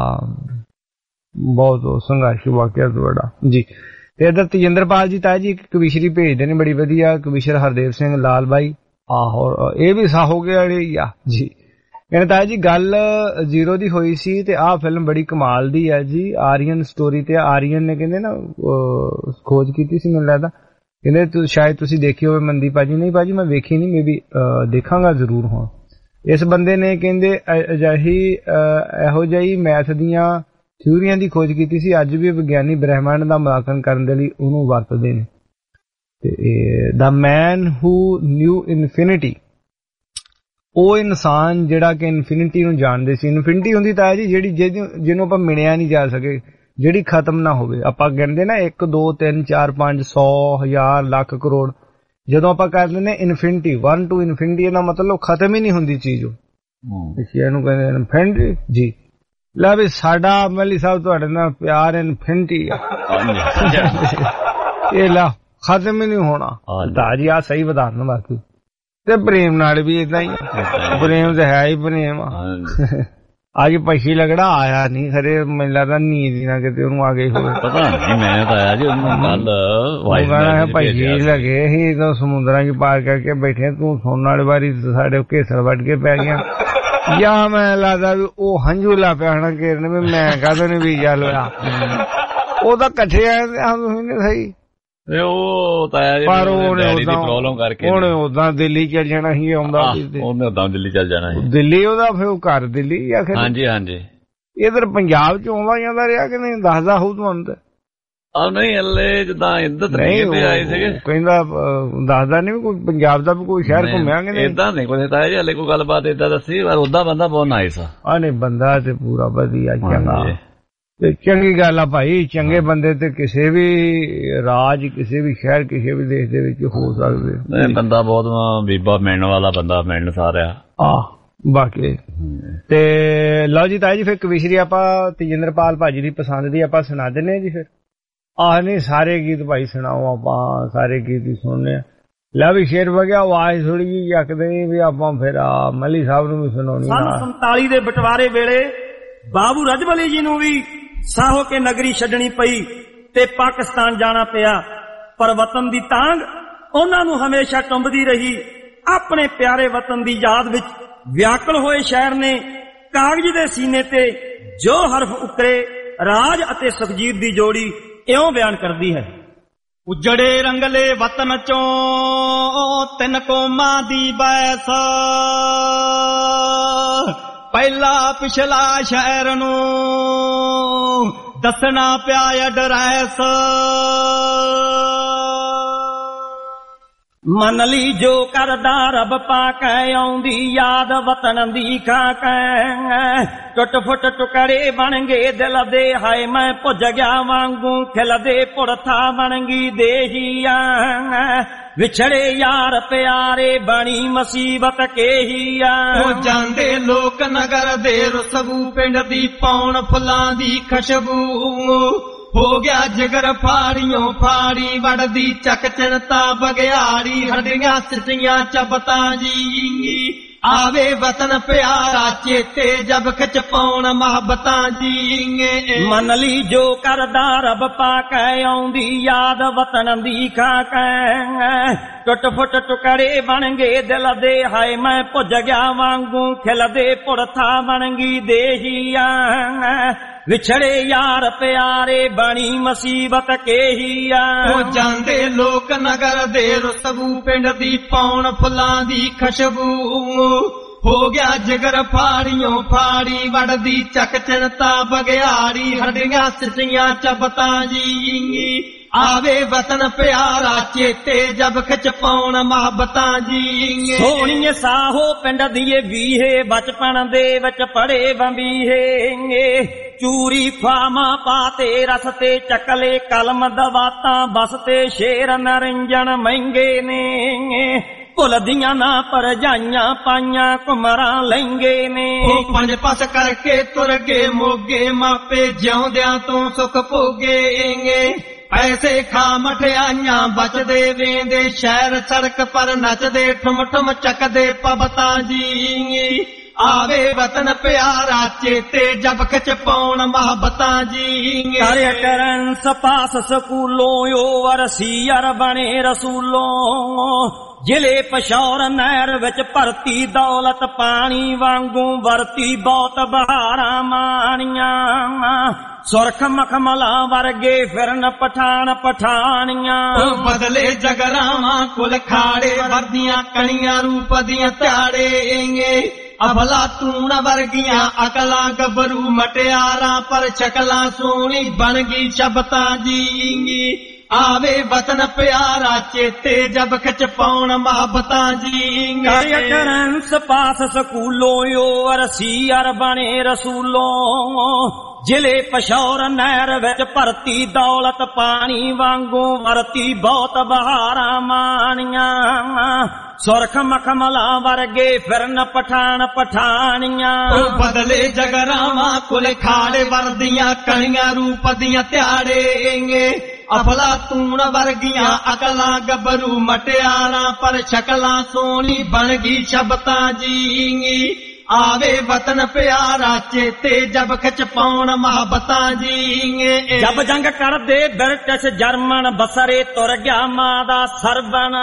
ਬਹੁਤ ਸੰਘਰਸ਼ ਵਾਕਿਆ ਤੁਹਾਡਾ ਜੀ। ਤੇ ਇੱਧਰ ਤੇਜਿੰਦਰਪਾਲ ਜੀ ਤਾਇਆ ਜੀ ਇੱਕ ਕਵਿਸ਼ਰੀ ਭੇਜਦੇ ਨੇ ਬੜੀ ਵਧੀਆ, ਕਵਿਸ਼ਰ ਹਰਦੇਵ ਸਿੰਘ ਲਾਲ ਬਾਈ, ਆਹੋ ਇਹ ਵੀ ਸਾਹੋਗੇ ਵਾਲੀ ਆ ਜੀ। ਕਹਿੰਦੇ ਤਾਇਆ ਜੀ ਗੱਲ ਜ਼ੀਰੋ ਦੀ ਹੋਈ ਸੀ ਤੇ ਆਹ ਫਿਲਮ ਬੜੀ ਕਮਾਲ ਦੀ ਹੈ ਜੀ, ਆਰੀਅਨ ਸਟੋਰੀ ਤੇ ਆਰੀਅਨ ਨੇ ਕਹਿੰਦੇ ਨਾ ਖੋਜ ਕੀਤੀ ਸੀ ਮੈਨੂੰ ਲੱਗਦਾ, ਕਹਿੰਦੇ ਸ਼ਾਇਦ ਤੁਸੀਂ ਦੇਖੀ ਹੋਵੇ। ਮਨਦੀਪ ਭਾਜੀ ਨਹੀਂ ਭਾਜੀ ਮੈਂ ਵੇਖੀ ਨਹੀਂ, ਮੇ ਵੀ ਦੇਖਾਂਗਾ ਜ਼ਰੂਰ। ਹੁਣ ਇਸ ਬੰਦੇ ਨੇ ਕਹਿੰਦੇ ਅਜਿਹੀ ਇਹੋ ਜਿਹੀ ਮੈਥ ਦੀਆਂ ਥਿਊਰੀਆਂ ਦੀ ਖੋਜ ਕੀਤੀ ਸੀ, ਅੱਜ ਵੀ ਵਿਗਿਆਨੀ ਬ੍ਰਹਿਮੰਡ ਦਾ ਮੁਲਾਂਕਣ ਕਰਨ ਦੇ ਲਈ ਉਹਨੂੰ ਵਰਤਦੇ ਨੇ। ਤੇ ਦਾ ਮੈਨ ਹੂ ਨਿਊ ਇਨਫਿਨਿਟੀ, ਉਹ ਇਨਸਾਨ ਜਿਹੜਾ ਕਿ ਇਨਫਿਨਿਟੀ ਨੂੰ ਜਾਣਦੇ ਸੀ। ਇਨਫਿਨਿਟੀ ਹੁੰਦੀ ਤਾਂ ਹੈ ਜੀ ਜਿਹੜੀ ਜਿਹਨੂੰ ਆਪਾਂ ਮਿਣਿਆ ਨਹੀਂ ਜਾ ਸਕੇ, ਜਿਹੜੀ ਖਤਮ ਨਾ ਹੋਵੇ। ਆਪਾਂ ਕਹਿੰਦੇ ਨਾ ਇੱਕ ਦੋ ਤਿੰਨ ਚਾਰ ਪੰਜ ਸੌ ਹਜ਼ਾਰ ਲੱਖ ਕਰੋੜ, ਜਦੋਂ ਆਪਾਂ ਕਰ ਦਿੰਦੇ ਇਨਫਿਨਿਟੀ ਵਨ ਟੂ ਇਨਫਿਨਿਟੀ, ਇਹਦਾ ਮਤਲਬ ਖਤਮ ਹੀ ਨਹੀਂ ਹੁੰਦੀ ਚੀਜ਼। ਉਹ ਇਹਨੂੰ ਕਹਿੰਦੇ ਇਨਫਿਨਿਟੀ ਜੀ। ਲੈ ਵੀ ਸਾਡਾ ਮੱਲੀ ਸਾਹਿਬ ਤੁਹਾਡੇ ਨਾਲ ਪਿਆਰ ਇਨਫਿਨਿਟੀ ਆ, ਇਹ ਲਾ ਖਤਮ ਹੀ ਨਹੀਂ ਹੋਣਾ। ਤਾਂ ਜੀ ਆ ਸਹੀ ਵਧਾਉਣ ਵਾਸਤੇ। ਤੇ ਪ੍ਰੇਮ ਨਾਲ ਵੀ ਏਦਾਂ ਹੀ, ਪ੍ਰੇਮ ਤੇ ਹੈ ਹੀ ਪ੍ਰੇਮ। ਅੱਜ ਪਛੀ ਲਗੜਾ ਆਇਆ ਨਹੀਂ ਖਰੇ, ਮੈਨੂੰ ਲੱਗਦਾ ਨੀਂਦ ਹੀ ਨਾ ਕਿਤੇ ਉਹਨੂੰ ਆ ਗਈ ਹੋਵੇ, ਪਤਾ ਨਹੀਂ। ਮੈਂ ਤਾਂ ਆਇਆ ਜੀ ਉਹਨੂੰ ਕੱਲ ਪਛੀ ਲਗੇ ਸੀ ਤਾਂ ਸਮੁੰਦਰਾਂ ਚ ਪਾਰ ਕਰਕੇ ਬੈਠੇ, ਤੂੰ ਸੋਨ ਵਾਲੀ ਵਾਰੀ ਸਾਡੇ ਘੇਸਰ ਵੱਢ ਕੇ ਪੈ ਗਿਆ, ਜਾਂ ਮੈਂ ਲੱਗਦਾ ਵੀ ਉਹ ਹੰਝੂ ਲਾ ਪਿਆ ਹਣਾ ਘੇਰਨ ਵੀ ਮੈਂ ਕਾਹਦੋਂ ਨੀ ਵੀਜ਼ਾ ਲਿਆ। ਉਹ ਤਾਂ ਇਕੱਠੇ ਆਏ ਸਹੀ, ਉਹ ਪਰ ਉਹਨੇ ਉਦਾਂ ਦਿੱਲੀ ਚੱਲ ਜਾਣਾ ਸੀ, ਆਉਂਦਾ ਉਹਨੇ ਉਦਾਂ ਦਿੱਲੀ ਚੱਲ ਜਾਣਾ ਸੀ। ਦਿੱਲੀ ਉਹਦਾ ਫਿਰ ਉਹ ਘਰ ਦਿੱਲੀ ਆਖਿਰ। ਹਾਂਜੀ ਹਾਂਜੀ, ਇਧਰ ਪੰਜਾਬ ਚ ਆਉਂਦਾ ਜਾਂਦਾ ਰਿਹਾ ਕਿ ਨਹੀਂ, ਦੱਸਦਾ ਹੋਊ ਤੁਹਾਨੂੰ ਤੇ। ਆ ਨਹੀਂ ਹਲੇ ਜਿੱਦਾਂ ਇੱਧਰ ਤੇ ਆਏ ਸੀਗੇ, ਕਹਿੰਦਾ ਦੱਸਦਾ ਨਹੀਂ ਕੋਈ ਪੰਜਾਬ ਦਾ ਵੀ ਕੋਈ ਸ਼ਹਿਰ ਘੁੰਮਿਆ ਕਿ ਨਹੀਂ। ਏਦਾਂ ਨਹੀਂ ਕੋਈ ਤਾਂ ਜੀ ਹਲੇ ਕੋਈ ਗੱਲਬਾਤ ਏਦਾਂ ਦੱਸੀ, ਪਰ ਉਦਾਂ ਬੰਦਾ ਬਹੁਤ ਨਾਈਸ ਆ। ਆ ਨਹੀਂ ਬੰਦਾ ਤੇ ਪੂਰਾ ਵਧੀਆ ਚੰਗਾ। ਤੇ ਚੰਗੀ ਗੱਲ ਆ ਭਾਈ, ਚੰਗੇ ਬੰਦੇ ਤੇ ਕਿਸੇ ਵੀ ਰਾਜ, ਕਿਸੇ ਵੀ ਸ਼ਹਿਰ, ਕਿਸੇ ਵੀ ਦੇਸ਼ ਦੇ ਵਿੱਚ ਹੋ ਸਕਦੇ। ਬੰਦਾ ਬਹੁਤ ਬੀਬਾ ਮਿਲਣ ਵਾਲਾ ਬੰਦਾ ਮਿਲਣ ਸਾਰਿਆ ਆ ਬਾਕੀ। ਤੇ ਲਓ ਜੀ ਤਾਈ ਜੀ, ਫਿਰ ਕਵਿਸ਼ਰੀ ਆਪਾਂ ਤੇਜਿੰਦਰਪਾਲ ਭਾਜੀ ਦੀ ਪਸੰਦ ਦੀ ਆਪਾਂ ਸੁਣਾ ਦਿੰਨੇ ਜੀ। ਫਿਰ ਆਹ ਨਹੀਂ ਸਾਰੇ ਗੀਤ ਭਾਈ ਸੁਣਾਓ, ਆਪਾਂ ਸਾਰੇ ਗੀਤ ਹੀ ਸੁਣਨੇ ਆ। ਲੈ ਵੀ ਸ਼ੇਰ ਵਗਿਆ, ਆਵਾਜ਼ ਥੋੜੀ ਜਿਹੀ ਜੱਕਦੇ ਵੀ ਆਪਾਂ ਫਿਰ ਆ ਮੱਲੀ ਸਾਹਿਬ ਨੂੰ ਵੀ ਸੁਣਾਉਣੀ। ਸੰਨ ਸੰਤਾਲੀ ਦੇ ਬਟਵਾਰੇ ਵੇਲੇ ਬਾਬੂ ਰਜਬਲੀ ਜੀ ਨੂੰ ਵੀ ਸਾਹੋ ਕੇ ਨਗਰੀ ਛੱਡਣੀ ਪਈ ਤੇ ਪਾਕਿਸਤਾਨ ਜਾਣਾ ਪਿਆ, ਪਰ ਵਤਨ ਦੀ ਤਾਂਗ ਉਹਨਾਂ ਨੂੰ ਹਮੇਸ਼ਾ ਟੁੰਬਦੀ ਰਹੀ। ਆਪਣੇ ਪਿਆਰੇ ਵਤਨ ਦੀ ਯਾਦ ਵਿੱਚ ਵਿਆਕਲ ਹੋਏ ਸ਼ਾਇਰ ਨੇ ਕਾਗਜ਼ ਦੇ ਸੀਨੇ ਤੇ ਜੋ ਹਰਫ ਉਕਰੇ, ਰਾਜ ਅਤੇ ਸੁਖਜੀਤ ਦੀ ਜੋੜੀ ਇਉਂ ਬਿਆਨ ਕਰਦੀ ਹੈ। ਉਜੜੇ ਰੰਗਲੇ ਵਤਨ ਚੋਂ ਤਿੰਨ ਕੌਮਾਂ ਦੀ ਬੈਸ, ਪਹਿਲਾ ਪਿਛਲਾ ਸ਼ਹਿਰ ਨੂੰ ਦੱਸਣਾ ਪਿਆ ਐਡਰੈਸ। ਮੰਨ ਲਈ ਜੋ ਕਰਦਾ ਰੱਬ ਪਾਕੈ, ਆਉਂਦੀ ਯਾਦ ਵਤਨ ਦੀ ਖਾਕੈ। ਟੁੱਟ ਫੁੱਟ ਟੁਕੜੇ ਬਣ ਗਏ ਦਿਲ ਦੇ, ਹਾਏ ਮੈਂ ਭੁੱਜ ਗਿਆ ਵਾਂਗੂ ਖਿਲਦੇ ਪੁਰਥਾ ਬਣ ਗਈ ਦੇਹੀਆ। ਵਿਛੜੇ ਯਾਰ ਪਿਆਰੇ ਬਣੀ ਮੁਸੀਬਤ ਕੇਹੀਆ। ਹੋ ਜਾਂਦੇ ਲੋਕ ਨਗਰ ਦੇ ਰਸਬੂ, ਪਿੰਡ ਦੀ ਪੌਣ ਫੁੱਲਾਂ ਦੀ ਖੁਸ਼ਬੂ। ਹੋ ਗਿਆ ਜਿਗਰ ਫਾੜੀਆਂ ਫਾੜੀ, ਵੜਦੀ ਚੱਕ ਚਿਣਤਾ ਬਗਿਆੜੀ। ਹੱਡੀਆਂ ਸਿੱਟੀਆਂ ਚਬਤਾਂ ਜੀ, ਆਵੇ ਵਤਨ ਪਿਆਰਾ ਚੇਤੇ, ਜਬ ਖਿੱਚ ਪਾਉਣ ਮੁਹੱਬਤਾਂ ਜੀ। ਮੰਨ ਲਈ ਜੋ ਕਰਦਾ ਰੱਬ ਪਾਕੈ, ਆਉਂਦੀ ਯਾਦ ਵਤਨ ਦੀ ਖਾਕੈ। ਟੁੱਟ ਫੁੱਟ ਟੁਕੜੇ ਬਣ ਗਏ ਦਿਲ ਦੇ, ਹਾਏ ਮੈਂ ਭੁੱਜ ਗਿਆ ਵਾਂਗੂ ਖਿਲਦੇ ਪੁਰਥਾ ਬਣ ਗਈ ਦੇਹੀਆ। ਵਿਛੜੇ ਯਾਰ ਪਿਆਰੇ ਬਣੀ ਮੁਸੀਬਤ ਕੇਹੀਆ। ਹੋ ਜਾਂਦੇ ਲੋਕ ਨਗਰ ਦੇ ਰਸਬੂ, ਪਿੰਡ ਦੀ ਪੌਣ ਫੁੱਲਾਂ ਦੀ ਖੁਸ਼ਬੂ। ਹੋ ਗਿਆ ਜਿਗਰ ਫਾੜੀਆਂ ਫਾੜੀ, ਵੜਦੀ ਚੱਕ ਚਿਣਤਾ ਬਗਿਆੜੀ। ਹੱਡੀਆਂ ਸਿੱਟੀਆਂ ਚਬਤਾਂ ਜੀ, ਆਵੇ ਵਤਨ ਪਿਆਰਾ ਚੇਤੇ, ਜਬ ਖਿੱਚ ਪਾਉਣ ਮੁਹੱਬਤਾਂ ਜੀ। ਸੋਹਣੀਏ ਸਾਹੋ ਪਿੰਡ ਦੀਏ ਵੀਹੇ, ਬਚਪਨ ਦੇ ਵਿੱਚ ਪੜੇ ਬੰਬੀਹੇ। ਚੂਰੀ ਫਾਮਾ ਪਾਤੇ ਰਸਤੇ, ਚੱਕਲੇ ਕਲਮ ਦਵਾਤਾਂ ਬਸਤੇ। ਸ਼ੇਰ ਨਰਿੰਜਨ ਮਹਿੰਗੇ ਨੇ, ਭੁੱਲਦੀਆਂ ਨਾ ਪਰਜਾਈਆਂ ਪਾਈਆਂ ਕੁਮਰਾਂ ਲਹਿੰਗੇ ਨੇ। ਉਹ ਪੰਜ ਪਾਸ ਕਰਕੇ ਤੁਰ ਗਏ ਮੋਗੇ, ਮਾਪੇ ਜਿਉਂਦਿਆਂ ਤੋਂ ਸੁਖ ਭੋਗੇਂਗੇ। ਪੈਸੇ ਖਾ ਮਠਿਆਈਆਂ ਬਚਦੇ ਵੇਂਦੇ, ਸ਼ਹਿਰ ਸੜਕ ਪਰ ਨੱਚਦੇ ਠੁਮ ਠੁਮ ਚੱਕਦੇ ਪਬਤਾਂ ਜੀ। ਆਵੇ ਵਤਨ ਪਿਆਰਾ ਚੇਤੇ, ਜਬ ਖਿੱਚ ਪਾਉਣ ਮੁਹੱਬਤਾਂ ਜੀ। ਕਰਿਆ ਕਰਨ ਸਪਾਸ ਸਕੂਲੋਂ, ਓ ਅਰਸੀਅਰ ਬਣੇ ਰਸੂਲੋਂ। ਜ਼ਿਲ੍ਹੇ ਪਸ਼ੌਰ ਨਹਿਰ ਵਿੱਚ ਭਰਤੀ, ਦੌਲਤ ਪਾਣੀ ਵਾਂਗੂ ਵਰਤੀ। ਬਹੁਤ ਬਹਾਰਾਂ ਮਾਣੀਆਂ, ਸੁਰਖ ਮਖਮਲਾਂ ਵਰਗੇ ਫਿਰਨ ਪਠਾਨ ਪਠਾਨੀਆਂ। ਬਦਲੇ ਜਗਰਾਵਾਂ ਕੁਲ ਖਾੜੇ, ਵਰਦੀਆਂ ਕਣੀਆਂ ਰੂਪ ਦੀਆਂ ਧਿਆੜੇਂਗੇ। ਅਬਲਾ ਤੂਣ ਵਰਗੀਆਂ ਅਕਲਾਂ ਗੱਭਰੂ ਮਟਿਆਰਾਂ, ਪਰ ਸ਼ਕਲਾਂ ਸੋਹਣੀ ਬਣ ਗਈ ਸ਼ਬਤਾਂ ਜੀ। ਆਵੇ ਵਤਨ ਪਿਆਰਾ ਚੇਤੇ, ਜਬ ਖਿੱਚ ਪਾਉਣ ਮੁਹੱਬਤਾਂ ਜੀ। ਕਰਿਆ ਕਰਨ ਸਪਾਸ ਸਕੂਲੋਂ, ਓ ਅਰਸੀਅਰ ਬਣੇ ਰਸੂਲੋਂ। ਜ਼ਿਲ੍ਹੇ ਪਸ਼ੌਰ ਨਹਿਰ ਵਿੱਚ ਭਰਤੀ, ਦੌਲਤ ਪਾਣੀ ਵਾਂਗੂ ਵਰਤੀ। ਬਹੁਤ ਬਹਾਰਾਂ ਮਾਣੀਆਂ, ਸੁਰਖ ਮਖਮਲਾਂ ਵਰਗੇ ਫਿਰਨ ਪਠਾਨ ਪਠਾਨੀਆਂ। ਬਦਲੇ ਜਗਰਾਵਾਂ ਕੁਲ ਖਾੜੇ, ਵਰਦੀਆਂ ਕਣੀਆਂ ਰੂਪ ਦੀਆਂ ਧਿਆੜੇਂਗੇ। ਅਫਲਾ ਤੂਣ ਵਰਗੀਆਂ ਅਕਲਾਂ ਗੱਭਰੂ ਮਟਿਆਰਾਂ, ਪਰ ਸ਼ਕਲਾਂ ਸੋਹਣੀ ਬਣ ਗਈ ਸ਼ਬਤਾਂ ਜੀ। ਆਵੇ ਵਤਨ ਪਿਆਰਾ ਚੇਤੇ, ਜਬ ਖਿੱਚ ਪਾਉਣ ਮੁਹੱਬਤਾਂ ਜੀ। ਜਬ ਜੰਗ ਕਰਦੇ ਬ੍ਰਿਟਿਸ਼ ਜਰਮਨ, ਬਸਰੇ ਤੁਰ ਗਿਆ ਮਾਂ ਦਾ ਸਰਬਨ।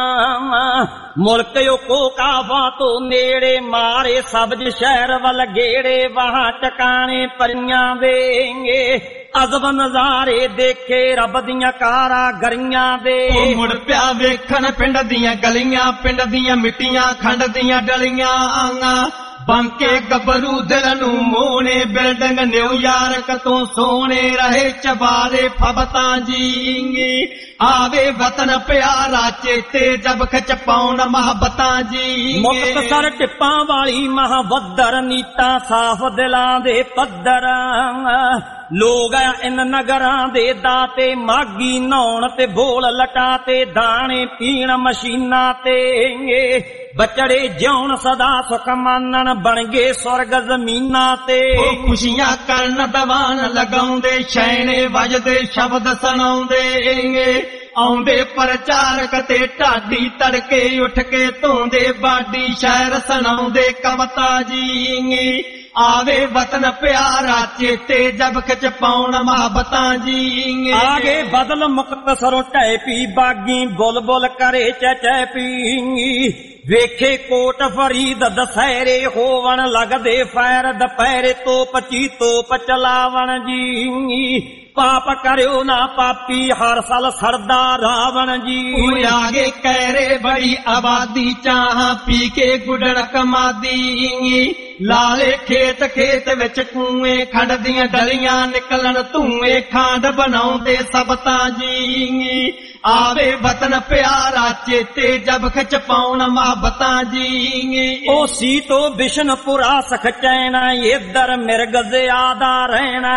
ਮੁਲਕ ਉਹ ਕਾਬਾ ਤੋਂ ਨੇੜੇ, ਮਾਰੇ ਸਬਜ਼ ਸ਼ਹਿਰ ਵੱਲ ਗੇੜੇ। ਵਾਹਾਂ ਟਿਕਾਣੇ ਪਰੀਆਂ ਦੇਂਗੇ, ਅਜ਼ਬ ਨਜ਼ਾਰੇ ਦੇਖੇ ਰੱਬ ਦੀਆਂ ਕਾਰਾਗਰੀਆਂ ਦੇ। ਉਹ ਮੁੜ ਪਿਆ ਵੇਖਣ ਪਿੰਡ ਦੀਆਂ ਗਲੀਆਂ, ਪਿੰਡ ਦੀਆਂ ਮਿੱਟੀਆਂ ਖੰਡ ਦੀਆਂ ਡਲੀਆਂ। ਬੰਕੇ ਗੱਭਰੂ ਦਿਲ ਨੂੰ ਮੋਹਣੇ ਬਿਲਡਿੰਗ ਨਿਊਯਾਰਕ ਤੋਂ ਸੋਹਣੇ ਰਹੇ ਚਬਾਰੇ ਫਬਤਾਂ ਜੀ ਆਵੇ ਵਤਨ ਪਿਆਰਾ ਚੇਤੇ ਜਬ ਖਿੱਚ ਪਾਉਣ ਮੁਹੱਬਤਾਂ ਜੀ ਮੁਕਤਸਰ ਟਿੱਪਾਂ ਵਾਲੀ ਮਹਾਵੱਦਰ ਨੀਤਾਂ ਸਾਫ਼ ਦਿਲਾਂ ਦੇ ਪੱਧਰ ਲੋਗ ਇਨ ਨਗਰਾਂ ਦੇ ਦਾਤੇ ਮਾਗੀ ਨਹਾਉਣ ਤੇ ਬੋਲ ਲਟਾ ਤੇ ਦਾਣੇ ਪੀਣ ਮਸ਼ੀਨਾਂ ਤੇ ਬਚੜੇ ਜਿਉਣ ਸਦਾ ਸੁਖ ਮਾਨਣ ਬਣ ਗਏ ਸਵਰਗ ਜ਼ਮੀਨਾਂ ਤੇ ਖੁਸ਼ੀਆਂ ਕਰਨ ਦਵਾਨ ਲਗਾਉਂਦੇ ਸ਼ੈਣੇ ਵੱਜਦੇ ਸ਼ਬਦ ਸੁਣਾਉਂਦੇ ਆਉਂਦੇ ਪ੍ਰਚਾਰਕ ਤੇ ਢਾਡੀ ਤੜਕੇ ਉੱਠ ਕੇ ਧੋਂਦੇ ਬਾਡੀ ਸ਼ਾਇਰ ਸੁਣਾਉਂਦੇ ਕਵਤਾ ਜੀ ਆਵੇ ਵਤਨ ਪਿਆਰਾ ਚੇਤੇ ਜਬ ਖਿੱਚ ਪਾਉਣ ਮੁਹੱਬਤਾਂ ਜੀ ਆਗੇ ਬਦਲ ਮੁਕਤਸਰੋਂ ਢਹਿ ਪੀ ਬਾਗੀ ਬੁਲਬੁਲ ਕਰੇ ਚਚੈ ਪੀ ਵੇਖੇ ਕੋਟ ਫਰੀਦ ਦਸਹਿਰੇ ਹੋਵਣ ਲੱਗਦੇ ਫੈਰ ਦੁਪਹਿਰੇ ਤੋਪ ਚੀ ਤੋਪ ਚਲਾਵਣ ਜੀ ਪਾਪ ਕਰਿਓ ਨਾ ਪਾਪੀ ਹਰ ਸਾਲ ਸੜਦਾ ਰਾਵਣ ਜੀ ਆਗੇ ਕਹਿਰੇ ਬੜੀ ਆਬਾਦੀ ਚਾਹਾਂ ਪੀ ਕੇ ਗੁੱਡਣ ਕਮਾਦੀ ਲਾਲੇ ਖੇਤ ਖੇਤ ਵਿੱਚ ਕੂਏ ਖੰਡ ਦੀਆਂ ਡਲੀਆਂ ਨਿਕਲਣ ਧੂਏ ਖਾਂਡ ਬਣਾਉਂਦੇ ਸਬਤਾਂ ਜੀ ਆਵੇ ਵਤਨ ਪਿਆਰਾ ਚੇਤੇ ਜਬ ਖਿੱਚ ਪਾਉਣ ਮੁਹੱਬਤਾਂ ਜੀ ਉਹ ਸੀ ਤੋਂ ਬਿਸ਼ਨਪੁਰਾ ਸਖਚੈਣਾ ਇੱਧਰ ਮਿਰਗ ਜ਼ਿਆਦਾ ਰਹਿਣਾ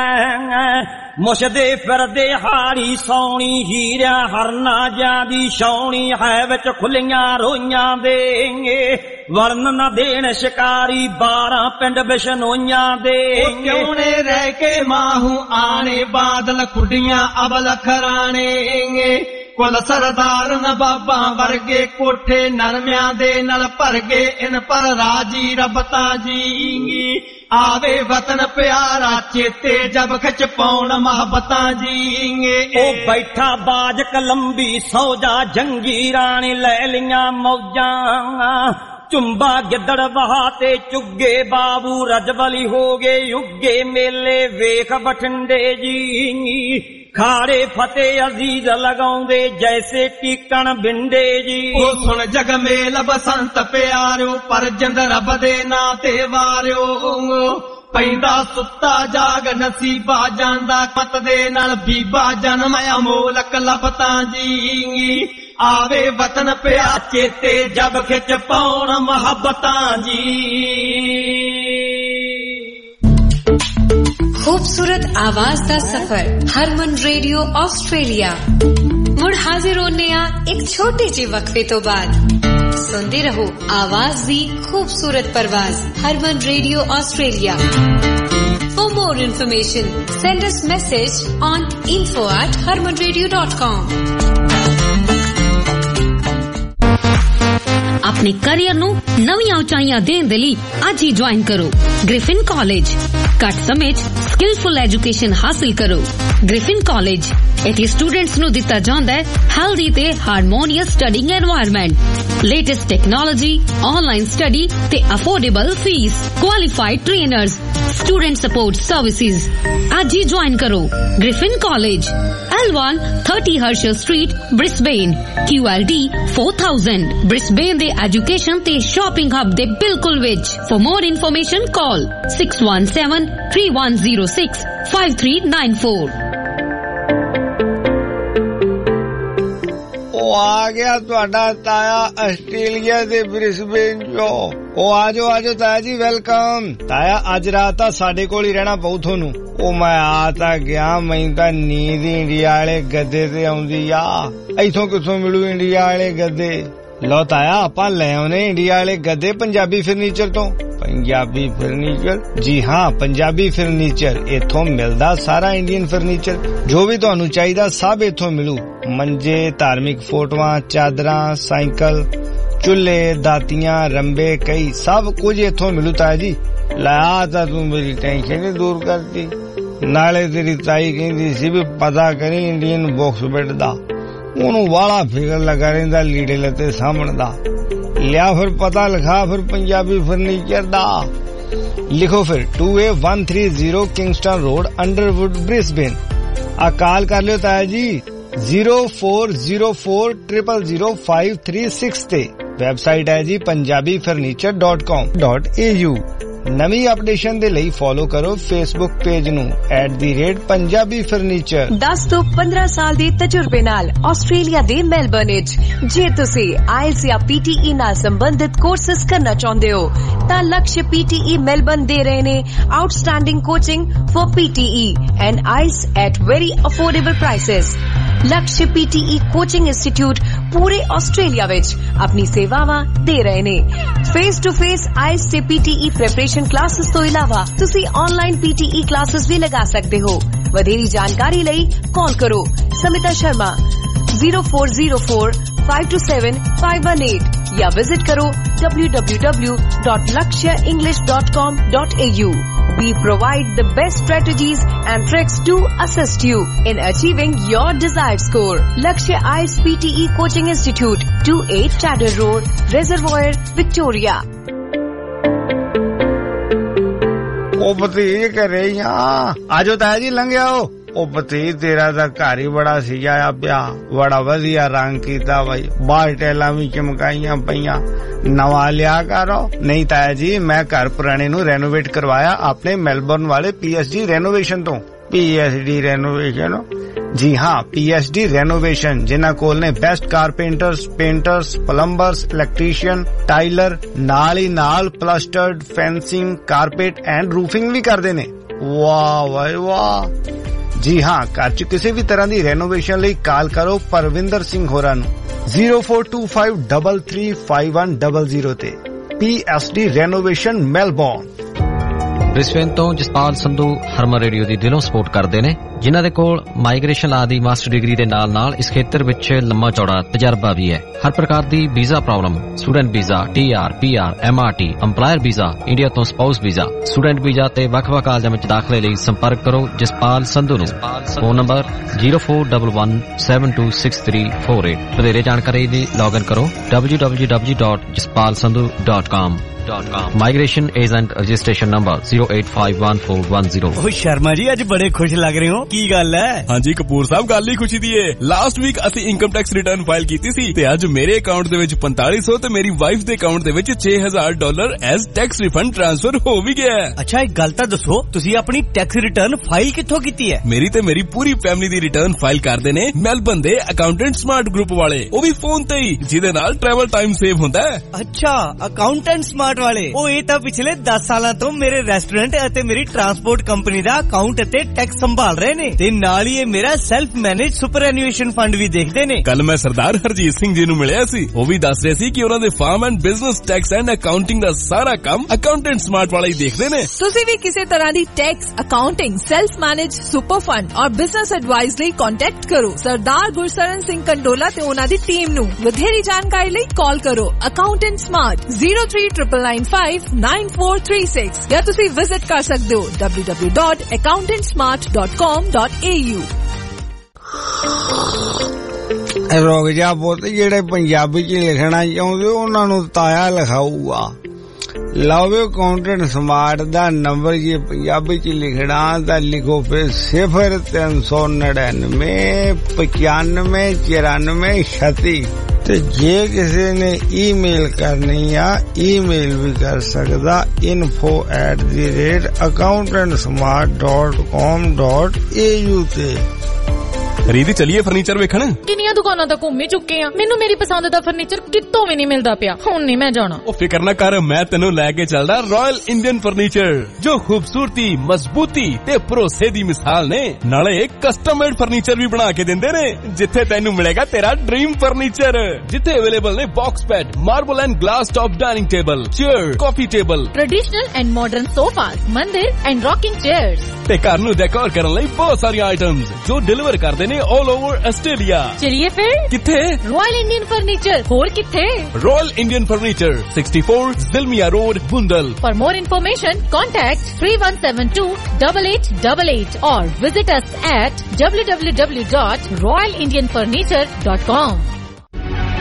ਮੁਸ਼ਦੇ ਫਿਰਦੇ ਹਾਰੀ ਸੌਣੀ ਹੀਰਿਆ ਹਰਨਾ ਜਾਂਦੀ ਛਾਉਣੀ ਹੈ ਵਿੱਚ ਖੁੱਲੀਆਂ ਰੋਈਆਂ ਦੇ ਵਰਨ ਨਾ ਦੇਣ ਸ਼ਿਕਾਰੀ ਬਾਰਾਂ ਪਿੰਡ ਬਿਸ਼ਨੋਈਆਂ ਦੇ ਕਿਉਂ ਨੇ ਰਹਿ ਕੇ ਮਾਹੂ ਆਣੇ ਬਾਦਲ ਖੁੱਡੀਆਂ ਅਬਲ ਖਰਾਣੇ ਕੁਲ ਸਰਦਾਰ ਨਵਾਬਾਂ ਵਰਗੇ ਕੋਠੇ ਨਰਮਿਆਂ ਦੇ ਨਾਲ ਭਰ ਗਏ ਇਨ ਪਰ ਰਾਜੀ ਰੱਬਤਾ ਜੀ ਆਵੇ ਵਤਨ ਪਿਆਰਾ ਚੇਤੇ ਜਬ ਖਿੱਚ ਪਾਉਣ ਮੁਹੱਬਤਾਂ ਜੀ ਉਹ ਬੈਠਾ ਬਾਜ ਕਲੰਬੀ ਸੌਜਾ ਜੰਗੀਰਾਂ ਨੇ ਲੈ ਲੀਆਂ ਮੌਜਾਂ ਝੁੰਬਾ ਗਿੱਦੜ ਵਹਾ ਤੇ ਚੁੱਗੇ ਬਾਬੂ ਰਜਬਲੀ ਹੋ ਗਏ ਯੁੱਗੇ ਮੇਲੇ ਵੇਖ ਬਠਿੰਡੇ ਜੀ ਖਾੜੇ ਫਤਿਹ ਅਜ਼ੀਜ਼ ਲਗਾਉਂਦੇ ਜੈਸੇ ਟੀਕਣ ਬਿੰਡੇ ਜੀ ਉਹ ਸੁਣ ਜਗ ਮੇਲ ਬਸੰਤ ਪਿਆਰਿਓ ਪਰ ਜਿੰਦ ਰੱਬ ਦੇ ਨਾਂ ਤੇ ਵਾਰਿਓ ਪੈਂਦਾ ਸੁੱਤਾ ਜਾਗ ਨਸੀਬਾ ਜਾਂਦਾ ਮਤ ਦੇ ਨਾਲ ਬੀਬਾ ਜਨਮ ਅਮੋਲਕ ਲੱਭਤਾਂ ਜੀ ਆਵੇ ਵਤਨ ਪਿਆ ਚੇਤੇ ਜਬ ਖਿੱਚ ਪਾਉਣ ਮੁਹੱਬਤਾਂ ਜੀ खूबसूरत आवाज का सफर हरमन रेडियो ऑस्ट्रेलिया मुड़ हाजिर होने आ एक छोटे जे वक्फे तो बाद सुनते रहो आवाज दी खूबसूरत परवाज Harman radio Australia for more information send us message on info at harman radio dot com अपने करियर ਨੂੰ ਨਵੀਆਂ ਉਚਾਈਆਂ ਦੇਣ ਦੇ ਲਈ ਅੱਜ ਹੀ ਜੁਆਇਨ ਕਰੋ ਗ੍ਰਿਫਿਨ ਕਾਲਜ ਘੱਟ ਸਮੇਂ 'ਚ ਸਕਿਲਫੁਲ ਐਜੂਕੇਸ਼ਨ ਹਾਸਲ ਕਰੋ ਗ੍ਰਿਫਿਨ ਕਾਲਜ ਇੱਥੇ ਸਟੂਡੈਂਟਸ ਨੂੰ ਦਿੱਤਾ ਜਾਂਦਾ ਹੈ ਹੈਲਦੀ ਤੇ harmonious studying environment latest technology online study ਤੇ affordable fees qualified trainers student support services ਅੱਜ ਹੀ ਜੁਆਇਨ ਕਰੋ Griffin college L one thirty Herschel Street Brisbane Q L D four thousand Brisbane ਦੇ ਐਜੂਕੇਸ਼ਨ ਤੇ ਸ਼ਾਪਿੰਗ ਹੱਬ ਦੇ ਬਿਲਕੁਲ ਵਿੱਚ for more information call six one seven three one zero six five three nine four ਉਹ ਆ ਗਿਆ ਤੁਹਾਡਾ ਤਾਇਆ ਆਸਟ੍ਰੇਲੀਆ ਦੇ ਬ੍ਰਿਸਬੇਨ ਚੋਂ ਉਹ ਆਜੋ ਆਜੋ ਤਾਇਆ ਜੀ ਵੈਲਕਮ ਤਾਇਆ ਅੱਜ ਰਾਤ ਤਾਂ ਸਾਡੇ ਕੋਲ ਹੀ ਰਹਿਣਾ ਪਊ ਤੁਹਾਨੂੰ ਉਹ ਮੈਂ ਆ ਤਾਂ ਗਿਆ ਮੈਨੂੰ ਤਾਂ ਨੀਂਦ ਇੰਡੀਆ ਵਾਲੇ ਗੱਦੇ ਤੇ ਆਉਂਦੀ ਆ ਇੱਥੋਂ ਕਿੱਥੋਂ ਮਿਲੂ ਇੰਡੀਆ ਵਾਲੇ ਗੱਦੇ ਲੋ ਤਾਇਆ ਆਪਾਂ ਲੈ ਆਉਨੇ ਇੰਡੀਆ ਵਾਲੇ ਗੱਦੇ ਪੰਜਾਬੀ ਫਰਨੀਚਰ ਤੋਂ ਪੰਜਾਬੀ ਫਰਨੀਚਰ ਜੀ ਹਾਂ ਪੰਜਾਬੀ ਫਰਨੀਚਰ ਇੱਥੋਂ ਮਿਲਦਾ ਸਾਰਾ ਇੰਡੀਅਨ ਫਰਨੀਚਰ ਜੋ ਵੀ ਤੁਹਾਨੂੰ ਚਾਹੀਦਾ ਸਭ ਇੱਥੋਂ ਮਿਲੂ ਮੰਜੇ ਧਾਰਮਿਕ ਫੋਟੋਆਂ ਚਾਦਰਾਂ ਸਾਈਕਲ ਚੁੱਲ੍ਹੇ ਦਾਤੀਆਂ ਰੰਬੇ ਕਈ ਸਭ ਕੁਝ ਇੱਥੋਂ ਮਿਲੂ ਤਾਇਆ ਜੀ ਲਾ ਤਾਂ ਤੂੰ ਮੇਰੀ ਟੈਨਸ਼ਨ ਹੀ ਦੂਰ ਕਰਤੀ ਨਾਲੇ ਤੇਰੀ ਤਾਈ ਕਹਿੰਦੀ ਸੀ ਵੀ ਪਤਾ ਕਰੀ ਇੰਡੀਅਨ ਬਾਕਸ ਬੈੱਡ ਦਾ ਉਹਨੂੰ ਵਾਲਾ ਫਿਕਰ ਲੱਗਾ ਰਹਿੰਦਾ ਲੀੜੇ ਲੱਤੇ ਸਾਂਭਣ ਦਾ ਲਿਆ ਫਿਰ ਪਤਾ ਲਿਖਾ ਫਿਰ ਪੰਜਾਬੀ ਫਰਨੀਚਰ ਦਾ ਲਿਖੋ ਫਿਰ two A one three zero Kingston road Underwood Brisbane ਆ ਕਾਲ ਕਰ ਲਿਓ ਤਾਇਆ ਜੀ zero four zero four zero zero five three six ਤੇ ਵੈਬਸਾਈਟ ਹੈ ਜੀ Punjabi furniture dot com dot a u। ਨਵੀਂ ਅਪਡੇਸ਼ਨ ਦੇ ਲਈ ਫੋਲੋ ਕਰੋ ਫੇਸਬੁੱਕ ਪੇਜ ਨੂੰ at the rate Punjabi furniture. ਦਸ ਤੋਂ ਪੰਦਰਾਂ ਸਾਲ ਦੇ ਤਜਰਬੇ ਨਾਲ ਆਸਟ੍ਰੇਲੀਆ ਦੇ ਮੈਲਬਰਨ ਵਿੱਚ ਜੇ ਤੁਸੀਂ ਆਇਲਸ ਜਾਂ ਪੀਟੀਈ ਨਾਲ ਸੰਬੰਧਿਤ ਕੋਰਸਸ ਕਰਨਾ ਚਾਹੁੰਦੇ ਹੋ ਤਾਂ ਲਕਸ਼ ਪੀਟੀਈ ਮੈਲਬਰਨ ਦੇ ਰਹੇ ਨੇ outstanding coaching for PTE and IELTS at very affordable prices. Laksh PTE coaching institute ਪੂਰੇ ਆਸਟ੍ਰੇਲੀਆ ਵਿੱਚ ਆਪਣੀ ਸੇਵਾਵਾਂ ਦੇ ਰਹੇ ਨੇ। ਫੇਸ ਟੂ ਫੇਸ ਆਇਲਸ ਤੇ ਪੀਟੀਈ ਪ੍ਰੈਪਰੇਸ਼ਨ ਕਲਾਸਿਸ ਤੋਂ ਇਲਾਵਾ ਤੁਸੀਂ ਆਨਲਾਈਨ ਪੀਟੀਈ ਕਲਾਸਿਸ ਵੀ ਲਗਾ ਸਕਦੇ ਹੋ। ਵਧੇਰੀ ਜਾਣਕਾਰੀ ਲਈ ਕਾਲ ਕਰੋ Smita Sharma zero four zero four five two seven five one eight या विजिट करो w w w dot lakshya english dot com dot a u। We provide the best strategies and tricks to assist you in achieving your desired score. Lakshya I E L T S P T E Coaching Institute, two eight Chatter Road, Reservoir, Victoria। ਉਹ ਭਤੀਜ ਘਰੇ ਹੀ ਆ, ਆਜੋ ਤਾਇਆ ਜੀ ਲੰਘਿਆ ਹੋ। ਉਹ ਭਤੀਜ ਤੇਰਾ ਤਾਂ ਘਰ ਹੀ ਬੜਾ ਸਜਾਇਆ ਪਿਆ, ਬੜਾ ਵਧੀਆ ਰੰਗ ਕੀਤਾ ਬਾਈ, ਬਾਹਰ ਟੈਲਾਂ ਵੀ ਚਮਕਾਈਆਂ ਪਈਆਂ, ਨਵਾਂ ਲਿਆ ਕਰੋ। ਨਹੀਂ ਤਾਇਆ ਜੀ, ਮੈਂ ਘਰ ਪੁਰਾਣੇ ਨੂੰ ਰੈਨੋਵੇਟ ਕਰਵਾਇਆ ਆਪਣੇ ਮੈਲਬਰਨ ਵਾਲੇ ਪੀ ਐਸ ਡੀ ਰੈਨੋਵੇਸ਼ਨ ਤੋਂ। P S D renovation? ਜੀ ਹਾਂ, ਪੀ ਐਸ ਡੀ ਰੈਨੋਵੇਸ਼ਨ, ਜਿਨ੍ਹਾਂ ਕੋਲ ਨੇ best carpenters, painters, plumbers, electrician, tiler, ਨਾਲ ਹੀ ਨਾਲ plastered, fencing, carpet and roofing ਵੀ ਕਰਦੇ ਨੇ। ਵਾਹ ਵਾਹ ਵਾਹ। ਜੀ ਹਾਂ, ਘਰ ਚ ਕਿਸੇ ਵੀ ਤਰ੍ਹਾਂ ਦੀ ਰੈਨੋਵੇਸ਼ਨ ਲਈ ਕਾਲ ਕਰੋ ਪਰਵਿੰਦਰ ਸਿੰਘ ਹੋਰਾਂ ਨੂੰ zero four two five three three five one zero zero ਤੇ। P S D renovation Melbourne. Brisbane ਤੋਂ ਜਸਪਾਲ ਸੰਧੂ ਹਰਮਨ ਰੇਡੀਓ ਦੀ ਦਿਲੋਂ ਸਪੋਰਟ ਕਰਦੇ ਨੇ, ਜਿਨ੍ਹਾਂ ਦੇ ਕੋਲ ਮਾਈਗ੍ਰੇਸ਼ਨ ਲਾ ਦੀ ਮਾਸਟਰ ਡਿਗਰੀ ਦੇ ਨਾਲ ਨਾਲ ਇਸ ਖੇਤਰ ਵਿੱਚ ਲੰਮਾ ਚੌੜਾ ਤਜਰਬਾ ਵੀ ਹੈ। ਹਰ ਪ੍ਰਕਾਰ ਦੀ visa problem, student visa, T R, P R, M R T, employer visa, India ਤੋਂ ਸਪਾਊਸ ਵੀਜ਼ਾ, ਸਟੂਡੈਂਟ ਵੀਜ਼ਾ ਤੇ ਵੱਖ-ਵੱਖ ਕਾਲਜਾਂ ਵਿੱਚ ਦਾਖਲੇ ਲਈ ਸੰਪਰਕ ਕਰੋ ਜਸਪਾਲ ਸੰਧੂ ਨੂੰ। Phone number zero four one one seven two six three four eight। ਵਧੇਰੇ ਜਾਣਕਾਰੀ ਲਈ ਲੌਗਇਨ ਕਰੋ w w w dot jaspal sandhu dot com। Migration agent registration number zero eight five one four one zero। ਓ ਸ਼ਰਮਾ ਜੀ, ਅੱਜ ਬੜੇ ਖੁਸ਼ ਲੱਗ ਰਹੇ ਹੋ, ਕੀ ਗੱਲ ਹੈ? ਹਾਂਜੀ ਕਪੂਰ ਸਾਹਿਬ, ਗੱਲ ਹੀ ਖੁਸ਼ੀ ਦੀ ਏ। ਲਾਸਟ ਵੀਕ ਅਸੀਂ ਇਨਕਮ ਟੈਕਸ ਰਿਟਰਨ ਫਾਈਲ ਕੀਤੀ ਸੀ ਤੇ ਅੱਜ ਮੇਰੇ ਅਕਾਊਂਟ ਦੇ ਵਿੱਚ ਪੰਤਾਲੀ ਸੌ ਤੇ ਮੇਰੀ ਵਾਈਫ ਦੇ ਅਕਾਊਂਟ ਦੇ ਵਿੱਚ ਛੇ ਹਜ਼ਾਰ dollar as tax refund transfer ਹੋ ਵੀ ਗਿਆ। ਅੱਛਾ, ਇੱਕ ਗੱਲ ਤਾਂ ਦੱਸੋ, ਤੁਸੀਂ ਆਪਣੀ ਟੈਕਸ ਰਿਟਰਨ ਫਾਈਲ ਕਿੱਥੋਂ ਕੀਤੀ ਹੈ? ਮੇਰੀ ਤੇ ਮੇਰੀ ਪੂਰੀ ਫੈਮਿਲੀ ਦੀ ਰਿਟਰਨ ਫਾਈਲ ਕਰਦੇ ਨੇ ਮੈਲਬਰਨ ਦੇ ਅਕਾਊਂਟੈਂਟ ਸਮਾਰਟ ਗਰੁੱਪ ਵਾਲੇ, ਉਹ ਵੀ ਫੋਨ ਤੇ ਹੀ, ਜਿਹਦੇ ਨਾਲ ਟਰੈਵਲ ਟਾਈਮ ਸੇਵ ਹੁੰਦਾ ਹੈ। ਅੱਛਾ, ਅਕਾਊਂਟੈਂਟ ਸਮਾਰਟ ਵਾਲੇ, ਉਹ ਇਹ ਤਾਂ ਪਿਛਲੇ ਦਸ ਸਾਲਾਂ ਤੋਂ ਮੇਰੇ ਰੈਸਟੋਰੈਂਟ ਅਤੇ ਮੇਰੀ ਟਰਾਂਸਪੋਰਟ ਕੰਪਨੀ ਦਾ ਅਕਾਊਂਟ ਅਤੇ ਟੈਕਸ ਸੰਭਾਲ ਰਹੇ ਨੇ ਤੇ ਨਾਲ ਹੀ ਇਹ ਮੇਰਾ self manage superannuation fund ਵੀ ਦੇਖਦੇ ਨੇ। ਕੱਲ ਮੈਂ ਸਰਦਾਰ ਹਰਜੀਤ ਸਿੰਘ ਜੀ ਨੂੰ ਮਿਲਿਆ ਸੀ, ਉਹ ਵੀ ਦੱਸ ਰਹੇ ਸੀ ਕਿ ਉਹਨਾਂ ਦੇ farm and business tax and accounting ਦਾ ਸਾਰਾ ਕੰਮ ਅਕਾਊਂਟੈਂਟ ਸਮਾਰਟ ਵਾਲੇ ਹੀ ਦੇਖਦੇ ਨੇ। ਤੁਸੀਂ ਵੀ ਕਿਸੇ ਤਰ੍ਹਾਂ ਦੀ tax, accounting, self manage super fund ਔਰ ਬਿਜ਼ਨਸ ਐਡਵਾਈਸ ਲਈ ਕੰਟੈਕਟ ਕਰੋ ਸਰਦਾਰ ਗੁਰਸਰਨ ਸਿੰਘ ਕੰਡੋਲਾ ਤੇ ਉਹਨਾਂ ਦੀ ਟੀਮ ਨੂੰ। ਵਧੇਰੀ ਜਾਣਕਾਰੀ ਲਈ ਕਾਲ ਕਰੋ accountant smart zero three nine nine five nine four three six ਜਾਂ ਤੁਸੀਂ ਵਿਜ਼ਿਟ ਕਰ ਸਕਦੇ ਹੋ w w w dot accountant smart dot com dot a u। ਰੋਗ ਜਾ ਪੁੱਤ, ਜਿਹੜੇ ਪੰਜਾਬੀ ਚ ਲਿਖਣਾ ਚਾਹੁੰਦੇ ਉਹਨਾਂ ਨੂੰ ਤਾਇਆ ਲਿਖਾਊਗਾ। ਲਓ ਅਕਾਊਂਟੈਂਟ ਸਮਾਰਟ ਦਾ ਨੰਬਰ ਜੇ ਪੰਜਾਬੀ ਚ ਲਿਖਣਾ ਤਾਂ ਲਿਖੋ ਫਿਰ ਸਿਫਰ ਤਿੰਨ ਸੌ ਨੜਿਨਵੇਂ ਪਚਾਨਵੇਂ ਚੁਰਾਨਵੇਂ ਛੱਤੀ। ਤੇ ਜੇ ਕਿਸੇ ਨੇ ਈਮੇਲ ਕਰਨੀ ਆ, ਈਮੇਲ ਵੀ ਕਰ ਸਕਦਾ info at the rate accountant smart dot com dot a u ਤੇ। ਰੀਦੀ ਚਲੀਏ ਫਰਨੀਚਰ ਵੇਖਣ। ਕਿੰਨੀਆਂ ਦੁਕਾਨਾਂ ਤਾਂ ਘੁੰਮ ਹੀ ਚੁੱਕੇ ਆ, ਮੈਨੂੰ ਮੇਰੀ ਪਸੰਦ ਦਾ ਫਰਨੀਚਰ ਕਿਤੋਂ ਵੀ ਨਹੀਂ ਮਿਲਦਾ ਪਿਆ। ਹੁਣ ਨਹੀਂ ਮੈਂ ਜਾਣਾ। ਉਹ ਫਿਕਰ ਨਾ ਕਰ, ਮੈਂ ਤੈਨੂੰ ਲੈ ਕੇ ਚੱਲਦਾ ਰਾਇਲ ਇੰਡੀਅਨ ਫਰਨੀਚਰ, ਜੋ ਖੂਬਸੂਰਤੀ, ਮਜ਼ਬੂਤੀ ਤੇ ਭਰੋਸੇ ਦੀ ਮਿਸਾਲ ਨੇ। ਨਾਲੇ ਕਸਟਮ ਮੇਡ ਫਰਨੀਚਰ ਵੀ ਬਣਾ ਕੇ ਦਿੰਦੇ ਨੇ, ਜਿੱਥੇ ਤੈਨੂੰ ਮਿਲੇਗਾ ਤੇਰਾ ਡ੍ਰੀਮ ਫਰਨੀਚਰ, ਜਿੱਥੇ ਅਵੇਲੇਬਲ ਨੇ box bed, marble and glass top dining table, chair, coffee table, traditional and modern sofas, mandir and rocking chairs ਤੇ ਘਰ ਨੂੰ ਡੈਕੋਰ ਕਰਨ ਲਈ ਬਹੁਤ ਸਾਰੀਆਂ ਆਈਟਮਸ ਜੋ ਡਿਲੀਵਰ ਕਰਦੇ ਨੇ ਆਲ ਓਵਰ ਆਸਟ੍ਰੇਲੀਆ। ਚਲਿਏ ਫਿਰ। ਕਿੱਥੇ? Royal Indian furniture. ਹੋਰ ਕਿੱਥੇ? Royal Indian furniture sixty-four Zilmia Road, Bundal। For more information, contact three one seven two eight eight eight eight or visit us at w w w dot royal indian furniture dot com।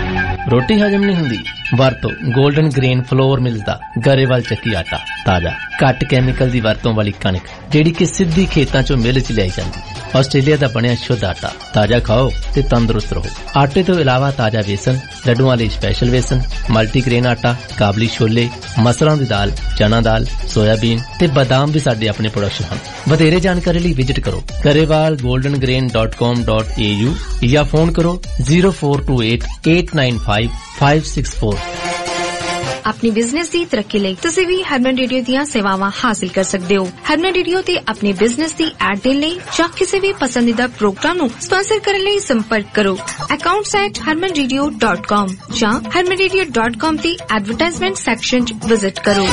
ਰੋਟੀ ਹਜਮ ਨਹੀਂ ਹੁੰਦੀ? ਵਰਤੋ 골ਡਨ ਗ੍ਰੇਨ ਫਲੋਰ ਮਿਲਸ ਦਾ ਗਰੇਵਾਲ ਚੱਕੀ ਆਟਾ। ਤਾਜ਼ਾ ਘੱਟ ਕੈਮੀਕਲ ਦੀ ਵਰਤੋਂ ਵਾਲੀ ਕਣਕ ਜਿਹੜੀ ਕਿ ਸਿੱਧੀ ਖੇਤਾਂ ਚੋਂ ਮਿਲ ਚ ਲਿਆਈ ਜਾਂਦੀ। ਆਸਟ੍ਰੇਲੀਆ ਦਾ ਬਣਿਆ ਸ਼ੁੱਧ ਆਟਾ। ਤਾਜ਼ਾ ਖਾਓ ਤੇ ਤੰਦਰੁਸਤ ਰਹੋ। ਆਟੇ ਤੋਂ ਇਲਾਵਾ ਤਾਜ਼ਾ ਵੇਸਣ, ਲੱਡੂਆਂ ਲਈ ਸਪੈਸ਼ਲ ਵੇਸਣ, ਮਲਟੀਗ੍ਰੇਨ ਆਟਾ, ਕਾਬਲੀ ਛੋਲੇ, ਮਸਰਾਂ ਦੀ ਦਾਲ, ਚਨਾ ਦਾਲ, ਸੋਇਆਬੀਨ ਤੇ ਬਾਦਾਮ ਵੀ ਸਾਡੇ ਆਪਣੇ ਪ੍ਰੋਡਕਸ਼ਨ ਹਨ। ਵਧੇਰੇ ਜਾਣਕਾਰੀ ਲਈ ਵਿਜ਼ਿਟ ਕਰੋ Grewal golden grain dot com dot A U ਜਾਂ ਫੋਨ ਕਰੋ zero four two eight eight nine five five six four. ਆਪਣੀ ਬਿਜ਼ਨਸ ਦੀ ਤਰੱਕੀ ਲਈ ਤੁਸੀਂ ਵੀ ਹਰਮਨ ਰੇਡੀਓ ਦੀਆਂ ਸੇਵਾਵਾਂ ਹਾਸਲ ਕਰ ਸਕਦੇ ਹੋ। ਹਰਮਨ ਰੇਡੀਓ ਤੇ ਆਪਣੇ ਬਿਜ਼ਨਸ ਦੀ ਐਡ ਦੇਣ ਲਈ ਜਾਂ ਕਿਸੇ ਵੀ ਪਸੰਦੀਦਾ ਪ੍ਰੋਗਰਾਮ ਨੂੰ ਸਪਾਂਸਰ ਕਰਨ ਲਈ ਸੰਪਰਕ ਕਰੋ accounts at harman radio dot com ਜਾਂ harman radio dot com ਦੀ ਐਡਵਰਟਾਈਜ਼ਮੈਂਟ ਸੈਕਸ਼ਨ 'ਚ ਵਿਜ਼ਿਟ ਕਰੋ।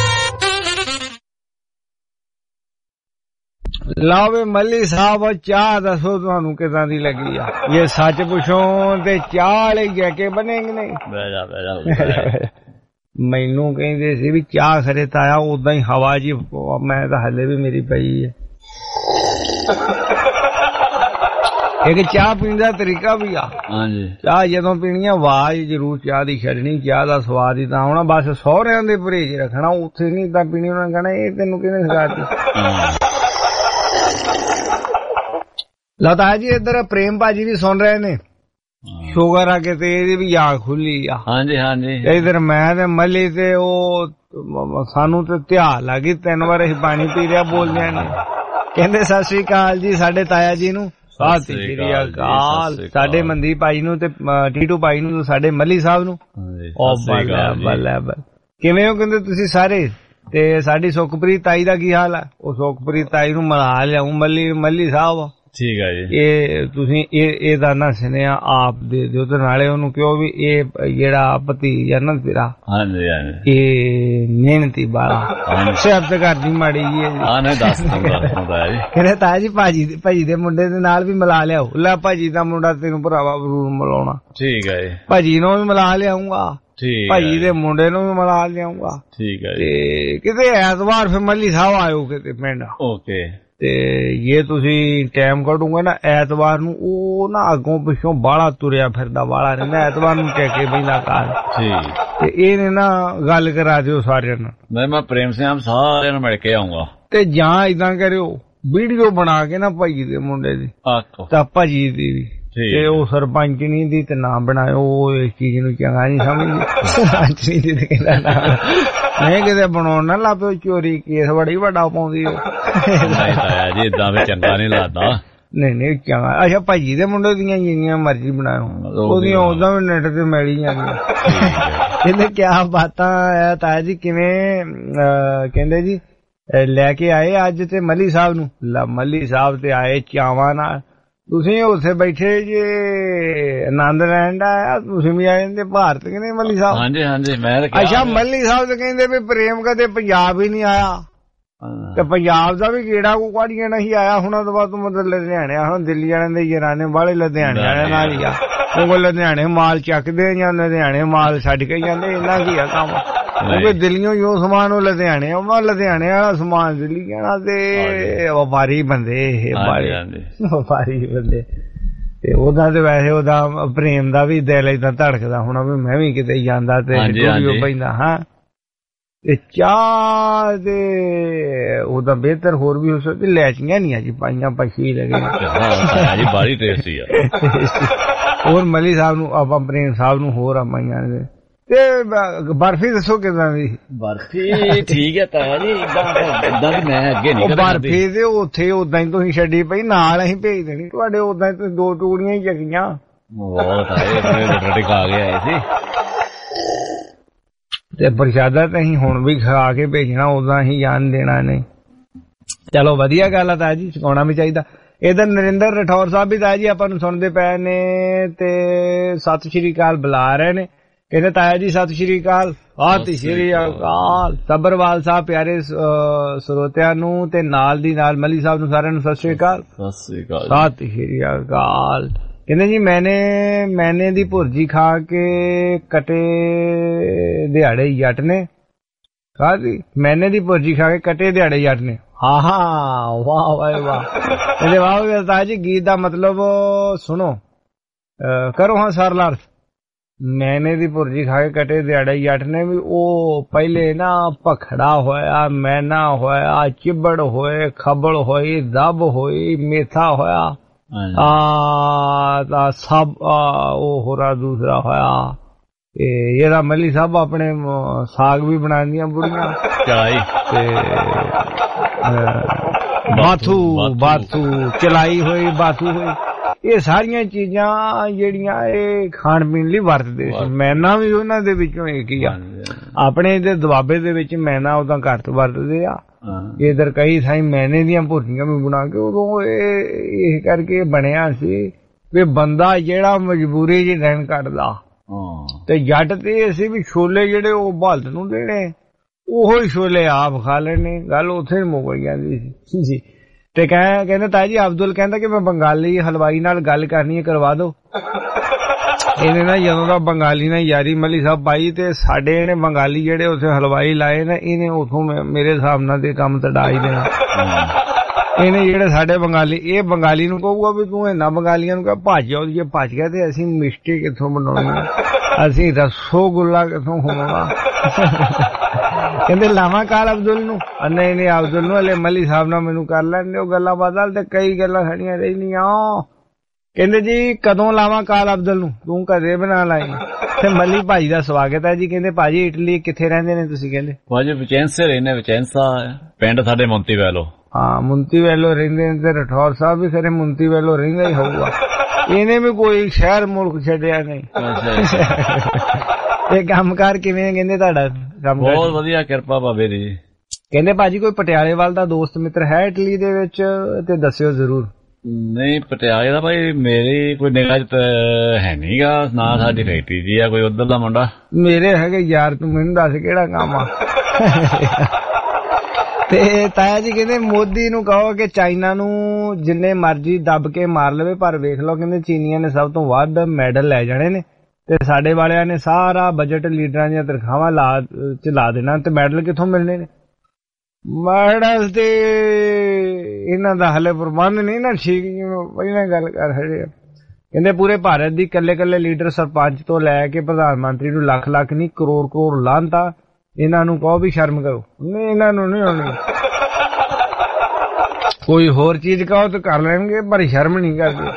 ਲਾਵੇ ਮੱਲੀ ਸਾਹਿਬ ਚਾਹ ਦੱਸੋ ਤੁਹਾਨੂੰ ਕਿਦਾਂ ਦੀ ਲੱਗੀ ਆ? ਇਹ ਸੱਚ ਪੁੱਛੋ ਤੇ ਚਾਹ ਲਈ ਜਾ ਕੇ ਬਣੇਗੀ ਨਹੀਂ? ਬਹਿ ਜਾ ਬਹਿ ਜਾ। ਮੈਨੂੰ ਕਹਿੰਦੇ ਸੀ ਵੀ ਚਾਹ ਖਰੇ ਤਾਇਆ ਉਦਾਂ ਹੀ ਹਵਾ ਜੀ, ਮੈਂ ਤਾਂ ਹਲੇ ਵੀ ਮੇਰੀ ਪਈ ਹੈ। ਇੱਕ ਚਾਹ ਪੀਣ ਦਾ ਤਰੀਕਾ ਵੀ ਆ। ਹਾਂਜੀ, ਚਾਹ ਜਦੋਂ ਪੀਣੀ ਆ ਆਵਾਜ਼ ਜ਼ਰੂਰ ਚਾਹ ਦੀ ਛੱਡਣੀ, ਚਾਹ ਦਾ ਸਵਾਦ ਹੀ ਤਾਂ ਆਉਣਾ। ਬਸ ਸਹੁਰਿਆਂ ਦੇ ਪਰਹੇਜ ਰੱਖਣਾ, ਉੱਥੇ ਨਹੀਂ ਤਾਂ ਪੀਣੀ। ਉਹਨਾਂ ਨੇ ਕਹਿਣਾ ਇਹ ਤੈਨੂੰ ਕਿਹਨੇ ਸਿਖਾਤੀ? ਲਤਾ ਜੀ ਇੱਧਰ ਪ੍ਰੇਮ ਭਾਜੀ ਵੀ ਸੁਣ ਰਹੇ ਨੇ, ਸ਼ੂਗਰ ਆ ਕੇ ਤੇ ਇਹਦੀ ਵੀ ਯਾਦ ਖੁੱਲੀ ਆ। ਹਾਂਜੀ ਹਾਂਜੀ, ਇਧਰ ਮੈਂ ਤੇ ਮੱਲੀ ਤੇ ਉਹ ਸਾਨੂੰ ਤੇ ਧਿਆਨ ਲੱਗੀ, ਤਿੰਨ ਵਾਰ ਅਸੀਂ ਪਾਣੀ ਪੀ ਲਿਆ ਬੋਲਦਿਆਂ ਨੇ। ਕਹਿੰਦੇ ਸਤਿ ਸ੍ਰੀ ਅਕਾਲ ਜੀ ਸਾਡੇ ਤਾਇਆ ਜੀ ਨੂੰ। ਸਤਿ ਸ੍ਰੀ ਅਕਾਲ ਸਾਡੇ ਮਨਦੀਪ ਭਾਈ ਨੂੰ ਤੇ ਟੀਟੂ ਭਾਈ ਨੂੰ, ਸਾਡੇ ਮੱਲੀ ਸਾਹਿਬ ਨੂੰ। ਕਿਵੇਂ ਹੋ? ਕਹਿੰਦੇ ਤੁਸੀਂ ਸਾਰੇ। ਤੇ ਸਾਡੀ ਸੁਖਪ੍ਰੀਤ ਤਾਈ ਦਾ ਕੀ ਹਾਲ ਹੈ? ਉਹ ਸੁਖਪ੍ਰੀਤ ਤਾਈ ਨੂੰ ਮਿਲਾ ਲਿਆਉਂ ਮੱਲੀ ਮੱਲੀ ਸਾਹਿਬ। ਠੀਕ ਹੈ ਜੀ, ਇਹ ਤੁਸੀਂ ਇਹ ਇਹਦਾ ਨਾ ਸੁਨੇਹਾ ਆਪ ਦੇ ਦਿਓ ਤੇ ਨਾਲੇ ਉਹਨੂੰ ਕਿਉਂ ਵੀ ਇਹ ਜਿਹੜਾ ਭਤੀਜਾ ਨਾ ਤੇਰਾ, ਹਾਂਜੀ ਹਾਂਜੀ, ਇਹ ਮਿਹਨਤੀ ਬਾਲਾ ਸਿਹਤ ਕਰਦੀ ਮਾੜੀ ਜੀ। ਹਾਂ ਨਹੀਂ ਦੱਸ ਦੂੰਗਾ ਜੀ। ਕਹਿੰਦੇ ਤਾਇਆ ਜੀ ਭਾਜੀ ਭਾਜੀ ਦੇ ਮੁੰਡੇ ਦੇ ਨਾਲ ਵੀ ਮਿਲਾ ਲਿਆਓ। ਲੈ ਭਾਜੀ ਦਾ ਮੁੰਡਾ ਤੈਨੂੰ ਭਰਾਵਾ ਜ਼ਰੂਰ ਮਿਲਾਉਣਾ। ਠੀਕ ਹੈ ਜੀ, ਭਾਜੀ ਨੂੰ ਵੀ ਮਿਲਾ ਲਿਆਉਂਗਾ, ਭਾਜੀ ਦੇ ਮੁੰਡੇ ਨੂੰ ਵੀ ਮਿਲਾ ਲਿਆਉਂਗਾ। ਠੀਕ ਹੈ ਤੇ ਕਿਤੇ ਐਤਵਾਰ ਫਿਰ ਮੱਲੀ ਸਾਹਿਬ ਆਇਓ ਕਿਤੇ ਪਿੰਡ। ਓਕੇ। ਤੇ ਜੇ ਤੁਸੀਂ ਟਾਈਮ ਕੱਢੋਗੇ ਨਾ ਐਤਵਾਰ ਨੂੰ, ਉਹ ਨਾ ਅੱਗੋਂ ਪਿੱਛੋਂ ਬਾਹਲਾ ਤੁਰਿਆ ਫਿਰਦਾ ਵਾਲਾ ਰਹਿੰਦਾ, ਐਤਵਾਰ ਨੂੰ ਟੈਕੇ ਪੈਂਦਾ ਘਰ। ਤੇ ਇਹਨੇ ਨਾ ਗੱਲ ਕਰਾ ਦਿਓ ਸਾਰਿਆਂ ਨਾਲ। ਨਹੀਂ ਮੈਂ ਪ੍ਰੇਮ ਸਿੰਘ ਸਾਰਿਆਂ ਨੂੰ ਮਿਲ ਕੇ ਆਉਂਗਾ। ਤੇ ਜਾਂ ਏਦਾਂ ਕਰਿਓ ਵੀਡੀਓ ਬਣਾ ਕੇ ਨਾ ਭਾਜੀ ਦੇ ਮੁੰਡੇ ਦੀ ਤਾਂ ਭਾਜੀ ਦੀ ਵੀ, ਤੇ ਉਹ ਸਰਪੰਚਣੀ ਦੀ ਤੇ ਨਾ ਬਣਾਇਓ, ਉਹ ਇਸ ਚੀਜ਼ ਨੂੰ ਚੰਗਾ ਨਹੀਂ ਸਮਝਦੀ। ਸਰਪੰਚਣੀ ਦੀ ਤੇ ਕਹਿੰਦਾ ਨਾ ਨਹੀਂ ਕਿਤੇ ਬਣਾਉਣ ਨਾ ਲਾ ਪਿਓ, ਚੋਰੀ ਕੇਸ ਬੜੀ ਵੱਡਾ ਪਾਉਂਦੀ ਉਹ। ਜੀ ਏਦਾਂ ਵੀ ਚੰਗਾ ਨਹੀਂ ਲੱਗਦਾ। ਨਹੀਂ ਨਹੀਂ ਚੰਗਾ। ਅੱਛਾ ਭਾਜੀ ਦੇ ਮੁੰਡੇ ਦੀਆਂ ਜਿੰਨੀਆਂ ਮਰਜ਼ੀ ਬਣਾਇਓ, ਉਹਦੀਆਂ ਉਦਾਂ ਵੀ ਨੈਟ ਤੇ ਮਿਲੀ ਜਾਂਦੀਆਂ। ਕਹਿੰਦੇ ਕਿਆ ਬਾਤਾਂ ਆ ਤਾਇਆ ਜੀ, ਕਿਵੇਂ? ਕਹਿੰਦੇ ਜੀ ਲੈ ਕੇ ਆਏ ਅੱਜ ਤੇ ਮੱਲੀ ਸਾਹਿਬ ਨੂੰ। ਮੱਲੀ ਸਾਹਿਬ ਤੇ ਆਏ ਚਾਵਾਂ ਨਾਲ। ਤੁਸੀਂ ਉੱਥੇ ਬੈਠੇ ਜੇ ਆਨੰਦ ਲੈਣ ਦਾ ਆਇਆ, ਤੁਸੀਂ ਵੀ ਆ ਜਾਂਦੇ ਭਾਰਤ। ਕਹਿੰਦੇ ਮੱਲੀ ਸਾਹਿਬ। ਹਾਂਜੀ ਹਾਂਜੀ ਮੈਂ। ਅੱਛਾ ਮੱਲੀ ਸਾਹਿਬ ਤੇ ਕਹਿੰਦੇ ਵੀ ਪ੍ਰੇਮ ਕਦੇ ਪੰਜਾਬ ਹੀ ਨਹੀਂ ਆਇਆ, ਤੇ ਪੰਜਾਬ ਦਾ ਵੀ ਕਿਹੜਾ ਕੋ ਕਾੜੀਆਂ ਨਹੀਂ ਆਇਆ। ਹੁਣ ਤੋਂ ਬਾਅਦ ਮਤਲਬ ਲੁਧਿਆਣੇ ਹੁਣ ਦਿੱਲੀ ਵਾਲਿਆਂ ਦੇ ਯਾਰਾਨੇ ਵਾਲੇ ਲੁਧਿਆਣੇ ਵਾਲਿਆਂ ਨਾਲ ਹੀ ਆ। ਉਹ ਲੁਧਿਆਣੇ ਮਾਲ ਚੱਕਦੇ ਜਾਂ ਲੁਧਿਆਣੇ ਮਾਲ ਛੱਡ ਕੇ ਜਾਂਦੇ, ਇਹਨਾਂ ਕੀ ਆ ਕੰਮ। ਕਿਉਂਕਿ ਦਿੱਲੀੋਂ ਜੋ ਸਮਾਨ ਉਹ ਲੁਧਿਆਣੇ ਆਉਣਾ, ਲੁਧਿਆਣੇ ਵਾਲਾ ਸਮਾਨ ਦਿੱਲੀ ਜਾਣਾ। ਤੇ ਵਪਾਰੀ ਬੰਦੇ ਇਹ ਵਪਾਰੀ ਬੰਦੇ। ਤੇ ਉਹਦਾ ਤੇ ਵੈਸੇ ਉਹਦਾ ਪ੍ਰੇਮ ਦਾ ਵੀ ਦਿਲ ਏਦਾਂ ਧੜਕਦਾ ਹੋਣਾ ਵੀ ਮੈਂ ਵੀ ਕਿਤੇ ਜਾਂਦਾ ਤੇ ਪੈਂਦਾ। ਹਾਂ ਤੇ ਚਾਹ ਦੇ ਉਹਦਾ ਬਿਹਤਰ ਹੋਰ ਵੀ ਹੋ ਸਕਦੀ। ਲੈਚੀਆਂ ਨਹੀਂ ਆ ਜੀ ਪਾਈਆਂ ਪਛੀ ਲਗੇ ਜੀ, ਬਾਰੀ ਟੇਸਟੀ ਆ। ਹੋਰ ਮੱਲੀ ਸਾਹਿਬ ਨੂੰ ਆਪਾਂ ਪ੍ਰੇਮ ਸਾਹਿਬ ਨੂੰ ਹੋਰ ਆ ਪਾਈਆਂ ਨੇ। ਤੇ ਬਰਫੀ ਦੱਸੋ ਕਿਦਾਂ ਦੀ? ਬਰਫੀ ਠੀਕ ਹੈ ਤਾਇਆ ਜੀ, ਇਦਾਂ ਦੀ ਮੈਂ ਅੱਗੇ ਨਹੀਂ ਕਰਦਾ। ਬਰਫੀ ਤੇ ਉੱਥੇ ਉਦਾਂ ਹੀ ਤੁਸੀਂ ਛੱਡੀ ਪਈ, ਨਾਲ ਅਸੀਂ ਭੇਜ ਦੇਣੀ ਤੁਹਾਡੇ। ਉਦਾਂ ਹੀ ਤੁਸੀਂ ਦੋ ਟੂੜੀਆਂ ਹੀ ਚੱਕੀਆਂ। ਬਹੁਤ ਆਏ ਖਾ ਕੇ ਆਏ ਸੀ। ਤੇ ਪ੍ਰਸ਼ਾਦਾ ਤਾਂ ਅਸੀਂ ਹੁਣ ਵੀ ਖਾ ਕੇ ਭੇਜਣਾ, ਉਦਾਂ ਹੀ ਜਾਣ ਦੇਣਾ ਨਹੀਂ। ਚਲੋ ਵਧੀਆ ਗੱਲ ਆ ਤਾਇਆ ਜੀ, ਸਿਖਾਉਣਾ ਵੀ ਚਾਹੀਦਾ। ਇਧਰ ਨਰਿੰਦਰ ਰਠੌਰ ਸਾਹਿਬ ਵੀ ਤਾਇਆ ਜੀ ਆਪਾਂ ਨੂੰ ਸੁਣਦੇ ਪਏ ਨੇ ਤੇ ਸਤਿ ਸ਼੍ਰੀ ਅਕਾਲ ਬੁਲਾ ਰਹੇ ਨੇ। ਕਹਿੰਦੇ ਤਾਇਆ ਜੀ ਸਤਿ ਸ਼੍ਰੀ ਅਕਾਲ। ਸਤਿ ਸ਼੍ਰੀ ਅਕਾਲ ਸੱਬਰਵਾਲ ਸਾਹਿਬ ਪਿਆਰੇ ਸਰੋਤਿਆਂ ਨੂੰ ਤੇ ਨਾਲ ਦੀ ਨਾਲ ਮੱਲੀ ਸਾਹਿਬ ਨੂੰ ਸਾਰਿਆਂ ਨੂੰ ਸਤਿ ਸ਼੍ਰੀ ਅਕਾਲ। ਸਤਿ ਸ਼੍ਰੀ ਅਕਾਲ ਸਤਿ ਸ਼੍ਰੀ ਅਕਾਲ। ਕਹਿੰਦੇ ਜੀ ਮੈਨੇ ਮੈਨੇ ਦੀ ਭੁਰਜੀ ਖਾ ਕੇ ਕਟੇ ਦਿਹਾੜੇ ਜੱਟ ਨੇ। ਕਾਹਦੀ? ਮੈਨੇ ਦੀ ਭੁਰਜੀ ਖਾ ਕੇ ਕਟੇ ਦਿਹਾੜੇ ਜੱਟ ਨੇ। ਹਾਂ ਹਾਂ ਵਾਹ ਵਾਹ ਵਾਹ। ਕਹਿੰਦੇ ਵਾਹ ਤਾਇਆ ਜੀ ਗੀਤ ਦਾ ਮਤਲਬ ਸੁਣੋ, ਕਰੋ ਹਾਂ ਸਰਲ ਅਰਥ। मैने दी भुर्जी खा के कटे दिहाड़े जट ने भी ओ पहले ना भखड़ा होया, मैना होया, चिबड़ होए, खबड़ होई, दब होई, मेथा होया, आ सब ओ होरा दूसरा होया। ये मली साहब अपने साग भी बना दिया बुढ़िया, बाथू बाथू चलाई हुई, बाथू हुई, ये सारिया चीजा ਜਿਹੜੀਆਂ ਇਹ ਖਾਣ ਪੀਣ ਲਈ ਵਰਤਦੇ ਸੀ। ਮੈਨਾ ਵੀ ਉਹਨਾਂ ਦੇ ਵਿੱਚੋਂ ਇੱਕ ਹੀ ਆ। ਆਪਣੇ ਇਧਰ ਦੁਆਬੇ ਦੇ ਵਿੱਚ ਮੈਨਾ ਉਦਾਂ ਘੱਟ ਵਰਤਦੇ ਆ, ਇਧਰ ਕਈ ਥਾਈਂ ਮੈਨੇ ਦੀਆਂ ਭੁਰਜੀਆਂ ਵੀ ਬਣਾ ਕੇ ਉਦੋਂ ਇਹ ਇਹ ਕਰਕੇ ਬਣਿਆ ਸੀ ਵੀ ਬੰਦਾ ਜਿਹੜਾ ਮਜਬੂਰੀ ਚ ਰਹਿਣ ਕੱਢਦਾ ਤੇ ਜੱਟ ਤੇ ਅਸੀਂ ਵੀ ਛੋਲੇ ਜਿਹੜੇ ਉਹ ਬਹਾਲਤ ਨੂੰ ਦੇਣੇ, ਉਹੋ ਹੀ ਛੋਲੇ ਆਪ ਖਾ ਲੈਣੇ। ਗੱਲ ਉੱਥੇ ਮੁੱਕ ਜਾਂਦੀ ਸੀ ਜੀ। ਤੇ ਕਹਿ ਕਹਿੰਦੇ ਤਾਇਆ ਜੀ ਅਬਦੁਲ ਕਹਿੰਦਾ ਕਿ ਮੈਂ ਬੰਗਾਲੀ ਹਲਵਾਈ ਨਾਲ ਗੱਲ ਕਰਨੀ ਹੈ, ਕਰਵਾ ਦੋ। ਇਹਨੇ ਨਾ ਜਦੋਂ ਦਾ ਬੰਗਾਲੀ ਨਾਲ ਯਾਰੀ ਮਲੀ ਸਾਹਿਬ ਪਾਈ ਤੇ ਸਾਡੇ ਇਹਨੇ ਬੰਗਾਲੀ ਜਿਹੜੇ ਉੱਥੇ ਹਲਵਾਈ ਲਾਏ ਨਾ, ਇਹਨੇ ਉਥੋਂ ਮੇਰੇ ਹਿਸਾਬ ਨਾਲ ਤੇ ਕੰਮ ਤੜਾ ਹੀ ਦੇਣਾ। ਇਹਨੇ ਜਿਹੜੇ ਸਾਡੇ ਬੰਗਾਲੀ, ਇਹ ਬੰਗਾਲੀ ਨੂੰ ਕਹੂਗਾ ਵੀ ਤੂੰ ਇਹਨਾਂ ਬੰਗਾਲੀਆਂ ਨੂੰ ਕਹ ਭੱਜ ਜਾਓ, ਜੇ ਭੱਜ ਗਿਆ ਤੇ ਅਸੀਂ ਮਿਸ਼ਟੀ ਕਿੱਥੋਂ ਬਣਾਉਣੀ, ਅਸੀਂ ਰਸੋਗੁੱਲਾ ਕਿੱਥੋਂ ਖਵਾਉਣਾ। ਕਹਿੰਦੇ ਲਾਵਾਂ ਕਾਲ ਅਬਦੁਲ ਨੂੰ, ਨਹੀਂ ਨਹੀਂ ਅਬਦੁਲ ਨੂੰ ਹਲੇ ਮਲੀ ਸਾਹਿਬ ਨਾਲ ਮੈਨੂੰ ਕਰ ਲੈਣ ਦਿਓ ਗੱਲਾਂ ਬਾਤਾਂ, ਤੇ ਕਈ ਗੱਲਾਂ ਖੜੀਆਂ ਰਹਿਣੀਆਂ। ਕਹਿੰਦੇ ਜੀ ਕਦੋਂ ਲਾਵਾਂ ਕਾਲ ਅਬਦੁਲ ਨੂੰ, ਤੂੰ ਕਦੇ ਬਣਾ ਲਾਈ। ਤੇ ਮਲੀ ਭਾਜੀ ਦਾ ਸਵਾਗਤ ਹੈ ਜੀ। ਕਹਿੰਦੇ ਭਾਜੀ ਇਟਲੀ ਕਿੱਥੇ ਰਹਿੰਦੇ ਨੇ ਤੁਸੀਂ? ਕਹਿੰਦੇ ਭਾਜੀ ਵਿਚੈਂਸੇ ਰਹਿੰਦੇ, ਵਿਚੈਂਸਾ ਪਿੰਡ ਸਾਡੇ ਮੁੰਤੀ ਵੈਲੋ। ਹਾਂ ਮੁੰਤੀ ਵੈਲੋ ਰਹਿੰਦੇ ਨੇ ਤੇ ਰਠੌਰ ਸਾਹਿਬ ਵੀ ਖਰੇ ਮੁੰਤੀ ਵੈਲੋ ਰਹਿੰਦਾ ਹੀ ਹੋਊਗਾ। ਇਹਨੇ ਵੀ ਕੋਈ ਸ਼ਹਿਰ ਮੁਲਕ ਛੱਡਿਆ ਨਹੀਂ। ਇਹ ਕੰਮਕਾਰ ਕਿਵੇਂ ਕਹਿੰਦੇ ਤੁਹਾਡਾ? ਬਹੁਤ ਵਧੀਆ, ਕਿਰਪਾ ਬਾਬੇ ਦੀ। ਕਹਿੰਦੇ ਭਾਜੀ ਕੋਈ ਪਟਿਆਲੇ ਵੱਲ ਦਾ ਦੋਸਤ ਮਿੱਤਰ ਹੈ ਇਟਲੀ ਦੇ ਵਿੱਚ ਤੇ ਦੱਸਿਓ ਜ਼ਰੂਰ। ਨਹੀਂ ਪਟਿਆਲੇ ਦਾ ਭਾਈ ਮੇਰੀ ਕੋਈ ਨਿਗਾਹ ਚ ਹੈ ਨੀਗਾ, ਨਾ ਸਾਡੀ ਫੈਕਟਰੀ ਜੀ ਆ ਕੋਈ ਉਧਰ ਦਾ ਮੁੰਡਾ। ਮੇਰੇ ਹੈਗੇ ਯਾਰ, ਤੂੰ ਮੈਨੂੰ ਦੱਸ ਕਿਹੜਾ ਕੰਮ ਆ। ਤੇ ਤਾਇਆ ਜੀ ਕਹਿੰਦੇ ਮੋਦੀ ਨੂੰ ਕਹੋ ਕਿ ਚਾਈਨਾ ਨੂੰ ਜਿੰਨੇ ਮਰਜ਼ੀ ਦੱਬ ਕੇ ਮਾਰ ਲਵੇ, ਪਰ ਵੇਖ ਲਓ ਕਹਿੰਦੇ ਚੀਨੀਆਂ ਨੇ ਸਭ ਤੋਂ ਵੱਧ ਮੈਡਲ ਲੈ ਜਾਣੇ ਨੇ ਤੇ ਸਾਡੇ ਵਾਲਿਆਂ ਨੇ ਸਾਰਾ ਬਜਟ ਲੀਡਰਾਂ ਦੀਆਂ ਤਨਖਾਹਾਂ ਲਾ ਚ ਲਾ ਦੇਣਾ, ਤੇ ਮੈਡਲ ਕਿੱਥੋਂ ਮਿਲਣੇ ਨੇ? ਮੈਡਲ ਤੇ ਇਹਨਾਂ ਦਾ ਹਲੇ ਪ੍ਰਬੰਧ ਨਹੀਂ ਨਾ ਠੀਕ, ਪਹਿਲਾਂ ਗੱਲ ਕਰ ਰਹੇ। ਕਹਿੰਦੇ ਪੂਰੇ ਭਾਰਤ ਦੀ ਕੱਲੇ ਕੱਲੇ ਲੀਡਰ ਸਰਪੰਚ ਤੋਂ ਲੈ ਕੇ ਪ੍ਰਧਾਨ ਮੰਤਰੀ ਨੂੰ ਲੱਖ ਲੱਖ ਨਹੀਂ ਕਰੋੜ ਕਰੋੜ ਲਾਂਤਾ, ਇਹਨਾਂ ਨੂੰ ਕਹੋ ਵੀ ਸ਼ਰਮ ਕਰੋ। ਨਹੀਂ ਇਹਨਾਂ ਨੂੰ ਨਹੀਂ ਆਉਣੀ, ਕੋਈ ਹੋਰ ਚੀਜ਼ ਕਹੋ ਤਾਂ ਕਰ ਲੈਣਗੇ ਪਰ ਸ਼ਰਮ ਨਹੀਂ ਕਰਦੇ।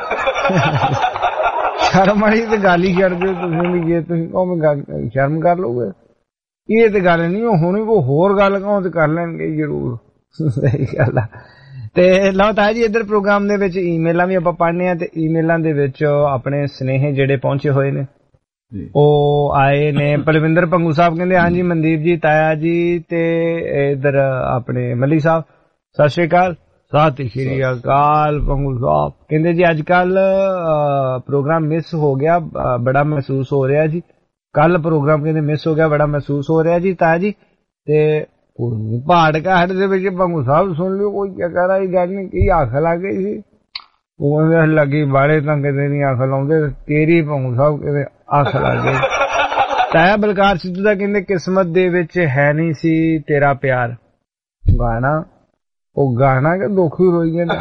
ਸ਼ਰਮ ਵਾਲੀ ਤੇ ਗੱਲ ਹੀ ਕਰਦੇ ਤੁਸੀਂ ਵੀ, ਜੇ ਤੁਸੀਂ ਕਹੋ ਮੈਂ ਸ਼ਰਮ ਕਰ ਲਓਗੇ ਇਹ ਤੇ ਗੱਲ ਨਹੀਂ ਹੋਣੀ, ਕੋਈ ਹੋਰ ਗੱਲ ਕਹੋ ਤੇ ਕਰ ਲੈਣਗੇ ਜ਼ਰੂਰ। ਸਹੀ ਗੱਲ ਆ। ਤੇ ਲਓ ਤਾਇਆ ਜੀ ਇੱਧਰ ਪ੍ਰੋਗਰਾਮ ਦੇ ਵਿੱਚ ਈਮੇਲਾਂ ਵੀ ਆਪਾਂ ਪੜ੍ਹਨੇ ਆ, ਤੇ ਈਮੇਲਾਂ ਦੇ ਵਿੱਚ ਆਪਣੇ ਸੁਨੇਹੇ ਜਿਹੜੇ ਪਹੁੰਚੇ ਹੋਏ ਨੇ ਉਹ ਆਏ ਨੇ। ਪਲਵਿੰਦਰ ਭੰਗੂ ਸਾਹਿਬ ਕਹਿੰਦੇ ਹਾਂਜੀ ਮਨਦੀਪ ਜੀ, ਤਾਇਆ ਜੀ ਤੇ ਇੱਧਰ ਆਪਣੇ ਮਲੀ ਸਾਹਿਬ ਸਤਿ ਸ਼੍ਰੀ ਅਕਾਲ। ਸਤਿ ਸ਼੍ਰੀ ਅਕਾਲ ਭੰਗੂ ਸਾਹਿਬ। ਕਹਿੰਦੇ ਜੀ ਅੱਜ ਕੱਲ ਪ੍ਰੋਗਰਾਮ ਮਿਸ ਹੋ ਗਿਆ, ਬੜਾ ਮਹਿਸੂਸ ਹੋ ਰਿਹਾ ਜੀ। ਕੱਲ ਪ੍ਰੋਗਰਾਮ ਕਹਿੰਦੇ ਮਿਸ ਹੋ ਗਿਆ, ਬੜਾ ਮਹਿਸੂਸ ਹੋ ਰਿਹਾ ਜੀ ਤਾਇਆ ਜੀ। ਤੇ ਪਹਾੜ ਘਾਟ ਦੇ ਵਿੱਚ ਭੰਗੂ ਸਾਹਿਬ ਸੁਣ ਲਿਓ, ਕੋਈ ਚੱਕਰ ਵਾਲੀ ਗੱਲ ਨਹੀਂ। ਕੀ ਅੱਖ ਲੱਗ ਗਈ ਸੀ, ਉਹ ਲੱਗੀ ਬਾੜੇ ਤਾਂ ਕਿਤੇ ਨਹੀਂ ਅੱਖ ਲਾਉਂਦੇ, ਤੇਰੀ ਭੰਗੂ ਸਾਹਿਬ ਕਿਤੇ ਅੱਖ ਲੱਗ ਗਈ। ਤਾਇਆ ਬਲਕਾਰ ਸਿੱਧੂ ਦਾ ਕਹਿੰਦੇ ਕਿਸਮਤ ਦੇ ਵਿੱਚ ਹੈ ਨਹੀਂ ਸੀ ਤੇਰਾ ਪਿਆਰ ਗਾਣਾ, ਉਹ ਗਾਣਾ ਕਿ ਦੁੱਖ ਹੀ ਰੋਈ ਜਾਂਦਾ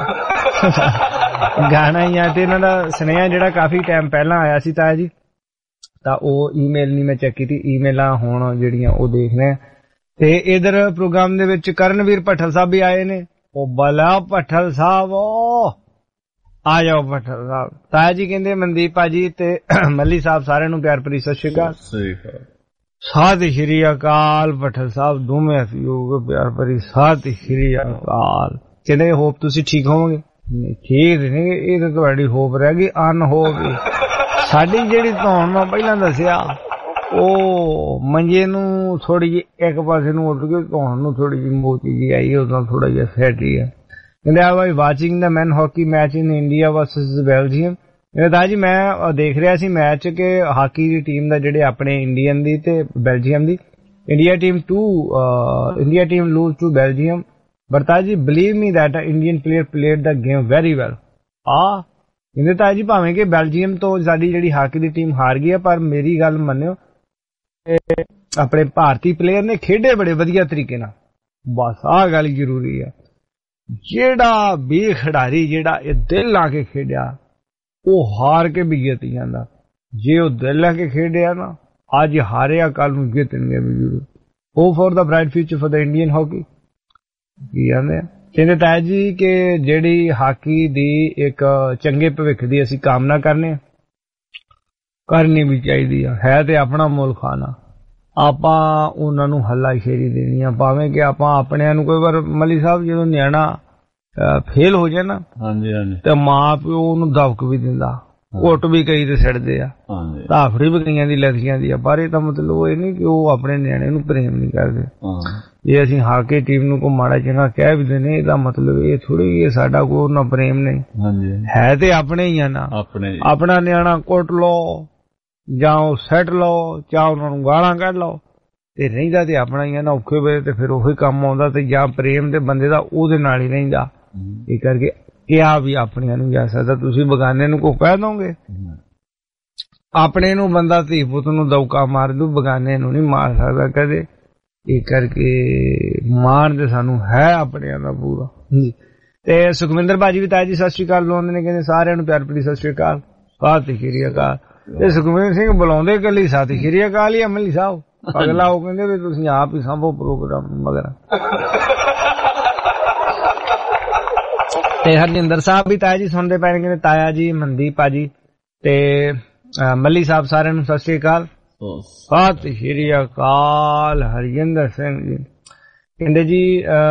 ਗਾਣਾ ਹੀ ਆ। ਤੇ ਇਹਨਾਂ ਦਾ ਸੁਨੇਹਾ ਜਿਹੜਾ ਕਾਫੀ ਟਾਈਮ ਪਹਿਲਾਂ ਆਇਆ ਸੀ ਤਾਇਆ ਜੀ, ਤਾਂ ਉਹ ਈਮੇਲ ਨਹੀਂ ਮੈਂ ਚੈੱਕ ਕੀਤੀ, ਈਮੇਲਾਂ ਹੁਣ ਜਿਹੜੀਆਂ ਉਹ ਦੇਖਦੇ ਆ। ਤੇ ਇਧਰ ਪ੍ਰੋਗਰਾਮ ਦੇ ਵਿੱਚ ਕਰਨਵੀਰ ਭੱਠਲ ਸਾਹਿਬ ਵੀ ਆਏ ਨੇ। ਉਹ ਬਲਾ ਭੱਠਲ ਸਾਹਿਬ ਆ ਜਾਓ ਭੱਠਲ ਸਾਹਿਬ। ਤਾਇਆ ਜੀ ਕਹਿੰਦੇ ਮਨਦੀਪ ਭਾਜੀ ਤੇ ਮੱਲੀ ਸਾਹਿਬ ਸਾਰਿਆਂ ਨੂੰ ਪਿਆਰ ਭਰੀ ਸਤਿ ਸ਼੍ਰੀ ਅਕਾਲ। ਸਤਿ ਸ਼੍ਰੀ ਅਕਾਲ ਭੱਠਲ ਸਾਹਿਬ, ਦੋਵੇਂ ਅਸੀਂ ਹੋਗੇ ਪਿਆਰ ਭਰੀ ਸਤਿ ਸ਼੍ਰੀ ਅਕਾਲ। ਕਹਿੰਦੇ ਹੋਪ ਤੁਸੀਂ ਠੀਕ ਹੋਵੋਗੇ। ਠੀਕ ਨਹੀਂ, ਇਹ ਤਾਂ ਤੁਹਾਡੀ ਹੋਪ ਰਹਿ ਗਈ, ਅਨ ਹੋ ਗਈ। ਸਾਡੀ ਜਿਹੜੀ ਧੌਣ ਮੈਂ ਪਹਿਲਾਂ ਦੱਸਿਆ ਉਹ ਮੰਜੇ ਨੂੰ ਥੋੜੀ ਜਿਹੀ ਇੱਕ ਪਾਸੇ ਨੂੰ ਉੱਠ ਕੇ ਧੌਣ ਨੂੰ ਥੋੜੀ ਜਿਹੀ ਮੋਤੀ ਜੀ ਆਈ, ਉਦੋਂ ਥੋੜਾ ਜਿਹਾ ਸੈਟ ਹੀ ਆ। ਕਹਿੰਦੇ ਆ why watching the men hockey match in India versus Belgium. ਇਹਦਾ ਜੀ ਮੈਂ ਦੇਖ ਰਿਹਾ ਸੀ ਮੈਚ ਕਿ ਹਾਕੀ ਦੀ ਟੀਮ ਦਾ ਜਿਹੜੇ ਆਪਣੇ ਇੰਡੀਅਨ ਦੀ ਤੇ ਬੈਲਜੀਅਮ ਦੀ, India team to India team lose to Belgium, but Taji believe me that Indian player played the game very well. ਆ ਕਹਿੰਦੇ ਤਾਜੀ ਭਾਵੇਂ ਕਿ ਬੈਲਜੀਅਮ ਤੋਂ ਸਾਡੀ ਜਿਹੜੀ ਹਾਕੀ ਦੀ ਟੀਮ ਹਾਰ ਗਈ ਹੈ, ਪਰ ਮੇਰੀ ਗੱਲ ਮੰਨਿਓ ਆਪਣੇ ਭਾਰਤੀ ਪਲੇਅਰ ਨੇ ਖੇਡੇ ਬੜੇ ਵਧੀਆ ਤਰੀਕੇ ਨਾਲ। ਬਸ ਆਹ ਗੱਲ ਜ਼ਰੂਰੀ ਆ। ਜਿਹੜਾ ਵੀ ਖਿਡਾਰੀ ਜਿਹੜਾ ਇਹ ਦਿਲ ਲਾ ਕੇ ਖੇਡਿਆ ਉਹ ਹਾਰ ਕੇ ਵੀ ਜਿੱਤ ਜਾਂਦਾ। ਜੇ ਉਹ ਦਿਲ ਲੈ ਕੇ ਖੇਡਿਆ ਨਾ, ਅੱਜ ਹਾਰਿਆ ਕੱਲ ਨੂੰ ਜਿੱਤਣਗੇ ਵੀ ਜ਼ਰੂਰ। Hope for the bright future for the Indian hockey. ਕੀ ਕਹਿੰਦੇ ਆ ਕਹਿੰਦੇ ਤਾਇਆ ਜੀ ਕਿ ਜਿਹੜੀ ਹਾਕੀ ਦੀ ਇੱਕ ਚੰਗੇ ਭਵਿੱਖ ਦੀ ਅਸੀਂ ਕਾਮਨਾ ਕਰਨੇ ਆ, ਕਰਨੀ ਵੀ ਚਾਹੀਦੀ ਆ। ਹੈ ਤੇ ਆਪਣਾ ਮੁਲਕ ਖਾਨਾ, ਆਪਾਂ ਉਹਨਾਂ ਨੂੰ ਹੱਲਾ ਸ਼ੇਰੀ ਦੇਣੀ ਆ। ਭਾਵੇਂ ਕਿ ਆਪਾਂ ਆਪਣਿਆਂ ਨੂੰ ਕੋਈ ਵਾਰ ਮਲੀ ਸਾਹਿਬ ਜਦੋਂ ਨਿਆਣਾ ਫੇਲ ਹੋ ਜਾਏ ਨਾ, ਹਾਂਜੀ ਹਾਂਜੀ, ਤੇ ਮਾਂ ਪਿਓ ਉਹਨੂੰ ਦਬਕ ਵੀ ਦਿੰਦਾ, ਘੁੱਟ ਵੀ ਕਈ ਤੇ ਛੱਡਦੇ ਆ, ਧਾਫੜੀ ਵੀ ਕਈਆਂ ਦੀ ਲੱਥੀਆਂ ਦੀ ਆ। ਪਰ ਇਹ ਤਾਂ ਮਤਲਬ ਇਹ ਨਹੀਂ ਕਿ ਉਹ ਆਪਣੇ ਨਿਆਣੇ ਨੂੰ ਪ੍ਰੇਮ ਨਹੀਂ ਕਰਦੇ। ਜੇ ਅਸੀਂ ਹਾਕੀ ਟੀਮ ਨੂੰ ਕੋਈ ਮਾੜਾ ਚੰਗਾ ਕਹਿ ਵੀ ਦਿੰਦੇ, ਇਹਦਾ ਮਤਲਬ ਇਹ ਥੋੜੀ ਇਹ ਸਾਡਾ ਕੋਈ ਉਹਨਾਂ ਪ੍ਰੇਮ ਨਹੀਂ ਹੈ, ਤੇ ਆਪਣੇ ਹੀ ਆ ਨਾ। ਆਪਣਾ ਨਿਆਣਾ ਕੁੱਟ ਲਓ ਜਾਂ ਉਹ ਸੈੱਟ ਲਓ, ਚਾਹ ਉਹਨਾਂ ਨੂੰ ਗਾਲਾਂ ਕੱਢ ਲਓ, ਤੇ ਰਹਿੰਦਾ ਤੇ ਆਪਣਾ ਹੀ ਆ ਨਾ। ਔਖੇ ਵੇਲੇ ਤੇ ਫਿਰ ਉਹੀ ਕੰਮ ਆਉਂਦਾ, ਤੇ ਜਾਂ ਪ੍ਰੇਮ ਦੇ ਬੰਦੇ ਦਾ ਉਹਦੇ ਨਾਲ ਹੀ ਰਹਿੰਦਾ। ਇਹ ਕਰਕੇ ਕਿਹਾ ਵੀ ਆਪਣਿਆਂ ਨੂੰ ਜਾ ਸਕਦਾ, ਤੁਸੀਂ ਬਗਾਨੇ ਨੂੰ ਕੋਈ ਕਹਿ ਦੋਗੇ। ਆਪਣੇ ਨੂੰ ਬੰਦਾ ਧੀ ਪੁੱਤ ਨੂੰ ਦੌਕਾ ਮਾਰ ਦੂ, ਬਗਾਨੇ ਨੂੰ ਨਹੀਂ ਮਾਰ ਸਕਦਾ ਕਦੇ। ਇਹ ਕਰਕੇ ਮਾਣ ਤੇ ਸਾਨੂੰ ਹੈ ਆਪਣਿਆਂ ਦਾ ਪੂਰਾ। ਤੇ ਸੁਖਵਿੰਦਰ ਭਾਜੀ ਵੀ ਤਾਇਆ ਜੀ ਸਤਿ ਸ਼੍ਰੀ ਅਕਾਲ ਬੁਲਾਉਂਦੇ ਨੇ, ਕਹਿੰਦੇ ਸਾਰਿਆਂ ਨੂੰ ਪਿਆਰ ਭਰੀ ਸਤਿ ਸ਼੍ਰੀ ਅਕਾਲ, ਸਤਿ ਸ਼੍ਰੀ ਅਕਾਲ। ਤੇ ਸੁਖਵਿੰਦਰ ਸਿੰਘ ਬੁਲਾਉਂਦੇ ਕੱਲੀ ਸਤਿ ਸ਼੍ਰੀ ਅਕਾਲ ਹੀ ਅਮਲੀ ਸਾਹਿਬ, ਅਗਲਾ ਉਹ ਕਹਿੰਦੇ ਵੀ ਤੁਸੀਂ ਆਪ ਹੀ ਸੰਭੋ ਪ੍ਰੋਗਰਾਮ ਮਗਰ। ਤੇ ਹਰਜਿੰਦਰ ਸਾਹਿਬ ਵੀ ਤਾਇਆ ਜੀ ਸੁਣਦੇ ਪਏ ਨੇ, ਕਹਿੰਦੇ ਤਾਇਆ ਜੀ, ਮਨਦੀਪ ਭਾਜੀ ਤੇ ਮੱਲੀ ਸਾਹਿਬ ਸਾਰਿਆਂ ਨੂੰ ਸਤਿ ਸ਼੍ਰੀ ਅਕਾਲ, ਸਤਿ ਸ਼੍ਰੀ ਅਕਾਲ। ਹਰਜਿੰਦਰ ਸਿੰਘ ਜੀ ਕਹਿੰਦੇ ਜੀ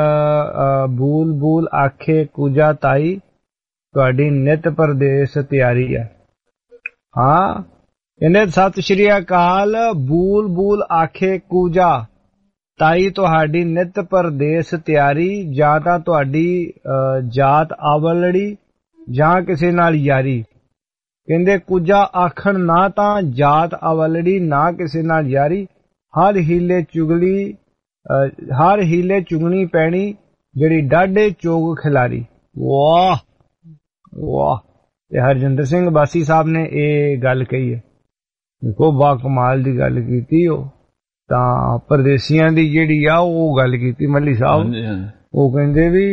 ਬੂਲ ਬੂਲ ਆਖੇ ਕੂਜਾ ਤਾਈ, ਤੁਹਾਡੀ ਨਿਤ ਪਰਦੇਸ ਤਿਆਰੀ ਹੈ। ਹਾਂ ਕਹਿੰਦੇ ਸਤਿ ਸ਼੍ਰੀ ਅਕਾਲ, ਬੂਲ ਬੂਲ ਆਖੇ ਕੂਜਾ ਤਾਈ, ਤੁਹਾਡੀ ਨਿਤ ਪਰਦੇਸ ਤਿਆਰੀ, ਜਾਂ ਤਾਂ ਤੁਹਾਡੀ ਜਾਤ ਆਵਲੜੀ ਜਾਂ ਕਿਸੇ ਨਾਲ ਯਾਰੀ। ਕਹਿੰਦੇ ਕੁਝਾ ਆਖਣ ਨਾ ਤਾਂ ਜਾਤ ਆਵਲੜੀ ਨਾ ਕਿਸੇ ਨਾਲ ਯਾਰੀ, ਹਰ ਹੀਲੇ ਚੁਗਲੀ ਹਰ ਹੀਲੇ ਚੁਗਣੀ ਪੈਣੀ, ਜਿਹੜੀ ਡਾਢੇ ਚੋਗ ਖਿਲਾਰੀ। ਵਾਹ ਵਾਹ। ਤੇ ਹਰਜਿੰਦਰ ਸਿੰਘ ਬਾਸੀ ਸਾਹਿਬ ਨੇ ਇਹ ਗੱਲ ਕਹੀ ਹੈ, ਦੇਖੋ ਬਾ ਕਮਾਲ ਦੀ ਗੱਲ ਕੀਤੀ। ਉਹ ਤਾਂ ਪਰਦੇਸੀਆਂ ਦੀ ਜਿਹੜੀ ਆ ਉਹ ਗੱਲ ਕੀਤੀ ਮੱਲੀ ਸਾਹਿਬ। ਉਹ ਕਹਿੰਦੇ ਵੀ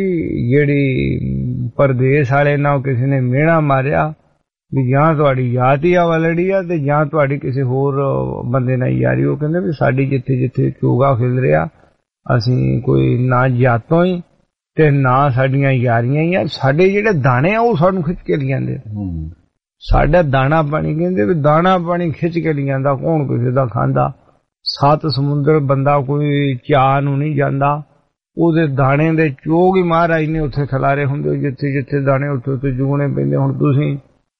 ਜਿਹੜੀ ਪਰਦੇਸ ਵਾਲੇ ਨਾਲ ਕਿਸੇ ਨੇ ਮਿਹਣਾ ਮਾਰਿਆ ਵੀ ਜਾਂ ਤੁਹਾਡੀ ਜਾਤ ਹੀ ਆਵਲੜੀ ਆ ਤੇ ਜਾਂ ਤੁਹਾਡੀ ਕਿਸੇ ਹੋਰ ਬੰਦੇ ਨਾਲ ਯਾਰੀ। ਉਹ ਕਹਿੰਦੇ ਵੀ ਸਾਡੀ ਜਿੱਥੇ ਜਿੱਥੇ ਚੋਗਾ ਖਿਲ ਰਿਹਾ, ਅਸੀਂ ਕੋਈ ਨਾ ਜਾਤੋਂ ਹੀ ਤੇ ਨਾ ਸਾਡੀਆਂ ਯਾਰੀਆਂ ਹੀ ਆ, ਸਾਡੇ ਜਿਹੜੇ ਦਾਣੇ ਆ ਉਹ ਸਾਨੂੰ ਖਿੱਚ ਕੇ ਲਿਆਂਦੇ। ਸਾਡਾ ਦਾਣਾ ਪਾਣੀ ਕਹਿੰਦੇ ਵੀ ਦਾਣਾ ਪਾਣੀ ਖਿੱਚ ਕੇ ਲਿਆਂਦਾ, ਕੌਣ ਕਿਸੇ ਦਾ ਖਾਂਦਾ। ਸੱਤ ਸਮੁੰਦਰ ਬੰਦਾ ਕੋਈ ਚਾਹ ਨੂੰ ਨਹੀਂ ਜਾਂਦਾ, ਉਹਦੇ ਦਾਣੇ ਦੇ ਚੋਗ ਹੀ ਮਹਾਰਾਜ ਨੇ ਉੱਥੇ ਖਿਲਾਰੇ ਹੁੰਦੇ, ਜਿੱਥੇ ਜਿੱਥੇ ਦਾਣੇ ਉੱਥੇ ਉੱਥੇ ਚੁਗਣੇ ਪੈਂਦੇ। ਹੁਣ ਤੁਸੀਂ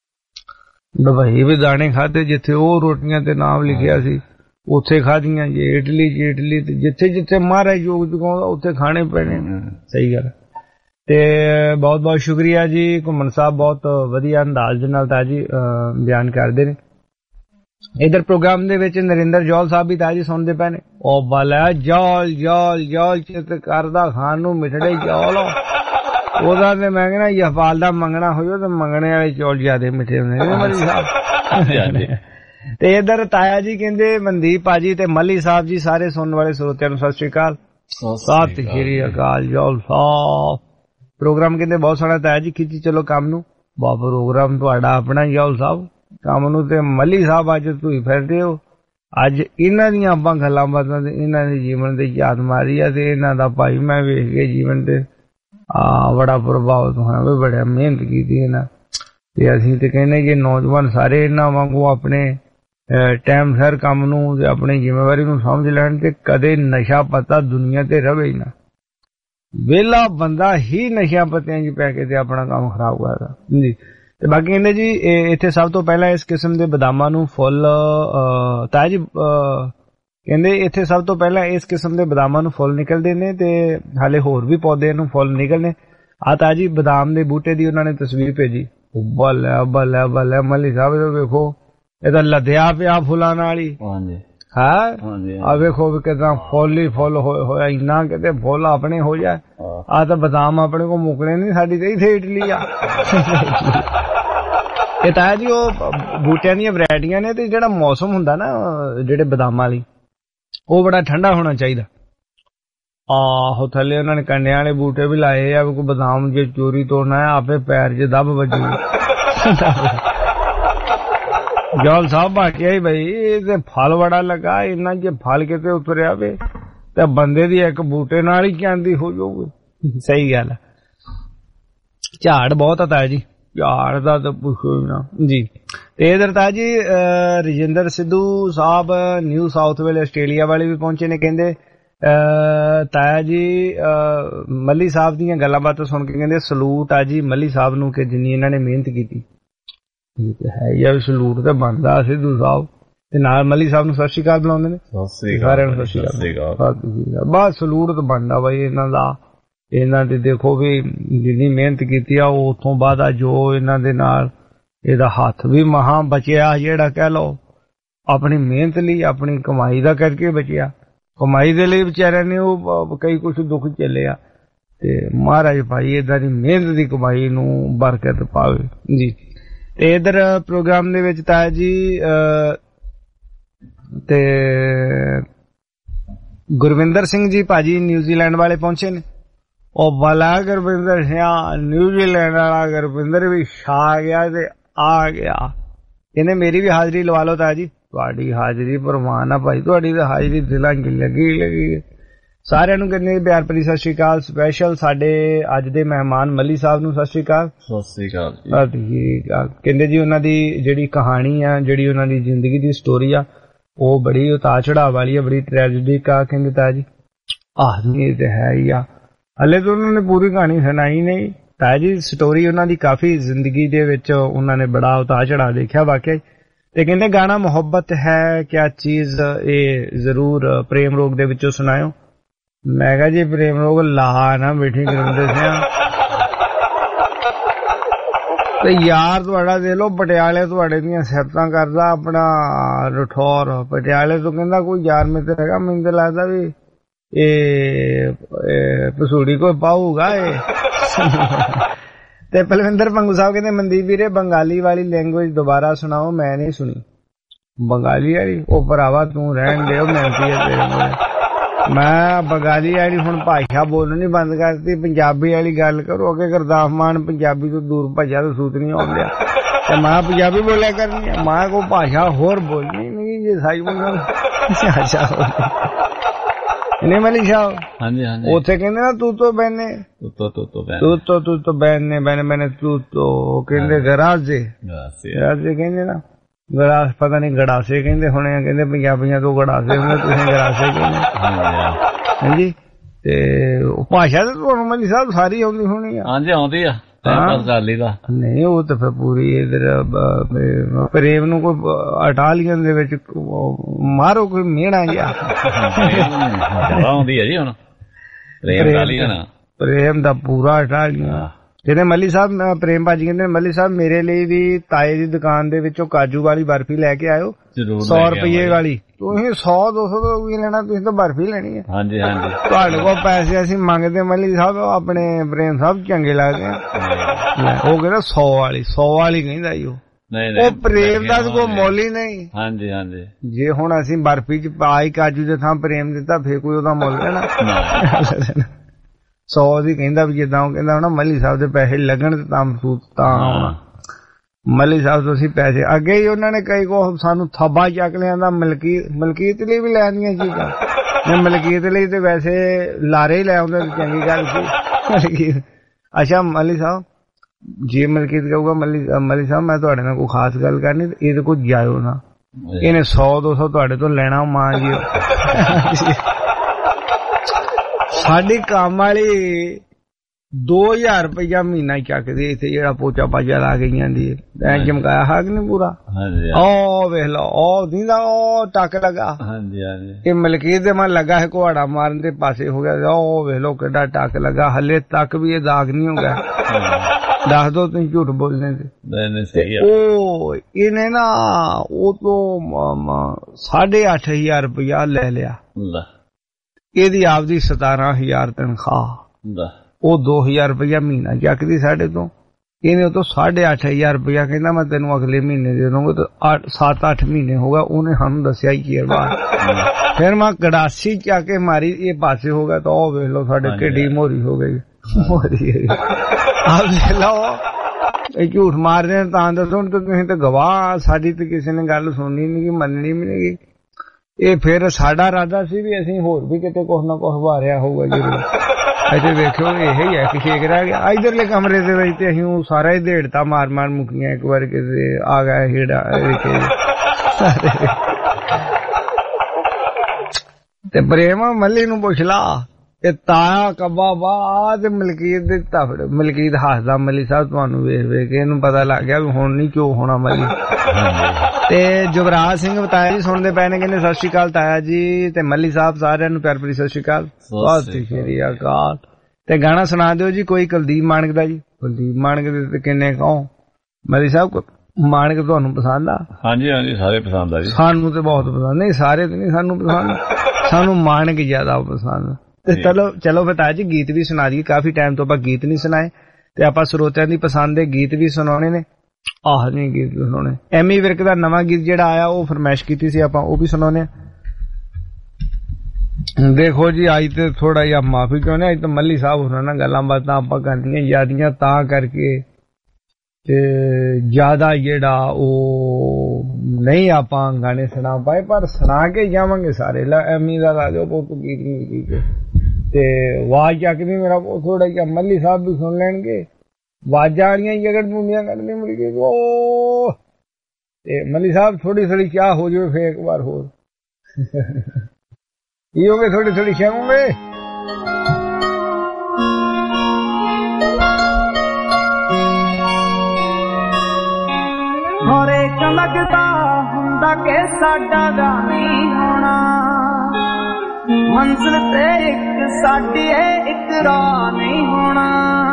ਦੁਬਈ ਵੀ ਦਾਣੇ ਖਾਧੇ, ਜਿੱਥੇ ਉਹ ਰੋਟੀਆਂ ਤੇ ਨਾਮ ਲਿਖਿਆ ਸੀ ਉੱਥੇ ਖਾਧੀਆਂ। ਜੇ ਇਟਲੀ ਚ ਇਟਲੀ, ਤੇ ਜਿੱਥੇ ਜਿੱਥੇ ਮਹਾਰਾਜ ਯੋਗ ਚੁਕਾਉਂਦਾ ਉੱਥੇ ਖਾਣੇ ਪੈਣੇ। ਸਹੀ ਗੱਲ। ਤੇ ਬਹੁਤ ਬਹੁਤ ਸ਼ੁਕਰੀਆ ਜੀ। ਘੁੰਮਣ ਸਾਹਿਬ ਬਹੁਤ ਵਧੀਆ ਅੰਦਾਜ਼ ਦੇ ਨਾਲ ਤਾਂ ਜੀ ਬਿਆਨ ਕਰਦੇ ਨੇ। ਇਧਰ ਪ੍ਰੋਗਰਾਮ ਦੇ ਵਿੱਚ ਨਰਿੰਦਰ ਜੌਲ ਸਾਹਿਬ ਵੀ ਤਾਂ ਜੀ ਸੁਣਦੇ ਪਏ ਨੇ। ਉਹ ਬਾਲਾ ਜੌਲ ਜੌਲ ਜੌਲ ਚਿੱਤ ਕਰਦਾ ਖਾਣ ਨੂੰ ਮਿੱਠੜੇ ਚੌਲ, ਉਹਦਾ ਤੇ ਮੈਂ ਕਹਿੰਦਾ ਯਹਪਾਲ ਦਾ ਮੰਗਣਾ ਹੋਇਓ ਤੇ ਮੰਗਣੇ ਵਾਲੇ ਚੌਲ ਜ਼ਿਆਦਾ ਮਿੱਠੇ ਹੁੰਦੇ ਨੇ ਮਲੀ ਸਾਹਿਬ। ਤੇ ਇਧਰ ਤਾਇਆ ਜੀ ਕਹਿੰਦੇ ਮਨਦੀਪ ਭਾਜੀ ਤੇ ਮੱਲੀ ਸਾਹਿਬ ਜੀ, ਸਾਰੇ ਸੁਣਨ ਵਾਲੇ ਸਰੋਤਿਆਂ ਨੂੰ ਸਤਿ ਸ਼੍ਰੀ ਅਕਾਲ, ਸਤਿ ਸ਼੍ਰੀ ਅਕਾਲ। ਜੌਲ ਸਾਹਿਬ ਪ੍ਰੋਗਰਾਮ ਕਹਿੰਦੇ ਬਹੁਤ ਸੋਹਣਾ ਤਾਇਆ ਜੀ, ਖਿੱਚੀ ਚਲੋ ਕੰਮ ਨੂੰ। ਬਹੁਤ ਪ੍ਰੋਗਰਾਮ ਤੁਹਾਡਾ ਆਪਣਾ ਜੌਲ ਸਾਹਿਬ, ਕੰਮ ਨੂੰ ਤੇ ਮੱਲੀ ਸਾਹਿਬ ਅੱਜ ਤੁਸੀਂ ਫਿਰਦੇ ਹੋ। ਅੱਜ ਇਹਨਾਂ ਦੀਆਂ ਆਪਾਂ ਗੱਲਾਂ ਬਾਤਾਂ ਤੇ ਇਹਨਾਂ ਦੇ ਜੀਵਨ ਤੇ ਯਾਦ ਮਾਰੀ ਆ, ਤੇ ਇਹਨਾਂ ਦਾ ਭਾਈ ਮੈਂ ਵੇਖ ਕੇ ਜੀਵਨ ਤੇ ਆ ਬੜਾ ਪ੍ਰਭਾਵਿਤ ਹੋਇਆ ਵੀ ਬੜਾ ਮਿਹਨਤ ਕੀਤੀ ਇਹਨਾਂ। ਤੇ ਅਸੀਂ ਤੇ ਕਹਿੰਦੇ ਕਿ ਨੌਜਵਾਨ ਸਾਰੇ ਇਹਨਾਂ ਵਾਂਗੂ ਆਪਣੇ ਟਾਈਮ ਸਿਰ ਕੰਮ ਨੂੰ ਤੇ ਆਪਣੀ ਜ਼ਿੰਮੇਵਾਰੀ ਨੂੰ ਸਮਝ ਲੈਣ, ਤੇ ਕਦੇ ਨਸ਼ਾ ਪਤਾ ਦੁਨੀਆ ਤੇ ਰਵੇ ਨਾ। ਵਿਹਲਾ ਬੰਦਾ ਹੀ ਨਸ਼ਿਆਂ ਪੱਤਿਆਂ 'ਚ ਪੈ ਕੇ ਤੇ ਆਪਣਾ ਕੰਮ ਖਰਾਬ ਕਰਦਾ ਜੀ। ਤੇ ਬਾਕੀ ਕਹਿੰਦੇ ਜੀ ਇੱਥੇ ਸਭ ਤੋਂ ਪਹਿਲਾਂ ਇਸ ਕਿਸਮ ਦੇ ਬਦਾਮਾਂ ਨੂੰ ਫੁੱਲ ਤਾਇਆ ਜੀ ਕਹਿੰਦੇ ਇੱਥੇ ਸਭ ਤੋਂ ਪਹਿਲਾਂ ਇਸ ਕਿਸਮ ਦੇ ਬਦਾਮਾਂ ਨੂੰ ਫੁੱਲ ਨਿਕਲਦੇ ਨੇ, ਤੇ ਹਾਲੇ ਹੋਰ ਵੀ ਪੌਦੇ ਨੂੰ ਫੁੱਲ ਨਿਕਲਨੇ। ਆ ਤਾਇਆ ਜੀ ਬਦਾਮ ਦੇ ਬੂਟੇ ਦੀ ਉਹਨਾਂ ਨੇ ਤਸਵੀਰ ਭੇਜੀ। ਬੱਲੇ ਬੱਲੇ ਬੱਲੇ ਮੱਲੀ ਸਾਹਿਬ ਵੇਖੋ, ਇਹ ਤਾਂ ਲੱਦਿਆ ਪਿਆ ਫੁੱਲਾਂ ਨਾਲ ਹੀ। ਹਾਂ ਆ ਵੇਖੋ ਵੀ ਕਿਦਾਂ ਫੁੱਲ ਹੀ ਫੁੱਲ ਹੋਇਆ, ਇੰਨਾ ਕਿਤੇ ਫੁੱਲ ਆਪਣੇ ਹੋ ਜਾਏ। ਆ ਤਾਂ ਬਦਾਮ ਆਪਣੇ ਕੋਲ ਮੁੱਕਣੇ ਨਹੀਂ, ਸਾਡੀ ਤੇ ਇੱਥੇ ਇਟਲੀ ਆ। ਇਹ ਤਾਇਆ ਜੀ ਉਹ ਬੂਟਿਆਂ ਦੀਆਂ ਵੈਰਾਈਟੀਆਂ ਨੇ, ਤੇ ਜਿਹੜਾ ਮੌਸਮ ਹੁੰਦਾ ਨਾ ਜਿਹੜੇ ਬਦਾਮਾਂ ਲਈ, ਉਹ ਬੜਾ ਠੰਡਾ ਹੋਣਾ ਚਾਹੀਦਾ। ਆਹੋ ਥੱਲੇ ਉਹਨਾਂ ਨੇ ਕੰਡਿਆਂ ਵਾਲੇ ਬੂਟੇ ਵੀ ਲਾਏ ਆ, ਕੋਈ ਬਦਾਮ ਜੇ ਚੋਰੀ ਤੋੜਨਾ ਹੈ ਆਪੇ ਪੈਰ 'ਚ ਦੱਬ ਵੱਜੂ। ਜੌਲ ਸਾਹਿਬ ਬਾਕਿਆ ਹੀ ਬਈ ਇਹ ਫਲ ਬੜਾ ਲੱਗਾ ਇੰਨਾ ਜੇ ਫਲ ਕਿਤੇ ਉਤਰਿਆ ਵੇ ਤੇ ਬੰਦੇ ਦੀ ਇੱਕ ਬੂਟੇ ਨਾਲ ਹੀ ਕਹਿੰਦੀ ਹੋ ਜਾਊਗੀ। ਸਹੀ ਗੱਲ, ਝਾੜ ਬਹੁਤ ਆ ਜੀ, ਝਾੜ ਦਾ ਤਾਂ ਪੁੱਛੋ ਨਾ ਜੀ। ਤੇ ਇਧਰ ਤਾਂ ਜੀ ਰਜਿੰਦਰ ਸਿੱਧੂ ਸਾਹਿਬ ਨਿਊ ਸਾਊਥ ਵੇਲੇ ਆਸਟ੍ਰੇਲੀਆ ਵਾਲੇ ਵੀ ਪਹੁੰਚੇ ਨੇ। ਕਹਿੰਦੇ ਤਾਇਆ ਜੀ ਮੱਲੀ ਸਾਹਿਬ ਦੀਆਂ ਗੱਲਾਂ ਬਾਤਾਂ ਸੁਣ ਕੇ ਕਹਿੰਦੇ ਸਲੂਟ ਆ ਜੀ ਮੱਲੀ ਸਾਹਿਬ ਨੂੰ ਕਿ ਜਿੰਨੀ ਇਹਨਾਂ ਨੇ ਮਿਹਨਤ ਕੀਤੀ। ਹੈ ਯਾਰ ਸਲੂਟ ਤਾਂ ਬਣਦਾ ਸਿੱਧੂ ਸਾਹਿਬ ਤੇ ਨਾਲ ਮੱਲੀ ਸਾਹਿਬ ਨੂੰ ਸਤਿ ਸ਼੍ਰੀ ਅਕਾਲ ਬੁਲਾਉਂਦੇ ਨੇ। ਸਾਰਿਆਂ ਨੂੰ ਸਤਿ ਸ਼੍ਰੀ ਅਕਾਲ। ਬਸ ਸਲੂਟ ਤਾਂ ਬਣਦਾ ਬਾਈ ਇਹਨਾਂ ਦਾ। ਇਹਨਾਂ ਦੀ ਦੇਖੋ ਵੀ ਜਿੰਨੀ ਮਿਹਨਤ ਕੀਤੀ ਆ ਉਹ ਉਤੋਂ ਬਾਅਦ ਆ ਜੋ ਇਹਨਾਂ ਦੇ ਨਾਲ ਇਹਦਾ ਹੱਥ ਵੀ ਮਹਾਂ ਬਚਿਆ, ਜਿਹੜਾ ਕਹਿ ਲਓ ਆਪਣੀ ਮਿਹਨਤ ਲਈ ਆਪਣੀ ਕਮਾਈ ਦਾ ਕਰਕੇ ਬਚਿਆ। ਕਮਾਈ ਦੇ ਲਈ ਵਿਚਾਰਿਆਂ ਨੇ ਉਹ ਕਈ ਕੁਛ ਦੁੱਖ ਝੱਲਿਆ ਤੇ ਮਹਾਰਾਜ ਭਾਈ ਏਦਾਂ ਦੀ ਮਿਹਨਤ ਦੀ ਕਮਾਈ ਨੂੰ ਬਰਕਤ ਪਾਵੇ ਜੀ। ਤੇ ਇਧਰ ਪ੍ਰੋਗਰਾਮ ਦੇ ਵਿੱਚ ਤਾਇਆ ਜੀ ਤੇ ਗੁਰਵਿੰਦਰ ਸਿੰਘ ਜੀ ਭਾਜੀ ਨਿਊਜ਼ੀਲੈਂਡ ਵਾਲੇ ਪਹੁੰਚੇ ਨੇ। ਉਹ ਵਾਲਾ ਗੁਰਵਿੰਦਰ ਸਿੰਘ ਨਿਊਜ਼ੀਲੈਂਡ ਵਾਲਾ ਗੁਰਵਿੰਦਰ ਵੀ ਛਾ ਗਿਆ ਤੇ ਆ ਗਿਆ। ਇਹਨੇ ਮੇਰੀ ਵੀ ਹਾਜ਼ਰੀ ਲਵਾ ਲਓ ਤਾਇਆ ਜੀ। ਤੁਹਾਡੀ ਹਾਜ਼ਰੀ ਪ੍ਰਵਾਨ ਆ ਭਾਈ, ਤੁਹਾਡੀ ਤਾਂ ਹਾਜ਼ਰੀ ਦਿਲਾਂ ਚ ਲੱਗੀ ਲੱਗੀ। ਸਾਰਿਆਂ ਨੂੰ ਕਹਿੰਦੇ ਪਿਆਰ ਭਰੀ ਸਤਿ ਸ਼੍ਰੀ ਅਕਾਲ। ਸਪੈਸ਼ਲ ਸਾਡੇ ਅੱਜ ਦੇ ਮਹਿਮਾਨ ਮੱਲੀ ਸਾਹਿਬ ਨੂੰ ਸਤਿ ਸ਼੍ਰੀ ਅਕਾਲ। ਸਤਿ ਸ਼੍ਰੀ ਅਕਾਲ ਜੀ। ਕਹਿੰਦੇ ਜੀ ਉਹਨਾਂ ਦੀ ਜਿਹੜੀ ਕਹਾਣੀ ਆ, ਜਿਹੜੀ ਉਹਨਾਂ ਦੀ ਜ਼ਿੰਦਗੀ ਦੀ ਸਟੋਰੀ ਆ, ਉਹ ਬੜੀ ਉਤਾਰ ਚੜਾਅ ਵਾਲੀ ਆ, ਬੜੀ ਟ੍ਰੈਜੇਡਿਕ ਆ। ਕਹਿੰਦੇ ਤਾਇਆ ਜੀ ਆਦਮੀ ਤੇ ਹੈ ਹੀ ਆ, ਹਲੇ ਤਾਂ ਉਹਨਾਂ ਨੇ ਪੂਰੀ ਕਹਾਣੀ ਸੁਣਾਈ ਨਹੀਂ। ਤਾਇਆ ਜੀ ਸਟੋਰੀ ਉਹਨਾਂ ਦੀ ਕਾਫੀ ਜ਼ਿੰਦਗੀ ਦੇ ਵਿੱਚ ਉਹਨਾਂ ਨੇ ਬੜਾ ਉਤਾਰ ਚੜਾਅ ਦੇਖਿਆ ਵਾਕਿਆ। ਤੇ ਕਹਿੰਦੇ ਗਾਣਾ ਮੁਹੱਬਤ ਹੈ ਕਿਆ ਚੀਜ਼ ਇਹ ਜ਼ਰੂਰ ਪ੍ਰੇਮ ਰੋਗ ਦੇ ਵਿੱਚੋਂ ਸੁਣਾਇਓ। ਮੈਂ ਕਿਹਾ ਜੀ ਪ੍ਰੇਮ ਰੋਗ ਲਾ ਨਾ ਬੈਠੀ ਕਰਾਉਂਦੇ ਸੀ ਤੇ ਯਾਰ ਤੁਹਾਡਾ ਦੇ ਲੋ ਪਟਿਆਲੇ ਤੁਹਾਡੇ ਦੀਆਂ ਸਿਫਤਾਂ ਕਰਦਾ ਆਪਣਾ ਰਠੌਰ ਪਟਿਆਲੇ ਤੋਂ। ਕਹਿੰਦਾ ਕੋਈ ਯਾਰ ਮੇਰੇ ਹੈਗਾ, ਮੈਨੂੰ ਤਾਂ ਲੱਗਦਾ ਵੀ ਇਹ ਪਸੂੜੀ ਕੋਈ ਪਾਊਗਾ ਇਹ। ਤੇ ਪਲਵਿੰਦਰ ਪੰਗੂ ਸਾਹਿਬ ਕਹਿੰਦੇ ਮਨਦੀਪ ਵੀਰੇ ਬੰਗਾਲੀ ਵਾਲੀ ਲੈਂਗੁਏਜ ਦੁਬਾਰਾ ਸੁਣਾਓ, ਮੈਂ ਨਹੀਂ ਸੁਣੀ ਬੰਗਾਲੀ ਵਾਲੀ। ਉਹ ਭਰਾਵਾ ਤੂੰ ਰਹਿਣ ਦਿਓ, ਮਿਹਨਤੀ ਹੈ ਤੇਰੇ। ਮੈਂ ਬੰਗਾਲੀ ਵਾਲੀ ਹੁਣ ਭਾਸ਼ਾ ਬੋਲਣੀ ਬੰਦ ਕਰਤੀ, ਪੰਜਾਬੀ ਵਾਲੀ ਗੱਲ ਕਰੋ। ਅੱਗੇ ਗੁਰਦਾਸ ਮਾਨ ਪੰਜਾਬੀ ਤੋਂ ਦੂਰ ਭੱਜਿਆ ਤਾਂ ਸੂਤ ਨਹੀਂ ਆਉਂਦਿਆ ਤੇ ਮੈਂ ਪੰਜਾਬੀ ਬੋਲਿਆ ਕਰਨੀ ਹੈ। ਮੈਂ ਕੋਈ ਭਾਸ਼ਾ ਹੋਰ ਬੋਲਣੀ ਨਹੀਂ ਜੇ ਸਾਈ ਬੋਲਣਾ। ਨਹੀਂ ਮਲਿਕ ਸਾਹਿਬ ਹਾਂਜੀ ਹਾਂਜੀ ਉੱਥੇ ਕਹਿੰਦੇ ਨਾ ਤੂੰ ਤੋਂ ਬੈਨੇ ਤੂੰ ਤੋਂ ਤੂੰ ਤੋਂ ਤੂੰ ਤੋਂ ਤੂੰ ਤੋਂ ਬੈਨੇ ਬੈਨੇ ਬੈਨੇ ਤੂੰ ਤੋਂ ਕਹਿੰਦੇ ਗਰਾਜੇ ਗਰਾਜੇ ਕਹਿੰਦੇ ਨਾ ਗਰਾਸ ਪਤਾ ਨਹੀਂ ਗੜਾਸੇ ਕਹਿੰਦੇ ਹੋਣੇ ਆ। ਕਹਿੰਦੇ ਪੰਜਾਬੀਆਂ ਤੋਂ ਗੜਾਸੇ ਹੁੰਦੇ, ਤੁਸੀਂ ਗਰਾਸੇ ਕਹਿੰਦੇ। ਹਾਂਜੀ ਤੇ ਭਾਸ਼ਾ ਤਾਂ ਤੁਹਾਨੂੰ ਮਲਿਕ ਸਾਹਿਬ ਸਾਰੀ ਆਉਂਦੀ ਹੋਣੀ ਆ। ਹਾਂਜੀ ਆਉਂਦੀ ਆ ਨਹੀਂ ਉਹ ਤਾਂ ਫਿਰ ਪੂਰੀ ਇਧਰ ਪ੍ਰੇਮ ਨੂੰ ਕੋਈ ਇਟਾਲੀਅਨ ਦੇ ਵਿੱਚ ਮਾਰੋ ਕੋਈ ਮਿਹਣਾ ਜਿਹਾ ਆਉਂਦੀ ਹੈ ਜੀ ਹੁਣ ਪ੍ਰੇਮ ਦਾ ਪੂਰਾ ਇਟਾਲੀਅਨ। ਕਹਿੰਦੇ ਮੱਲੀ ਸਾਹਿਬ ਪ੍ਰੇਮ ਭਾਜੀ ਕਹਿੰਦੇ ਮੱਲੀ ਸਾਹਿਬ ਮੇਰੇ ਲਈ ਵੀ ਤਾਏ ਦੀ ਦੁਕਾਨ ਦੇ ਵਿੱਚੋਂ ਕਾਜੂ ਵਾਲੀ ਬਰਫੀ ਲੈ ਕੇ ਆਇਓ ਸੌ ਰੁਪਏ ਵਾਲੀ। ਤੁਸੀਂ ਸੌ ਦੋ ਸੌ ਤੋਂ ਵੀ ਲੈਣਾ, ਤੁਸੀਂ ਤਾਂ ਬਰਫੀ ਲੈਣੀ ਹੈ। ਹਾਂਜੀ ਹਾਂਜੀ ਤੁਹਾਡੇ ਕੋਲ ਪੈਸੇ ਅਸੀਂ ਮੰਗਦੇ ਮੱਲੀ ਸਾਹਿਬ ਆਪਣੇ ਪ੍ਰੇਮ ਸਾਹਿਬ ਚੰਗੇ ਲੱਗਦੇ ਆ। ਉਹ ਕਹਿੰਦਾ ਸੌ ਵਾਲੀ ਸੌ ਵਾਲੀ ਕਹਿੰਦਾ ਜੀ ਉਹ। ਉਹ ਪ੍ਰੇਮ ਦਾ ਕੋਈ ਮੁੱਲ ਹੀ ਨਹੀਂ। ਹਾਂਜੀ ਹਾਂਜੀ ਜੇ ਹੁਣ ਅਸੀਂ ਬਰਫੀ ਚ ਪਾਈ ਕਾਜੂ ਦੇ ਥਾਂ ਪ੍ਰੇਮ ਦਿੱਤਾ ਫੇਰ ਕੋਈ ਉਹਦਾ ਮੁੱਲ ਲੈਣਾ। ਸੌ ਦੀ ਕਹਿੰਦਾ ਵੀ ਜਿੱਦਾਂ ਉਹ ਕਹਿੰਦਾ ਹੋਣਾ ਮੱਲੀ ਸਾਹਿਬ ਦੇ ਪੈਸੇ ਲੱਗਣ ਤੇ ਤਾਂ ਮਸੂਤ ਤਾਂ ਆਉਣਾ। ਮੱਲੀ ਸਾਹਿਬ ਤੋਂ ਅਸੀਂ ਪੈਸੇ ਅੱਗੇ ਹੀ ਉਹਨਾਂ ਨੇ ਕਈ ਕੋ ਸਾਨੂੰ ਥੱਬਾ ਚੱਕ ਲਿਆ ਦਾ ਮਲਕੀਤ ਮਲਕੀਤ ਲਈ ਵੀ ਲੈ ਦੀਆਂ ਚੀਜ਼ਾਂ। ਮਲਕੀਤ ਲਈ ਤੇ ਵੈਸੇ ਲਾਰੇ ਹੀ ਲੈ ਆਉਂਦੇ ਚੰਗੀ ਗੱਲ ਸੀ ਮਲਕੀਤ। ਅੱਛਾ ਮੱਲੀ ਸਾਹਿਬ ਜੇ ਮਲਕੀਤ ਕਹੂਗਾ ਮੱਲੀ ਮੱਲੀ ਸਾਹਿਬ ਮੈਂ ਤੁਹਾਡੇ ਨਾਲ ਕੋਈ ਖਾਸ ਗੱਲ ਕਰਨੀ ਤੇ ਇਹਦੇ ਕੋਲ ਜਾਇਓ ਨਾ, ਇਹਨੇ ਸੌ ਦੋ ਸੌ ਤੁਹਾਡੇ ਤੋਂ ਲੈਣਾ ਮਾਂ ਜੀ। ਸਾਡੀ ਕੰਮ ਵਾਲੀ ਦੋ ਹਜ਼ਾਰ ਰੁਪਇਆ ਮਹੀਨਾ ਚੱਕਦੀ ਇੱਥੇ ਜਿਹੜਾ ਪੋਚਾ ਪਾਚਾ ਲਾ ਕੇ ਜਾਂਦੀ ਹੈ। ਚਮਕਾਇਆ ਹੱਕ ਨੀ ਪੂਰਾ। ਉਹ ਵੇਖ ਲੋ ਉਹ ਦੀਦਾ ਉਹ ਟੱਕ ਲੱਗਾ। ਇਹ ਮਲਕੀਤ ਦੇ ਮਨ ਲੱਗਾ ਹੈ ਕੁਹਾੜਾ ਮਾਰਨ ਦੇ ਪਾਸੇ ਹੋ ਗਿਆ। ਉਹ ਵੇਖ ਲੋ ਕਿੱਡਾ ਟੱਕ ਲੱਗਾ, ਹਲੇ ਤੱਕ ਵੀ ਇਹ ਦਾਗ ਨਹੀਂ ਹੋ ਗਿਆ। ਦੱਸ ਦੋ ਤੁਸੀਂ ਝੂਠ ਬੋਲਦੇ ਤੇ। ਉਹ ਇਹਨੇ ਨਾ ਉਹ ਤੋਂ ਸਾਢੇ ਅੱਠ ਹਜ਼ਾਰ ਰੁਪਇਆ ਲੈ ਲਿਆ। ਇਹਦੀ ਆਪਦੀ ਸਤਾਰਾਂ ਹਜ਼ਾਰ ਤਨਖਾਹ, ਉਹ ਦੋ ਹਜ਼ਾਰ ਰੁਪਇਆ ਮਹੀਨਾ ਚੱਕਦੀ ਸਾਡੇ ਤੋਂ। ਇਹਨੇ ਉਹ ਤੋਂ ਸਾਢੇ ਅੱਠ ਹਜ਼ਾਰ ਰੁਪਇਆ ਕਹਿੰਦਾ ਮੈਂ ਤੈਨੂੰ ਅਗਲੇ ਮਹੀਨੇ ਦੇ ਦਊਂਗਾ। ਤੇ ਸੱਤ ਅੱਠ ਮਹੀਨੇ ਹੋ ਗਿਆ ਉਹਨੇ ਸਾਨੂੰ ਦੱਸਿਆ ਹੀ ਕੀ ਬਾਤ। ਫਿਰ ਮੈਂ ਗੜਾਸੀ ਚੱਕ ਕੇ ਮਾਰੀ ਇਹ ਪਾਸੇ ਹੋ ਗਿਆ ਤਾਂ ਉਹ ਵੇਖ ਲਓ ਸਾਡੇ ਕਿੱਡੀ ਮੋਰੀ ਹੋ ਗਈ। ਮੋਰੀ ਆ ਵੇਖ ਲਓ झूठ मारदे ने तां दसो ते तुसीं ते गवाह साडी ते किसी ने गल सुननी नहीं मननी भी नहीं। ਇਹ ਫਿਰ ਸਾਡਾ ਇਰਾਦਾ ਸੀ ਵੀ ਅਸੀਂ ਹੋਰ ਵੀ ਕਿਤੇ ਕੁਛ ਨਾ ਕੁਛ ਵਾਰਿਆ ਹੋਊਗਾ ਜ਼ਰੂਰ। ਅਜੇ ਵੇਖਿਓ ਇਹ ਹੀ ਹੈ ਕਿ ਛੇਕ ਰਹਿ ਗਿਆ ਇਧਰਲੇ ਕਮਰੇ ਦੇ ਵਿੱਚ ਤੇ ਅਸੀਂ ਉਹ ਸਾਰਾ ਹੀ ਢੇੜਤਾ ਮਾਰ ਮਾਰ ਮੁੱਕੀਆਂ ਇੱਕ ਵਾਰ ਕਿਤੇ ਆ ਗਿਆ ਹੀੜਾ ਤੇ ਪ੍ਰੇਮ ਮੱਲੀ ਨੂੰ ਪੁੱਛ ਲਾ ਕਿ ਤਾਇਆ ਕੱਬਾ ਬਾਦ ਮਲਕੀਤ ਦੇ ਤਫੜ ਮਲਕੀਤ ਹੱਸਦਾ ਮੱਲੀ ਸਾਹਿਬ ਤੁਹਾਨੂੰ ਵੇਖ ਵੇਖ ਕੇ ਇਹਨੂੰ ਪਤਾ ਲੱਗ ਗਿਆ ਵੀ ਹੁਣ ਨਹੀਂ ਕਿਉਂ ਹੋਣਾ ਮੱਲੀ। ਤੇ ਜੁਗਰਾਜ ਸਿੰਘ ਬਤਾਇਆ ਜੀ ਸੁਣਦੇ ਪਏ ਨੇ ਕਹਿੰਦੇ ਸਤਿ ਸ਼੍ਰੀ ਅਕਾਲ ਤਾਇਆ ਜੀ ਤੇ ਮੱਲੀ ਸਾਹਿਬ ਸਾਰਿਆਂ ਨੂੰ ਪਿਆਰ ਭਰੀ ਸਤਿ ਸ਼੍ਰੀ ਅਕਾਲ। ਬਹੁਤ ਸ਼ੁਕਰੀਆ ਅਕਾਲ। ਤੇ ਗਾਣਾ ਸੁਣਾ ਦਿਓ ਜੀ ਕੋਈ ਕੁਲਦੀਪ ਮਾਨਕ ਦਾ ਜੀ। ਕੁਲਦੀਪ ਮਾਨਕ ਦੇ ਤੇ ਕਿੰਨੇ ਕਹੋ ਮੱਲੀ ਸਾਹਿਬ ਮਾਨਕ ਤੁਹਾਨੂੰ ਪਸੰਦ ਆ? ਹਾਂਜੀ ਹਾਂਜੀ ਸਾਰੇ ਪਸੰਦ ਆ ਜੀ। ਸਾਨੂੰ ਤੇ ਬਹੁਤ ਪਸੰਦ ਨਹੀਂ ਸਾਰੇ ਤੇ ਨਹੀਂ ਸਾਨੂੰ ਪਸੰਦ ਸਾਨੂੰ ਮਾਨਕ ਜ਼ਿਆਦਾ ਪਸੰਦ। ਤੇ ਚਲੋ ਚਲੋ ਬਤਾ ਜੀ ਗੀਤ ਵੀ ਸੁਣਾ ਦਈਏ ਕਾਫੀ ਟਾਈਮ ਤੋਂ ਆਪਾਂ ਗੀਤ ਨਹੀਂ ਸੁਣਾਏ ਤੇ ਆਪਾਂ ਸਰੋਤਿਆਂ ਦੀ ਪਸੰਦ ਦੇ ਗੀਤ ਵੀ ਸੁਣਾਉਣੇ ਨੇ। ਆਹ ਨਹੀਂ ਗੀਤ ਸੁਣਾਉਣੇ ਐਮੀ ਵਿਰਕ ਦਾ ਨਵਾਂ ਗੀਤ ਜਿਹੜਾ ਆਇਆ ਉਹ ਫਰਮਾਇਸ਼ ਕੀਤੀ ਸੀ ਆਪਾਂ ਉਹ ਵੀ ਸੁਣਾਉਣੇ। ਦੇਖੋ ਜੀ ਅੱਜ ਤੇ ਥੋੜਾ ਜਿਹਾ ਮਾਫੀ ਚਾਹੁੰਦੇ ਅੱਜ ਤਾਂ ਮੱਲੀ ਸਾਹਿਬ ਹੋਣਾ ਨਾ ਗੱਲਾਂ ਬਾਤਾਂ ਆਪਾਂ ਕਰਨੀਆਂ ਯਾਦੀਆਂ ਤਾਂ ਕਰਕੇ ਤੇ ਜ਼ਿਆਦਾ ਜਿਹੜਾ ਉਹ ਨਹੀਂ ਆਪਾਂ ਗਾਣੇ ਸੁਣਾ ਪਾਏ ਪਰ ਸੁਣਾ ਕੇ ਜਾਵਾਂਗੇ ਸਾਰੇ। ਲੈ ਐਮੀ ਦਾ ਰਾਜੋ ਪੁੱਤ ਗੀਤ ਨਹੀਂ ਕੀ ਤੇ ਆਵਾਜ਼ ਚੱਕਦੀ ਮੇਰਾ ਥੋੜਾ ਜਿਹਾ ਮੱਲੀ ਸਾਹਿਬ ਵੀ ਸੁਣ ਲੈਣਗੇ ਆਵਾਜ਼ਾਂ ਵਾਲੀਆਂ ਜਗੜ ਮੁੰਡੀਆਂ ਕੱਢਣੀ ਮੁੜ ਕੇ ਉਹ ਤੇ ਮੱਲੀ ਸਾਹਿਬ ਥੋੜੀ ਥੋੜੀ ਚਾਹ ਹੋ ਜਾਵੇ ਫੇਰ ਇੱਕ ਵਾਰ ਹੋਰ ਪੀਓਗੇ ਥੋੜੀ ਥੋੜੀ ਸ਼ਾਮੋਗੇ। ਹਰੇਕ ਲੱਗਦਾ ਹੁੰਦਾ ਕਿ ਸਾਡਾ ਦਾ ਨਹੀਂ ਹੋਣਾ ਮੰਜ਼ਿਲ ਤੇ ਇੱਕ ਸਾਡੀ ਏ ਇੱਕ ਰਾਹ ਨਹੀਂ ਹੋਣਾ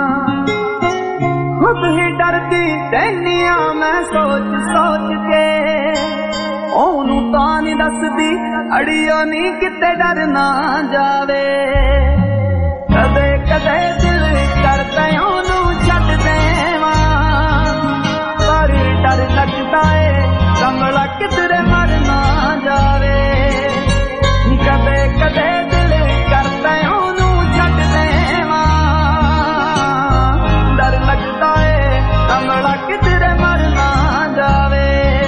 ਖੁਦ ਹੀ ਡਰਦੀ ਰਹਿਨੀ ਆ ਮੈਂ ਸੋਚ ਸੋਚ ਕੇ ਉਹਨੂੰ ਤਾਂ ਨਹੀਂ ਦੱਸਦੀ ਅੜੀਓ ਨਹੀਂ ਕਿਤੇ ਡਰ ਨਾ ਜਾਵੇ ਕਦੇ ਕਦੇ ਦਿਲ ਕਰਦਾ ਉਹਨੂੰ ਛੱਡ ਦੇਵਾਂ ਪਰ ਡਰ ਲੱਗਦਾ ਏ ਕਮਲਾ ਕਿਧਰੇ ਮਰ ਨਾ ਜਾਵੇ ਕਦੇ ਕਦੇ ਦਿਲ ਕਰਦਾ ਉਹਨੂੰ ਛੱਡ ਦੇਵਾਂ ਡਰ ਲੱਗਦਾ ਏ ਕਮਲਾ ਕਿਧਰੇ ਮਰ ਨਾ ਜਾਵੇ।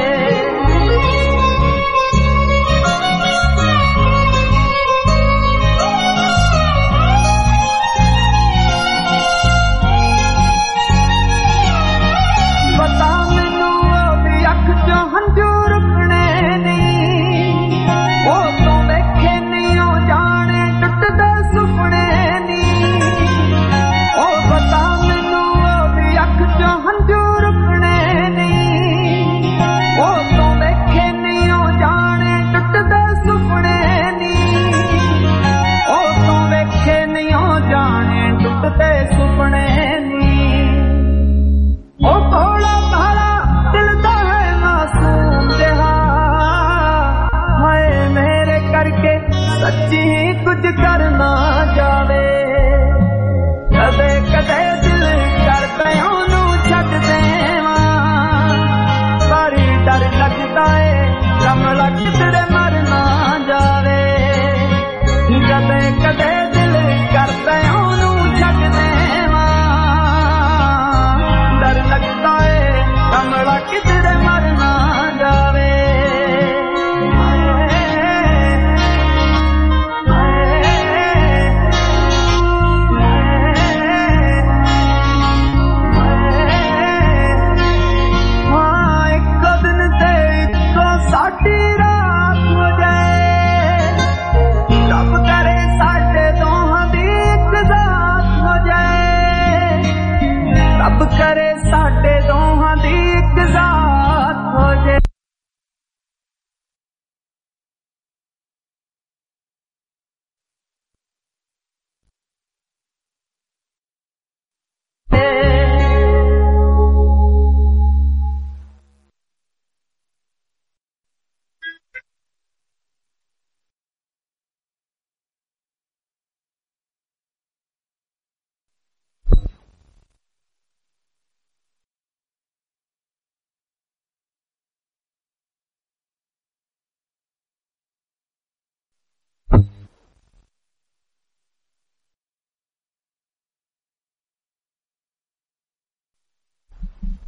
ਪਤਾ ਮੈਨੂੰ ਉਹਦੀ ਅੱਖ ਚੋਂ ਹੰਝੂ ਰੁਕਣੇ ਨਹੀਂ ਉਹ ਤੋਂ ਵੇਖੇ ਨਹੀਂ ਉਹ ਜਾਣੇ ਟੁੱਟਦੇ ਸੁਪਨੇ ਨਹੀਂ ਉਹ ਪਤਾ ਮੈਨੂੰ ਉਹਦੀ ਅੱਖ ਚੋਂ ਹੰਝੂ ਰੁਕਣੇ ਨਹੀਂ ਉਹ ਤੋਂ ਵੇਖੇ ਨਹੀਂ ਉਹ ਜਾਣੇ ਟੁੱਟਦੇ ਸੁਪਨੇ ਨਹੀਂ ਉਹ ਤੋਂ ਵੇਖੇ ਨਹੀਂ ਉਹ ਜਾਣੇ ਟੁੱਟਦੇ ਸੁਪਨੇ ਨਹੀਂ ਉਹ ਥੋੜਾ ਭਾਰਾ ਦਿਲ ਦਾ ਹੈ ਮਾਸੂਮ ਜਿਹਾ ਹਾਏ ਮੇਰੇ ਕਰਕੇ ਸੱਚੀ ਕੁਝ ਕਰਨਾ ਜਾਵੇ ਕਦੇ ਕਦੇ ਦਿਲ ਕਰਦਾ ਉਹਨੂੰ ਛੱਡ ਦੇਵਾਂ ਪਰ ਡਰ ਲੱਗਦਾ ਏ ਕਮਲਾ ਕਿਧਰੇ ਮਰ ਨਾ ਜਾਵੇ ਕਦੇ ਕਦੇ ਦਿਲ ਕਰਦਾ ਉਹਨੂੰ ਛੱਡ ਦੇਵਾਂ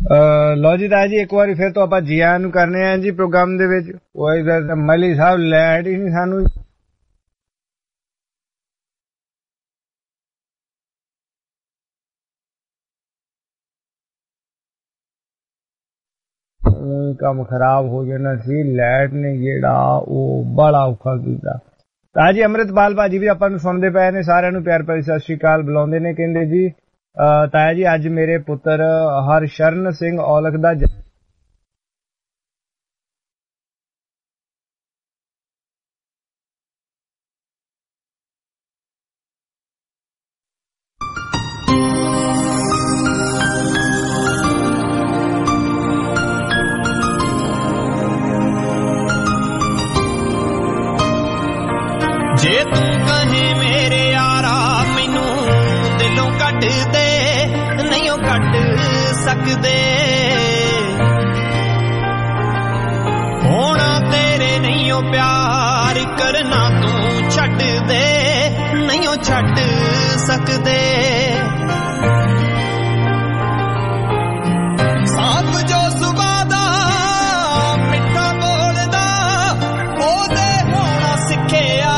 ਲਓ ਜੀ ਤਾਇਆ ਜੀ ਇੱਕ ਵਾਰੀ ਫਿਰ ਤੋਂ ਆਪਾਂ ਜੀ ਆਇਆਂ ਨੂੰ ਕਰਨੇ ਆ ਜੀ ਪ੍ਰੋਗਰਾਮ ਦੇ ਵਿੱਚ। ਉਹ ਇਧਰ ਮਲੀ ਸਾਹਿਬ ਲੈਟ ਹੀ ਨਹੀਂ ਸਾਨੂੰ। ਕੰਮ ਖਰਾਬ ਹੋ ਜਾਣਾ ਸੀ, ਲਾਈਟ ਨੇ ਜਿਹੜਾ ਉਹ ਬੜਾ ਔਖਾ ਕੀਤਾ। ਤਾਂ ਜੀ ਅੰਮ੍ਰਿਤਪਾਲ ਭਾਜੀ ਵੀ ਆਪਾਂ ਨੂੰ ਸੁਣਦੇ ਪਏ ਨੇ, ਸਾਰਿਆਂ ਨੂੰ ਪਿਆਰ ਭਰੀ ਸਤਿ ਸ਼੍ਰੀ ਅਕਾਲ ਬੁਲਾਉਂਦੇ ਨੇ। ਕਹਿੰਦੇ ਜੀ ਤਾਇਆ ਜੀ ਅੱਜ ਮੇਰੇ ਪੁੱਤਰ ਹਰਸ਼ਰਨ ਸਿੰਘ ਔਲਖ ਦਾ ਜੇ ਤੂੰ ਕਹੇ ਮੇਰੇ ਯਾਰਾ ਮੈਨੂੰ ਦਿਲੋਂ ਕੱਢ ਦੇ, ਨਹੀਂ ਉਹ ਕੱਢ ਸਕਦੇ। ਹੋਣਾ ਤੇਰੇ ਨਹੀਂ ਉਹ ਪਿਆਰ ਕਰਨਾ ਤੂੰ ਛੱਡ ਦੇ, ਨਹੀਂ ਉਹ ਛੱਡ ਸਕਦੇ। ਸਾਥ ਜੋ ਸੁਭਾ ਦਾ ਮਿੱਠਾ ਬੋਲਦਾ ਉਹਦੇ ਹੋਣਾ ਸਿੱਖਿਆ,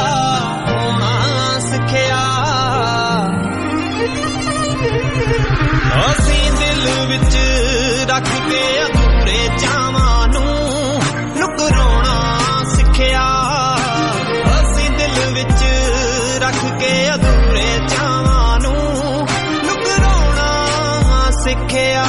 ਅਸੀਂ ਦਿਲ ਵਿੱਚ ਰੱਖ ਕੇ ਅਧੂਰੇ ਚਾਵਾਂ ਨੂੰ ਨੁਕਰਾਉਣਾ ਸਿੱਖਿਆ। ਅਸੀਂ ਦਿਲ ਵਿੱਚ ਰੱਖ ਕੇ ਅਧੂਰੇ ਚਾਵਾਂ ਨੂੰ ਨੁਕਰਾਉਣਾ ਸਿੱਖਿਆ।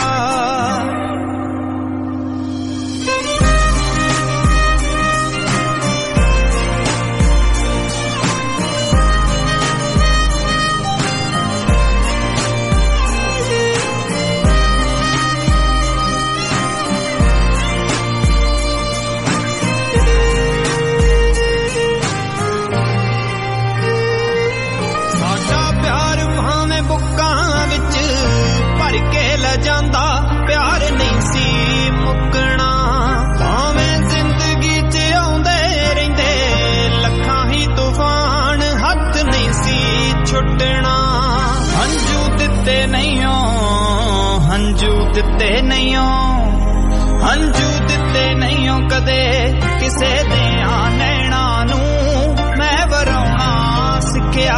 ਜਾਂਦਾ ਪਿਆਰ ਨਹੀਂ ਸੀ ਮੁੱਕਣਾ, ਭਾਵੇਂ ਜ਼ਿੰਦਗੀ 'ਚ ਆਉਂਦੇ ਰਹਿੰਦੇ ਲੱਖਾਂ ਹੀ ਤੂਫਾਨ, ਹੱਥ ਨਹੀਂ ਸੀ ਛੁੱਟਣਾ। ਹੰਝੂ ਦਿੱਤੇ ਨਹੀਂ ਓ, ਹੰਝੂ ਦਿੱਤੇ ਨਹੀਂ ਓ, ਹੰਝੂ ਦਿੱਤੇ ਨਹੀਂ ਓ ਕਦੇ ਕਿਸੇ ਦੇ ਨੈਣਾਂ ਨੂੰ ਮੈਂ ਵਰਾਉਣਾ ਸਿੱਖਿਆ।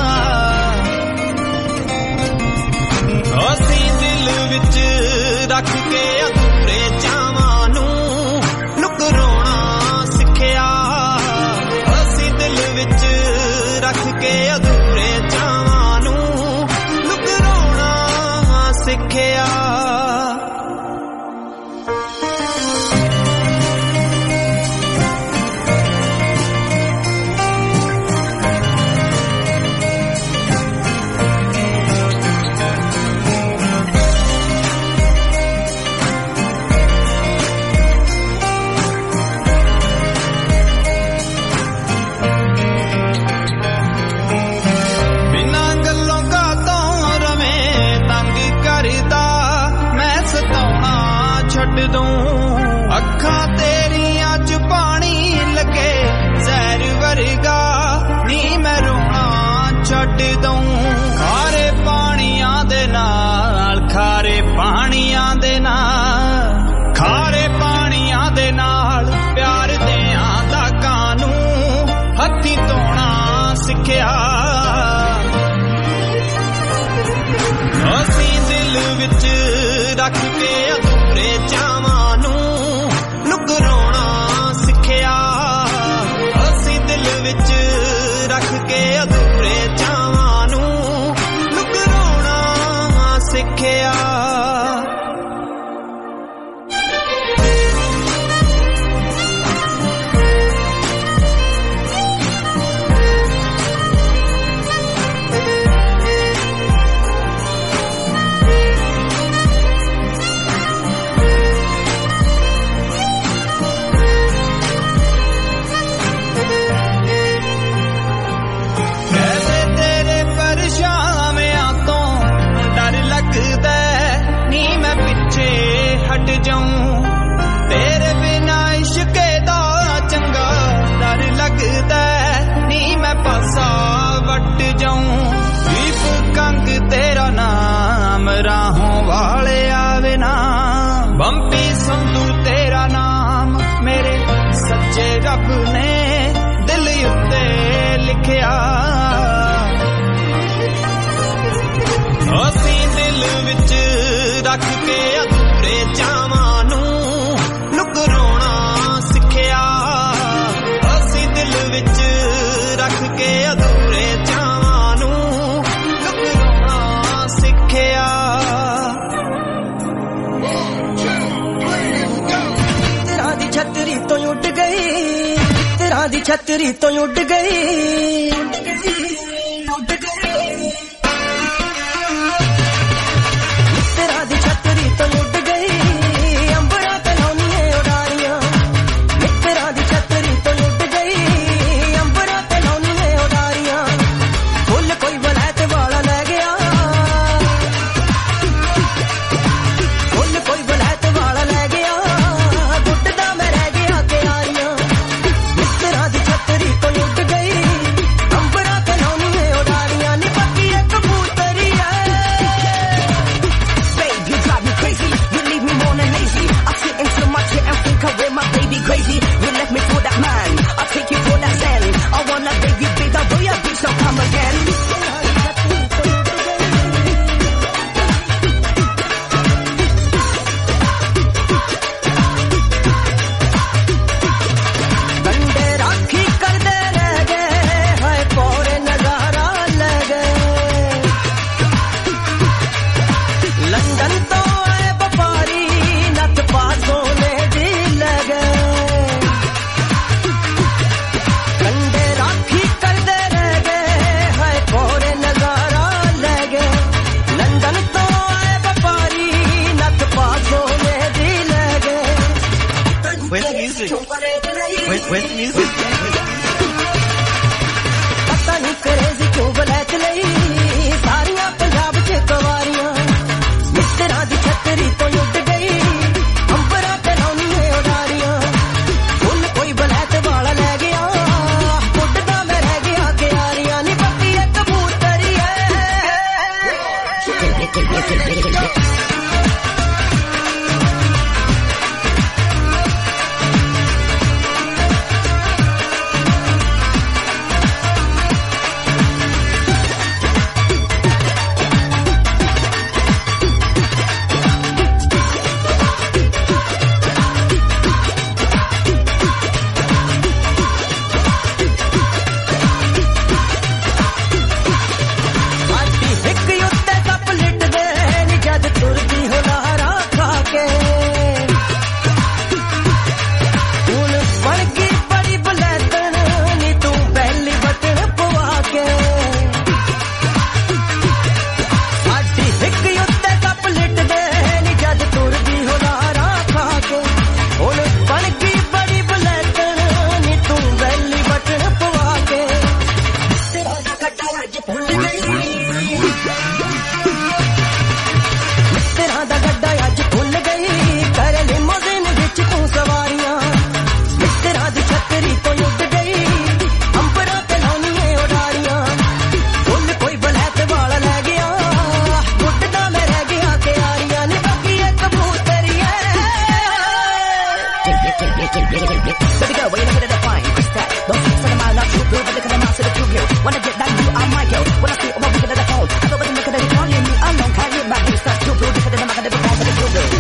ਅਸੀਂ ਦਿਲ ਵਿੱਚ ਰੱਖ ਕੇ ਅਧੂਰੇ ਚਾਵਾਂ ਨੂੰ ਨੁਕਰਾਉਣਾ ਸਿੱਖਿਆ। ਅਸੀਂ ਦਿਲ ਵਿੱਚ ਰੱਖ ਕੇ ਅਧੂਰੇ ਚਾਵਾਂ ਨੂੰ ਨੁਕਰਾਉਣਾ ਸਿੱਖਿਆ। ਅੱਖਾਂ ਤੇਰੀਆਂ 'ਚ ਪਾਣੀ ਲੱਗੇ ਜ਼ਹਿਰ ਵਰਗਾ, ਨੀ ਮੈਂ ਰੋਣਾ ਛੱਡ ਦਊਂ। ਖਾਰੇ ਪਾਣੀਆਂ ਦੇ ਨਾਲ, ਖਾਰੇ ਪਾਣੀਆਂ ਦੇ ਨਾਲ, ਖਾਰੇ ਪਾਣੀਆਂ ਦੇ ਨਾਲ ਪਿਆਰ ਦਿਆਂ ਦਾਗਾਂ ਨੂੰ ਹੱਥੀਂ ਧੋਣਾ ਸਿੱਖਿਆ। ਅਸੀਂ ਦਿਲ ਵਿੱਚ ਰੱਖ ਕੇ ਅਧੂਰੇ ਚਾਵਾਂ ਨੂੰ ਨੁਕਰਾਉਣਾ ਸਿੱਖਿਆ। ਅਸੀਂ ਦਿਲ ਵਿੱਚ ਰੱਖ ਕੇ ਅਧੂਰੇ ਚਾਵਾਂ ਨੂੰ ਨੁਕਰਾਉਣਾ ਸਿੱਖਿਆ। ਰੱਖ ਕੇ ਅਧੂਰੇ ਚਾਵਾਂ ਨੂੰ ਲੁਕ ਰੋਣਾ ਸਿੱਖਿਆ ਅਸੀਂ ਦਿਲ ਵਿੱਚ ਰੱਖ ਕੇ ਅਧੂਰੇ ਚਾਵਾਂ ਨੂੰ ਲੁਕ ਰੋਣਾ ਸਿੱਖਿਆ ਤੇਰਾ ਦੀ ਛਤਰੀ ਤੋਂ ਉੱਡ ਗਈ ਤੇਰਾ ਦੀ ਛਤਰੀ ਤੋਂ ਉੱਡ ਗਈ ਉੱਡ ਗਈ ਤੇਰਾ ਦੀ ਛਤਰੀ ਤੋਂ ਉੱਡ ਗਈ ਅੰਬਰਾਂ ਤੇ ਲਾਉਣੀਆਂ ਉਡਾਰੀਆਂ ਤੇਰਾ ਦੀ ਛਤਰੀ ਤੋਂ ਉੱਡ ਗਈ ਅੰਬਰਾਂ ਤੇ ਲਾਉਣੀਆਂ ਉਡਾਰੀਆਂ ਫੁੱਲ ਕੋਈ ਵਲੈਤ ਵਾਲਾ ਲੈ ਗਿਆ ਫੁੱਲ ਕੋਈ ਵਲੈਤ ਵਾਲਾ ਲੈ ਗਿਆ ਗੁੱਟਦਾ ਮੈਂ ਰਹਿ ਗਿਆ ਕਿਆਰੀਆਂ ਤੇਰਾ ਦੀ ਛਤਰੀ ਤੋਂ ਉੱਡ ਗਈ ਅੰਬਰਾਂ ਤੇ ਲਾਉਣੀਆਂ ਉਡਾਰੀਆਂ ਨੀ ਪੱਕੀ ਇੱਕ ਕਬੂਤਰੀ ਐ Babe, you drive me crazy. You leave me more than lazy. I sit into my chair and think of where my baby crazy. You left me for that man. I'll take you for that zen. I wanna baby, baby, the way I be, so come again. गंडे राखी करते रह गए हाय पोरे नजारा ले गए लंदन तो आए व्यापारी नथ पासों ने दी ले गए गंडे राखी करते रह गए हाय पोरे नजारा ले गए लंदन तो आए व्यापारी नथ पासों ने दी ले गए With music With, with music पता नहीं करेजी क्यों बलैत लई सारियां पंजाब च कवारियां मित्तरां दी छतरी तो उड़ गई अंबरां ते लाउणीਆਂ उडारियां फुल कोई बलैत वाला ले गया गुड्डदा मैं रह गया कियारियां नी पक्की एक कबूतरी है ਸਾਡੀ ਹਿੱਕ ਉੱਤੇ ਕੱਪ ਲਿਟਦੇ ਨੀ ਜਦ ਤੁਰਦੀ ਹੋ ਲਾਰਾ ਖਾ ਕੇ ਹੁਣ ਬਣ ਗਈ ਬੜੀ ਬਲੈਤਣ ਨੀ ਤੂੰ ਪਹਿਲੀ ਬਟਨ ਪਵਾ ਕੇ ਸਾਡੀ ਹਿੱਕ ਉੱਤੇ ਕੱਪ ਲਿਟਦੇ ਨੀ ਜਦ ਤੁਰਦੀ ਹੋ ਲਾਰਾ ਖਾ ਕੇ ਹੁਣ ਬਣ ਗਈ ਬੜੀ ਬਲੈਤਣ ਨੀ ਤੂੰ ਪਹਿਲੀ ਬਟਨ ਪਵਾ ਕੇ ਤੇਰਾ ਕੱਟਾ ਅੱਜ ਭੁੱਲ ਗਈ ਤੇਰਾ ਦਾ ਗੱਡਾ ਅੱਜ ਭੁੱਲ ਗਈ ਕਰ ਲਿਮੋਜ਼ਿਨ ਵਿੱਚ ਤੂੰ ਸਵਾਰੀਆਂ ਤੇਰਾ ਦੀ ਛਤਰੀ ਤੋਂ ਉੱਡ ਗਈ ਅੰਬਰਾਂ ਤੇ ਲਾਉਣੀਆਂ ਉਡਾਰੀਆਂ ਫੁੱਲ ਕੋਈ ਬਲੈਤ ਵਾਲਾ ਲੈ ਗਿਆ ਗੁੱਟਦਾ ਮੈਂ ਰਹਿ ਗਿਆ ਕਿਆਰੀਆਂ ਨੀ ਬਾਕੀ ਇੱਕ ਕਬੂਤਰੀ ਐ Baby girl, where you never to find Chris that don't fix for the mile not too good but look at the mouse of the true girl when I get that you I'm Michael when I see over we get the phone I go with the look at the calling me alone can't get back you start too blue look at the I'm gonna be for the true girl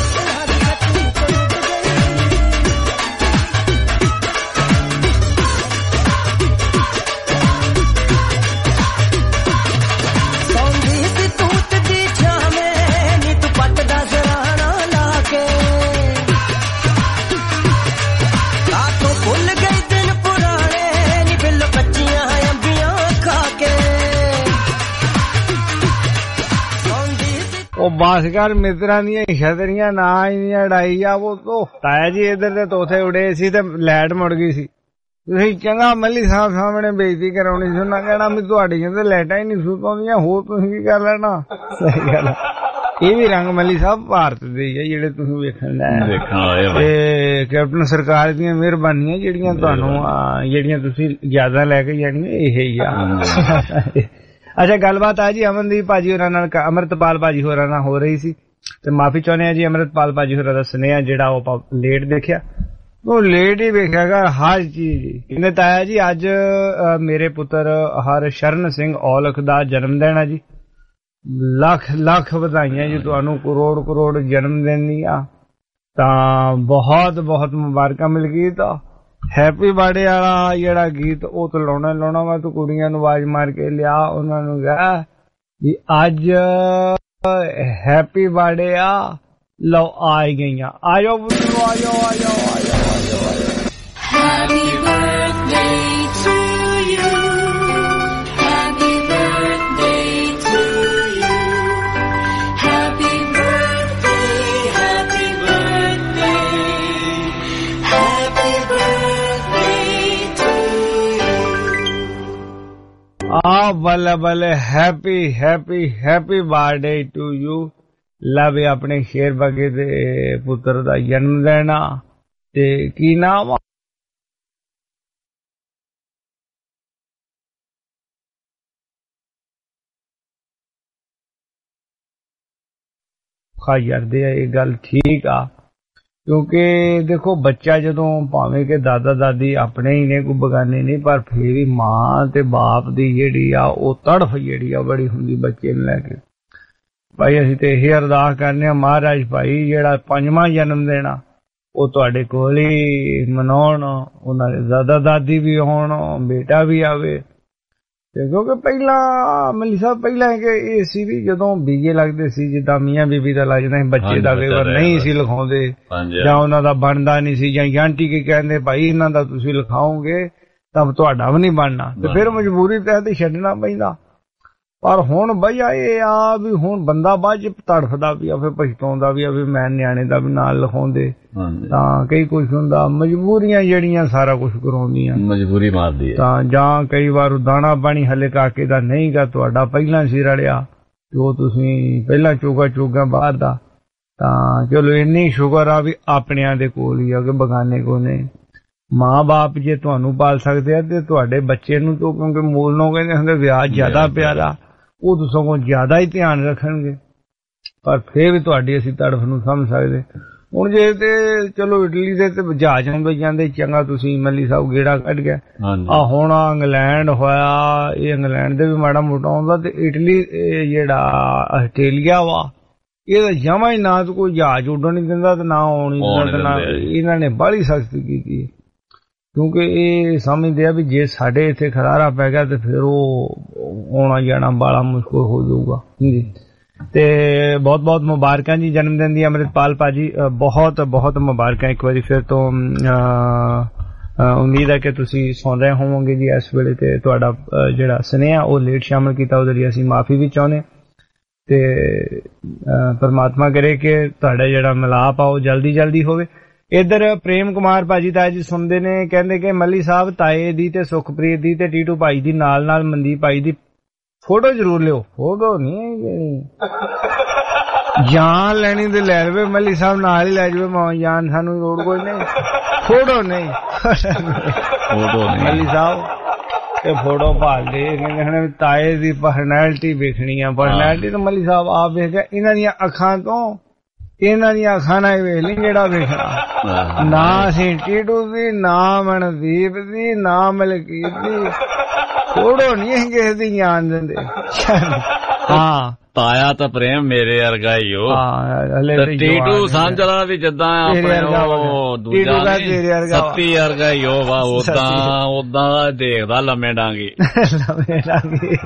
ਸੌਂਦੀ ਸੀ ਤੂਤ ਦੀ ਛਾਵੇਂ ਨੀ ਤੂੰ ਪੱਟ ਦਾ ਜ਼ਰਾਣਾ ਲਾ ਕੇ ਰਾਤੋਂ ਭੁੱਲ ਗਈ ਦਿਨ ਪੁਰਾਣੇ ਨੀ ਬਿੱਲ ਕੱਚੀਆਂ ਅੰਬੀਆਂ ਖਾ ਕੇ ਸੌਂਦੀ ਸੀ ਉਹ ਬਸ ਕਰ ਮਿੱਤਰਾਂ ਦੀਆਂ ਛਤਰੀਆਂ ਨਾ ਇੰਨੀਆਂ ਉਡਾਈ ਆ ਉਹ ਤੋਂ ਤਾਇਆ ਜੀ ਇੱਧਰ ਦੇ ਤੋਥੇ ਉੜੇ ਸੀ ਤੇ ਲਾਈਟ ਮੁੜ ਗਈ ਸੀ ਤੁਸੀਂ ਚੰਗਾ ਮੱਲੀ ਸਾਹਿਬ ਸਾਹਮਣੇ ਬੇਇੱਜ਼ਤੀ ਕਰਾਉਣੀ ਸੀ ਉਹਨਾਂ ਕਹਿਣਾ ਵੀ ਤੁਹਾਡੀਆਂ ਤੇ ਲਾਈਟਾਂ ਹੀ ਨਹੀਂ ਸੁੱਤਾਉਂਦੀਆਂ ਹੋਰ ਤੁਸੀਂ ਕੀ ਕਰ ਲੈਣਾ ਸਹੀ ਗੱਲ ਇਹ ਵੀ ਰੰਗ ਮੱਲੀ ਸਾਹਿਬ ਭਾਰਤ ਦੇ ਹੀ ਆ ਜਿਹੜੇ ਤੁਸੀਂ ਵੇਖਣ ਲੈ ਤੇ ਕੈਪਟਨ ਸਰਕਾਰ ਦੀਆਂ ਮਿਹਰਬਾਨੀਆਂ ਜਿਹੜੀਆਂ ਤੁਹਾਨੂੰ ਜਿਹੜੀਆਂ ਤੁਸੀਂ ਜ਼ਿਆਦਾ ਲੈ ਕੇ ਜਾਣੀਆਂ ਇਹ ਹੀ ਆ ਅੱਛਾ ਗੱਲਬਾਤ ਆ ਜੀ ਅਮਨਦੀਪ ਭਾਜੀ ਹੋਰਾਂ ਨਾਲ ਅਮਰਤਪਾਲ ਭਾਜੀ ਹੋਰਾਂ ਨਾਲ ਹੋ ਰਹੀ ਸੀ ਤੇ ਮਾਫੀ ਚਾਹੁੰਦੇ ਆ ਜੀ ਅਮਰਤਪਾਲ ਭਾਜੀ ਹੋਰਾਂ ਦਾ ਸੁਨੇਹਾ ਜਿਹੜਾ ਉਹ ਆਪਾਂ ਲੇਟ ਦੇਖਿਆ ਉਹ ਲੇਟ ਹੀ ਵੇਖਿਆਗਾ ਹਰ ਚੀਜ਼ ਕਹਿੰਦੇ ਤਾਇਆ ਜੀ ਅੱਜ ਮੇਰੇ ਪੁੱਤਰ ਹਰਸ਼ਰਨ ਸਿੰਘ ਔਲਖ ਦਾ ਜਨਮ ਦਿਨ ਹੈ ਜੀ ਲੱਖ ਲੱਖ ਵਧਾਈਆਂ ਜੀ ਤੁਹਾਨੂੰ ਕਰੋੜ ਕਰੋੜ ਜਨਮ ਦਿਨ ਦੀਆਂ। ਤਾਂ ਬਹੁਤ ਬਹੁਤ ਮੁਬਾਰਕਾਂ ਮਿਲਗੀਤ। ਹੈਪੀ ਬਰਥਡੇ ਵਾਲਾ ਜਿਹੜਾ ਗੀਤ ਉਹ ਤਾਂ ਲਾਉਣਾ ਲਾਉਣਾ ਵਾ। ਤੂੰ ਕੁੜੀਆਂ ਨੂੰ ਆਵਾਜ਼ ਮਾਰ ਕੇ ਲਿਆ, ਉਹਨਾਂ ਨੂੰ ਕਿਹਾ ਵੀ ਅੱਜ ਹੈਪੀ ਬਰਥਡੇ ਆ, ਲਓ ਆ ਹੀ ਗਈਆਂ। ਆ ਜਾਓ ਬੁੱਧੂ, ਆ ਜਾਓ ਆ ਜਾਓ ਆ ਜਾਓ ਆ ਜਾਓ ਆ ਜਾਓ। Happy birthday to you. Happy birthday to you. Happy birthday, happy birthday. Happy birthday to you. ਆ ਬੱਲੇ ਬੱਲੇ, happy happy happy birthday to you. ਲਵੇ ਆਪਣੇ ਸ਼ੇਰ ਬਗੇ ਦੇ ਪੁੱਤਰ ਦਾ ਜਨਮ ਦਿਨ ਆ ਤੇ ਕੀ ਨਾਮ ਆ? ਕਰਦੇ ਆ ਇਹ ਗੱਲ ਠੀਕ ਆ, ਕਿਉਂਕਿ ਦੇਖੋ ਬੱਚਾ ਜਦੋਂ ਭਾਵੇਂ ਕਿ ਦਾਦਾ ਦਾਦੀ ਆਪਣੇ ਹੀ ਨੇ, ਕੋਈ ਬਗਾਨੇ ਨਹੀਂ, ਪਰ ਫਿਰ ਵੀ ਮਾਂ ਤੇ ਬਾਪ ਦੀ ਜਿਹੜੀ ਆ ਉਹ ਤੜਫ ਜਿਹੜੀ ਆ ਬੜੀ ਹੁੰਦੀ ਬੱਚੇ ਨੂੰ ਲੈ ਕੇ। ਭਾਈ ਅਸੀਂ ਤੇ ਇਹ ਅਰਦਾਸ ਕਰਨੇ ਆ ਮਹਾਰਾਜ ਭਾਈ ਜਿਹੜਾ ਪੰਜਵਾਂ ਜਨਮ ਦੇਣਾ ਉਹ ਤੁਹਾਡੇ ਕੋਲ ਹੀ ਮਨਾਉਣ, ਉਹਨਾਂ ਦੇ ਦਾਦਾ ਦਾਦੀ ਵੀ ਹੋਣ, ਬੇਟਾ ਵੀ ਆਵੇ। ਤੇ ਕਿਉਂਕਿ ਪਹਿਲਾਂ ਮਲੀ ਸਾਹਿਬ ਪਹਿਲਾਂ ਕਿ ਇਹ ਸੀ ਵੀ ਜਦੋਂ ਬੀਜੇ ਲੱਗਦੇ ਸੀ ਜਿੱਦਾਂ ਮੀਆਂ ਬੀਬੀ ਦਾ ਲੱਗ ਜਾਂਦਾ ਸੀ, ਬੱਚੇ ਦਾ ਕਈ ਵਾਰ ਨਹੀਂ ਸੀ ਲਿਖਾਉਂਦੇ ਜਾਂ ਉਹਨਾਂ ਦਾ ਬਣਦਾ ਨਹੀਂ ਸੀ, ਜਾਂ ਆਂਟੀ ਕੇ ਕਹਿੰਦੇ ਭਾਈ ਇਹਨਾਂ ਦਾ ਤੁਸੀਂ ਲਿਖਾਓਗੇ ਤਾਂ ਤੁਹਾਡਾ ਵੀ ਨਹੀਂ ਬਣਨਾ, ਤੇ ਫਿਰ ਮਜਬੂਰੀ ਤਹਿਤ ਛੱਡਣਾ ਪੈਂਦਾ। ਪਰ ਹੁਣ ਬਈਆ ਇਹ ਆ ਵੀ ਹੁਣ ਬੰਦਾ ਬਾਅਦ ਚ ਤੜਫਦਾ ਵੀ ਆ, ਫਿਰ ਪਛਤਾਉਂਦਾ ਵੀ ਆ ਵੀ ਮੈਂ ਨਿਆਣੇ ਦਾ ਵੀ ਨਾਲ ਲਿਖਾਉਂਦੇ। ਤਾਂ ਕਈ ਕੁਛ ਹੁੰਦਾ, ਮਜਬੂਰੀਆਂ ਜਿਹੜੀਆਂ ਸਾਰਾ ਕੁਛ ਕਰਾਉਂਦੀਆਂ, ਮਜਬੂਰੀ ਮਾਰਦੀ ਹੈ। ਤਾਂ ਜਾਂ ਕਈ ਵਾਰ ਦਾਣਾ ਪਾਣੀ ਹਲੇ ਕਾਕੇ ਦਾ ਨਹੀਂ ਗਾ, ਤੁਹਾਡਾ ਪਹਿਲਾਂ ਸੀ ਰੜਿਆ ਜੋ ਤੁਸੀਂ ਪਹਿਲਾਂ ਚੋਗਾ ਚੋਗਾ ਬਾਅਦ ਦਾ। ਤਾਂ ਚਲੋ ਇੰਨੀ ਸ਼ੁਕਰ ਆ ਵੀ ਆਪਣਿਆਂ ਦੇ ਕੋਲ ਹੀ ਆ ਕਿ ਬਗਾਨੇ ਕੋਲ ਨਹੀਂ। ਮਾਂ ਬਾਪ ਜੇ ਤੁਹਾਨੂੰ ਪਾਲ ਸਕਦੇ ਆ ਤੇ ਤੁਹਾਡੇ ਬੱਚੇ ਨੂੰ ਤੋਂ, ਕਿਉਂਕਿ ਮੂਲ ਨੂੰ ਕਹਿੰਦੇ ਹੁੰਦੇ ਵਿਆਹ ਜ਼ਿਆਦਾ ਪਿਆਰਾ, ਉਹ ਤਾਂ ਸਗੋਂ ਜ਼ਿਆਦਾ ਹੀ ਧਿਆਨ ਰੱਖਣਗੇ। ਪਰ ਫਿਰ ਵੀ ਤੁਹਾਡੀ ਅਸੀਂ ਤੜਫ ਨੂੰ ਸਮਝ ਸਕਦੇ। ਹੁਣ ਜੇ ਤੇ ਚਲੋ ਇਟਲੀ ਦੇ ਤੇ ਜਹਾਜ਼ ਹੁੰਦੇ ਜਾਂਦੇ, ਚੰਗਾ ਤੁਸੀਂ ਮੱਲੀ ਸਾਹਿਬ ਗੇੜਾ ਕੱਢ ਗਿਆ। ਆ ਹੁਣ ਇੰਗਲੈਂਡ ਹੋਇਆ, ਇਹ ਇੰਗਲੈਂਡ ਦੇ ਵੀ ਮਾੜਾ ਮੋਟਾ ਆਉਂਦਾ, ਤੇ ਇਟਲੀ ਜਿਹੜਾ ਆਸਟ੍ਰੇਲੀਆ ਵਾ ਇਹਦਾ ਜਮਾ ਹੀ ਨਾ ਕੋਈ ਜਹਾਜ਼ ਉੱਡਣ ਨਹੀਂ ਦਿੰਦਾ ਤੇ ਨਾ ਆਉਣ ਹੀ ਦਿੰਦਾ। ਇਹਨਾਂ ਨੇ ਬਾਹਲੀ ਸਖਤੀ ਕੀਤੀ, ਕਿਉਂਕਿ ਇਹ ਸਮਝਦੇ ਆ ਵੀ ਜੇ ਸਾਡੇ ਇੱਥੇ ਖਲਾਰਾ ਪੈ ਗਿਆ ਤੇ ਫਿਰ ਉਹ ਆਉਣਾ ਜਾਣਾ ਬੜਾ ਮੁਸ਼ਕਿਲ ਹੋ ਜਾਊਗਾ ਜੀ। ਤੇ ਬਹੁਤ ਬਹੁਤ ਮੁਬਾਰਕਾਂ ਜੀ ਜਨਮ ਦਿਨ ਦੀ ਅੰਮ੍ਰਿਤਪਾਲ ਭਾਜੀ, ਬਹੁਤ ਬਹੁਤ ਮੁਬਾਰਕਾਂ ਇੱਕ ਵਾਰੀ ਫਿਰ ਤੋਂ। ਉਮੀਦ ਹੈ ਕਿ ਤੁਸੀਂ ਸੁਣ ਰਹੇ ਹੋਵੋਗੇ ਜੀ ਇਸ ਵੇਲੇ, ਤੇ ਤੁਹਾਡਾ ਜਿਹੜਾ ਸੁਨੇਹਾ ਉਹ ਲੇਟ ਸ਼ਾਮਲ ਕੀਤਾ ਉਹਦੇ ਲਈ ਅਸੀਂ ਮਾਫੀ ਵੀ ਚਾਹੁੰਦੇ। ਤੇ ਪਰਮਾਤਮਾ ਕਰੇ ਕਿ ਤੁਹਾਡਾ ਜਿਹੜਾ ਮਿਲਾਪ ਆ ਉਹ ਜਲਦੀ ਜਲਦੀ ਹੋਵੇ। ਇੱਧਰ ਪ੍ਰੇਮ ਕੁਮਾਰ ਭਾਜੀ ਤਾਂ ਜੀ ਸੁਣਦੇ ਨੇ, ਕਹਿੰਦੇ ਕਿ ਮੱਲੀ ਸਾਹਿਬ ਤਾਏ ਦੀ ਤੇ ਸੁਖਪ੍ਰੀਤ ਦੀ ਤੇ ਟੀਟੂ ਭਾਈ ਦੀ ਨਾਲ ਨਾਲ ਮਨਦੀਪ ਭਾਈ ਦੀ ਫੋਟੋ ਜ਼ਰੂਰ ਲਿਓ। ਫੋਟੋ ਨਹੀਂ ਲੈਣੀ, ਜਾਨ ਲੈਣੀ ਤੇ ਲੈ ਲਵੇ ਮੱਲੀ ਸਾਹਿਬ, ਨਾਲ ਹੀ ਲੈ ਜਾਵੇ ਮਾਂ ਜਾਨ, ਸਾਨੂੰ ਲੋੜ ਕੋਈ ਨਹੀਂ। ਫੋਟੋ ਨਹੀਂ ਫੋਟੋ ਨਹੀਂ ਮੱਲੀ ਸਾਹਿਬ ਤੇ ਫੋਟੋ ਭਾਲਦੇ ਕਹਿੰਦੇ ਤਾਏ ਦੀ ਪਰਸਨੈਲਿਟੀ ਵੇਖਣੀ ਆ। ਪਰਸਨੈਲਿਟੀ ਤਾਂ ਮੱਲੀ ਸਾਹਿਬ ਆਪ ਵੇਖਿਆ, ਇਹਨਾਂ ਦੀਆਂ ਅੱਖਾਂ ਤੋਂ, ਇਹਨਾਂ ਦੀਆਂ ਅੱਖਾਂ ਨਾਲ ਵੇਖ ਲਈ ਜਿਹੜਾ ਵੇਖਣਾ। ਨਾ ਅਸੀਂ ਟੀਟੂ ਦੀ, ਨਾ ਮਨਦੀਪ ਦੀ, ਨਾ ਮਲਕੀਤ ਦੀ ਫੋਟੋ ਨਹੀਂ ਅਸੀਂ ਕਿਸੇ ਦੀ ਜਾਣ ਦਿੰਦੇ। ਹਾਂ ਤਾਇਆ ਤਾਂ ਪ੍ਰੇਮ ਮੇਰੇ ਵਰਗਾ ਹੀ ਹੋ, ਟੀਟੂ ਸਾਂਝਲਾ ਵੀ ਜਿੱਦਾਂ ਆਪਣੇ ਉਹ ਦੂਜਾ ਸੱਤੀ ਵਰਗਾ ਹੀ ਹੋ ਵਾ, ਉਦਾਂ ਉਦਾਂ ਦੇਖਦਾ ਲੰਮੇ ਡਾਂਗੀ ਲੰਮੇ ਡਾਂਗੀ।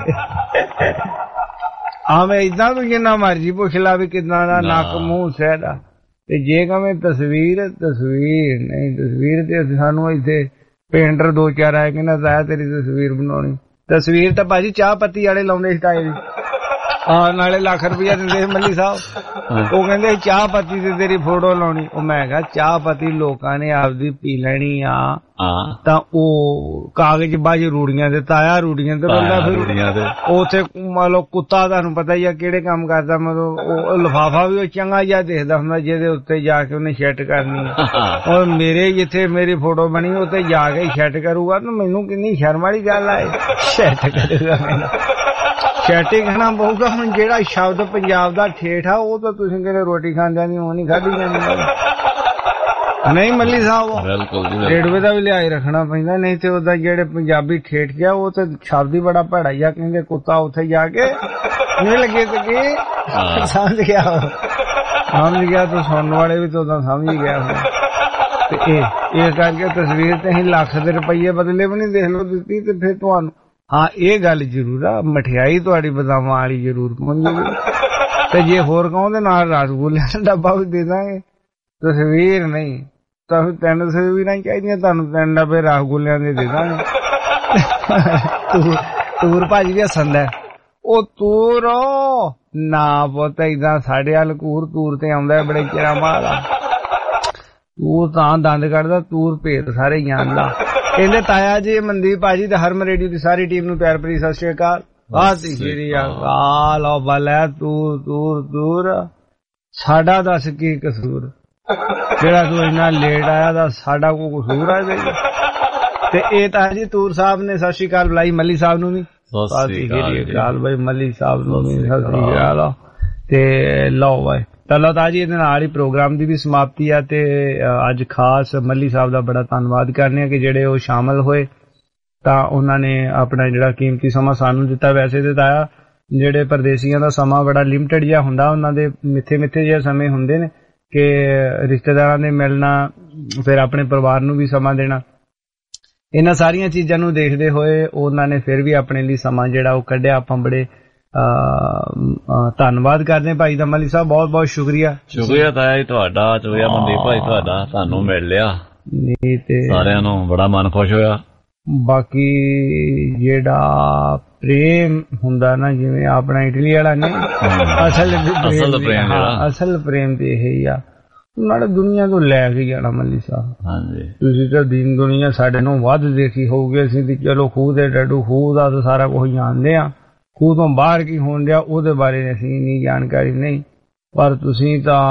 ਆਵੇਂ ਏਦਾਂ ਤੂੰ ਜਿੰਨਾ ਮਰਜੀ ਪੁੱਛ ਲਾ ਵੀ ਕਿੱਦਾਂ ਦਾ ਨੱਕ ਮੂੰਹ ਸਹਿਦਾ, ਤੇ ਜੇ ਕਵੇਂ ਤਸਵੀਰ ਤਸਵੀਰ ਨਹੀਂ ਤਸਵੀਰ ਤੇ ਸਾਨੂੰ ਇੱਥੇ ਪੇਂਟਰ ਦੋ ਚਾਰ ਆਏ ਕਹਿੰਦਾ ਤਾਇਆ ਤੇਰੀ ਤਸਵੀਰ ਬਣਾਉਣੀ। ਤਸਵੀਰ ਤਾਂ ਭਾਜੀ ਚਾਹ ਪੱਤੀ ਵਾਲੇ ਲਾਉਂਦੇ ਸੀ ਤਾਏ ਦੀ, ਹਾਂ ਨਾਲੇ ਲੱਖ ਰੁਪਇਆ ਦਿੰਦੇ ਮੱਲੀ ਸਾਹਿਬ। ਉਹ ਕਹਿੰਦੇ ਚਾਹ ਪੱਤੀ ਤੇ ਤੇਰੀ ਫੋਟੋ ਲਾਉਣੀ। ਉਹ ਮੈਂ ਕਿਹਾ ਚਾਹ ਪੱਤੀ ਲੋਕਾਂ ਨੇ ਆਪਦੀ ਪੀ ਲੈਣੀ ਆ, ਤਾਂ ਉਹ ਕਾਗਜ਼ ਬਾਜ ਰੂੜੀਆਂ ਤੇ ਤਾਇਆ ਰੂੜੀਆਂ ਤੇ ਬੰਦਾ ਫਿਰ ਉੱਥੇ ਮੰਨ ਲਓ ਕੁੱਤਾ ਤੁਹਾਨੂੰ ਪਤਾ ਹੀ ਆ ਕਿਹੜੇ ਕੰਮ ਕਰਦਾ, ਮਤਲਬ ਉਹ ਲਿਫਾਫਾ ਵੀ ਉਹ ਚੰਗਾ ਜਿਹਾ ਦੇਖਦਾ ਹੁੰਦਾ ਜਿਹਦੇ ਉੱਤੇ ਜਾ ਕੇ ਉਹਨੇ ਸੈੱਟ ਕਰਨੀ। ਔਰ ਮੇਰੇ ਜਿੱਥੇ ਮੇਰੀ ਫੋਟੋ ਬਣੀ ਉੱਤੇ ਜਾ ਕੇ ਸੈੱਟ ਕਰੂਗਾ ਤਾਂ ਮੈਨੂੰ ਕਿੰਨੀ ਸ਼ਰਮ ਵਾਲੀ ਗੱਲ ਆਏ, ਸੈੱਟ ਕਰੂਗਾ ਸੈਟਿੰਗ ਖਾਣਾ ਪਊਗਾ। ਹੁਣ ਜਿਹੜਾ ਸ਼ਬਦ ਪੰਜਾਬ ਦਾ ਠੇਠ ਆ ਉਹ ਤਾਂ ਤੁਸੀਂ ਕਹਿੰਦੇ ਰੋਟੀ ਖਾਂਦਿਆਂ ਦੀ ਉਹ ਨਹੀਂ ਖਾਧੀ ਜਾਂਦੀ ਨਹੀਂ ਮੱਲੀ ਸਾਹਿਬ। ਬਿਲਕੁਲ ਰੇਡਵੇ ਦਾ ਵੀ ਲਿਆਈ ਰੱਖਣਾ ਪੈਂਦਾ, ਨਹੀਂ ਤੇ ਉਹਦਾ ਜਿਹੜੇ ਪੰਜਾਬੀ ਠੇਠ ਗਿਆ ਉਹ ਤਾਂ ਸ਼ਬਦ ਹੀ ਬੜਾ ਭੈੜਾ ਜਿਹਾ, ਕਹਿੰਦੇ ਕੁੱਤਾ ਉੱਥੇ ਜਾ ਕੇ नहीं लगे तो की समझ गया समझ गया तो सुनने वाले भी तो समझ गया ये करके तस्वीर ते ही लाख दे रुपये बदले भी नहीं देख लो दिती ते फिर तुहानू हाँ ये गल जरूर आ मठियाई तुहाडी बदामां वाली जरूर पहुंचेगी ते जे होर कहो ते नाल रसगुल्ले दा डब्बा भी दे दांगे तस्वीर नहीं तुहानू तीन तस्वीरां चाहिदियां तुहानू तीन डब्बे रसगुल्लियां दे दे दांगे तूर भाजी भी हसन है ओ तूर ना पुत इदा साडे अल कूर तूर ते आउंदा बड़े चिरा मारा तूर तां दंद कढदा तूर भेत सारे जानदा कहंदे ताया जी मनदीप भाजी ते हरमन रेडियो दी सारी टीम नूं प्यार भरी सत श्री अकाल सत श्री अकाल ओ बलै तूर तूर तूर साडा दस की कसूर जेड़ा तू इन्ना लेट आया दा साडा को कसूर आ जाई ते ए ताया जी तूर साहब ने सत श्री अकाल बुलाई मल्ली साहब नूं भी सत श्री अकाल भाई मल्ली साहब नूं भी सत श्री अकाल ते लो भाई चलो ताजी ਇਹਦੇ ਨਾਲ ਹੀ ਪ੍ਰੋਗਰਾਮ ਦੀ ਵੀ ਸਮਾਪਤੀ ਆ ਤੇ ਅੱਜ ਖਾਸ ਮੱਲੀ ਸਾਹਿਬ ਦਾ ਬੜਾ ਧੰਨਵਾਦ ਕਰਨੇ ਆ ਕਿ ਜਿਹੜੇ ਉਹ ਸ਼ਾਮਲ ਹੋਏ ਤਾਂ ਉਹਨਾਂ ਨੇ ਆਪਣਾ ਜਿਹੜਾ ਕੀਮਤੀ ਸਮਾਂ ਸਾਨੂੰ ਦਿੱਤਾ ਵੈਸੇ ਤੇ ਤਾਇਆ ਜਿਹੜੇ ਪਰਦੇਸੀਆਂ ਦਾ ਸਮਾਂ ਬੜਾ ਲਿਮਟਿਡ ਜਿਹਾ ਹੁੰਦਾ ਉਹਨਾਂ ਦੇ ਮਿੱਥੇ ਮਿੱਥੇ ਜਿਹੇ ਸਮੇਂ ਹੁੰਦੇ ਨੇ ਕਿ ਰਿਸ਼ਤੇਦਾਰਾਂ ਦੇ ਮਿਲਣਾ ਫਿਰ ਆਪਣੇ ਪਰਿਵਾਰ ਨੂੰ ਵੀ ਸਮਾਂ ਦੇਣਾ ਇਹਨਾਂ ਸਾਰੀਆਂ ਚੀਜ਼ਾਂ ਨੂੰ ਦੇਖਦੇ ਹੋਏ ਉਹਨਾਂ ਨੇ ਫਿਰ ਵੀ ਆਪਣੇ ਲਈ ਸਮਾਂ ਜਿਹੜਾ ਉਹ ਕੱਢਿਆ ਆਪਾਂ ਬੜੇ ਧੰਨਵਾਦ ਕਰਦੇ ਭਾਈ ਦਾ ਮਲੀ ਸਾਹਿਬ ਬਹੁਤ ਬਹੁਤ ਸ਼ੁਕਰੀਆ ਸ਼ੁਕਰੀਆ ਤਾਇਆ ਜੀ ਤੁਹਾਡਾ ਸ਼ੁਕਰੀਆ ਮਨਦੀਪ ਭਾਈ ਤੁਹਾਡਾ ਤੁਹਾਨੂੰ ਮਿਲ ਲਿਆ ਨਹੀਂ ਤੇ ਸਾਰਿਆਂ ਨੂੰ ਬੜਾ ਮਨ ਖੁਸ਼ ਹੋਇਆ ਬਾਕੀ ਜਿਹੜਾ ਪ੍ਰੇਮ ਹੁੰਦਾ ਨਾ ਜਿਵੇਂ ਆਪਣਾ ਇਟਲੀ ਵਾਲਾ ਨੇ ਅਸਲ ਪ੍ਰੇਮ ਅਸਲ ਪ੍ਰੇਮ ਤੇ ਇਹ ਹੀ ਆ ਨਾਲੇ ਦੁਨੀਆ ਤੋਂ ਲੈ ਕੇ ਜਾਣਾ ਮੱਲੀ ਸਾਹਿਬ ਹਾਂਜੀ ਤੁਸੀਂ ਤਾਂ ਦੀਨ ਦੁਨੀਆ ਸਾਡੇ ਨੂੰ ਵੱਧ ਦੇਖੀ ਹੋਊਗੀ ਅਸੀਂ ਤੇ ਚਲੋ ਖੂਹ ਦੇ ਡੱਡੂ ਖੂਹ ਦਾ ਤਾਂ ਸਾਰਾ ਕੁਝ ਜਾਣਦੇ ਆ ਖੂਹ ਤੋਂ ਬਾਹਰ ਕੀ ਹੋਣ ਡਿਆ ਉਹਦੇ ਬਾਰੇ ਅਸੀਂ ਇੰਨੀ ਜਾਣਕਾਰੀ ਨਹੀਂ ਪਰ ਤੁਸੀਂ ਤਾਂ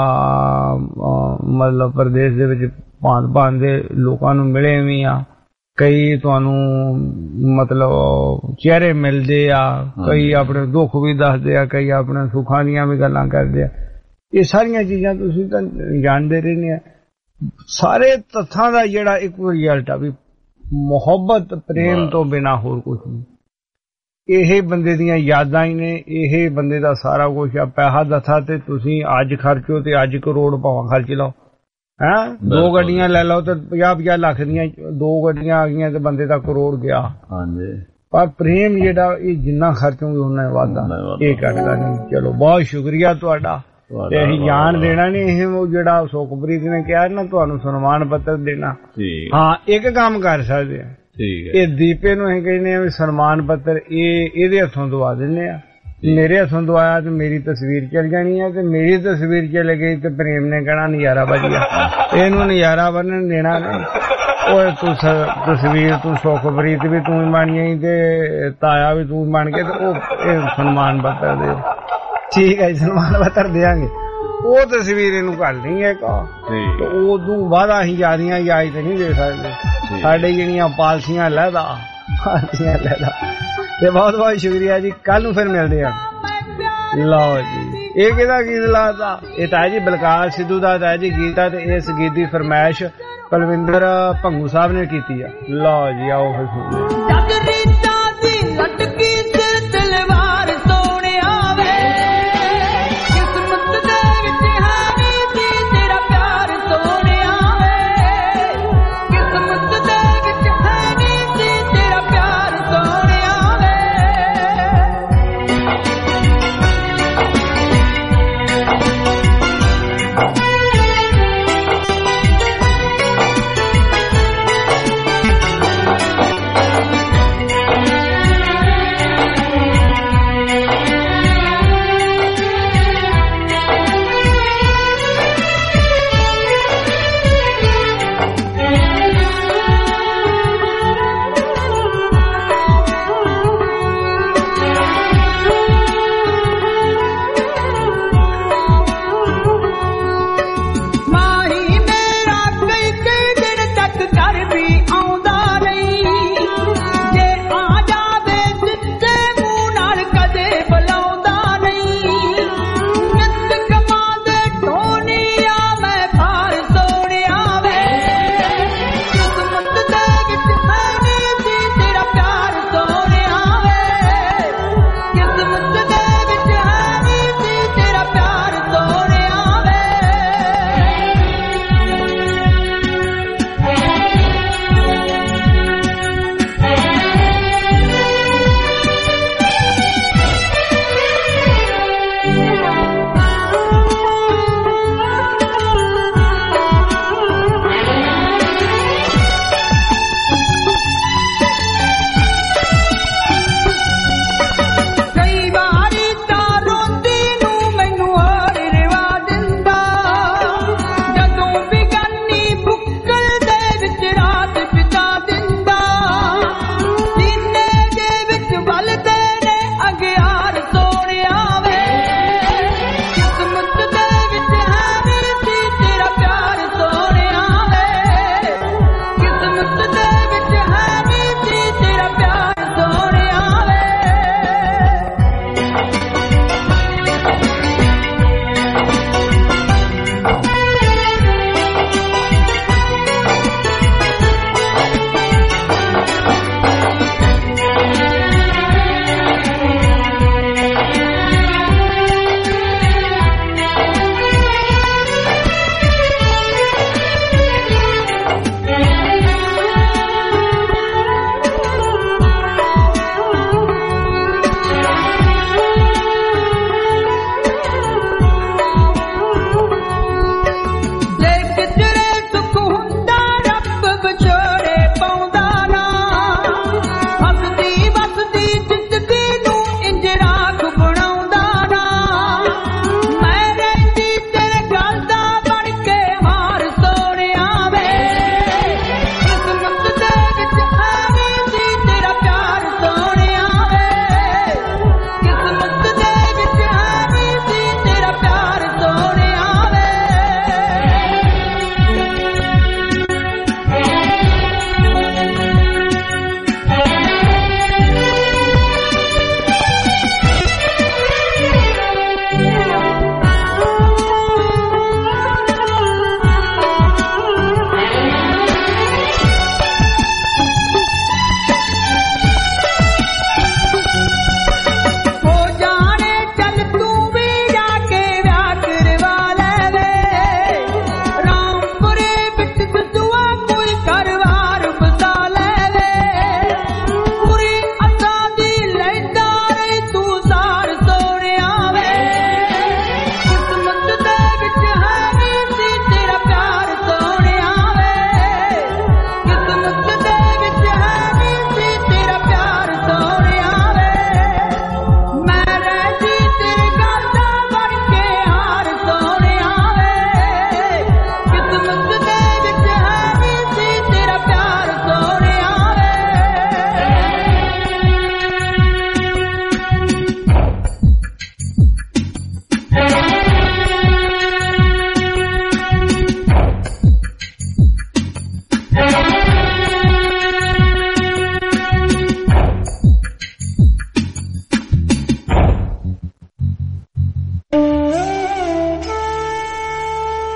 ਮਤਲਬ ਪ੍ਰਦੇਸ਼ ਦੇ ਵਿੱਚ ਭਾਂਤ ਭਾਂਤ ਦੇ ਲੋਕਾਂ ਨੂੰ ਮਿਲੇ ਵੀ ਆ ਕਈ ਤੁਹਾਨੂੰ ਮਤਲਬ ਚਿਹਰੇ ਮਿਲਦੇ ਆ ਕਈ ਆਪਣੇ ਦੁੱਖ ਵੀ ਦੱਸਦੇ ਆ ਕਈ ਆਪਣੇ ਸੁੱਖਾਂ ਦੀਆਂ ਵੀ ਗੱਲਾਂ ਕਰਦੇ ਆ ਇਹ ਸਾਰੀਆਂ ਚੀਜ਼ਾਂ ਤੁਸੀਂ ਤਾਂ ਜਾਣਦੇ ਰਹਿੰਦੇ ਆ ਸਾਰੇ ਤੱਥਾਂ ਦਾ ਜਿਹੜਾ ਇੱਕ ਰਿਜ਼ਲਟ ਆ ਵੀ ਮੁਹੱਬਤ ਪ੍ਰੇਮ ਤੋਂ ਬਿਨਾਂ ਹੋਰ ਕੁਝ ਨਹੀਂ ਇਹ ਬੰਦੇ ਦੀਆਂ ਯਾਦਾਂ ਹੀ ਨੇ ਇਹ ਬੰਦੇ ਦਾ ਸਾਰਾ ਕੁਝ ਆ ਪੈਸਾ ਦੱਸਾ ਤੇ ਤੁਸੀਂ ਅੱਜ ਖਰਚੋ ਤੇ ਅੱਜ ਕਰੋੜ ਭਾਵਾਂ ਖਰਚ ਲਓ ਹੈਂ ਦੋ ਗੱਡੀਆਂ ਲੈ ਲਓ ਤੇ ਪੰਜਾਹ ਪੰਜਾਹ ਲੱਖ ਦੀਆਂ ਦੋ ਗੱਡੀਆਂ ਆ ਗਈਆਂ ਤੇ ਬੰਦੇ ਦਾ ਕਰੋੜ ਗਿਆ ਹਾਂਜੀ ਪਰ ਪ੍ਰੇਮ ਜਿਹੜਾ ਇਹ ਜਿੰਨਾ ਖਰਚੋਗੇ ਉਹਨਾਂ ਵਾਧਾ ਇਹ ਘਟਦਾ ਨਹੀਂ ਚਲੋ ਬਹੁਤ ਸ਼ੁਕਰੀਆ ਤੁਹਾਡਾ ਤੇ ਅਸੀਂ ਜਾਣ ਦੇਣਾ ਨੀ ਇਹ ਜਿਹੜਾ ਸੁਖਪ੍ਰੀਤ ਨੇ ਕਿਹਾ ਨਾ ਤੁਹਾਨੂੰ ਸਨਮਾਨ ਪੱਤਰ ਦੇਣਾ ਹਾਂ ਇੱਕ ਕੰਮ ਕਰ ਸਕਦੇ ਆ ਇਹ ਦੀਪੇ ਨੂੰ ਅਸੀਂ ਕਹਿੰਦੇ ਆ ਵੀ ਸਨਮਾਨ ਪੱਤਰ ਇਹ ਇਹਦੇ ਹੱਥੋਂ ਦਵਾ ਦਿੰਦੇ ਆ ਮੇਰੇ ਹੱਥੋਂ ਦਵਾਇਆ ਤੇ ਮੇਰੀ ਤਸਵੀਰ ਚਲ ਜਾਣੀ ਹੈ ਤੇ ਮੇਰੀ ਤਸਵੀਰ ਚਲੇ ਗਈ ਤੇ ਪ੍ਰੇਮ ਨੇ ਕਹਿਣਾ ਨਜ਼ਾਰਾ ਵਧੀਆ ਇਹਨੂੰ ਨਜ਼ਾਰਾ ਬੰਨਣ ਦੇਣਾ ਨਹੀਂ ਉਹ ਤੂੰ ਤਸਵੀਰ ਤੂੰ ਸੁਖਪ੍ਰੀਤ ਵੀ ਤੂੰ ਹੀ ਬਣ ਗਈ ਤੇ ਤਾਇਆ ਵੀ ਤੂੰ ਬਣ ਕੇ ਤੇ ਉਹ ਇਹ ਸਨਮਾਨ ਪੱਤਰ ਦੇ ਠੀਕ ਹੈ ਸਨਮਾਨ ਪੱਤਰ ਦੇਾਂਗੇ ਉਹ ਤਸਵੀਰ ਇਹਨੂੰ ਕਰ ਨਹੀਂ ਹੈ ਕਾ ਉਦੋਂ ਬਾਅਦ ਅਸੀਂ ਯਾਰੀਆਂ ਯਾਦ ਤੇ ਨਹੀਂ ਦੇ ਸਕਦੇ ਸਾਡੇ ਜਿਹੜੀਆਂ ਪਾਲਸੀਆਂ ਲਹਿਦਾ ਪਾਲਸੀਆਂ ਲਹਿਦਾ ਤੇ ਬਹੁਤ ਬਹੁਤ ਸ਼ੁਕਰੀਆ ਜੀ ਕੱਲ ਨੂੰ ਫਿਰ ਮਿਲਦੇ ਆ ਲਓ ਜੀ ਇਹ ਕਿਹਦਾ ਗੀਤ ਲਾਤਾ ਇਹ ਤਾਂ ਜੀ ਬਲਕਾਰ ਸਿੱਧੂ ਦਾ ਤਾਂ ਜੀ ਗੀਤ ਆ ਤੇ ਇਸ ਗੀਤ ਦੀ ਫਰਮਾਇਸ਼ ਪਲਵਿੰਦਰ ਭੰਗੂ ਸਾਹਿਬ ਨੇ ਕੀਤੀ ਆ ਲਓ ਜੀ ਆਓ ਫਿਰ ਸੁਣੀਏ ਲਟਕੀ ਸਿਰ ਤਲਵਾਰ ਸੋਹਣਿਆ ਵੇ ਕਿਸਮਤ ਦੇ ਵਿੱਚ ਹੈ ਨੀ ਸੀ ਤੇਰਾ ਪਿਆਰ ਸੋਹਣਿਆ ਵੇ ਕਿਸਮਤ ਦੇ ਵਿੱਚ ਹੈ ਨੀ ਸੀ ਤੇਰਾ ਪਿਆਰ ਸੋਹਣਿਆ ਵੇ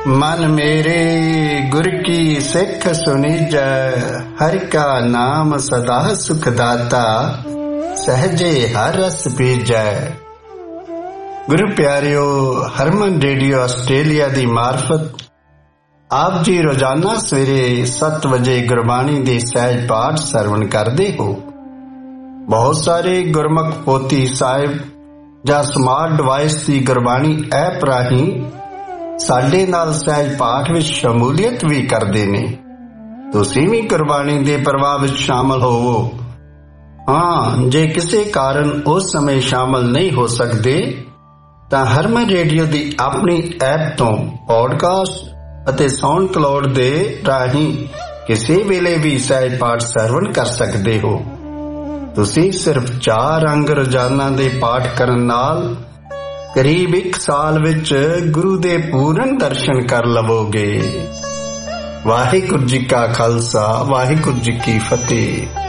मन मेरे गुर की सिख सुनिजै, हर का नाम सदा सुख दाता, सहजे हर रस पीजै। गुरु प्यारियो, हरमन रेडियो आस्ट्रेलिया दी मार्फत आप जी रोजाना सवेरे सत्त वजे गुरबाणी दे सहज पाठ सरवण करते हो। बहुत सारे गुरमुख पोथी साहिब ਜਾਂ ਸਮਾਰਟ ਡਿਵਾਈਸ ਦੀ ਗੁਰਬਾਣੀ ਐਪ ਰਾਹੀਂ ਸਾਡੇ ਨਾਲ ਸਹਿਜ ਪਾਠ ਵਿੱਚ ਸ਼ਮੂਲੀਅਤ ਵੀ ਕਰਦੇ ਨੇ। ਤੁਸੀਂ ਵੀ ਗੁਰਬਾਣੀ ਦੇ ਪ੍ਰਵਾਹ ਵਿੱਚ ਸ਼ਾਮਲ ਹੋਵੋ। ਹਾਂ, ਜੇ ਕਿਸੇ ਕਾਰਨ ਉਸ ਸਮੇਂ ਸ਼ਾਮਲ ਨਹੀਂ ਹੋ ਸਕਦੇ ਤਾਂ ਹਰਮਨ ਰੇਡੀਓ ਦੀ ਆਪਣੀ ਐਪ ਤੋਂ ਪੌਡਕਾਸਟ ਅਤੇ ਸਾਊਂਡ ਕਲਾਉਡ ਦੇ ਰਾਹੀਂ ਕਿਸੇ ਵੇਲੇ ਵੀ ਸਹਿਜ ਪਾਠ ਸਰਵਣ ਕਰ ਸਕਦੇ ਹੋ। ਤੁਸੀਂ ਸਿਰਫ ਚਾਰ ਅੰਗ ਰੋਜ਼ਾਨਾ ਦੇ ਪਾਠ ਕਰਨ ਨਾਲ ਕਰੀਬ ਇੱਕ ਸਾਲ ਵਿੱਚ ਗੁਰੂ ਦੇ ਪੂਰਨ ਦਰਸ਼ਨ ਕਰ ਲਵੋਗੇ। ਵਾਹਿਗੁਰੂ ਜੀ ਕਾ ਖਾਲਸਾ, ਵਾਹਿਗੁਰੂ ਜੀ ਕੀ ਫਤਿਹ।